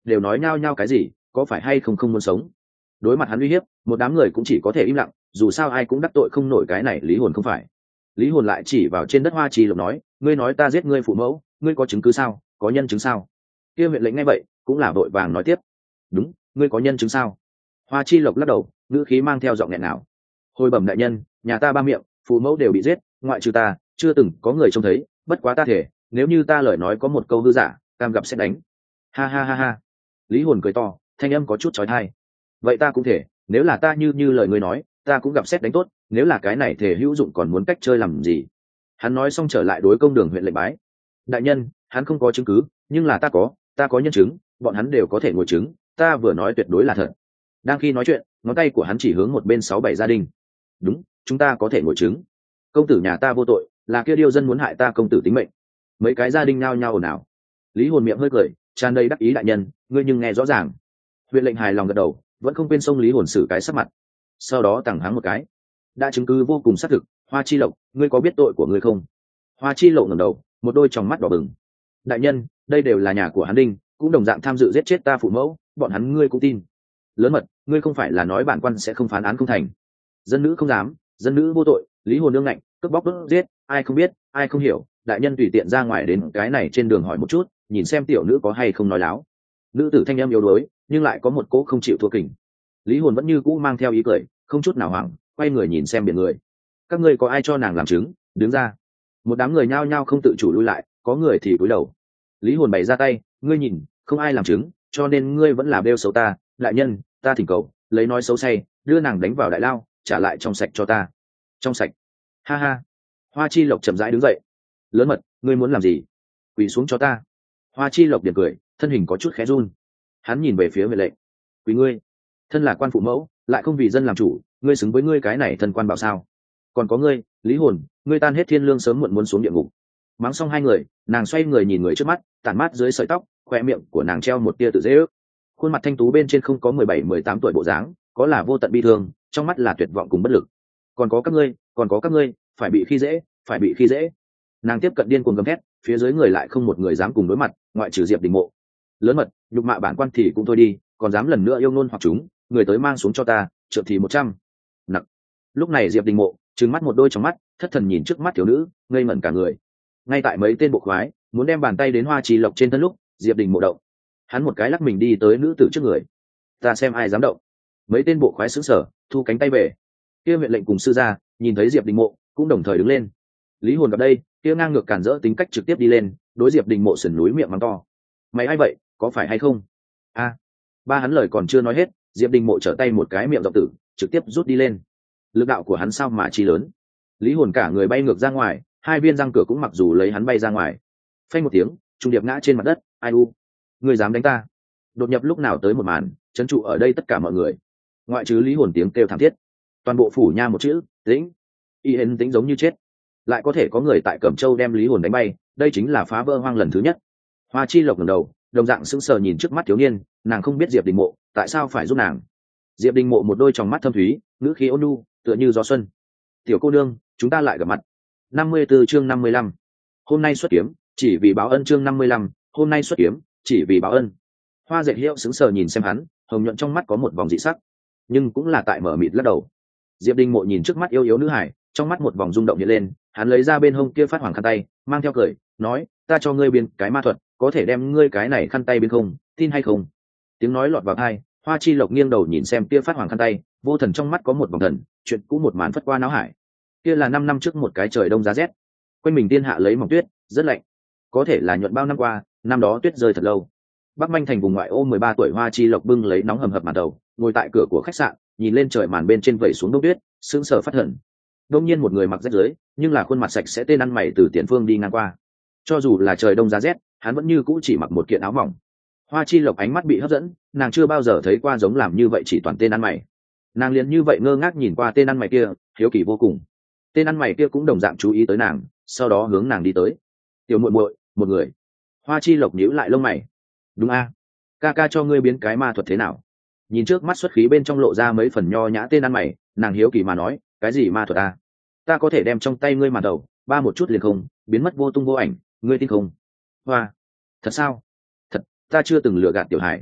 Speaker 1: đều nói nhao nhao cái gì, có phải hay không không muốn sống. Đối mặt hắn uy hiếp, một đám người cũng chỉ có thể im lặng, dù sao ai cũng đắc tội không nổi cái này Lý Hồn không phải. Lý Hồn lại chỉ vào trên đất Hoa Chi Lộc nói, ngươi nói ta giết ngươi phụ mẫu, ngươi có chứng cứ sao, có nhân chứng sao? Kia huyện lệnh nghe vậy cũng là vội vàng nói tiếp, đúng, ngươi có nhân chứng sao? Hoa Chi Lộc lắc đầu, ngữ khí mang theo giọng nghẹn nào. Hồi bẩm đại nhân, nhà ta ba miệng, phụ mẫu đều bị giết, ngoại trừ ta chưa từng có người trông thấy, bất quá ta thể nếu như ta lời nói có một câu hư giả, cam gặp sẽ đánh. Ha ha ha ha. Lý Hồn cười to, thanh âm có chút chói tai. Vậy ta cũng thể nếu là ta như lời ngươi nói, ta cũng gặp xét đánh tốt, nếu là cái này thể hữu dụng còn muốn cách chơi làm gì? Hắn nói xong trở lại đối công đường huyện lệnh bái. Đại nhân, hắn không có chứng cứ, nhưng là ta có nhân chứng, bọn hắn đều có thể ngồi chứng, ta vừa nói tuyệt đối là thật. Đang khi nói chuyện, ngón tay của hắn chỉ hướng một bên 6-7 gia đình. Đúng, chúng ta có thể ngồi chứng. Công tử nhà ta vô tội, là kia điêu dân muốn hại ta công tử tính mệnh. Mấy cái gia đình nhao nhao ồn ào. Lý Hồn miệng hơi cười, tràn đầy đắc ý, đại nhân, ngươi nhưng nghe rõ ràng. Huyện lệnh hài lòng gật đầu, vẫn không quên xông Lý Hồn xử cái sắc mặt. Sau đó tằng hắng một cái. Đã chứng cứ vô cùng xác thực, Hoa Chi Lộc, ngươi có biết tội của ngươi không? Hoa Chi Lộ ngẩng đầu, một đôi tròng mắt đỏ bừng. Đại nhân, đây đều là nhà của hắn Đinh, cũng đồng dạng tham dự giết chết ta phụ mẫu, bọn hắn ngươi cũng tin. Lớn mật, ngươi không phải là nói bản quan sẽ không phán án không thành? Dân nữ không dám, dân nữ vô tội. Lý Hồn nương ngạnh, cướp bóc đốt giết, ai không biết, ai không hiểu. Đại nhân tùy tiện ra ngoài đến cái này trên đường hỏi một chút, nhìn xem tiểu nữ có hay không nói láo. Nữ tử thanh âm yếu đuối, nhưng lại có một cỗ không chịu thua kình. Lý Hồn vẫn như cũ mang theo ý cười, không chút nào hoảng, quay người nhìn xem biển người. Các ngươi có ai cho nàng làm chứng, đứng ra. Một đám người nhao nhao không tự chủ lui lại, có người thì cúi đầu. Lý Hồn bày ra tay, ngươi nhìn, không ai làm chứng, cho nên ngươi vẫn là bêu xấu ta. Đại nhân, ta thỉnh cầu, lấy nói xấu say, đưa nàng đánh vào đại lao, trả lại trong sạch cho ta. Trong sạch? Ha ha. Hoa Chi Lộc chậm rãi đứng dậy. Lớn mật, ngươi muốn làm gì? Quỳ xuống cho ta. Hoa Chi Lộc điểm cười, thân hình có chút khẽ run. Hắn nhìn về phía huyện lệnh. Quỳ ngươi, thân là quan phụ mẫu, lại không vì dân làm chủ, ngươi xứng với ngươi cái này thân quan bảo sao? Còn có ngươi, Lý Hồn, ngươi tan hết thiên lương sớm muộn muốn xuống địa ngục. Mắng xong hai người, nàng xoay người nhìn người trước mắt, tản mát dưới sợi tóc, khoe miệng của nàng treo một tia tự dễ ước. Khuôn mặt thanh tú bên trên không có 17-18 tuổi bộ dáng, có là vô tận bi thương, trong mắt là tuyệt vọng cùng bất lực. Còn có các ngươi, phải bị khi dễ, phải bị khi dễ. Nàng tiếp cận điên cuồng gầm thét, phía dưới người lại không một người dám cùng đối mặt, ngoại trừ Diệp Đình Mộ. Lớn mật, nhục mạ bản quan thì cũng thôi đi, còn dám lần nữa yêu ngôn hoặc chúng, người tới mang xuống cho ta, trượng thì 100. Nặng. Lúc này Diệp Đình Mộ trừng mắt một đôi trong mắt, thất thần nhìn trước mắt thiếu nữ, ngây ngẩn cả người. Ngay tại mấy tên bộ khoái muốn đem bàn tay đến Hoa Chi Lộc trên thân lúc, Diệp Đình Mộ động. Hắn một cái lắc mình đi tới nữ tử trước người. Ta xem ai dám động. Mấy tên bộ khoái sững sờ, thu cánh tay về. Kia huyện lệnh cùng sư gia nhìn thấy Diệp Đình Mộ cũng đồng thời đứng lên. Lý Hồn gặp đây, kia ngang ngược cản rỡ tính cách trực tiếp đi lên, đối Diệp Đình Mộ sườn núi miệng mắng to. Mày ai vậy, có phải hay không? A. Ba hắn lời còn chưa nói hết, Diệp Đình Mộ trở tay một cái miệng rộng tử, trực tiếp rút đi lên. Lực đạo của hắn sao mà chi lớn. Lý Hồn cả người bay ngược ra ngoài, hai viên răng cửa cũng mặc dù lấy hắn bay ra ngoài. Phanh một tiếng, trung điệp ngã trên mặt đất. Ai u, người dám đánh ta? Đột nhập lúc nào tới một màn, trấn trụ ở đây tất cả mọi người. Ngoại trừ Lý Hồn tiếng kêu thảm thiết, toàn bộ phủ nha một chữ tĩnh. Y hến tĩnh giống như chết. Lại có thể có người tại Cẩm Châu đem Lý Hồn đánh bay, đây chính là phá vỡ hoang lần thứ nhất. Hoa Chi Lộc ngẩng đầu, đồng dạng sững sờ nhìn trước mắt thiếu niên, nàng không biết Diệp Đình Mộ tại sao phải giúp nàng. Diệp Đình Mộ một đôi tròng mắt thâm thúy, ngữ khí ôn nhu, tựa như gió xuân. Tiểu cô nương, chúng ta lại gặp mặt. 54 chương 55. Hôm nay xuất kiếm, chỉ vì báo ân. Chương 55. Hôm nay xuất kiếm, chỉ vì báo ân. Hoa Dệt Hiệu sững sờ nhìn xem hắn, hồng nhuận trong mắt có một vòng dị sắc, nhưng cũng là tại mở mịt lắc đầu. Diệp Đình Mộ nhìn trước mắt yêu yếu nữ hải, trong mắt một vòng rung động hiện lên, hắn lấy ra bên hông kia phát hoàng khăn tay, mang theo cười, nói, ta cho ngươi biến cái ma thuật, có thể đem ngươi cái này khăn tay biến không, tin hay không? Tiếng nói lọt vào tai, Hoa Chi Lộc nghiêng đầu nhìn xem kia phát hoàng khăn tay, vô thần trong mắt có một vòng thần, chuyện cũ một màn phất qua não hải. Kia là 5 năm trước một cái trời đông giá rét, quanh mình tiên hạ lấy mỏng tuyết, rất lạnh. Có thể là nhuận bao năm qua, năm đó tuyết rơi thật lâu. Bắc Manh thành vùng ngoại ô 13 tuổi Hoa Chi Lộc bưng lấy nóng hầm hập màn đầu, ngồi tại cửa của khách sạn, nhìn lên trời màn bên trên vẩy xuống đông tuyết, sững sờ phát hận. Đông nhiên một người mặc rách rưới, nhưng là khuôn mặt sạch sẽ tên ăn mày từ tiền phương đi ngang qua. Cho dù là trời đông giá rét, hắn vẫn như cũ chỉ mặc một kiện áo mỏng. Hoa Chi Lộc ánh mắt bị hấp dẫn, nàng chưa bao giờ thấy qua giống làm như vậy chỉ toàn tên ăn mày. Nàng liền như vậy ngơ ngác nhìn qua tên ăn mày kia, hiếu kỳ vô cùng. Tên ăn mày kia cũng đồng dạng chú ý tới nàng, sau đó hướng nàng đi tới. Tiểu muội muội, một người. Hoa Chi Lộc nhíu lại lông mày. Đúng a, ca ca cho ngươi biến cái ma thuật thế nào? Nhìn trước mắt xuất khí bên trong lộ ra mấy phần nho nhã tên ăn mày, nàng hiếu kỳ mà nói, cái gì ma thuật a? Ta có thể đem trong tay ngươi màn đầu ba một chút liền không, biến mất vô tung vô ảnh, ngươi tin không? Hoa, thật sao? Thật, ta chưa từng lừa gạt tiểu hải,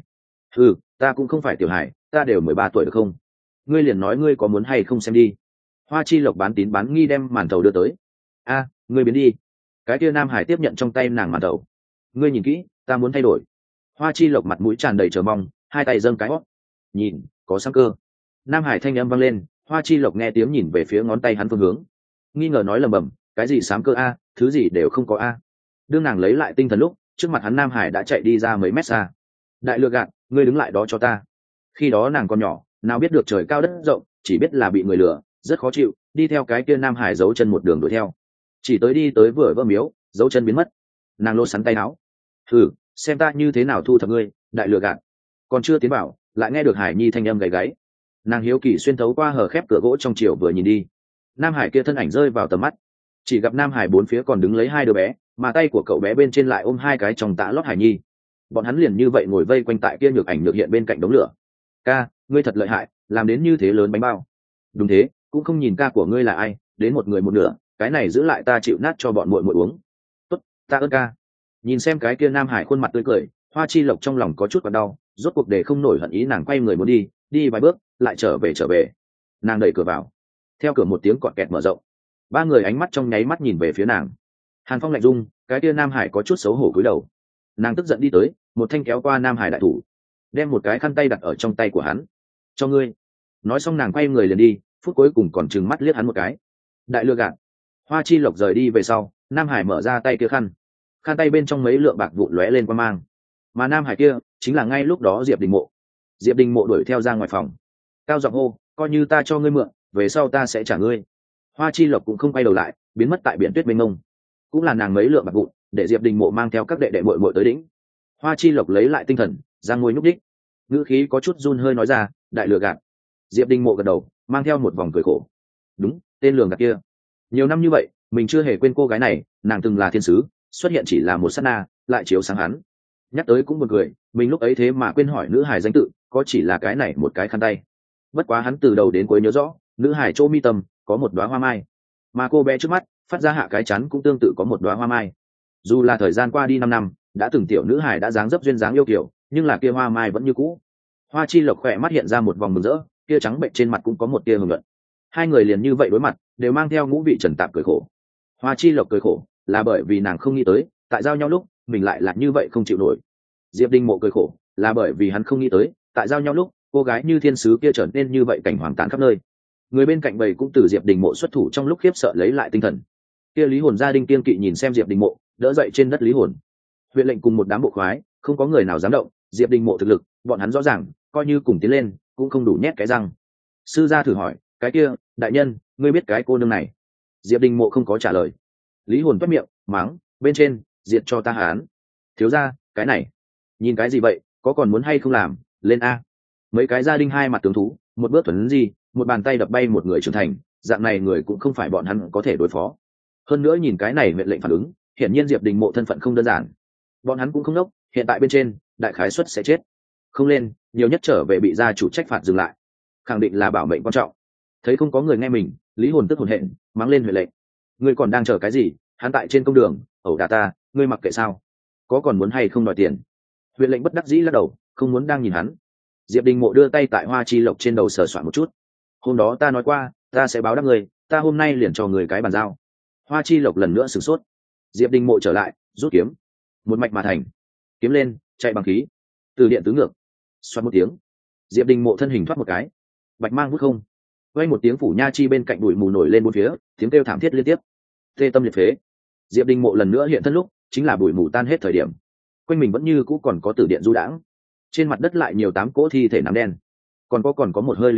Speaker 1: Ừ, ta cũng không phải tiểu hải, ta đều 13 tuổi được không? Ngươi liền nói ngươi có muốn hay không xem đi. Hoa chi lộc bán tín bán nghi đem màn thầu đưa tới. A, ngươi biến đi. Cái kia nam hải tiếp nhận trong tay nàng màn thầu. Ngươi nhìn kỹ, ta muốn thay đổi. Hoa chi lộc mặt mũi tràn đầy chờ mong, hai tay dâng cái hót. Nhìn, có sáng cơ. Nam hải thanh âm vang lên, Hoa chi lộc nghe tiếng nhìn về phía ngón tay hắn phương hướng, nghi ngờ nói lầm bầm, cái gì sám cơ a, thứ gì đều không có a. Đương nàng lấy lại tinh thần lúc, trước mặt hắn nam hải đã chạy đi ra mấy mét xa. Đại lừa gạt, ngươi đứng lại đó cho ta. Khi đó nàng còn nhỏ, nào biết được trời cao đất rộng, chỉ biết là bị người lừa, rất khó chịu, đi theo cái kia nam hải giấu chân một đường đuổi theo, chỉ tới đi tới vừa vỡ miếu, giấu chân biến mất. Nàng lô sắn tay áo, thử xem ta như thế nào thu thập ngươi, đại lừa gạt. Còn chưa tiến vào, lại nghe được hải nhi thanh âm gầy gáy. Nàng hiếu kỳ xuyên thấu qua hở khép cửa gỗ trong chiều vừa nhìn đi, nam hải kia thân ảnh rơi vào tầm mắt, chỉ gặp nam hải bốn phía còn đứng lấy hai đứa bé, mà tay của cậu bé bên trên lại ôm hai cái trong tã lót hải nhi. Bọn hắn liền như vậy ngồi vây quanh tại kia nhược ảnh nhược hiện bên cạnh đống lửa. Ca, ngươi thật lợi hại, làm đến như thế lớn bánh bao. Đúng thế, cũng không nhìn ca của ngươi là ai, đến một người một nửa, cái này giữ lại ta chịu nát cho bọn muội muội uống. Tốt, ta ơn ca. Nhìn xem cái kia nam hải khuôn mặt tươi cười, Hoa chi lộc trong lòng có chút còn đau, rốt cuộc để không nổi hận ý, nàng quay người muốn đi, đi vài bước lại trở về. Nàng đẩy cửa vào, theo cửa một tiếng cọt kẹt mở rộng, ba người ánh mắt trong nháy mắt nhìn về phía nàng. Hàn Phong lạnh rung, cái kia nam hải có chút xấu hổ cúi đầu. Nàng tức giận đi tới, một thanh kéo qua nam hải đại thủ, đem một cái khăn tay đặt ở trong tay của hắn. Cho ngươi. Nói xong nàng quay người liền đi, phút cuối cùng còn trừng mắt liếc hắn một cái. Đại lừa gạt. Hoa chi lộc rời đi về sau, nam hải mở ra tay kia khăn tay bên trong mấy lượng bạc vụn lóe lên qua mang, mà nam hải kia chính là ngay lúc đó Diệp Đình Mộ đuổi theo ra ngoài phòng, cao giọng hô, coi như ta cho ngươi mượn, về sau ta sẽ trả ngươi. Hoa chi lộc cũng không quay đầu lại, biến mất tại biển tuyết mênh mông. Cũng là nàng mấy lượng bạc vụn để Diệp Đình Mộ mang theo các đệ đệ muội muội tới đỉnh. Hoa chi lộc lấy lại tinh thần, ra ngồi nhúc đích, ngữ khí có chút run hơi nói ra, đại lừa gạt. Diệp Đình Mộ gật đầu, mang theo một vòng cười khổ. Đúng, tên lường gạt kia. Nhiều năm như vậy, mình chưa hề quên cô gái này, nàng từng là thiên sứ, xuất hiện chỉ là một sát na, lại chiếu sáng hắn. Nhắc tới cũng buồn cười, mình lúc ấy thế mà quên hỏi nữ hài danh tự, có chỉ là cái này một cái khăn tay. Bất quá hắn từ đầu đến cuối nhớ rõ, nữ hài chỗ mi tâm có một đóa hoa mai, mà cô bé trước mắt phát ra hạ cái chắn cũng tương tự có một đóa hoa mai. Dù là thời gian qua đi 5 năm, đã từng tiểu nữ hài đã dáng dấp duyên dáng yêu kiều, nhưng là kia hoa mai vẫn như cũ. Hoa chi lộc khỏe mắt hiện ra một vòng mừng rỡ, kia trắng bệnh trên mặt cũng có một tia hưởng luận. Hai người liền như vậy đối mặt, đều mang theo ngũ vị trần tạp cười khổ. Hoa chi lộc cười khổ là bởi vì nàng không nghĩ tới, tại giao nhau lúc mình lại là như vậy không chịu nổi. Diệp Đình Mộ cười khổ là bởi vì hắn không nghĩ tới, tại giao nhau lúc cô gái như thiên sứ kia trở nên như vậy cảnh hoàng tàn khắp nơi. Người bên cạnh bầy cũng từ Diệp Đình Mộ xuất thủ trong lúc khiếp sợ lấy lại tinh thần. Kia Lý Hồn gia đình kiên kỵ nhìn xem Diệp Đình Mộ đỡ dậy trên đất Lý Hồn. Huyện lệnh cùng một đám bộ khoái, không có người nào dám động. Diệp Đình Mộ thực lực, bọn hắn rõ ràng, coi như cùng tiến lên cũng không đủ nhét cái răng. Sư gia thử hỏi, cái kia đại nhân, ngươi biết cái cô nương này? Diệp Đình Mộ không có trả lời. Lý Hồn toét miệng mắng, bên trên diệt cho ta hán. Thiếu gia, cái này nhìn cái gì vậy, có còn muốn hay không làm, lên a. Mấy cái gia đình hai mặt tướng thú, một bước thuần gì, một bàn tay đập bay một người trưởng thành, dạng này người cũng không phải bọn hắn có thể đối phó. Hơn nữa nhìn cái này mệnh lệnh phản ứng, hiển nhiên Diệp Đình Mộ thân phận không đơn giản. Bọn hắn cũng không đốc, hiện tại bên trên đại khái suất sẽ chết, không lên nhiều nhất trở về bị gia chủ trách phạt dừng lại, khẳng định là bảo mệnh quan trọng. Thấy không có người nghe mình, Lý Hồn tức hồn hện mắng lên huệ lệnh, ngươi còn đang chờ cái gì, hắn tại trên công đường ẩu đả ta, ngươi mặc kệ sao, có còn muốn hay không đòi tiền? Huyện lệnh bất đắc dĩ lắc đầu, không muốn đang nhìn hắn. Diệp Đình Mộ đưa tay tại Hoa chi lộc trên đầu sờ soạn một chút. Hôm đó ta nói qua, ta sẽ báo đáp người, ta hôm nay liền cho người cái bàn giao. Hoa chi lộc lần nữa sửng sốt. Diệp Đình Mộ trở lại, rút kiếm, một mạch mà thành, kiếm lên, chạy bằng khí, từ điện tứ ngược, xoát một tiếng, Diệp Đình Mộ thân hình thoát một cái, bạch mang vút không, vang một tiếng, phủ nha chi bên cạnh bụi mù nổi lên bốn phía, tiếng kêu thảm thiết liên tiếp, tê tâm liệt phế. Diệp Đình Mộ lần nữa hiện thân lúc, chính là bụi mù tan hết thời điểm, quanh mình vẫn như cũ còn có tử điện du đãng, trên mặt đất lại nhiều 8 cỗ thi thể nắm đen, còn có một hơi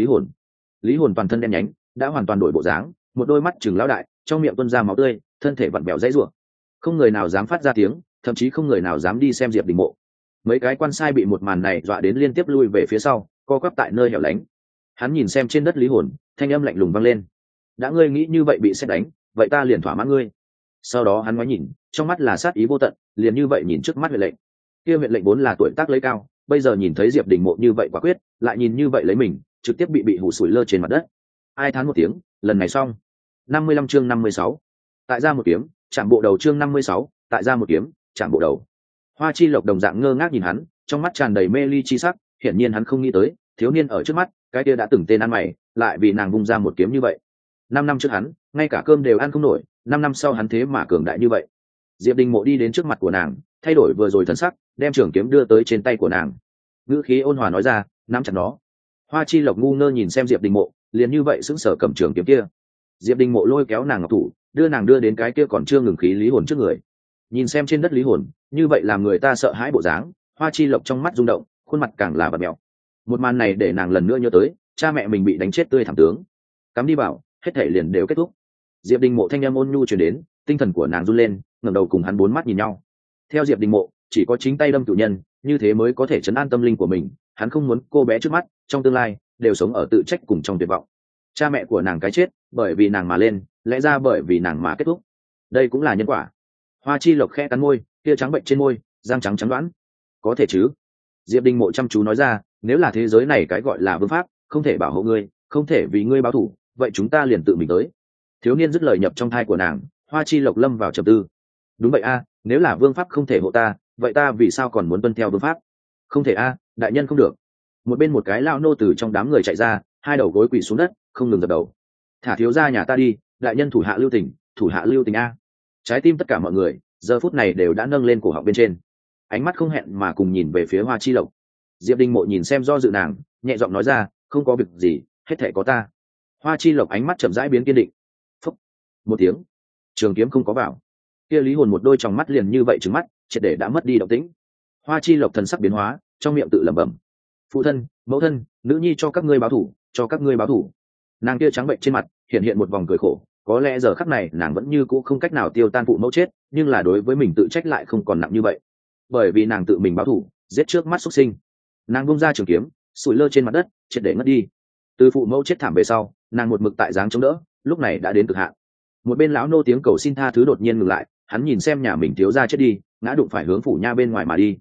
Speaker 1: Lý Hồn toàn thân đen nhánh, đã hoàn toàn đổi bộ dáng, một đôi mắt trừng lão đại, trong miệng tuôn ra máu tươi, thân thể vặn bèo dãy rủa. Không người nào dám phát ra tiếng, thậm chí không người nào dám đi xem Diệp Đình Mộ. Mấy cái quan sai bị một màn này dọa đến liên tiếp lui về phía sau, co quắp tại nơi hẻo lánh. Hắn nhìn xem trên đất Lý Hồn, thanh âm lạnh lùng vang lên, đã ngươi nghĩ như vậy bị sét đánh, vậy ta liền thỏa mãn ngươi. Sau đó hắn ngoái nhìn, trong mắt là sát ý vô tận, liền như vậy nhìn trước mắt huyện lệnh. Kia huyện lệnh vốn là tuổi tác lấy cao, bây giờ nhìn thấy Diệp Đình Mộ như vậy quả quyết, lại nhìn như vậy lấy mình, trực tiếp bị hù sủi lơ trên mặt đất. Ai thán một tiếng, lần này xong. 55 chương 56. Tại ra một kiếm, chạm bộ đầu chương 56, tại ra một kiếm, chạm bộ đầu. Hoa chi lộc đồng dạng ngơ ngác nhìn hắn, trong mắt tràn đầy mê ly chi sắc, hiển nhiên hắn không nghĩ tới thiếu niên ở trước mắt cái kia đã từng tên ăn mày lại vì nàng bung ra một kiếm như vậy. 5 năm trước hắn ngay cả cơm đều ăn không nổi, 5 năm sau hắn thế mà cường đại như vậy. Diệp Đình Mộ đi đến trước mặt của nàng, thay đổi vừa rồi thần sắc, đem trường kiếm đưa tới trên tay của nàng, ngữ khí ôn hòa nói ra, nắm chặt nó. Hoa Chi Lộc ngu ngơ nhìn xem Diệp Đình Mộ, liền như vậy sững sờ cầm trường kiếm kia. Diệp Đình Mộ lôi kéo nàng ngọc thủ, đưa nàng đưa đến cái kia còn chưa ngừng khí lý hồn trước người. Nhìn xem trên đất lý hồn, như vậy làm người ta sợ hãi bộ dáng, Hoa Chi Lộc trong mắt rung động, khuôn mặt càng là bật mèo. Một màn này để nàng lần nữa nhớ tới cha mẹ mình bị đánh chết tươi thảm tướng. Cắm đi bảo, hết thể liền đều kết thúc. Diệp Đình Mộ thanh âm ôn nhu truyền đến, tinh thần của nàng run lên, ngẩng đầu cùng hắn bốn mắt nhìn nhau. Theo Diệp Đình Mộ, chỉ có chính tay đâm cửu nhân, như thế mới có thể trấn an tâm linh của mình. Hắn không muốn cô bé trước mắt trong tương lai đều sống ở tự trách cùng trong tuyệt vọng. Cha mẹ của nàng cái chết bởi vì nàng mà lên, lẽ ra bởi vì nàng mà kết thúc. Đây cũng là nhân quả. Hoa Chi Lộc khẽ cắn môi, kia trắng bệnh trên môi, răng trắng trắng đoán. Có thể chứ? Diệp Đình Mộ chăm chú nói ra, nếu là thế giới này cái gọi là vương pháp không thể bảo hộ ngươi, không thể vì ngươi báo thù, vậy chúng ta liền tự mình tới. Thiếu niên dứt lời nhập trong thai của nàng. Hoa Chi Lộc lâm vào trầm tư. Đúng vậy a, nếu là vương pháp không thể hộ ta, vậy ta vì sao còn muốn tuân theo vương pháp? Không thể a, đại nhân không được. Một bên một cái lao nô từ trong đám người chạy ra, hai đầu gối quỳ xuống đất, không ngừng dập đầu. Thả thiếu gia nhà ta đi, đại nhân thủ hạ lưu tình, thủ hạ lưu tình a. Trái tim tất cả mọi người giờ phút này đều đã nâng lên cổ họng bên trên, ánh mắt không hẹn mà cùng nhìn về phía Hoa Chi Lộc. Diệp Đình Mộ nhìn xem do dự nàng, nhẹ giọng nói ra, không có việc gì, hết thảy có ta. Hoa Chi Lộc ánh mắt chậm rãi biến kiên định. Phúc, một tiếng, trường kiếm không có vào. Kia lý hồn một đôi tròng mắt liền như vậy trừng mắt, triệt để đã mất đi động tĩnh. Hoa Chi Lộc thần sắc biến hóa, trong miệng tự lẩm bẩm, phụ thân, mẫu thân, nữ nhi cho các ngươi báo thủ, cho các ngươi báo thủ. Nàng kia trắng bệnh trên mặt hiện hiện một vòng cười khổ, có lẽ giờ khắc này nàng vẫn như cũ không cách nào tiêu tan phụ mẫu chết, nhưng là đối với mình tự trách lại không còn nặng như vậy, bởi vì nàng tự mình báo thủ, giết trước mắt xuất sinh. Nàng bung ra trường kiếm, sủi lơ trên mặt đất, triệt để ngất đi. Từ phụ mẫu chết thảm về sau, nàng một mực tại dáng chống đỡ, lúc này đã đến cực hạn. Một bên lão nô tiếng cầu xin tha thứ đột nhiên ngừng lại, hắn nhìn xem nhà mình thiếu gia chết đi, ngã đụng phải hướng phủ nha bên ngoài mà đi.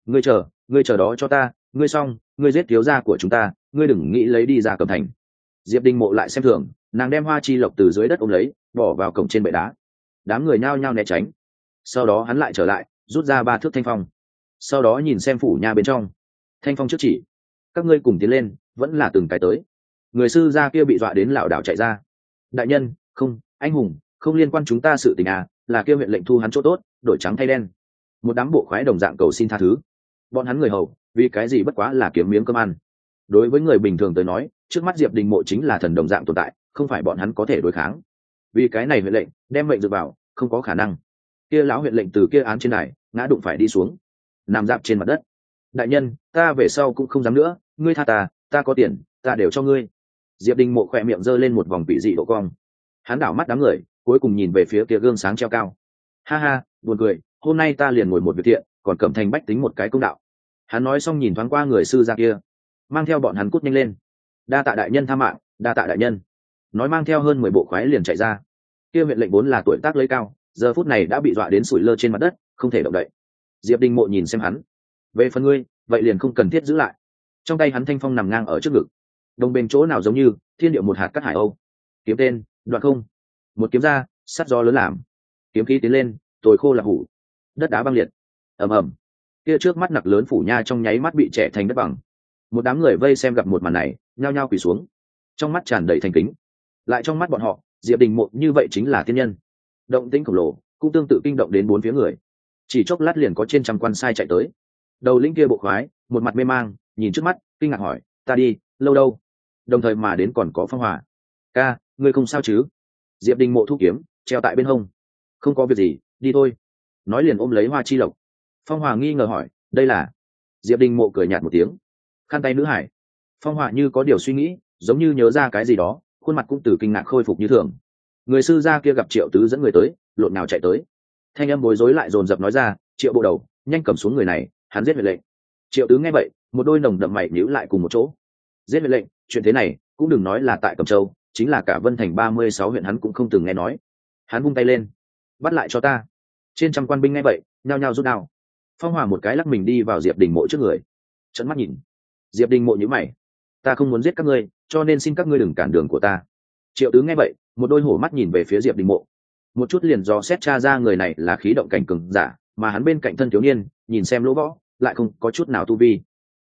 Speaker 1: Ngươi chờ đó cho ta, ngươi xong, ngươi giết thiếu gia của chúng ta, ngươi đừng nghĩ lấy đi ra Cẩm Thành. Diệp Đình Mộ lại xem thường, nàng đem Hoa Chi Lộc từ dưới đất ôm lấy, bỏ vào cổng trên bệ đá. Đám người nhao nhao né tránh. Sau đó hắn lại trở lại, rút ra 3 thước thanh phong. Sau đó nhìn xem phủ nha bên trong. Thanh phong trước chỉ, các ngươi cùng tiến lên, vẫn là từng cái tới. Người sư gia kia bị dọa đến lảo đảo chạy ra. Đại nhân, không, anh hùng, không liên quan chúng ta sự tình à, là kêu huyện lệnh thu hắn chỗ tốt, đổi trắng thay đen. Một đám bộ khoái đồng dạng cầu xin tha thứ. Bọn hắn người hầu, vì cái gì bất quá là kiếm miếng cơm ăn. Đối với người bình thường tới nói, trước mắt Diệp Đình Mộ chính là thần đồng dạng tồn tại, không phải bọn hắn có thể đối kháng. Vì cái này huyện lệnh đem mệnh dựa vào, không có khả năng. Kia lão huyện lệnh từ kia án trên này ngã đụng phải đi xuống, nằm dạp trên mặt đất. Đại nhân, ta về sau cũng không dám nữa, ngươi tha ta có tiền, ta đều cho ngươi. Diệp Đình Mộ khỏe miệng giơ lên một vòng quỷ dị độ cong. Hắn đảo mắt đám người, cuối cùng nhìn về phía kia gương sáng treo cao. Ha ha, buồn cười, hôm nay ta liền ngồi một việc thiện, còn Cẩm Thành bách tính một cái công đạo. Hắn nói xong nhìn thoáng qua người sư gia kia, mang theo bọn hắn cút nhanh lên. Đa tạ đại nhân tha mạng, đa tạ đại nhân. Nói mang theo hơn 10 bộ khoái liền chạy ra. Kia huyện lệnh vốn là tuổi tác lấy cao, giờ phút này đã bị dọa đến sủi lơ trên mặt đất, không thể động đậy. Diệp Đình Mộ nhìn xem hắn, về phần ngươi, vậy liền không cần thiết giữ lại. Trong tay hắn thanh phong nằm ngang ở trước ngực, đồng bên chỗ nào giống như thiên địa một hạt cát hải âu. Kiếm tên, đoạn không. Một kiếm ra, sắt gió lớn làm. Kiếm khí tiến lên, tồi khô là hủ. Đất đá băng liệt. Ầm ầm. Kia trước mắt nặc lớn phủ nha trong nháy mắt bị trẻ thành đất bằng. Một đám người vây xem gặp một màn này, nhao nhao quỳ xuống, trong mắt tràn đầy thành kính. Lại trong mắt bọn họ, Diệp Đình Mộ như vậy chính là thiên nhân. Động tĩnh khổng lồ cũng tương tự kinh động đến 4 phía người. Chỉ chốc lát liền có trên trăm quan sai chạy tới. Đầu lĩnh kia bộ khoái một mặt mê mang nhìn trước mắt, kinh ngạc hỏi, ta đi lâu đâu? Đồng thời mà đến còn có Phong Hòa. Ca, ngươi không sao chứ? Diệp Đình Mộ thu kiếm treo tại bên hông. Không có việc gì, đi thôi. Nói liền ôm lấy Hoa Chi Lộc. Phong Hòa nghi ngờ hỏi, đây là? Diệp Đình Mộ cười nhạt một tiếng, khăn tay nữ hải. Phong Hòa như có điều suy nghĩ, giống như nhớ ra cái gì đó, khuôn mặt cũng từ kinh ngạc khôi phục như thường. Người sư gia kia gặp Triệu Tứ dẫn người tới, lộn nào chạy tới. Thanh âm bối rối lại dồn dập nói ra, Triệu bộ đầu, nhanh cầm xuống người này, hắn giết huyện lệnh. Triệu Tứ nghe vậy, một đôi nồng đậm mày nhíu lại cùng một chỗ. Giết huyện lệnh, chuyện thế này cũng đừng nói là tại Cẩm Châu, chính là cả Vân Thành 36 huyện hắn cũng không từng nghe nói. Hắn vung tay lên, bắt lại cho ta. Trên trăm quan binh nghe vậy, nhao nhao rút đao. Phong Hòa một cái lắc mình đi vào Diệp Đình Mộ trước người, trợn mắt nhìn. Diệp Đình Mộ nhíu mày, ta không muốn giết các ngươi, cho nên xin các ngươi đừng cản đường của ta. Triệu Tứ nghe vậy, một đôi hổ mắt nhìn về phía Diệp Đình Mộ, một chút liền dò xét tra ra người này là khí động cảnh cường giả, mà hắn bên cạnh thân thiếu niên nhìn xem lỗ võ lại không có chút nào tu vi.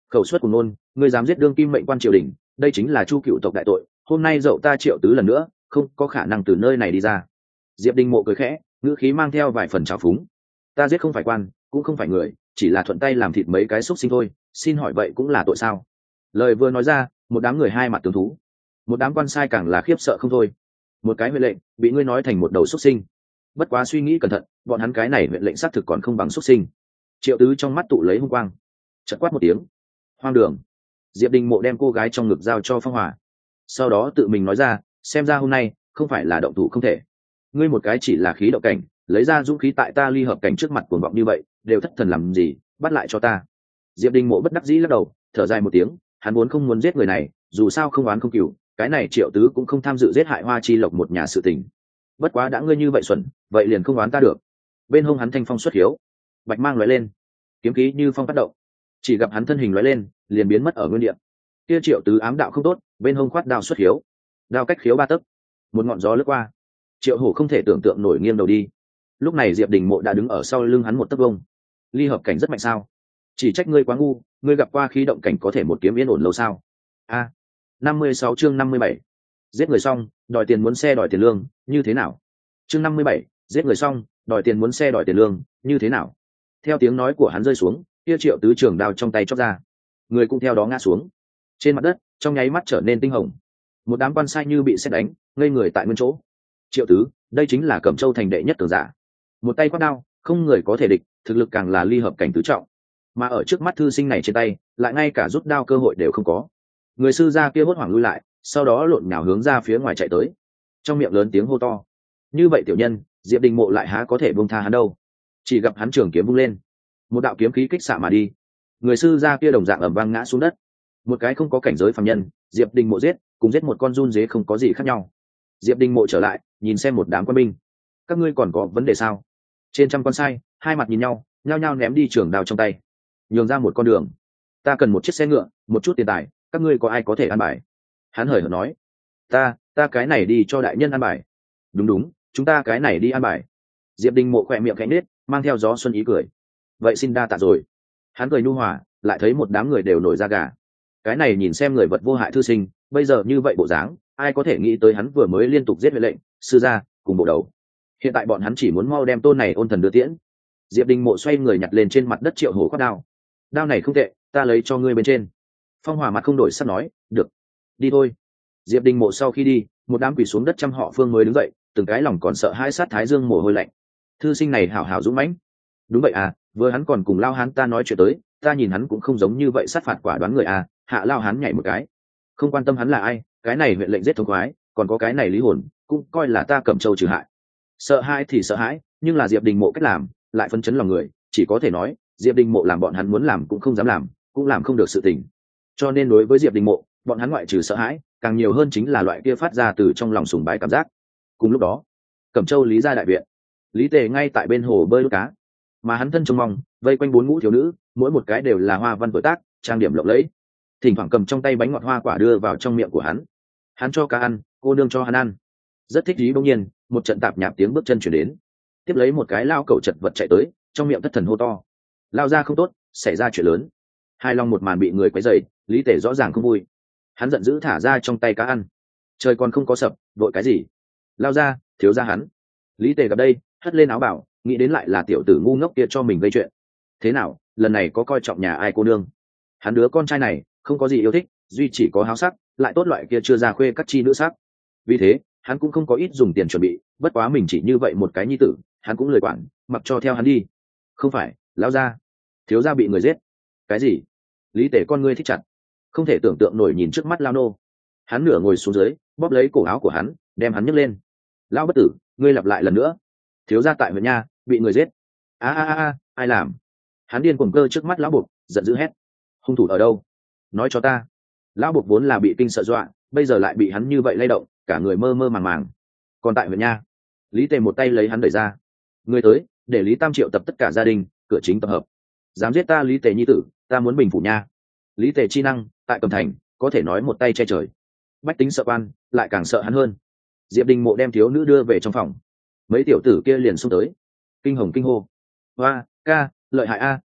Speaker 1: Khẩu suất cùng nôn, ngươi dám giết đương kim mệnh quan triều đình, đây chính là chu cựu tộc đại tội, hôm nay dậu ta Triệu tứ lần nữa không có khả năng từ nơi này đi ra. Diệp Đình Mộ cười khẽ, ngữ khí mang theo vài phần trào phúng. Ta giết không phải quan, cũng không phải người, chỉ là thuận tay làm thịt mấy cái xúc sinh thôi, xin hỏi vậy cũng là tội sao? Lời vừa nói ra, một đám người hai mặt tướng thú, một đám quan sai càng là khiếp sợ không thôi. Một cái huệ lệnh bị ngươi nói thành một đầu xúc sinh. Bất quá suy nghĩ cẩn thận, bọn hắn cái này huệ lệnh xác thực còn không bằng xúc sinh. Triệu tứ trong mắt tụ lấy hung quang, chợt quát một tiếng, hoang đường. Diệp Đình Mộ đem cô gái trong ngực giao cho Phong Hòa, sau đó tự mình nói ra, xem ra hôm nay không phải là động thủ không thể. Ngươi một cái chỉ là khí động cảnh, lấy ra dũng khí tại ta ly hợp cảnh trước mặt cuồng vọng như vậy, đều thất thần làm gì, bắt lại cho ta. Diệp Đình Mộ bất đắc dĩ lắc đầu, thở dài một tiếng, hắn vốn không muốn giết người này, dù sao không oán không cừu, cái này Triệu tứ cũng không tham dự giết hại Hoa Chi Lộc một nhà sự tình. Bất quá đã ngươi như vậy xuẩn, vậy liền không oán ta được. Bên hông hắn thanh phong xuất hiếu, bạch mang lóe lên, kiếm khí như phong phát động, chỉ gặp hắn thân hình lóe lên, liền biến mất ở nguyên địa. Kia Triệu tứ ám đạo không tốt, bên hông khoát đao xuất hiếu, đao cách khiếu 3 tấc, một ngọn gió lướt qua. Triệu Hổ không thể tưởng tượng nổi nghiêng đầu đi. Lúc này Diệp Đình Mộ đã đứng ở sau lưng hắn một tấc vông. Ly hợp cảnh rất mạnh sao? Chỉ trách ngươi quá ngu, ngươi gặp qua khí động cảnh có thể một kiếm yên ổn lâu sao? 56 chương 57. Giết người xong, đòi tiền muốn xe đòi tiền lương, như thế nào? Chương 57, giết người xong, đòi tiền muốn xe đòi tiền lương, như thế nào? Theo tiếng nói của hắn rơi xuống, kia Triệu tứ trường đao trong tay chóc ra, người cũng theo đó ngã xuống. Trên mặt đất, trong nháy mắt trở nên tinh hồng. Một đám quan sai như bị sét đánh, ngây người tại nguyên chỗ. Triệu tứ, đây chính là Cẩm Châu thành đệ nhất cường giả. Một tay quát đao, không người có thể địch, thực lực càng là ly hợp cảnh tứ trọng. Mà ở trước mắt thư sinh này trên tay, lại ngay cả rút đao cơ hội đều không có. Người sư gia kia hốt hoảng lui lại, sau đó lộn nhào hướng ra phía ngoài chạy tới, trong miệng lớn tiếng hô to. Như vậy tiểu nhân, Diệp Đình Mộ lại há có thể buông tha hắn đâu? Chỉ gặp hắn trường kiếm vung lên, một đạo kiếm khí kích xạ mà đi. Người sư gia kia đồng dạng ầm vang ngã xuống đất. Một cái không có cảnh giới phàm nhân, Diệp Đình Mộ giết, cùng giết một con run dế không có gì khác nhau. Diệp Đình Mộ trở lại, nhìn xem một đám quân binh. Các ngươi còn có vấn đề sao? Trên trăm con sai, hai mặt nhìn nhau, nhao nhao ném đi trường đao trong tay, nhường ra một con đường. Ta cần một chiếc xe ngựa, một chút tiền tài, các ngươi có ai có thể ăn bài? Hắn hời hợt nói. Ta cái này đi cho đại nhân ăn bài. Đúng, chúng ta cái này đi ăn bài. Diệp Đình Mộ khỏe miệng khẽ nết, mang theo gió xuân ý cười. Vậy xin đa tạ rồi. Hắn cười nhu hòa, lại thấy một đám người đều nổi da gà. Cái này nhìn xem người vật vô hại thư sinh, bây giờ như vậy bộ dáng, ai có thể nghĩ tới hắn vừa mới liên tục giết huệ lệnh, sư gia cùng bộ đầu. Hiện tại bọn hắn chỉ muốn mau đem tôn này ôn thần đưa tiễn. Diệp Đình Mộ xoay người nhặt lên trên mặt đất Triệu Hổ khoát đao. Đao này không tệ, ta lấy cho ngươi bên trên. Phong Hòa mặt không đổi sắc nói, được, đi thôi. Diệp Đình Mộ sau khi đi, một đám quỳ xuống đất trăm họ phương mới đứng dậy, từng cái lòng còn sợ hãi sát thái dương mồ hôi lạnh. Thư sinh này hảo hảo dũng mãnh. Đúng vậy à, vừa hắn còn cùng lao hán ta nói chuyện tới, ta nhìn hắn cũng không giống như vậy sát phạt quả đoán người à. Hạ lao hán nhảy một cái, không quan tâm hắn là ai, cái này huyện lệnh giết thống khoái, còn có cái này lý hồn, cũng coi là ta Cẩm Châu trừ hại. Sợ hãi thì sợ hãi, nhưng là Diệp Đình Mộ cách làm lại phấn chấn lòng người, chỉ có thể nói Diệp Đình Mộ làm bọn hắn muốn làm cũng không dám làm, cũng làm không được sự tình. Cho nên đối với Diệp Đình Mộ, bọn hắn ngoại trừ sợ hãi, càng nhiều hơn chính là loại kia phát ra từ trong lòng sùng bái cảm giác. Cùng lúc đó, Cẩm Châu Lý gia đại viện, Lý Tề ngay tại bên hồ bơi đốt cá, mà hắn thân trông mong vây quanh 4 ngũ thiếu nữ, mỗi một cái đều là hoa văn tuổi tác, trang điểm lộng lẫy, thỉnh thoảng cầm trong tay bánh ngọt hoa quả đưa vào trong miệng của hắn. Hắn cho cá ăn, cô nương cho hắn ăn, rất thích ý. Bỗng nhiên một trận tạp nhạp tiếng bước chân chuyển đến, tiếp lấy một cái lao cẩu chật vật chạy tới, trong miệng thất thần hô to. Lao ra không tốt, xảy ra chuyện lớn. Hai long một màn bị người quấy rầy, Lý Tề rõ ràng không vui, hắn giận dữ thả ra trong tay cá ăn. Trời còn không có sập, vội cái gì? Lao ra, thiếu ra hắn. Lý Tề gặp đây, hất lên áo bảo, nghĩ đến lại là tiểu tử ngu ngốc kia cho mình gây chuyện. Thế nào, lần này có coi trọng nhà ai cô nương? Hắn đứa con trai này không có gì yêu thích, duy chỉ có háo sắc, lại tốt loại kia chưa ra khuê các chi nữ sắc. Vì thế hắn cũng không có ít dùng tiền chuẩn bị, bất quá mình chỉ như vậy một cái nhi tử, hắn cũng lười quản, mặc cho theo hắn đi. Không phải, lão gia, thiếu gia bị người giết. Cái gì? Lý Tề con ngươi thích chặt, không thể tưởng tượng nổi nhìn trước mắt lao nô. Hắn nửa ngồi xuống dưới, bóp lấy cổ áo của hắn, đem hắn nhấc lên. Lão bất tử, ngươi lặp lại lần nữa. Thiếu gia tại huyện nha bị người giết. Ai làm? Hắn điên cuồng cơ trước mắt lão buộc, giận dữ hét. Hung thủ ở đâu? Nói cho ta. Lão buộc vốn là bị kinh sợ dọa, bây giờ lại bị hắn như vậy lay động, cả người mơ mơ màng màng. Còn tại huyện nha, Lý Tề một tay lấy hắn đẩy ra. Người tới, để Lý Tam triệu tập tất cả gia đình, cửa chính tập hợp. Dám giết ta Lý Tề nhi tử, ta muốn bình phủ nha. Lý Tề chi năng, tại Cẩm Thành, có thể nói một tay che trời. Bách tính sợ quan, lại càng sợ hắn hơn. Diệp Đình Mộ đem thiếu nữ đưa về trong phòng, mấy tiểu tử kia liền xông tới, kinh hồng kinh hô. Hoa, ca, lợi hại a,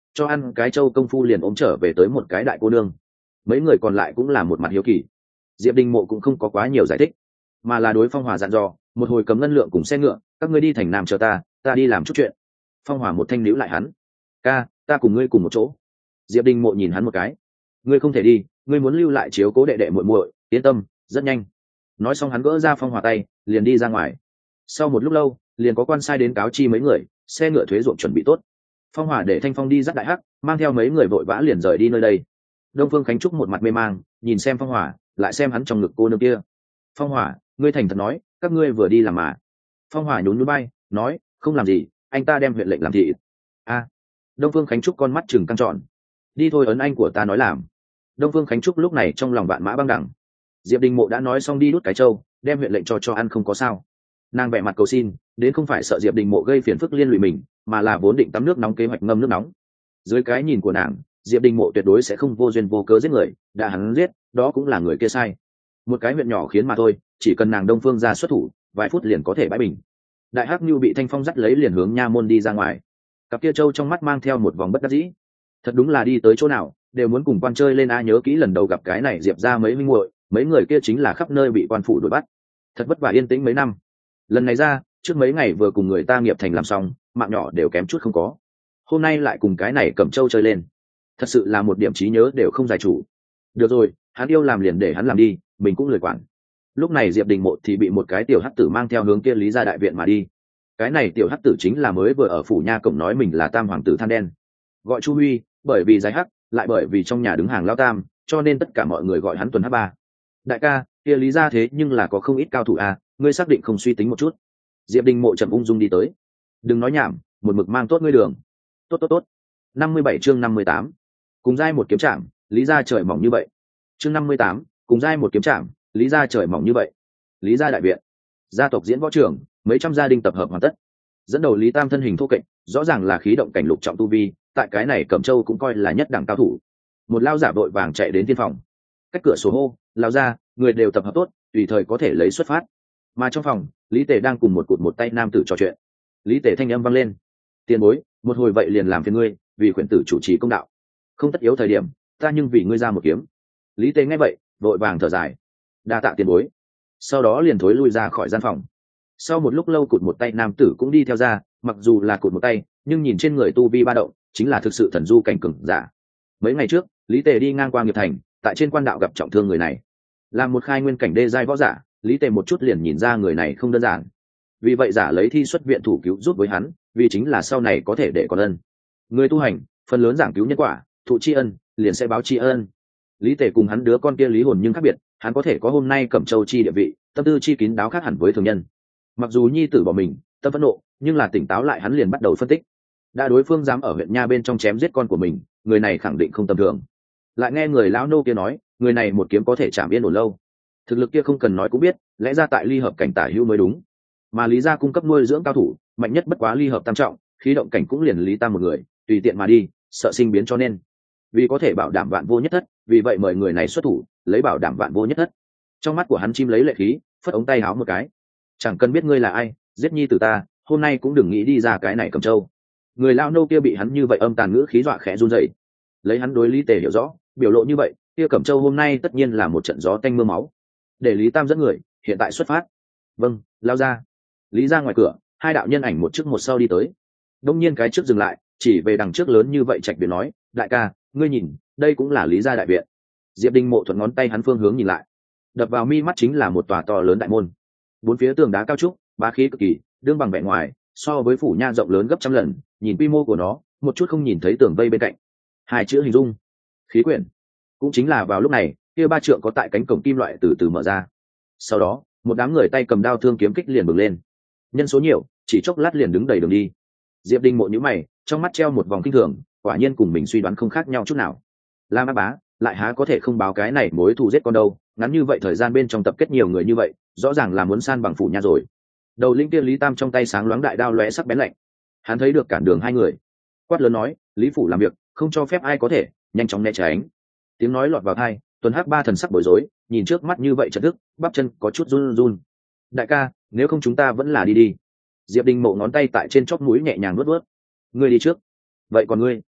Speaker 1: cho ăn cái trâu công phu liền ôm trở về tới một cái đại cô nương. Mấy người còn lại cũng là một mặt hiếu kỳ. Diệp Đình Mộ cũng không có quá nhiều giải thích, mà là đối Phong Hòa dặn dò, một hồi cầm ngân lượng cùng xe ngựa, các ngươi đi thành Nam chờ ta đi làm chút chuyện. Phong Hòa một thanh níu lại hắn, ca, ta cùng ngươi cùng một chỗ. Diệp Đình Mộ nhìn hắn một cái, ngươi không thể đi, ngươi muốn lưu lại chiếu cố đệ đệ muội muội, yên tâm, rất nhanh. Nói xong hắn gỡ ra Phong Hòa tay, liền đi ra ngoài. Sau một lúc lâu, liền có quan sai đến cáo chi mấy người, xe ngựa thuế ruộng chuẩn bị tốt. Phong Hòa để Thanh Phong đi dắt Đại Hắc, mang theo mấy người vội vã liền rời đi nơi đây. Đông Phương Khánh Trúc một mặt mê mang, nhìn xem Phong Hòa, lại xem hắn trong ngực cô nương kia. Phong Hòa, ngươi thành thật nói, các ngươi vừa đi làm mà? Phong Hòa nhún nhún bay, nói, không làm gì, anh ta đem huyện lệnh làm thị. A. Đông Phương Khánh Trúc con mắt chừng căng tròn. Đi thôi, ấn anh của ta nói làm. Đông Phương Khánh Trúc lúc này trong lòng vạn mã băng đẳng. Diệp Đình Mộ đã nói xong đi đút cái trâu, đem huyện lệnh cho ăn không có sao. Nàng bẻ mặt cầu xin, đến không phải sợ Diệp Đình Mộ gây phiền phức liên lụy mình, mà là vốn định tắm nước nóng kế hoạch ngâm nước nóng. Dưới cái nhìn của nàng, Diệp Đình Mộ tuyệt đối sẽ không vô duyên vô cớ giết người, đã hắn giết, đó cũng là người kia sai. Một cái huyện nhỏ khiến mà thôi, chỉ cần nàng Đông Phương ra xuất thủ, vài phút liền có thể bãi bình. Đại Hắc Nhu bị Thanh Phong dắt lấy liền hướng nha môn đi ra ngoài. Cặp kia trâu trong mắt mang theo một vòng bất đắc dĩ. Thật đúng là đi tới chỗ nào đều muốn cùng quan chơi lên a, nhớ kỹ lần đầu gặp cái này Diệp ra mấy minh muội, mấy người kia chính là khắp nơi bị quan phủ đuổi bắt. Thật vất vả yên tĩnh mấy năm. Lần này ra, trước mấy ngày vừa cùng người ta nghiệp thành làm xong, mạng nhỏ đều kém chút không có. Hôm nay lại cùng cái này Cẩm Châu chơi lên. Thật sự là một điểm trí nhớ đều không giải chủ. Được rồi, hắn yêu làm liền để hắn làm đi, mình cũng lười quản. Lúc này Diệp Đình Mộ thì bị một cái tiểu hắc tử mang theo hướng kia Lý gia đại viện mà đi. Cái này tiểu hắc tử chính là mới vừa ở phủ nha cổng nói mình là Tam hoàng tử than đen, gọi Chu Huy, bởi vì dài hắc, lại bởi vì trong nhà đứng hàng lao tam, cho nên tất cả mọi người gọi hắn Tuần Hắc Ba. Đại ca, kia Lý gia thế nhưng là có không ít cao thủ à, ngươi xác định không suy tính một chút? Diệp Đình Mộ chậm ung dung đi tới. Đừng nói nhảm, một mực mang tốt ngươi đường. Tốt. 57 chương 58. Cùng giai một kiếm trạm, Lý gia trời mỏng như vậy. Chương 58, cùng giai một kiếm trạm, Lý gia trời mỏng như vậy. Lý gia đại viện, gia tộc diễn võ trưởng, mấy trăm gia đình tập hợp hoàn tất. Dẫn đầu Lý Tam thân hình thô kệch, rõ ràng là khí động cảnh lục trọng tu vi, tại cái này Cẩm Châu cũng coi là nhất đẳng cao thủ. Một lao giả vội vàng chạy đến tiên phòng, cách cửa sổ hô, lao ra, người đều tập hợp tốt, tùy thời có thể lấy xuất phát. Mà trong phòng, Lý Tề đang cùng một cụt một tay nam tử trò chuyện. Lý Tề thanh âm vang lên, tiền bối, một hồi vậy liền làm phiền ngươi, vì khuyển tử chủ trì công đạo, không tất yếu thời điểm, ta nhưng vì ngươi ra một kiếm. Lý Tề nghe vậy, vội vàng thở dài, đa tạ tiền bối. Sau đó liền thối lui ra khỏi gian phòng. Sau một lúc lâu cụt một tay nam tử cũng đi theo ra, mặc dù là cụt một tay, nhưng nhìn trên người tu vi ba động, chính là thực sự thần du cảnh cường giả. Mấy ngày trước, Lý Tề đi ngang qua Nghiệp Thành, tại trên quan đạo gặp trọng thương người này, là một khai nguyên cảnh đê giai võ giả. Lý Tề một chút liền nhìn ra người này không đơn giản, vì vậy giả lấy thi xuất viện thủ cứu giúp với hắn, vì chính là sau này có thể để còn ân. Người tu hành phần lớn giảng cứu nhân quả, thụ tri ân liền sẽ báo tri ân. Lý Tề cùng hắn đứa con kia Lý Hồn nhưng khác biệt, hắn có thể có hôm nay Cẩm Châu chi địa vị, tâm tư chi kín đáo khác hẳn với thường nhân. Mặc dù nhi tử bỏ mình, tâm phẫn nộ, nhưng là tỉnh táo lại hắn liền bắt đầu phân tích. Đã đối phương dám ở huyện nha bên trong chém giết con của mình, người này khẳng định không tầm thường. Lại nghe người lão nô kia nói, người này một kiếm có thể chạm yên ổn lâu. Thực lực kia không cần nói cũng biết, lẽ ra tại ly hợp cảnh tả hữu mới đúng. Mà Lý gia cung cấp nuôi dưỡng cao thủ, mạnh nhất bất quá ly hợp tam trọng, khí động cảnh cũng liền Lý Tam một người, tùy tiện mà đi, sợ sinh biến cho nên. Vì có thể bảo đảm vạn vô nhất thất, vì vậy mời người này xuất thủ, lấy bảo đảm vạn vô nhất thất. Trong mắt của hắn chim lấy lệ khí, phất ống tay háo một cái. Chẳng cần biết ngươi là ai, giết nhi tử ta, hôm nay cũng đừng nghĩ đi ra cái này Cẩm Châu. Người lao nô kia bị hắn như vậy âm tàn ngữ khí dọa khẽ run rẩy. Lấy hắn đối Lý Tề hiểu rõ, biểu lộ như vậy, kia Cẩm Châu hôm nay tất nhiên là một trận gió tanh mưa máu. Để Lý Tam dẫn người, hiện tại xuất phát. Vâng, lao ra. Lý ra ngoài cửa, hai đạo nhân ảnh một trước một sau đi tới. Đông nhiên cái trước dừng lại, chỉ về đằng trước lớn như vậy trạch biệt nói, đại ca, ngươi nhìn, đây cũng là Lý gia đại viện. Diệp Đình Mộ thuận ngón tay hắn phương hướng nhìn lại, đập vào mi mắt chính là một tòa to lớn đại môn. Bốn phía tường đá cao trúc, bá khí cực kỳ, đương bằng vẻ ngoài, so với phủ nha rộng lớn gấp trăm lần, nhìn quy mô của nó, một chút không nhìn thấy tường vây bên cạnh. Hai chữ hình dung, khí quyển. Cũng chính là vào lúc này, kia ba trượng có tại cánh cổng kim loại từ từ mở ra. Sau đó, một đám người tay cầm đao thương kiếm kích liền bừng lên. Nhân số nhiều, chỉ chốc lát liền đứng đầy đường đi. Diệp Đình Mộ nhíu mày, trong mắt treo một vòng kinh thường, quả nhiên cùng mình suy đoán không khác nhau chút nào. Lam Á Bá lại há có thể không báo cái này mối thù giết con đâu, ngắn như vậy thời gian bên trong tập kết nhiều người như vậy, rõ ràng là muốn san bằng phủ nha rồi. Đầu linh kia Lý Tam trong tay sáng loáng đại đao lóe sắc bén lạnh, hắn thấy được cản đường hai người, quát lớn nói, Lý phủ làm việc không cho phép ai có thể nhanh chóng né tránh. Tiếng nói lọt vào tai, Tuần Hắc Ba thần sắc bối rối, nhìn trước mắt như vậy chợt tức, bắp chân có chút run run. Đại ca, nếu không chúng ta vẫn là đi đi. Diệp Đình Mộ ngón tay tại trên chóp mũi nhẹ nhàng vuốt vuốt. Ngươi đi trước. Vậy còn ngươi?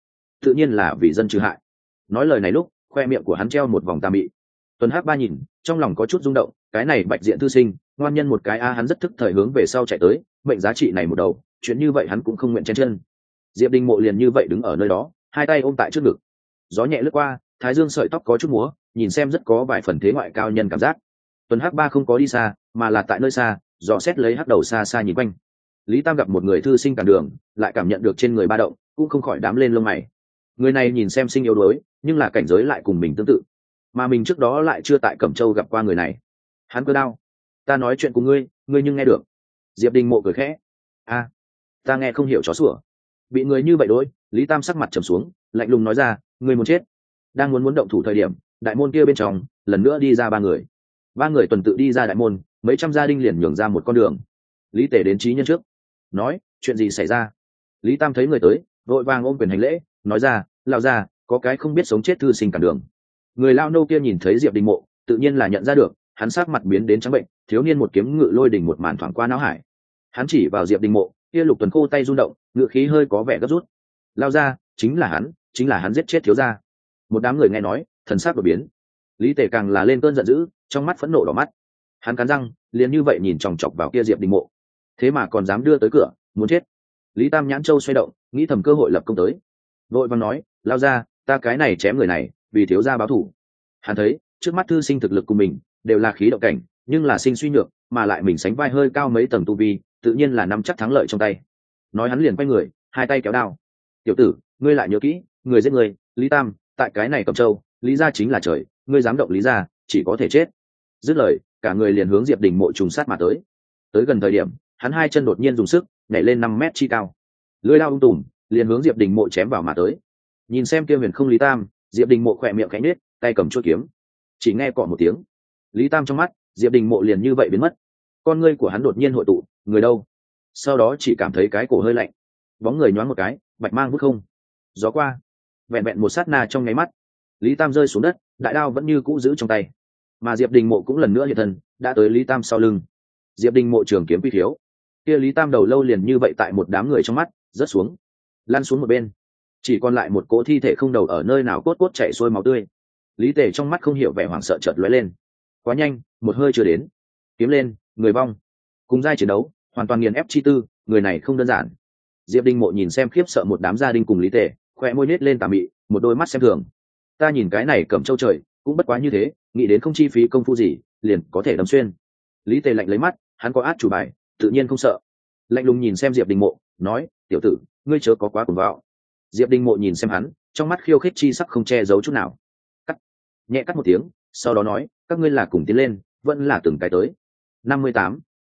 Speaker 1: tự nhiên là vì dân trừ hại. Nói lời này lúc khoe miệng của hắn treo một vòng tà mị. Tuần Hắc Ba nhìn trong lòng có chút rung động, cái này Bạch Diện thư sinh ngoan nhân một cái a, hắn rất thức thời hướng về sau chạy tới, mệnh giá trị này một đầu, chuyện như vậy hắn cũng không nguyện chen chân. Diệp Đình Mộ liền như vậy đứng ở nơi đó, hai tay ôm tại trước ngực, gió nhẹ lướt qua, thái dương sợi tóc có chút múa, nhìn xem rất có vài phần thế ngoại cao nhân cảm giác. Tuần Hắc Ba không có đi xa, mà là tại nơi xa dò xét lấy hắc đầu xa xa nhìn quanh. Lý Tam gặp một người thư sinh cản đường, lại cảm nhận được trên người ba động, cũng không khỏi đám lên lông mày. Người này nhìn xem sinh yếu đuối, nhưng là cảnh giới lại cùng mình tương tự, mà mình trước đó lại chưa tại Cẩm Châu gặp qua người này. Hắn cơ đao, ta nói chuyện của ngươi, ngươi nhưng nghe được? Diệp Đình Mộ cười khẽ, a, ta nghe không hiểu chó sủa. Bị người như vậy đối, Lý Tam sắc mặt trầm xuống, lạnh lùng nói ra, ngươi muốn chết. Đang muốn động thủ thời điểm, đại môn kia bên trong lần nữa đi ra ba người. Ba người tuần tự đi ra đại môn, mấy trăm gia đình liền nhường ra một con đường. Lý Tề đến trí nhân trước, nói, chuyện gì xảy ra? Lý Tam thấy người tới, vội vàng ôm quyền hành lễ, nói ra, lão gia, có cái không biết sống chết thư sinh cản đường. Người lao nô kia nhìn thấy Diệp Đình Mộ, tự nhiên là nhận ra được, hắn sắc mặt biến đến trắng bệnh, thiếu niên một kiếm ngự lôi đỉnh một màn thoáng qua não hải. Hắn chỉ vào Diệp Đình Mộ, kia Lục Tuần khô tay rung động, ngự khí hơi có vẻ gấp rút. Lao ra, chính là hắn giết chết thiếu gia. Một đám người nghe nói, thần sắc đột biến. Lý Tề càng là lên cơn giận dữ, trong mắt phẫn nộ đỏ mắt. Hắn cắn răng, liền như vậy nhìn chòng chọc vào kia Diệp Đình Mộ, thế mà còn dám đưa tới cửa, muốn chết. Lý Tam nhãn châu xoay động, nghĩ thầm cơ hội lập công tới, vội vàng nói, lao ra, ta cái này chém người này, vì thiếu gia báo thù. Hắn thấy trước mắt thư sinh thực lực của mình đều là khí động cảnh, nhưng là sinh suy nhược, mà lại mình sánh vai hơi cao mấy tầng tu vi, tự nhiên là nắm chắc thắng lợi trong tay. Nói hắn liền quay người, hai tay kéo đao. Tiểu tử, ngươi lại nhớ kỹ, người giết người, Lý Tam, tại cái này Cẩm Châu, Lý gia chính là trời, ngươi dám động Lý gia, chỉ có thể chết. Dứt lời, cả người liền hướng Diệp Đình Mộ trùng sát mà tới. Tới gần thời điểm, hắn hai chân đột nhiên dùng sức nhảy lên 5 mét chi cao, lưỡi lao ung tùm liền hướng Diệp Đình Mộ chém vào mà tới. Nhìn xem kia huyền không Lý Tam, Diệp Đình Mộ khỏe miệng khẽ nết, tay cầm chuôi kiếm, chỉ nghe cọ một tiếng, Lý Tam trong mắt Diệp Đình Mộ liền như vậy biến mất. Con ngươi của hắn đột nhiên hội tụ, người đâu? Sau đó chỉ cảm thấy cái cổ hơi lạnh, bóng người nhoáng một cái, bạch mang vút không. Gió qua, vẹn vẹn một sát na trong nháy mắt, Lý Tam rơi xuống đất, đại đao vẫn như cũ giữ trong tay, mà Diệp Đình Mộ cũng lần nữa hiện thân, đã tới Lý Tam sau lưng. Diệp Đình Mộ trường kiếm quy thiếu, kia Lý Tam đầu lâu liền như vậy tại một đám người trong mắt rớt xuống, lăn xuống một bên, chỉ còn lại một cỗ thi thể không đầu ở nơi nào cốt cốt chảy xuôi máu tươi. Lý Tề trong mắt không hiểu vẻ hoảng sợ chợt lóe lên. Quá nhanh, một hơi chưa đến, kiếm lên, người vong. Cùng giai chiến đấu, hoàn toàn nghiền ép chi tư, người này không đơn giản. Diệp Đình Mộ nhìn xem khiếp sợ một đám gia đình cùng Lý Tề, khóe môi nết lên tà mị, một đôi mắt xem thường. Ta nhìn cái này Cẩm Châu trời, cũng bất quá như thế, nghĩ đến không chi phí công phu gì, liền có thể đâm xuyên. Lý Tề lạnh lấy mắt, hắn có át chủ bài, tự nhiên không sợ. Lạnh lùng nhìn xem Diệp Đình Mộ, nói, tiểu tử, ngươi chớ có quá cuồng vọng. Diệp Đình Mộ nhìn xem hắn, trong mắt khiêu khích chi sắc không che giấu chút nào. Cắt, nhẹ cắt một tiếng, sau đó nói, các ngươi là cùng tiến lên, vẫn là từng cái tới. 58,